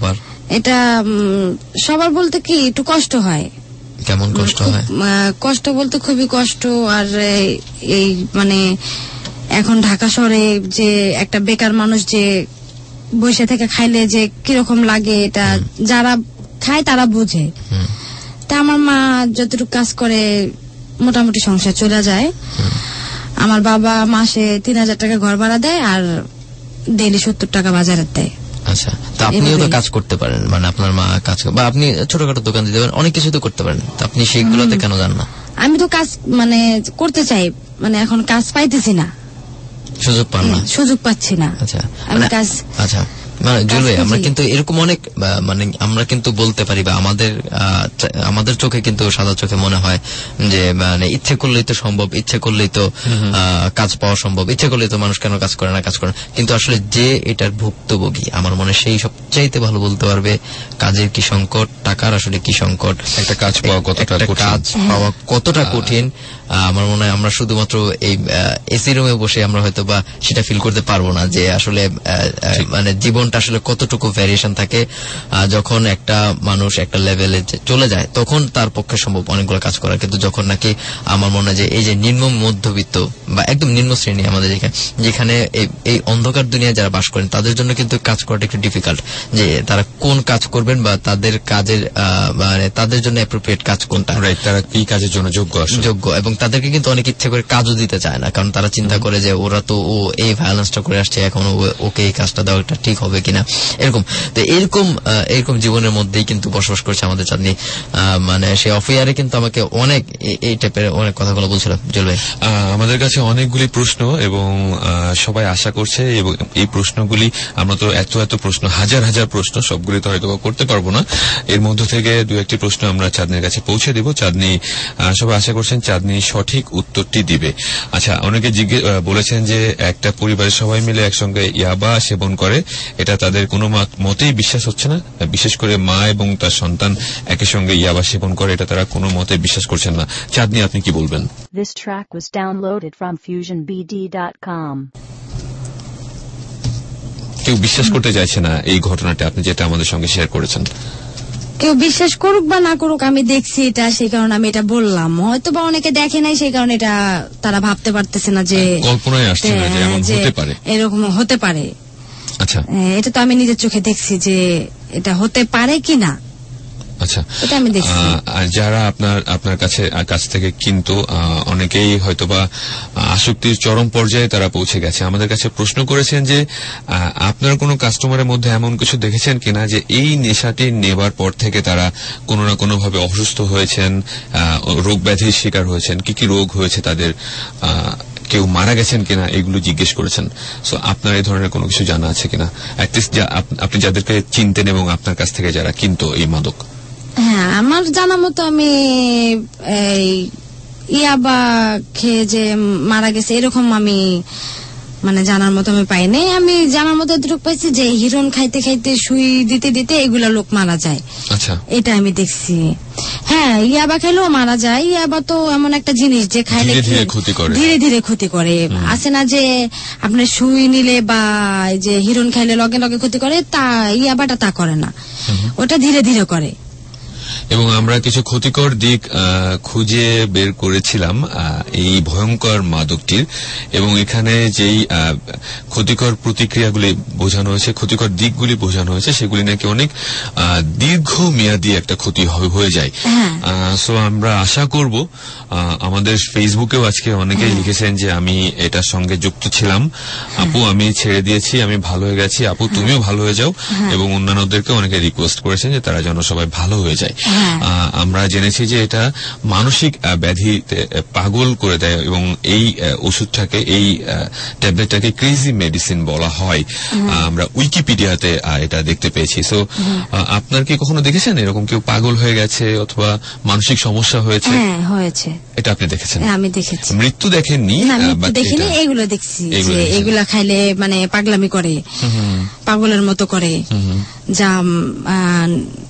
এটা সবার বলতে কি একটু কষ্ট হয়। কেমন কষ্ট হয়? কষ্ট বলতে খুবই কষ্ট। আর এই মানে এখন ঢাকা শহরে যে একটা বেকার মানুষ যে বসে থেকে খাইলে যে কিরকম লাগে, এটা যারা খায় তারা বুঝে। তা আমার মা যতটুকু কাজ করে মোটামুটি সংসার চলে যায়। আমার বাবা মাসে 3,000 টাকা ঘর ভাড়া দেয় আর ডেইলি 70 টাকা বাজারে দেয়। আচ্ছা, তা আপনিও তো কাজ করতে পারেন, মানে আপনার মা কাজ, বা আপনি ছোটখাটো দোকান দিতে পারেন, অনেক কিছু তো করতে পারেন, তা আপনি সেইগুলোতে কেন যান না? আমি তো কাজ মানে করতে চাই, মানে এখন কাজ পাইতেছি না, সুযোগ পান না, সুযোগ পাচ্ছি না। আচ্ছা, আমি কাজ, আচ্ছা মানে জুলুই, আমরা কিন্তু এরকম অনেক, মানে আমরা কিন্তু বলতে পারি, বা আমাদের চোখে কিন্তু সাদা চোখে মনে হয় যে মানে ইচ্ছে করলেই তো সম্ভব, ইচ্ছে করলেই তো কাজ পাওয়া সম্ভব, ইচ্ছে করলেই তো মানুষ কেন কাজ করে না, কিন্তু আসলে যে এটার ভুক্তভোগী আমার মনে সেই সবচাইতে ভালো বলতে পারবে কাজের কি সংকট, টাকার আসলে কি সংকট, একটা কাজ পাওয়া কতটা কঠিন। আমার মনে হয় আমরা শুধুমাত্র এই এসি রুমে বসে আমরা হয়তো বা সেটা ফিল করতে পারবো না যে আসলে মানে জীবনটা আসলে কতটুকু ভ্যারিয়েশন থাকে। যখন একটা মানুষ একটা লেভেলে চলে যায় তখন তার পক্ষে সম্ভব অনেকগুলো কাজ করা, কিন্তু যখন নাকি আমার মনে হয় যে এই যে নিম্ন মধ্যবিত্ত বা একদম নিম্ন শ্রেণী আমাদের যেখানে এই অন্ধকার দুনিয়া যারা বাস করেন তাদের জন্য কিন্তু কাজ করাটা একটু ডিফিকাল্ট, যে তারা কোন কাজ করবেন বা তাদের কাজের মানে তাদের জন্য অ্যাপ্রোপ্রিয়েট কাজ কোনটা, তারা কি কাজের জন্য যোগ্য, এবং তাদেরকে কিন্তু অনেক ইচ্ছে করে কাজও দিতে চায় না, কারণ তারা চিন্তা করে যে ওরা তো ও এই ভায়োলেন্সটা করে আসছে, এখন ওকে এই কাজটা দেওয়াটা ঠিক হবে কিনা, এরকম। তো এরকম জীবনের মধ্যেই কিন্তু বসবাস করছে আমাদের চাঁদনী। মানে সে অফিয়ারে কিন্তু আমাকে অনেক এই টাইপের অনেক কথাগুলো বলছিল। জলবাই, আমাদের কাছে অনেকগুলি প্রশ্ন এবং সবাই আশা করছে, এবং এই প্রশ্নগুলি আমরা তো এত প্রশ্ন, হাজার প্রশ্ন, সবগুলি তো হয়তো করতে পারবো না, এর মধ্য থেকে 2-1টি প্রশ্ন আমরা চাঁদনির কাছে পৌঁছে দেব। চাঁদনি, সবাই আশা করছেন চাঁদনি সঠিক উত্তরটি দিবে। আচ্ছা, অনেকে বলেছেন যে একটা পরিবারের সবাই মিলে একসঙ্গে ইয়াবা সেবন করে, এটা তাদের কোনো মতেই বিশ্বাস হচ্ছে না, বিশেষ করে মা এবং তার সন্তান একই সঙ্গে ইয়াবা সেবন করে, এটা তারা কোনো মতে বিশ্বাস করছেন না। চাঁদনি, আপনি কি বলবেন? This track was downloaded from FusionBD.com. কেউ বিশ্বাস করতে চাইছে না এই ঘটনাটা আপনি যেটা আমাদের সঙ্গে শেয়ার করেছেন। কেউ বিশ্বাস করুক বা না করুক, আমি দেখছি এটা, সেই কারণে আমি এটা বললাম। হয়তো বা অনেকে দেখে নাই, সেই কারণে এটা তারা ভাবতে পারতেছে না যে কল্পনায় আসছে না যে এমন হতে পারে, এরকম হতে পারে। আচ্ছা, এটা তো আমি নিজের চোখে দেখছি যে এটা হতে পারে কিনা। আচ্ছা, এটা আমি দেখছি। আর যারা আপনার কাছ থেকে কিন্তু অনেকেই হয়তোবা আসক্তির চরম পর্যায়ে তারা পৌঁছে গেছে, আমাদের কাছে প্রশ্ন করেছেন যে আপনার কোনো কাস্টমারের মধ্যে এমন কিছু দেখেছেন কিনা যে এই নেশাটি নেবার পর থেকে তারা কোনো না কোনো ভাবে অসুস্থ হয়েছেন, রোগ ব্যাধির শিকার হয়েছেন, কি রোগ হয়েছে তাদের, কেউ মারা গেছেন কিনা, এগুলো জিজ্ঞেস করেছেন। সো আপনার এই ধরনের কোনো কিছু জানা আছে কিনা, অ্যাটলিস্ট আপনি যাদেরকে চিনতেন এবং আপনার কাছ থেকে যারা কিনতো এই মাদক? হ্যাঁ, আমার জানা মতো আমি ইয়াবা খেয়ে যে মারা গেছে এরকম আমি মানে জানার মতো আমি পাইনি। আমি জানার মতো এতটুকু পাইছি যে হিরোইন খাইতে খাইতে সুই দিতে দিতে এগুলা লোক মারা যায়। আচ্ছা, এটা আমি দেখছি। হ্যাঁ, ইয়াবা খেলেও মারা যায়। ইয়াবা তো এমন একটা জিনিস যে খাইলে ধীরে ধীরে ক্ষতি করে। আছে না যে আপনার সুই নিলে বা যে হিরোইন খাইলে লগে লগে ক্ষতি করে, তা ইয়াবাটা তা করে না, ওটা ধীরে ধীরে করে। এবং আমরা কিছু ক্ষতিকর দিক খুঁজে বের করেছিলাম এই ভয়ঙ্কর মাদকটির, এবং এখানে যেই ক্ষতিকর প্রতিক্রিয়াগুলি বোঝানো হয়েছে, ক্ষতিকর দিকগুলি বোঝানো হয়েছে, সেগুলি নাকি অনেক দীর্ঘমেয়াদী একটা ক্ষতি হয়ে যায়। সো আমরা আশা করব, আমাদের ফেসবুকেও আজকে অনেকেই লিখেছেন যে আমি এটার সঙ্গে যুক্ত ছিলাম, আপু আমি ছেড়ে দিয়েছি, আমি ভালো হয়ে গেছি, আপু তুমিও ভালো হয়ে যাও, এবং অন্যান্যদেরকে অনেকে রিকোয়েস্ট করেছেন যে তারা যেন সবাই ভালো হয়ে যায়। আমরা জেনেছি যে এটা মানসিক ব্যাধিতে পাগল করে দেয়, এবং এই ওষুধটাকে, এই ট্যাবলেটটাকে ক্রেজি মেডিসিন বলা হয়, আমরা উইকিপিডিয়াতে এটা দেখতে পেয়েছি। সো আপনার কি কখনো দেখেছেন এরকম কেউ পাগল হয়ে গেছে অথবা মানসিক সমস্যা হয়েছে? হ্যাঁ, হয়েছে। এটা আপনি দেখেছেন? আমি দেখেছি। মৃত্যু দেখেননি? দেখিনি, এগুলো দেখছি যে এগুলা খাইলে মানে পাগলামি করে, পাগলের মতো করে, যা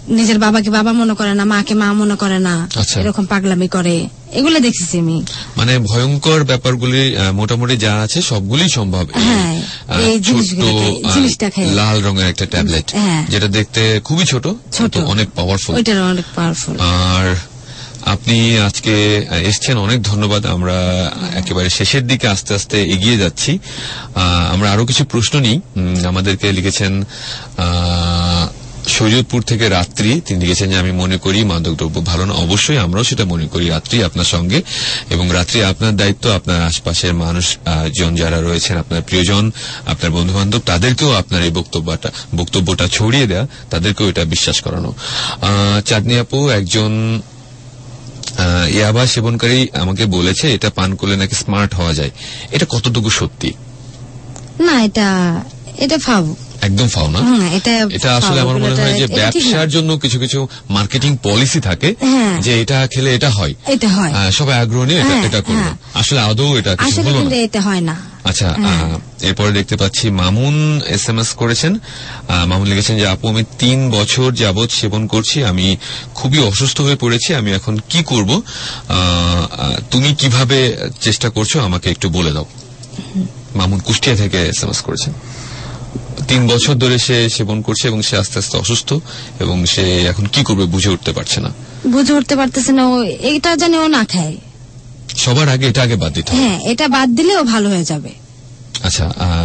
নিজের বাবাকে বাবা মনে করে না, মাকে মা মনে করে না, আচ্ছা। এরকম পাগলামি করে, এগুলো দেখেছি আমি। মানে ভয়ঙ্কর ব্যাপারগুলি মোটামুটি যা আছে সবগুলি সম্ভব হ্যাঁ, এই জিনিসটা খেয়ে লাল রঙের একটা ট্যাবলেট, হ্যাঁ। যেটা দেখতে খুবই ছোট, অনেক পাওয়ারফুল। ওইটার অনেক পাওয়ারফুল। আর আপনি আজকে এসছেন, অনেক ধন্যবাদ। আমরা একেবারে শেষের দিকে আস্তে আস্তে এগিয়ে যাচ্ছি। আমরা আরো কিছু প্রশ্ন নিই। আমাদেরকে লিখেছেন শরীয়তপুর থেকে রাত্রি, তিনি লিখেছেন যে আমি মনে করি মাদকদ্রব্য ভালো না। অবশ্যই আমরাও সেটা মনে করি রাত্রি, আপনার সঙ্গে। এবং রাত্রি আপনার দায়িত্ব আপনার আশপাশের মানুষজন যারা রয়েছেন, আপনার প্রিয়জন, আপনার বন্ধু বান্ধব, তাদেরকেও আপনার এই বক্তব্যটা ছড়িয়ে দেয়া, তাদেরকেও এটা বিশ্বাস করানো। চাঁদনী আপু একজন ইয়াবা সেবনকারী আমাকে বলেছে এটা পান করলে নাকি স্মার্ট হওয়া যায়, এটা কতটুকু সত্যি? না, এটা ফাও, একদম ফাও না। এটা আসলে আমার মনে হয় যে ব্যবসার জন্য কিছু কিছু মার্কেটিং পলিসি থাকে যে এটা খেলে এটা হয়, সবাই আগ্রহ নিয়ে এটা করবে, আসলে আদৌ এটা কিছু হলো না, এটা হয় না। আচ্ছা, এরপরে দেখতে পাচ্ছি মামুন SMS করেছেন। মামুন লিখেছেন যে আপু আমি 3 বছর যাবৎ সেবন করছি, আমি খুবই অসুস্থ হয়ে পড়েছি, আমি এখন কি করব? তুমি কিভাবে চেষ্টা করছো আমাকে একটু বলে দাও। মামুন কুষ্টিয়া থেকে SMS করেছেন। 3 বছর ধরে সে সেবন করছে এবং সে আস্তে আস্তে অসুস্থ, এবং সে এখন কি করবে বুঝে উঠতে পারছে না। এটা জানি ও না খায়। সবার আগে এটা বাদ দিতে হবে। হ্যাঁ, এটা বাদ দিলেও ভালো হয়ে যাবে। আচ্ছা,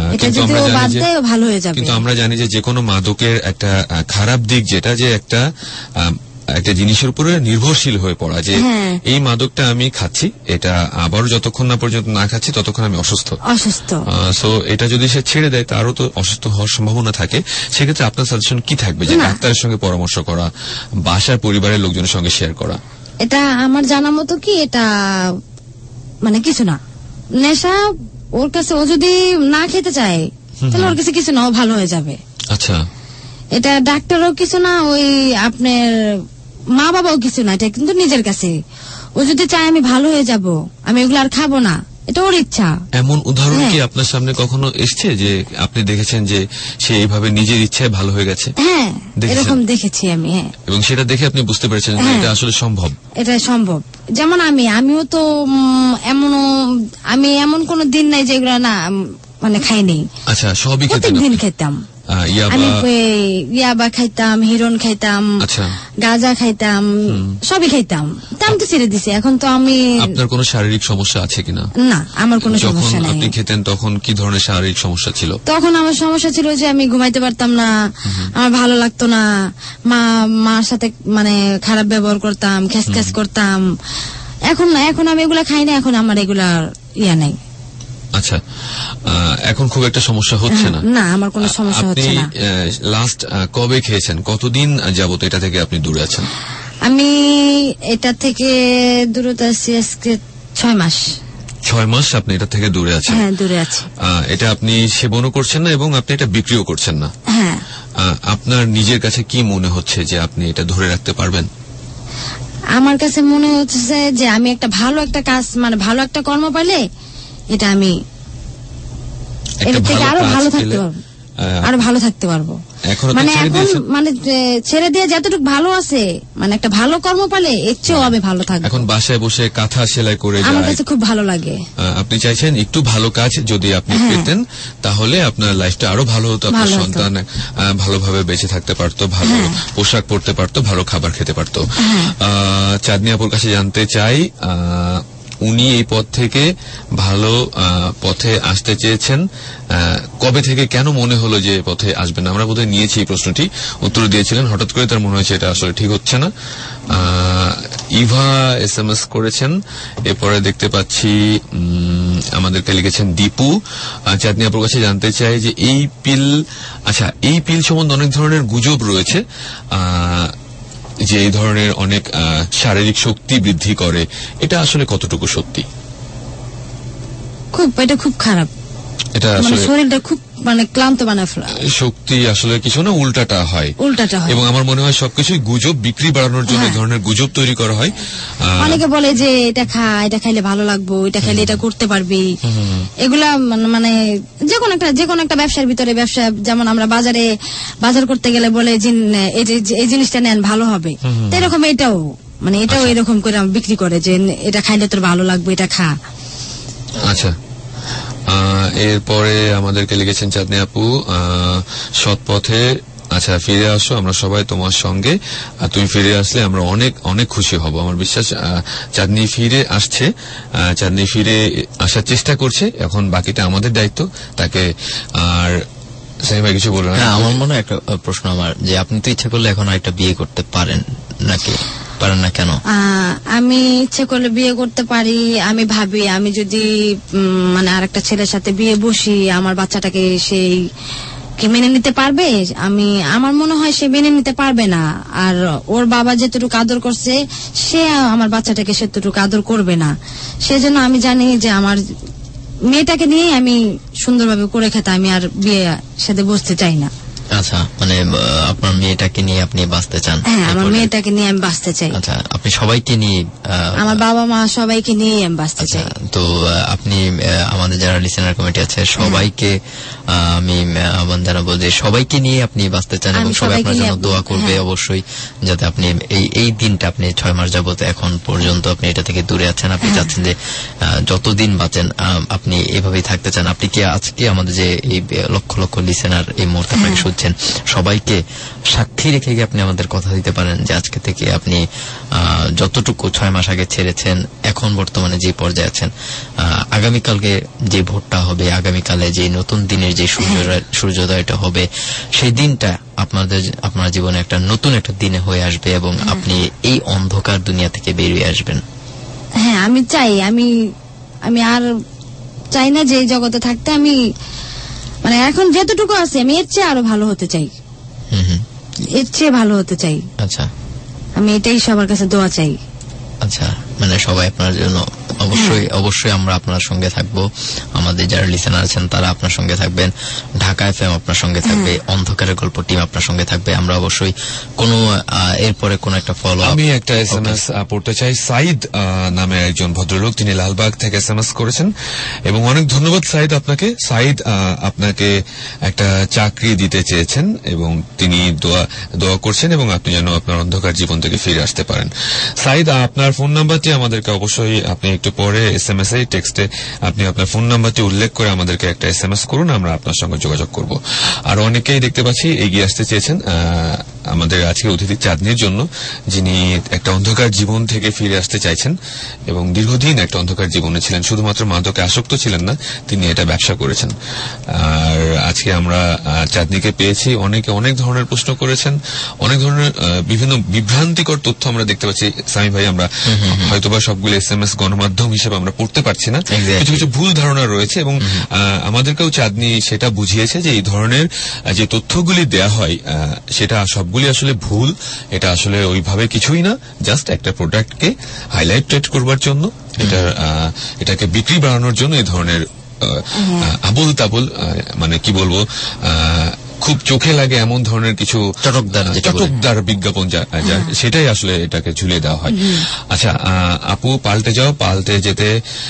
কিন্তু আমরা জানি যে কোনো মাদকের একটা খারাপ দিক যেটা, যে একটা জিনিসের উপরে নির্ভরশীল হয়ে পড়া, যে এই মাদকটা আমি খাচ্ছি, এটা আবারও যতক্ষণ না পর্যন্ত না খাচ্ছি ততক্ষণ আমি অসুস্থ। সো এটা যদি সে ছেড়ে দেয় তারও তো অসুস্থ হওয়ার সম্ভাবনা থাকে। সেক্ষেত্রে আপনার সাজেশন কি থাকবে? যে ডাক্তারের সঙ্গে পরামর্শ করা, বাসার পরিবারের লোকজনের সঙ্গে শেয়ার করা? এটা আমার জানা মতো কি, এটা মানে কিছু না, নেশা ওর কাছে, ও যদি না খেতে চায় তাহলে ওর কাছে কিছু না, ও ভালো হয়ে যাবে। আচ্ছা, এটা ডাক্তারও কিছু না, ওই আপনার মা বাবাও কিছু না, এটা কিন্তু নিজের কাছে। ও যদি চায় আমি ভালো হয়ে যাব, আমি এগুলো আর খাবো না, এটা ওর ইচ্ছা। এমন উদাহরণ কি আপনার সামনে কখনো এসছে যে আপনি দেখেছেন যে সে এইভাবে নিজের ইচ্ছায় ভালো হয়ে গেছে? হ্যাঁ, এরকম দেখেছি আমি। হ্যাঁ, এবং সেটা দেখে আপনি বুঝতে পেরেছেন যে এটা আসলে সম্ভব। এটা সম্ভব। যেমন আমিও তো আমি এমন কোন দিন নাই যেগুলো না মানে খাইনি। আচ্ছা, সবই প্রত্যেকদিন খেতাম। আমি ইয়াবা খাইতাম, হিরোন খাইতাম, গাঁজা খাইতাম, সবই খাইতাম। আমি তো ছেড়ে দিছি। এখন তো আমি। আপনার কোনো শারীরিক সমস্যা আছে কিনা? না, আমার কোনো সমস্যা নাই। আপনি খেতেন তখন কি ধরনের শারীরিক সমস্যা ছিল? তখন আমার সমস্যা ছিল যে আমি ঘুমাইতে পারতাম না, আমার ভালো লাগতো না, মার সাথে মানে খারাপ ব্যবহার করতাম, খেস করতাম। এখন না, এখন আমি এগুলা খাই না, এখন আমার এগুলা ইয়া নাই। আচ্ছা, এখন খুব একটা সমস্যা হচ্ছে না? না, আমার কোনো সমস্যা হচ্ছে না। আপনি লাস্ট কবে খেয়েছেন? কতদিন যাবত এটা থেকে আপনি দূরে আছেন? আমি এটা থেকে দূরত আছি আজকে 6 মাস। 6 মাস আপনি এটা থেকে দূরে আছেন? হ্যাঁ, দূরে আছি। এটা আপনি সেবনও করছেন না এবং আপনি এটা বিক্রিও করছেন না? হ্যাঁ। আপনার নিজের কাছে কি মনে হচ্ছে যে আপনি এটা ধরে রাখতে পারবেন? আমার কাছে মনে হচ্ছে যে আমি একটা ভালো একটা কাজ, মানে ভালো একটা কর্ম পাইলে এটা আমি এর থেকে আরো ভালো থাকতে পারবো, আরো ভালো থাকতে পারবো। মানে এখন মানে ছেড়ে দিয়ে যতটুকু ভালো আছে, মানে একটা ভালো কর্ম পালে এর চেয়েও আমি ভালো থাকবো। এখন বাসায় বসে কাঁথা সেলাই করে আমার কাছে খুব ভালো লাগে। আপনি চাইছেন একটু ভালো কাজ যদি আপনি পেতেন তাহলে আপনার লাইফটা আরো ভালো হতো, আপনার সন্তান ভালোভাবে বেঁচে থাকতে পারতো, ভালো পোশাক পরতে পারতো, ভালো খাবার খেতে পারতো। চাঁদনী আপুর কাছে জানতে চাই, উনি এই পথ থেকে ভালো পথে আসতে চেয়েছেন কবে থেকে, কেন মনে হলো যে পথে আসবেন? আমরা বোধহয় নিয়েছি এই প্রশ্নটি, উত্তর দিয়েছিলেন, হঠাৎ করে তার মনে হয়েছে এটা আসলে ঠিক হচ্ছে না। ইভা SMS করেছেন। এরপরে দেখতে পাচ্ছি আমাদেরকে লিখেছেন দীপু। চাঁদনী আপুর কাছে জানতে চাই যে এই পিল সম্বন্ধে অনেক ধরনের গুজব রয়েছে যে এই ধরনের অনেক শারীরিক শক্তি বৃদ্ধি করে, এটা আসলে কতটুকু সত্যি? এটা খুব খারাপ, এটা আসলে শরীরটা খুব মানে ক্লান্ত বানায় ফেলা। শক্তি আসলে কিছু না, উল্টাটা হয়। এবং আমার মনে হয় সবকিছুই গুজব, বিক্রি বাড়ানোর জন্য ধরনের গুজব তৈরি করা হয়। অনেকে বলে যে এটা খা, এটা খাইলে ভালো লাগবো, এটা খাইলে এটা করতে পারবি। এগুলা মানে যে কোনো একটা ব্যবসার ভিতরে, ব্যবসা যেমন আমরা বাজার করতে গেলে বলে এই জিনিসটা নেন ভালো হবে, এরকম এটাও এরকম করে বিক্রি করে যে এটা খাইলে তোর ভালো লাগবে, এটা খা। আচ্ছা, এরপরে আমাদেরকে লিখেছেন চাঁদনি আপু, সৎ পথে। আচ্ছা, ফিরে আসো, আমরা সবাই তোমার সঙ্গে, আর তুমি ফিরে আসলে আমরা অনেক অনেক খুশি হব। আমার বিশ্বাস চাঁদনি ফিরে আসছে, চাঁদনি ফিরে আসার চেষ্টা করছে। এখন বাকিটা আমাদের দায়িত্ব তাকে। আর সাইম ভাই কিছু বলবেন? আমার মনে হয় একটা প্রশ্ন আমার, যে আপনি তো ইচ্ছা করলে এখন একটা বিয়ে করতে পারেন নাকি পারেন না, কেন? আমি ইচ্ছে করলে বিয়ে করতে পারি। আমি ভাবি আমি যদি মানে আরেকটা ছেলের সাথে বিয়ে বসি, আমার বাচ্চাটাকে সেই কি মেনে নিতে পারবে? আমার মনে হয় সে মেনে নিতে পারবে না। আর ওর বাবা যেটুকু আদর করছে, সে আমার বাচ্চাটাকে সেটুকু আদর করবে না। সেজন্য আমি জানি যে আমার মেয়েটাকে নিয়ে আমি সুন্দরভাবে করে খেতে, আমি আর বিয়ে সাথে বসতে চাই না। আচ্ছা, মানে আপনার মেয়েটাকে নিয়ে আপনি বাঁচতে চান? হ্যাঁ, আমার মেয়েটাকে নিয়ে আমি বাঁচতে চাই। আচ্ছা, আপনি সবাইকে নিয়ে, আমার বাবা মা সবাইকে নিয়ে আমি বাঁচতে চাই। তো আপনি আমাদের যারা লিসেনার কমিটি আছে সবাইকে আমি আহ্বান জানাবো যে সবাইকে নিয়ে আপনি বাঁচতে চান, এবং সবাই আপনার জন্য দোয়া করবে অবশ্যই, যাতে আপনি এই দিনটা আপনি 6 মাস যাবত এখন পর্যন্ত আপনি এটা থেকে দূরে আছেন। আপনি চাচ্ছেন যে যতদিন বাঁচেন আপনি এভাবেই থাকতে চান। আপনি কি আজকে আমাদের যে এই লক্ষ লক্ষ লিসেনার এই মুহূর্তে আপনাকে শুনছেন, সবাইকে সাক্ষী রেখে গিয়ে আপনি আমাদের কথা দিতে পারেন যে আজকে থেকে আপনি যতটুকু 6 মাস আগে ছেড়েছেন, এখন বর্তমানে যে পর্যায়ে আছেন, আগামীকালকে যে ভোটটা হবে, আগামীকালে যে নতুন দিনের যে সূর্যোদয়টা হবে, সেই দিনটা আপনার জীবনে একটা নতুন একটা দিনে হয়ে আসবে, এবং আপনি এই অন্ধকার দুনিয়া থেকে বেরিয়ে আসবেন। হ্যাঁ, আমি চাই, আমি আর চাই না যে এই জগতে থাকতে। আমি মানে এখন যেতটুকু আছে আমি এর চেয়ে আরো ভালো হতে চাই, এর চেয়ে ভালো হতে চাই। আচ্ছা, আমি এটাই সবার কাছে দোয়া চাই। আচ্ছা, মানে সবাই আপনার জন্য অবশ্যই আমরা আপনার সঙ্গে থাকবো। আমাদের যারা লিসেনার আছেন তারা আপনার সঙ্গে থাকবেন, ঢাকা এফএম আপনার সঙ্গে থাকবে, অন্ধকারের গল্প টিম আপনার সঙ্গে থাকবে। আমরা অবশ্যই এরপরে কোন একটা ফলো। আমি একটা SMS পড়তে চাই। সাইদ নামে একজন ভদ্রলোক, তিনি লালবাগ থেকে SMS করেছেন, এবং অনেক ধন্যবাদ সাইদ আপনাকে। সাইদ আপনাকে একটা চাকরি দিতে চেয়েছেন, এবং তিনি দোয়া করছেন এবং আপনি যেন আপনার অন্ধকার জীবন থেকে ফিরে আসতে পারেন। সাইদ, আপনার ফোন নাম্বারটি আমাদেরকে অবশ্যই আপনি একটু পরে SMS এ টেক্সটে আপনি আপনার ফোন নাম্বারটি উল্লেখ করে আমাদেরকে একটা SMS করুন, আমরা আপনার সঙ্গে যোগাযোগ করব। আর অনেকেই দেখতে পাচ্ছি এগিয়ে আসতে চেয়েছেন আমাদের আজকে অতিথি চাঁদনির জন্য, যিনি একটা অন্ধকার জীবন থেকে ফিরে আসতে চাইছেন এবং দীর্ঘদিন একটা অন্ধকার জীবনে ছিলেন। শুধুমাত্র মাদকে আসক্ত ছিলেন না, তিনি এটা ব্যবসা করেছেন। আর আজকে আমরা চাঁদনিকে পেয়েছি। অনেকে অনেক ধরনের প্রশ্ন করেছেন, অনেক ধরনের বিভিন্ন বিভ্রান্তিকর তথ্য আমরা দেখতে পাচ্ছি। সামি ভাই, আমরা হয়তোবা সবগুলো SMS গণমাধ্যম হিসেবে আমরা পড়তে পারছি না, কিছু কিছু ভুল ধারণা রয়েছে, এবং আমাদেরকেও চাঁদনি সেটা বুঝিয়েছে যে এই ধরনের যে তথ্যগুলি দেয়া হয় সেটা সবগুলি আসলে ভুল। এটা আসলে ওইভাবে কিছুই না, জাস্ট একটা প্রোডাক্টকে হাইলাইট করবার জন্য, এটাকে বিক্রি বাড়ানোর জন্য এই ধরনের আবল তাবল, মানে কি বলবো, খুব চোখে লাগে এমন ধরনের কিছু চটকদার বিজ্ঞাপন সেটাই আসলে এটাকে ঝুলিয়ে দেওয়া হয়। আচ্ছা আপু, পাল্টে যেতে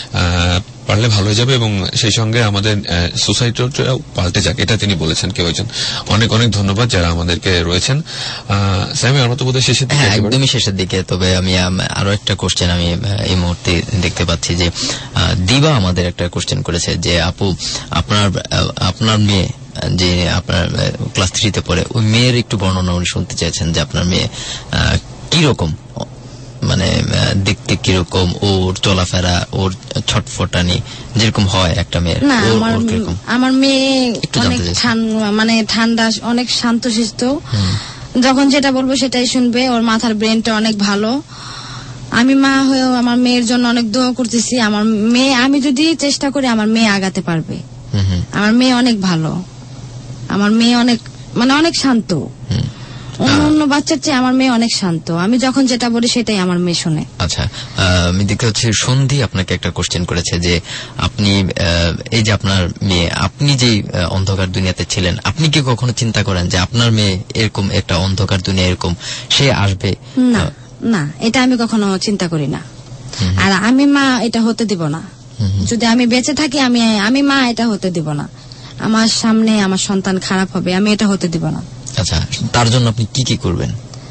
পারলে ভালো হয়ে যাবে, এবং সেই সঙ্গে আমাদের সোসাইটিটাও পাল্টে যাক, এটা তিনি বলেছেন কেউ একজন। অনেক অনেক ধন্যবাদ যারা আমাদেরকে রয়েছেন। সামি, আমরা তো বোধহয় শেষের দিকে, একদমই শেষের দিকে। তবে আমি আরো একটা কোশ্চেন আমি এই মুহূর্তে দেখতে পাচ্ছি যে দিবা আমাদের একটা কোশ্চেন করেছে যে আপু, আপনার মেয়ে যে আপনার ক্লাস 3-তে পড়ে, ওই মেয়ের একটু বর্ণনা উনি শুনতে চাইছেন যে আপনার মেয়ে কিরকম, মানে দেখতে কিরকম, ওর চলাফেরা, ওর ছটফটানি যেরকম হয় একটা মেয়ের। না, আমার মেয়ে অনেক মানে ঠান্ডা, অনেক শান্তশিষ্ট, যখন যেটা বলবো সেটাই শুনবে। ওর মাথার ব্রেনটা অনেক ভালো। আমি মা হয়েও আমার মেয়ের জন্য অনেক দোয়া করতেছি। আমার মেয়ে, আমি যদি চেষ্টা করি আমার মেয়ে আগাতে পারবে। আমার মেয়ে অনেক ভালো, আমার মেয়ে অনেক শান্ত। অন্য বাচ্চার চেয়ে আমার মেয়ে অনেক শান্ত, আমি যখন যেটা বলি সেটাই আমার মেয়ে শুনে। আচ্ছা, আমি দেখতে পাচ্ছি সন্ধি আপনাকে একটা কোশ্চেন করেছে যে আপনি এই যে আপনার মেয়ে, আপনি যে অন্ধকার দুনিয়াতে ছিলেন, আপনি কি কখনো চিন্তা করেন যে আপনার মেয়ে এরকম একটা অন্ধকার দুনিয়া এরকম সে আসবে? না না, এটা আমি কখনো চিন্তা করি না। আর আমি মা এটা হতে দিব না। যদি আমি বেঁচে থাকি আমি মা এটা হতে দিব না। আমার সামনে আমার সন্তান খারাপ হবে, আমি এটা হতে দিব না। আচ্ছা, তার জন্য আপনি কি কি করবেন?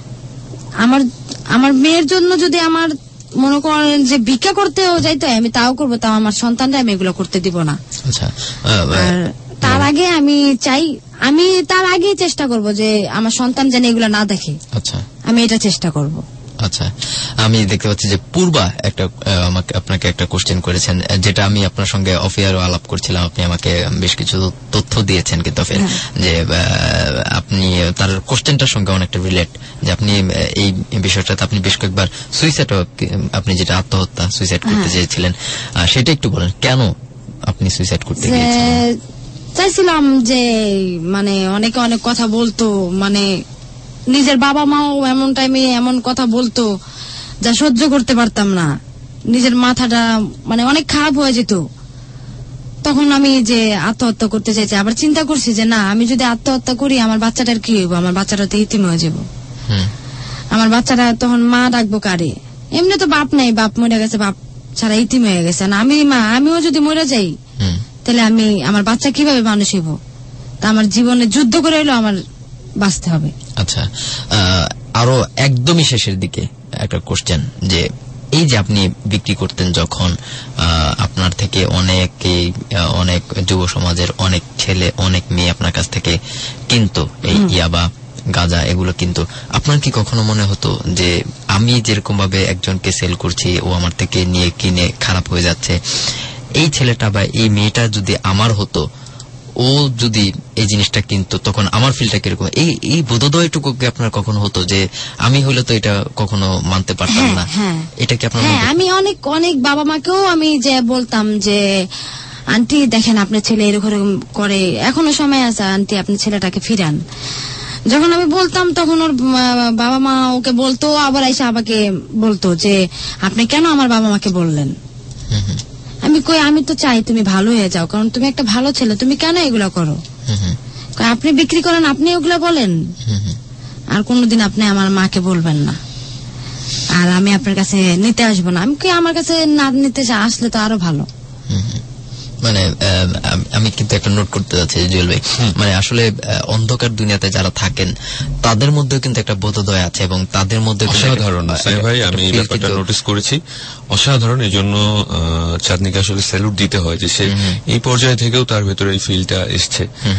আমার মেয়ের জন্য যদি আমার মনে করেন যে ভিক্ষা করতেও যাইতে আমি তাও করবো, তাও আমার সন্তানরা আমি এগুলো করতে দিব না। আচ্ছা, আর তার আগে আমি চাই, আমি তার আগেই চেষ্টা করব যে আমার সন্তান যেন এগুলো না দেখে। আচ্ছা, আমি এটা চেষ্টা করব। আচ্ছা, আমি দেখতে পাচ্ছি যে পূর্বা আপনাকে একটা কোশ্চেন করেছেন, যেটা আমি আপনার সঙ্গে অফিয়ারও আলাপ করছিলাম। আপনি আমাকে বেশ কিছু তথ্য দিয়েছেন, কিন্তু যে আপনি তার কোশ্চেনটার সঙ্গে অনেকটা রিলেট, যে আপনি এই বিষয়টাতে আপনি বেশ কয়েকবার সুইসাইড, আপনি যেটা আত্মহত্যা সুইসাইড করতে চেয়েছিলেন, সেটা একটু বলেন কেন আপনি সুইসাইড করতে গিয়েছিলেন? চাইছিলাম যে মানে অনেকে অনেক কথা বলতো, মানে নিজের বাবা মাও এমন টাইমে এমন কথা বলতো যা সহ্য করতে পারতাম না, নিজের মাথাটা মানে অনেক খারাপ হয়ে যেত। তখন আমি যে আত্মহত্যা করতে চাইছি, আবার চিন্তা করছি যে না, আমি যদি আত্মহত্যা করি আমার বাচ্চাটার কি হইব, আমার বাচ্চাটা তো ইতিম হয়ে যাব। আমার বাচ্চাটা তখন মা ডাকবো কারে? এমনি তো বাপ নাই, বাপ মরে গেছে, বাপ ছাড়া ইতিম হয়ে গেছে। না আমি মা, আমিও যদি মরে যাই তাহলে আমার বাচ্চা কিভাবে মানুষ হইব? তা আমার জীবনে যুদ্ধ করে হইলো আমার বাঁচতে হবে। আচ্ছা, আরো একদমই শেষের দিকে একটা কোশ্চেন, যে এই যে আপনি বিক্রি করতেন যখন, আপনার থেকে অনেক যুব সমাজের অনেক ছেলে অনেক মেয়ে আপনার কাছ থেকে কিন্তু এই ইয়াবা গাঁজা এগুলো, কিন্তু আপনার কি কখনো মনে হতো যে আমি যেরকম ভাবে একজনকে সেল করছি, ও আমার থেকে নিয়ে কিনে খারাপ হয়ে যাচ্ছে, এই ছেলেটা বা এই মেয়েটা যদি আমার হতো, ও যদি এই জিনিসটা কিনতো, তখন আমার ফিলটা কিরকম? এই বোধোদয়টুকু কি আপনার কখনো হতো যে আমি হইলে তো এটা কখনো মানতে পারতাম না? এটা কি আপনার? আমি অনেক বাবা মাকেও আমি যে বলতাম যে আন্টি দেখেন আপনার ছেলে এরকম করে, এখনো সময় আছে আন্টি, আপনি ছেলেটাকে ফিরান। যখন আমি বলতাম তখন ওর বাবা মা ওকে বলতো, আবার এসে আমাকে বলতো যে আপনি কেন আমার বাবা মাকে বললেন? আমি কই, আমি তো চাই তুমি ভালো হয়ে যাও, কারণ তুমি একটা ভালো ছেলে, তুমি কেন এগুলো করো? আপনি বিক্রি করেন, আপনি ওগুলো বলেন, আর কোনোদিন আপনি আমার মাকে বলবেন না, আর আমি আপনার কাছে নিতে আসবো না। আমি কই, আমার কাছে না নিতে আসলে তো আরো ভালো। মানে আমি কিন্তু একটা নোট করতে যাচ্ছি জুয়েল ভাই, মানে আসলে অন্ধকার দুনিয়াতে যারা থাকেন তাদের মধ্যেও কিন্তু একটা বোধোদয় আছে, এবং তাদের মধ্যে অসাধারণ ভাই, আমি এই ব্যাপারটা নোটিস করেছি, অসাধারণ। এই জন্য চাঁদনিকে আসলে স্যালুট দিতে হয় যে সে এই পর্যায়ে থেকেও তার ভেতরে এই ফিলটা এসছে।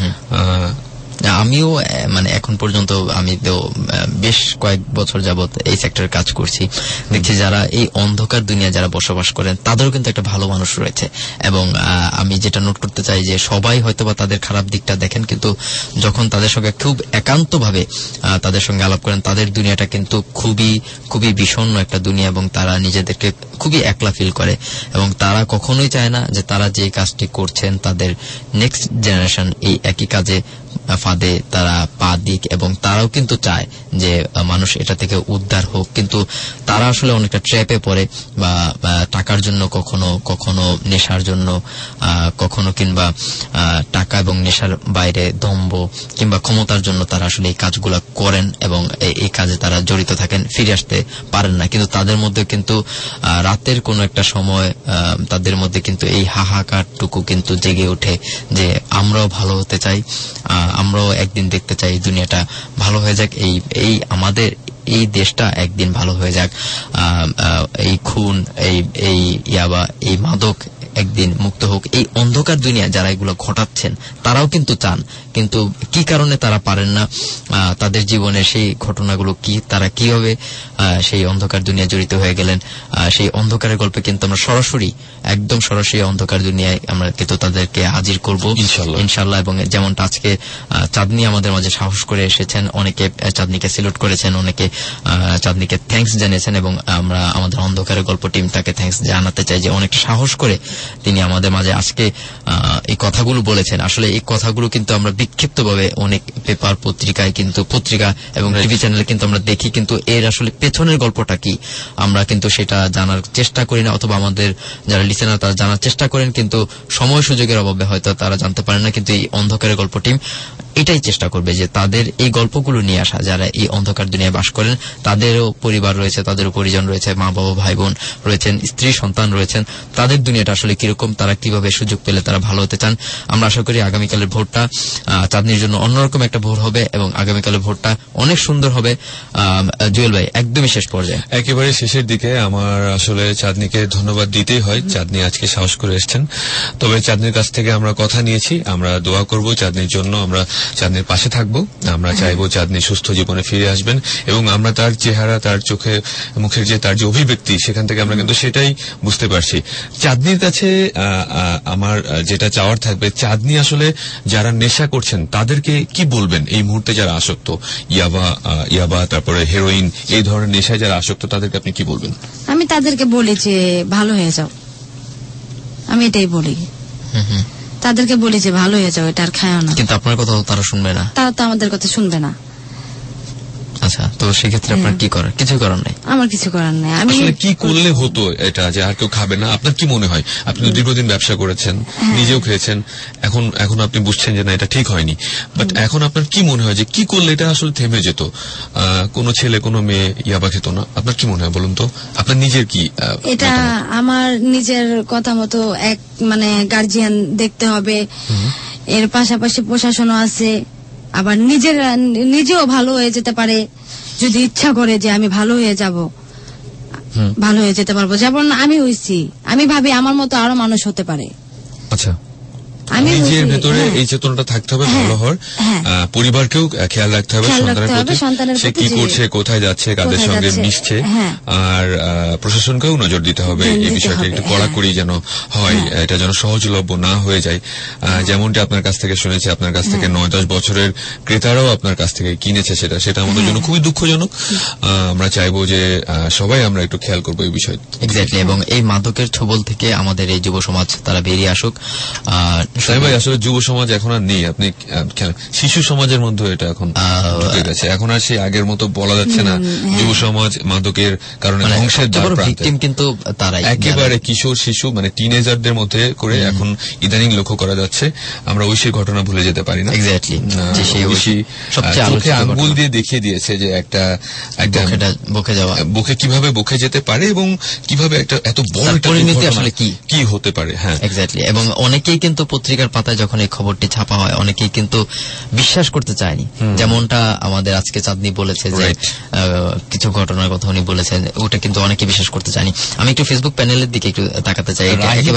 আমিও মানে এখন পর্যন্ত আমি তো বেশ কয়েক বছর যাবত এই সেক্টরে কাজ করছি, দেখছি যারা এই অন্ধকার দুনিয়া যারা বসবাস করেন তাদেরও কিন্তু একটা ভালো মানুষ রয়েছে। এবং আমি যেটা নোট করতে চাই যে সবাই হয়তোবা তাদের খারাপ দিকটা দেখেন, কিন্তু যখন তাদের সঙ্গে খুব একান্তভাবে তাদের সঙ্গে আলাপ করেন, তাদের দুনিয়াটা কিন্তু খুবই খুবই বিষণ্ণ একটা দুনিয়া, এবং তারা নিজেদেরকে খুবই একলা ফিল করে, এবং তারা কখনোই চায় না যে তারা যে কাজটি করছেন তাদের নেক্সট জেনারেশন এই একই কাজে ফাঁদে তারা পা দিক, এবং তারাও কিন্তু চায় যে মানুষ এটা থেকে উদ্ধার হোক, কিন্তু তারা আসলে অনেকটা ট্র্যাপে পড়ে, বা টাকার জন্য কখনো কখনো নেশার জন্য, কখনো কিংবা টাকা এবং নেশার বাইরে দম্ভ কিংবা ক্ষমতার জন্য তারা আসলে এই কাজগুলা করেন, এবং এই কাজে তারা জড়িত থাকেন, ফিরে আসতে পারেন না। কিন্তু তাদের মধ্যে কিন্তু রাতের কোনো একটা সময় তাদের মধ্যে কিন্তু এই হাহাকারটুকু কিন্তু জেগে ওঠে যে আমরাও ভালো হতে চাই, আমরাও একদিন দেখতে চাই দুনিয়াটা ভালো হয়ে যাক, এই আমাদের এই দেশটা একদিন ভালো হয়ে যাক, এই খুন, এই ইয়াবা, এই মাদক একদিন মুক্ত হোক। এই অন্ধকার দুনিয়া যারা এগুলো ঘটাচ্ছেন তারাও কিন্তু চান, কিন্তু কি কারণে তারা পারেন না, তাদের জীবনের সেই ঘটনাগুলো কি, তারা কিভাবে সেই অন্ধকার দুনিয়া জড়িত হয়ে গেলেন, সেই অন্ধকারের গল্পে কিন্তু আমরা একদম সরাসরি অন্ধকার দুনিয়ায় আমরা কিন্তু তাদেরকে হাজির করব ইনশাল্লাহ। এবং যেমনটা আজকে চাঁদনি আমাদের মাঝে সাহস করে এসেছেন, অনেকে চাঁদনিকে সিলেক্ট করেছেন, অনেকে চাঁদনিকে থ্যাঙ্কস জানিয়েছেন, এবং আমরা আমাদের অন্ধকারের গল্প টিমটাকে থ্যাঙ্কস জানাতে চাই যে অনেক সাহস করে তিনি আমাদের মাঝে আজকে এই কথাগুলো বলেছেন। আসলে এই কথাগুলো কিন্তু আমরা বিক্ষিপ্তভাবে অনেক পেপার পত্রিকায় কিন্তু পত্রিকা এবং টিভি চ্যানেলে কিন্তু আমরা দেখি, কিন্তু এর আসলে পেছনের গল্পটা কি আমরা কিন্তু সেটা জানার চেষ্টা করি না, অথবা আমাদের যারা লিসেনার তারা জানার চেষ্টা করেন কিন্তু সময় সুযোগের অভাবে হয়তো তারা জানতে পারেন না। কিন্তু এই অন্ধকারের গল্প টিম এটাই চেষ্টা করবে যে তাদের এই গল্পগুলো নিয়ে আসা, যারা এই অন্ধকার দুনিয়ায় বাস করেন, তাদেরও পরিবার রয়েছে, তাদেরও পরিজন রয়েছে, মা বাবা ভাই বোন রয়েছেন, স্ত্রী সন্তান রয়েছেন, তাদের দুনিয়াটা আসলে কিরকম, তারা কিভাবে সুযোগ পেলে তারা ভালো হতে চান। আমরা আশা করি আগামীকালের ভোটটা চাঁদনির জন্য অন্যরকম একটা ভোট হবে এবং আগামীকালের ভোটটা অনেক সুন্দর হবে। জুয়েল ভাই, একদমই শেষ পর্যায়ে, একেবারে শেষের দিকে আমার আসলে চাঁদনিকে ধন্যবাদ দিতেই হয়। চাঁদনি আজকে সাহস করে এসেছেন, তবে চাঁদনির কাছ থেকে আমরা কথা নিয়েছি, আমরা দোয়া করব চাঁদনির জন্য, আমরা চাঁদনির পাশে থাকবো, আমরা চাইবো চাঁদনি সুস্থ জীবনে ফিরে আসবেন এবং আমরা তার চেহারা, তার চোখে মুখের যে তার যে অভিব্যক্তি, সেখান থেকে আমরা কিন্তু সেটাই বুঝতে পারছি। চাঁদনির কাছে আমার যেটা চাওয়ার থাকবে, চাঁদনি আসলে যারা নেশা করছেন তাদেরকে কি বলবেন এই মুহূর্তে, যারা আসক্ত, ইয়াবা তারপরে হেরোইন, এই ধরনের নেশায় যারা আসক্ত, তাদেরকে আপনি কি বলবেন? আমি তাদেরকে বলি যে ভালো হয়ে যাও, আমি এটাই বলি, তাদেরকে বলি যে ভালো হয়ে যাও, এটা আর খায় না। কিন্তু আপনার কথা তারা শুনবে না, তারা তো আমাদের কথা শুনবে না। আচ্ছা, তো সেক্ষেত্রে আপনার কি করার? কিছু করার নেই, আমার কিছু করার নেই। আমি আসলে কি করলে হতো এটা যে আর কেউ খাবে না? আপনার কি মনে হয়? আপনি দীর্ঘদিন ব্যবসা করেছেন, নিজেও খেয়েছেন, এখন আপনি বুঝছেন যে না এটা ঠিক হয়নি, বাট এখন আপনার কি মনে হয় যে কি করলে এটা আসলে থেমে যেত? কোনো ছেলে কোনো মেয়ে ইয়াবা খেত না, আপনার কি মনে হয় বলুন তো? আপনার নিজের কি এটা? আমার নিজের কথা মতো এক গার্জিয়ান দেখতে হবে, এর পাশাপাশি প্রশাসনও আছে, আবার নিজেও ভালো হয়ে যেতে পারে যদি ইচ্ছা করে যে আমি ভালো হয়ে যাব, ভালো হয়ে যেতে পারবো। যেমন আমি হইছি, আমি ভাবি আমার মতো আরো মানুষ হতে পারে। আচ্ছা, নিজের ভেতরে এই চেতনাটা থাকতে হবে ভালো হওয়ার, পরিবারকেও খেয়াল রাখতে হবে, সন্তানের সে কি করছে, কোথায় যাচ্ছে, কাদের সঙ্গে মিশছে, আর প্রশাসনকেও নজর দিতে হবে এই বিষয়টা একটু কড়াকড়ি যেন হয়, এটা যেন সহজলভ্য না হয়ে যায়। যেমনটি আপনার কাছ থেকে শুনেছি, আপনার কাছ থেকে 9-10 বছরের ক্রেতারাও আপনার কাছ থেকে কিনেছে, সেটা আমাদের জন্য খুবই দুঃখজনক। আমরা চাইবো যে সবাই আমরা একটু খেয়াল করবো এই বিষয়। এক্স্যাক্টলি, এবং এই মাদকের ছোবল থেকে আমাদের এই যুব সমাজ তারা বেরিয়ে আসুক। ভাই, আসলে যুব সমাজ এখন আর নেই, আপনি শিশু সমাজের মধ্যে এটা এখন ঢুকে গেছে, এখন আর সেই আগের মতো বলা যাচ্ছে না যুব সমাজ মাদকের কারণে ধ্বংসের দ্বার প্রান্তে, কিন্তু তারা একেবারে কিশোর শিশু টিনেজারদের মধ্যে করে এখন ইদানিং লক্ষ্য করা যাচ্ছে। আমরা ঐশীর ঘটনা ভুলে যেতে পারি না। এক্স্যাক্টলি, চোখে আঙ্গুল দিয়ে দেখিয়ে দিয়েছে যে একটা বুকে কিভাবে বুকে যেতে পারে এবং কিভাবে একটা এত বড় পরিণতি আসলে কি হতে পারে। হ্যাঁ, এক্স্যাক্টলি, এবং অনেকেই কিন্তু পত্রিকার পাতায় যখন এই খবরটি ছাপা হয় অনেকেই কিন্তু বিশ্বাস করতে চায়নি, যেমনটা আমাদের আজকে চাঁদনি বলেছে যে কিছু ঘটনার কথা উনি বলেছেন, ওটা কিন্তু অনেকে বিশ্বাস করতে চায়নি। আমি একটু ফেসবুক প্যানেলের দিকে একটু তাকাতে চাই।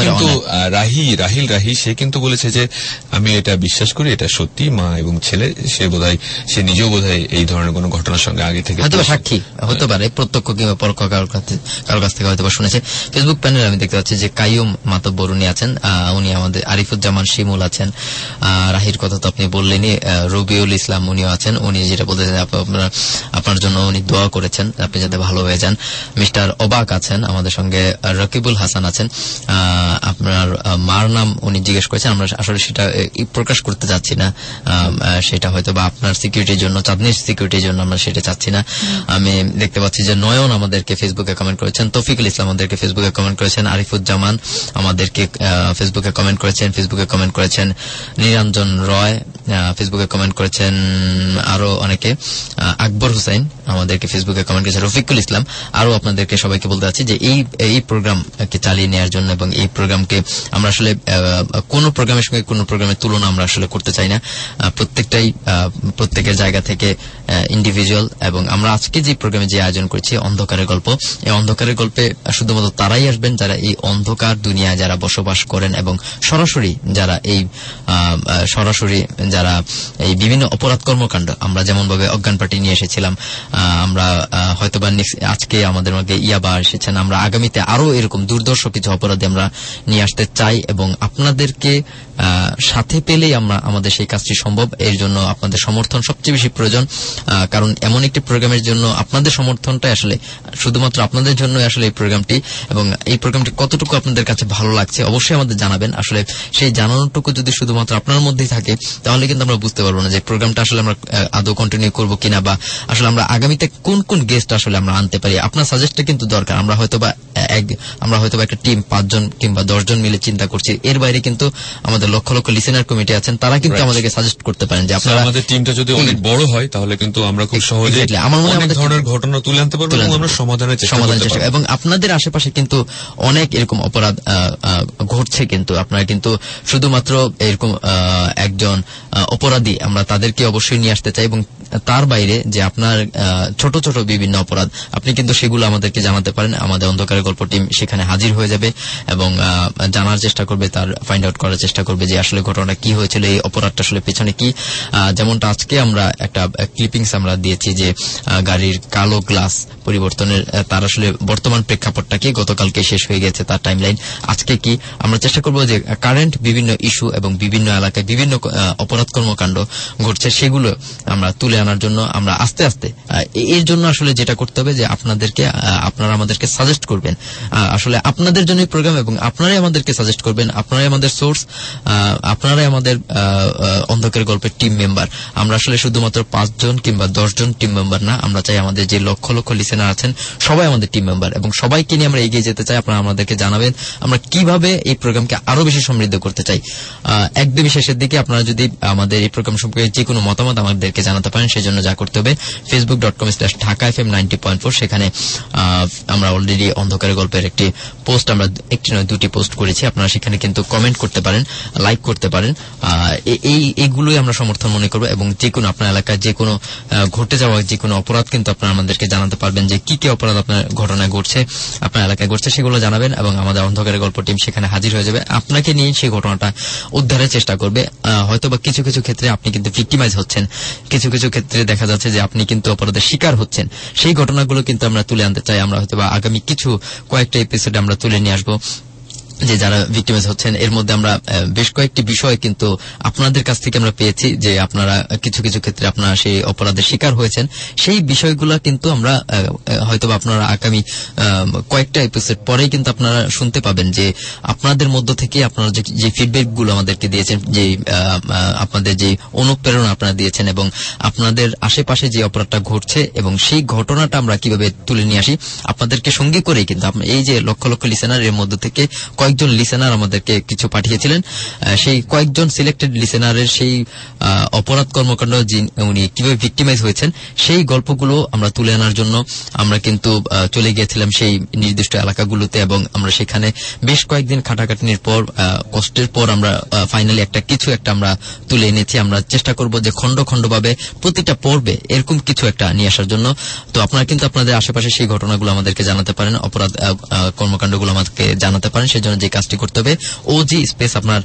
রাহি সে কিন্তু বলেছে যে আমি এটা বিশ্বাস করি, এটা সত্যি, মা এবং ছেলে, সে নিজেও বোধহয় এই ধরনের কোন ঘটনার সঙ্গে আগে থেকে হয়তো সাক্ষী হতে পারে, প্রত্যক্ষ কিংবা পরোক্ষ কারোর কাছ থেকে হয়তো শুনেছে। ফেসবুক প্যানেলে আমি দেখতে পাচ্ছি যে কাইয়ুম মাতব্বর উনি আছেন, উনি আমাদের আরিফুজ্জামান শিমুল আছেন, রাহির কথা তো আপনি বললেনই, রবিউল ইসলাম উনিও আছেন, উনি যেটা বলতেছেন আপনার জন্য উনি দোয়া করেছেন আপনি যাতে ভালো হয়ে যান। মিস্টার অবাক আছেন আমাদের সঙ্গে, রকিবুল হাসান আছেন, আপনার মার নাম উনি জিজ্ঞেস করেছেন, আমরা আসলে সেটা প্রকাশ করতে চাচ্ছি না, সেটা হয়তো বা আপনার সিকিউরিটির জন্য, চাঁদনির সিকিউরিটির জন্য আমরা সেটা চাচ্ছি না। আমি দেখতে পাচ্ছি যে নয়ন আমাদেরকে ফেসবুকে কমেন্ট করেছেন, তৌফিকুল ইসলাম আমাদেরকে ফেসবুকে কমেন্ট করেছেন, আরিফুজ্জামান আমাদেরকে ফেসবুকে কমেন্ট করেছেন, নিরঞ্জন রয় ফেসবুকে কমেন্ট করেছেন, আরো অনেকে, আকবর হুসাইন আমাদেরকে ফেসবুকে কমেন্ট করেছেন, রফিকুল ইসলাম। আরো আপনাদেরকে সবাইকে বলতে চাচ্ছি যে এই প্রোগ্রামকে চালিয়ে নেওয়ার জন্য এবং এই প্রোগ্রামকে আমরা আসলে কোন প্রোগ্রামের সঙ্গে কোন প্রোগ্রামের তুলনা আমরা আসলে করতে চাই না, প্রত্যেকের জায়গা থেকে ইন্ডিভিজুয়াল। এবং আমরা আজকে যে প্রোগ্রামে যে আয়োজন করছি অন্ধকারের গল্প, এই অন্ধকারের গল্পে শুধুমাত্র তারাই আসবেন যারা এই অন্ধকার দুনিয়ায় যারা বসবাস করেন এবং সরাসরি যারা এই বিভিন্ন অপরাধ কর্মকাণ্ড, আমরা যেমন ভাবে অজ্ঞান পার্টি নিয়ে এসেছিলাম, আমরা হয়তোবা আজকে আমাদের মধ্যে ইয়াবা এসেছেন, আমরা আগামীতে আরো এরকম দুর্দর্শ কিছু অপরাধী আমরা নিয়ে আসতে চাই এবং আপনাদেরকে সাথে পেলেই আমরা আমাদের সেই কাজটি সম্ভব। এর জন্য আপনাদের সমর্থন সবচেয়ে বেশি প্রয়োজন, কারণ এমন একটি প্রোগ্রামের জন্য আপনাদের সমর্থনটাই আসলে শুধুমাত্র আপনাদের জন্য আসলে এই প্রোগ্রামটি, এবং এই প্রোগ্রামটি কতটুকু আপনাদের কাছে ভালো লাগছে অবশ্যই আমাদের জানাবেন। আসলে সেই জানানোটুকু যদি শুধুমাত্র আপনার মধ্যেই থাকে তাহলে কিন্তু আমরা বুঝতে পারবো না যে প্রোগ্রামটা আসলে আমরা আদৌ কন্টিনিউ করবো কিনা, বা আসলে আমরা আগামীতে কোন কোন গেস্ট আসলে আমরা আনতে পারি। আপনার সাজেস্টটা কিন্তু দরকার। আমরা হয়তোবা একটা টিম 5 জন কিংবা 10 জন মিলে চিন্তা করছি, এর বাইরে কিন্তু আমাদের লক্ষ লক্ষ লিসেনার কমিটি আছেন, তারা কিন্তু আমাদেরকে সাজেস্ট করতে পারেন যে আপনারা আমাদের টিমটা যদি অনেক বড় হয় তাহলে কিন্তু আমরা খুব সহজে আমার মনে হয় অনেক ধরনের ঘটনা তুলে আনতে পারবো এবং আমরা সমাধানের চেষ্টা করব। এবং আপনাদের আশেপাশে কিন্তু অনেক এরকম অপরাধ ঘটছে, কিন্তু আপনারা কিন্তু শুধুমাত্র এরকম একজন অপরাধী আমরা তাদেরকে অবশ্যই নিয়ে আসতে চাই, এবং তার বাইরে যে আপনার ছোট ছোট বিভিন্ন অপরাধ আপনি কিন্তু সেগুলো আমাদেরকে জানাতে পারেন। আমাদের অন্ধকারের গল্প টিম সেখানে হাজির হয়ে যাবে এবং জানার চেষ্টা করবে, তার ফাইন্ড আউট করার চেষ্টা করবে যে আসলে ঘটনাটা কি হয়েছিল, এই অপরাধটা আসলে পেছনে কি। যেমনটা আজকে আমরা একটা ক্লিপিংস আমরা দিয়েছি যে গাড়ির কালো গ্লাস পরিবর্তনের তার আসলে বর্তমান প্রেক্ষাপটটা কি, গতকালকে শেষ হয়ে গেছে তার টাইমলাইন, আজকে কি। আমরা চেষ্টা করব যে কারেন্ট বিভিন্ন ইস্যু এবং বিভিন্ন এলাকায় বিভিন্ন অপরাধ কর্মকাণ্ড ঘটছে সেগুলো আমরা তুলে আনার জন্য আমরা আস্তে আস্তে এর জন্য আসলে যেটা করতে হবে যে আপনারা আমাদেরকে সাজেস্ট করবেন। আসলে আপনাদের জন্য প্রোগ্রাম এবং আপনারাই আমাদেরকে সাজেস্ট করবেন, আপনারাই আমাদের সোর্স, আপনারাই আমাদের অন্ধকারের গল্পের টিম মেম্বার। আমরা আসলে শুধুমাত্র 5 জন কিংবা 10 জন টিম মেম্বার না, আমরা চাই আমাদের যে লক্ষ লক্ষ লিসেনার আছেন সবাই আমাদের টিম মেম্বার, এবং সবাইকে নিয়ে আমরা এগিয়ে যেতে চাই। আপনারা আমাদেরকে জানাবেন আমরা কিভাবে এই প্রোগ্রামকে আরো বেশি সমৃদ্ধ করতে চাই। একদমই শেষের দিকে আপনারা যদি আমাদের এই প্রোগ্রাম সম্পর্কে যে কোনো মতামত আমাদেরকে জানাতে পারেন, সেজন্য যা করতে হবে facebook.com/dhaka.fm90.4 সেখানে আমরা অলরেডি অন্ধকারের গল্পের একটি পোস্ট, আমরা একটি নয় 2টি পোস্ট করেছি, আপনারা সেখানে কিন্তু কমেন্ট করতে পারেন, লাইক করতে পারেন। এইগুলোই আমরা সমর্থন মনে করবো, এবং যে কোনো আপনার এলাকায় যে কোনো ঘটে যাওয়া যে কোনো অপরাধ কিন্তু আপনারা আমাদেরকে জানাতে পারবেন যে কি কি অপরাধ আপনার ঘটনায় ঘটছে, আপনার এলাকায় ঘটছে, সেগুলো জানাবেন এবং আমাদের অন্ধকারের গল্প টিম সেখানে হাজির হয়ে যাবে, আপনাকে নিয়ে সেই ঘটনাটা উদ্ধারের চেষ্টা করবে। হয়তোবা কিছু কিছু ক্ষেত্রে আপনি কিন্তু ভিক্টিমাইজ হচ্ছেন, কিছু কিছু ক্ষেত্রে দেখা যাচ্ছে যে আপনি কিন্তু অপরাধের শিকার হচ্ছেন, সেই ঘটনাগুলো কিন্তু আমরা তুলে আনতে চাই। আমরা হয়তোবা আগামী কয়েকটা এপিসোডে আমরা তুলে নিয়ে আসবো যে যারা ভিক্টিমাইজ হচ্ছেন। এর মধ্যে আমরা বেশ কয়েকটি বিষয় কিন্তু আপনাদের কাছ থেকে আমরা পেয়েছি যে আপনারা কিছু কিছু ক্ষেত্রে আপনারা সেই অপরাধের শিকার হয়েছেন, সেই বিষয়গুলো কিন্তু আমরা হয়তোবা আপনারা আগামী কয়েকটা এপিসোড পরেই কিন্তু আপনারা শুনতে পাবেন যে আপনাদের মধ্য থেকে আপনারা যে ফিডব্যাক গুলো আমাদেরকে দিয়েছেন, যে আপনাদের যে অনুপ্রেরণা আপনারা দিয়েছেন এবং আপনাদের আশেপাশে যে অপরাধটা ঘটছে এবং সেই ঘটনাটা আমরা কিভাবে তুলে নিয়ে আসি আপনাদেরকে সঙ্গী করেই কিন্তু এই যে লক্ষ লক্ষ লিসেনার এর মধ্য থেকে কয়েকজন লিসেনার আমাদেরকে কিছু পাঠিয়েছিলেন, সেই কয়েকজন সিলেক্টেড লিসেনারের সেই অপরাধ কর্মকাণ্ড উনি কিভাবে ভিক্টিমাইজ হয়েছেন সেই গল্পগুলো আমরা তুলে আনার জন্য আমরা কিন্তু চলে গিয়েছিলাম সেই নির্দিষ্ট এলাকাগুলোতে, এবং আমরা সেখানে বেশ কয়েকদিন খাটাখাটনির পর কষ্টের পর আমরা ফাইনালি কিছু একটা আমরা তুলে এনেছি। আমরা চেষ্টা করব যে খন্ড খন্ডভাবে প্রতিটা পর্বে এরকম কিছু একটা নিয়ে আসার জন্য। তো আপনারা কিন্তু আপনাদের আশেপাশে সেই ঘটনাগুলো আমাদেরকে জানাতে পারেন, অপরাধ কর্মকাণ্ডগুলো আমাদেরকে জানাতে পারেন। সেজন্য যে কাজটি করতে হবে ওজি স্পেস আপনার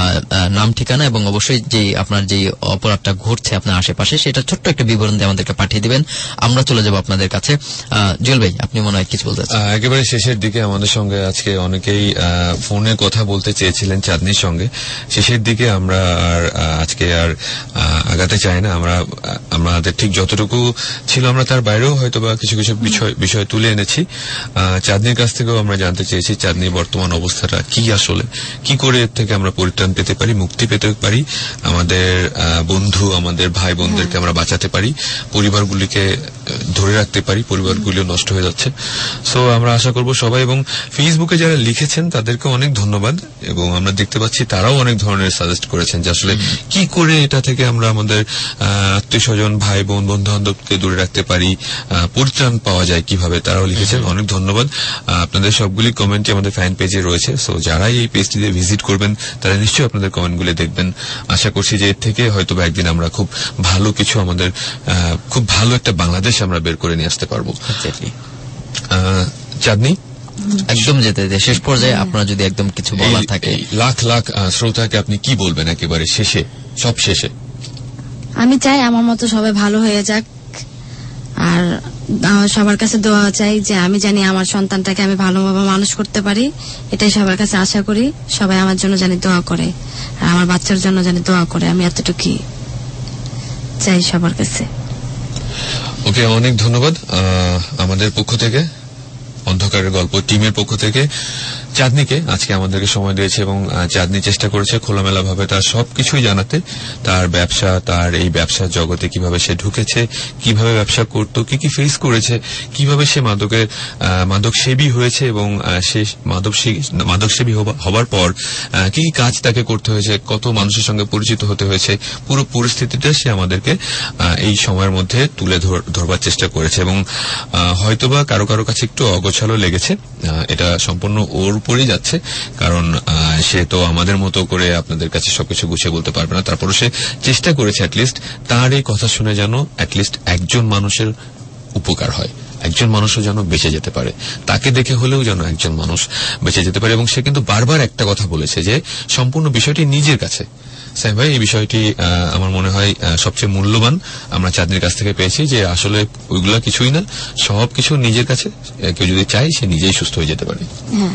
নাম ঠিকানা এবং অবশ্যই যে আপনার যে অপরাধটা ঘটছে আপনার আশেপাশে সেটা ছোট্ট একটা বিবরণ দিয়ে আমাদেরকে পাঠিয়ে দিবেন, আমরা চলে যাব আপনাদের কাছে। জুয়েল ভাই, আপনি মনে হয় কিছু বলতে চাচ্ছেন? একেবারে শেষের দিকে আমাদের সঙ্গে আজকে অনেকেই ফোনে কথা বলতে চেয়েছিলেন চাঁদনির সঙ্গে, শেষের দিকে আমরা আজকে আর আগাতে চাই না। আমাদের ঠিক যতটুকু ছিল আমরা তার বাইরেও হয়তোবা কিছু কিছু বিষয় তুলে এনেছি। চাঁদনির কাছ থেকেও আমরা জানতে চেয়েছি চাঁদনির বর্তমান অবস্থাটা কি, আসলে কি করে এর থেকে আমরা পরিত্রাণ পেতে পারি, মুক্তি পেতে পারি, আমাদের বন্ধু আমাদের ভাই বোনদেরকে আমরা বাঁচাতে পারি, পরিবারগুলিকে ধরে রাখতে পারি, পরিবারগুলিও নষ্ট হয়ে যাচ্ছে। সো আমরা আশা করব সবাই, এবং ফেসবুকে যারা লিখেছেন তাদেরকে অনেক ধন্যবাদ, এবং আমরা দেখতে পাচ্ছি তারাও অনেক ধরনের সাজেস্ট করেছেন যে আসলে কি করে এটা থেকে আমরা আমাদের আত্মীয় স্বজন ভাই বোন বন্ধু বান্ধবকে দূরে রাখতে পারি, পরিত্রাণ পাওয়া যায় কিভাবে, তারাও লিখেছেন। অনেক ধন্যবাদ। আপনাদের সবগুলি কমেন্টই আমাদের ফ্যান পেজে রয়েছে, সো যারা এই পেজটিতে ভিজিট করবেন তারা নিশ্চয়ই আপনাদের কমেন্টগুলি দেখবেন। আশা করছি যে এর থেকে হয়তো একদিন আমরা খুব ভালো কিছু আমাদের খুব ভালো একটা বাংলাদেশ আমরা বের করে নিয়ে আসতে পারবো। চাঁদনি, একদম যেতে শেষ পর্যায়ে আপনারা যদি একদম কিছু বলার থাকে, লাখ লাখ শ্রোতাকে আপনি কি বলবেন একেবারে শেষে, সব শেষে? আমি চাই আমার মতো সবাই ভালো হয়ে যাক, আর সবার কাছে দোয়া চাই যে আমি জানি আমার সন্তানটাকে আমি ভালোভাবে মানুষ করতে পারি, এটাই সবার কাছে আশা করি। সবাই আমার জন্য জানি দোয়া করে, আর আমার বাচ্চার জন্য জানি দোয়া করে, আমি এতটুকুই চাই সবার কাছে। ওকে, অনেক ধন্যবাদ আমাদের পক্ষ থেকে, অন্ধকারের গল্প টিমের পক্ষ থেকে চাঁদনিকে আজকে আমাদেরকে সময় দিয়েছে এবং চাঁদনি চেষ্টা করেছে খোলামেলা ভাবে তার সবকিছুই জানাতে, তার ব্যবসা, তার এই ব্যবসার জগতে কিভাবে সে ঢুকেছে, কিভাবে ব্যবসা করত, কি কি ফেস করেছে, কিভাবে সে মাদকসেবী হয়েছে এবং সে মাদকসেবী হবার পর কি কি কাজ তাকে করতে হয়েছে, কত মানুষের সঙ্গে পরিচিত হতে হয়েছে, পুরো পরিস্থিতিটা সে আমাদেরকে এই সময়ের মধ্যে তুলে ধরবার চেষ্টা করেছে। এবং হয়তোবা কারো কারো কাছে একটু অগোছালো লেগেছে, এটা সম্পূর্ণ ওর উপরেই যাচ্ছে, কারণ সে তো আমাদের মতো করে আপনাদের কাছে সবকিছু গুছিয়ে বলতে পারবে না। তারপরও সে চেষ্টা করেছে অ্যাটলিস্ট তার এই কথা শুনে যেন অ্যাটলিস্ট একজন মানুষের উপকার হয়, একজন মানুষও যেন বেঁচে যেতে পারে, তাকে দেখে হলেও যেন একজন মানুষ বেঁচে যেতে পারে। এবং সে কিন্তু বারবার একটা কথা বলেছে যে সম্পূর্ণ বিষয়টি নিজের কাছে। সাইম ভাই, এই বিষয়টি আমার মনে হয় সবচেয়ে মূল্যবান আমরা চাঁদনির কাছ থেকে পেয়েছি, যে আসলে ওইগুলা কিছুই না, সবকিছু নিজের কাছে, কেউ যদি চায় সে নিজেই সুস্থ হয়ে যেতে পারে।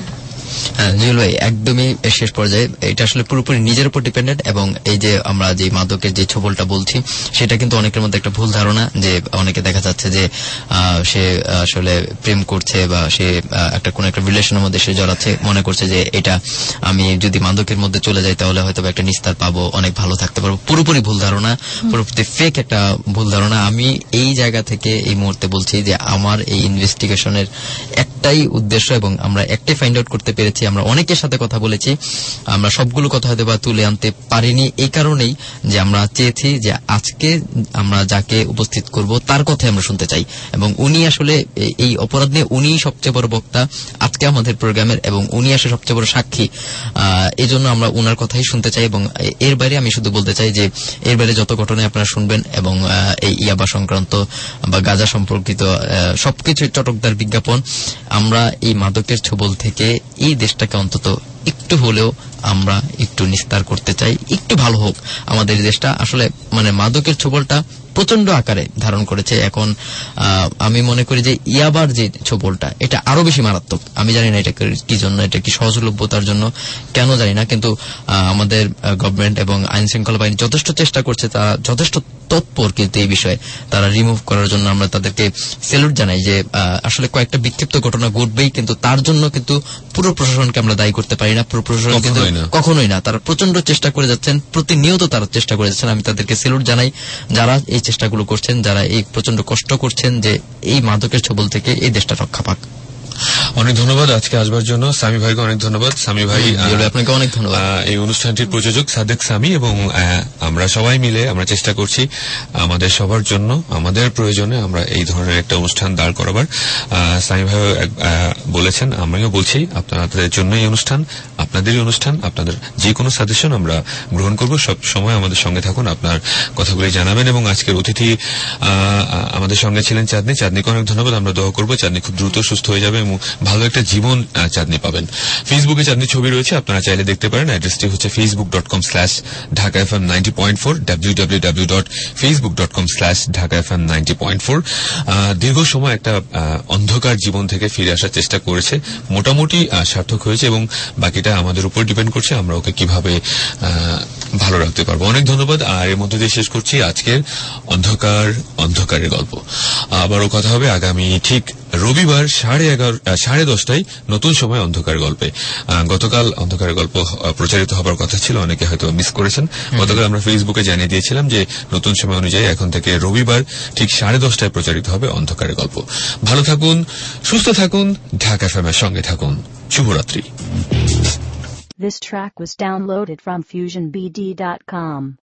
জুয়েল ভাই, একদমই শেষ পর্যায়ে এটা আসলে পুরোপুরি নিজের উপর ডিপেন্ডেন্ট। এবং এই যে আমরা যে মাদকের যে ছোবলটা বলছি, সেটা কিন্তু অনেকের মধ্যে একটা ভুল ধারণা, যে অনেকে দেখা যাচ্ছে যে সে আসলে প্রেম করছে বা সে একটা কোন একটা রিলেশনের মধ্যে সে জড়াচ্ছে, মনে করছে যে এটা আমি যদি মাদকের মধ্যে চলে যাই তাহলে হয়তো একটা নিস্তার পাবো, অনেক ভালো থাকতে পারবো। পুরোপুরি ভুল ধারণা, পুরোপুরি ফেক একটা ভুল ধারণা। আমি এই জায়গা থেকে এই মুহূর্তে বলছি যে আমার এই ইনভেস্টিগেশনের একটাই উদ্দেশ্য এবং আমরা একটাই ফাইন্ড আউট করতে পেরেছি। আমরা অনেকের সাথে কথা বলেছি, আমরা সবগুলো কথা হয়তো বা তুলে আনতে পারিনি এই কারণেই যে আমরা চেয়েছি যে আজকে আমরা যাকে উপস্থিত করব তার কথাই আমরা শুনতে চাই, এবং উনি আসলে এই অপরাধ নিয়ে উনি সবচেয়ে বড় বক্তা আজকে আমাদের প্রোগ্রামের, এবং উনি আসলে সবচেয়ে বড় সাক্ষী। এই জন্য আমরা উনার কথাই শুনতে চাই। এবং এর বাইরে আমি শুধু বলতে চাই যে এর বাইরে যত ঘটনায় আপনারা শুনবেন এবং এই ইয়াবা সংক্রান্ত বা গাঁজা সম্পর্কিত সবকিছু চটকদার বিজ্ঞাপন, আমরা এই মাদকের ছোবল থেকে এই দেশটাকে অন্তত একটু হলেও আমরা একটু নিস্তার করতে চাই, একটু ভালো হোক আমাদের দেশটা। আসলে মানে মাদকের ছোবলটা প্রচন্ড আকারে ধারণ করেছে এখন। আমি মনে করি যে ইয়াবার যে ছোবলটা এটা আরো বেশি মারাত্মক। আমি জানি না এটা কি জন্য, এটা কি সহজলভ্যতার জন্য কেন জানি না, কিন্তু আমাদের গভর্নমেন্ট এবং আইন শৃঙ্খলা বাহিনী যথেষ্ট চেষ্টা করছে, তারা যথেষ্ট তৎপর কিন্তু এই বিষয়ে তারা রিমুভ করার জন্য আমরা তাদেরকে স্যালুট জানাই। যে আসলে কয়েকটা বিক্ষিপ্ত ঘটনা ঘটবেই, কিন্তু তার জন্য কিন্তু পুরো প্রশাসনকে আমরা দায়ী করতে পারি না। পুরো প্রশাসন কিন্তু কখনোই না, তারা প্রচন্ড চেষ্টা করে যাচ্ছেন, প্রতিনিয়ত তারা চেষ্টা করে যাচ্ছেন। আমি তাদেরকে স্যালুট জানাই যারা এই চেষ্টাগুলো করছেন, যারা এই প্রচন্ড কষ্ট করছেন যে এই মাদকের ছোবল থেকে এই দেশটা রক্ষা পাক। অনেক ধন্যবাদ আজকে আসবার জন্য সামি ভাইকে, অনেক ধন্যবাদ। সামি ভাই, আপনাকে অনেক ধন্যবাদ। এই অনুষ্ঠানটির প্রযোজক সাদেক সামি, এবং আমরা সবাই মিলে আমরা চেষ্টা করছি আমাদের সবার জন্য, আমাদের প্রয়োজনে আমরা এই ধরনের একটা অনুষ্ঠান দাঁড় করাবার। সামি ভাই বলেছেন, আমিও বলছি, আপনাদের জন্য এই অনুষ্ঠান, আপনাদেরই অনুষ্ঠান, আপনাদের যে কোনো সাজেশন আমরা গ্রহণ করব। সব সময় আমাদের সঙ্গে থাকুন, আপনার কথাগুলি জানাবেন। এবং আজকের অতিথি আমাদের সঙ্গে ছিলেন চাঁদনি। চাঁদনিকে অনেক ধন্যবাদ। আমরা দোয়া করবো চাঁদনি খুব দ্রুত সুস্থ হয়ে যাবে এবং ভালো একটা জীবন চাঁদনি পাবেন। ফেসবুকে চাঁদনি ছবি রয়েছে, আপনারা চাইলে দেখতে পারেন। অ্যাড্রেসটি হচ্ছে facebook.com/ঢাকা-fm 90.4, www.facebook.com/ঢাকা-fm 90.4। দীর্ঘ সময় একটা অন্ধকার জীবন থেকে ফিরে আসার চেষ্টা করেছে, মোটামুটি সার্থক হয়েছে, এবং বাকিটা আমাদের উপর ডিপেন্ড করছে আমরা ওকে কিভাবে ভালো রাখতে পারবো। অনেক ধন্যবাদ। আর এর মধ্যে দিয়ে শেষ করছি আজকের অন্ধকারের গল্প। আবারও কথা হবে আগামী ঠিক রবিবার 10:30টায় নতুন সময় অন্ধকার গল্পে। গতকাল অন্ধকারের গল্প প্রচারিত হবার কথা ছিল, অনেকে হয়তো মিস করেছেন। গতকাল আমরা ফেসবুকে জানিয়ে দিয়েছিলাম যে নতুন সময় অনুযায়ী এখন থেকে রবিবার ঠিক 10:30টায় প্রচারিত হবে অন্ধকারের গল্প। ভালো থাকুন, সুস্থ থাকুন, ঢাকা এফএম এর সঙ্গে থাকুন। শুভরাত্রি। This track was downloaded from FusionBD.com.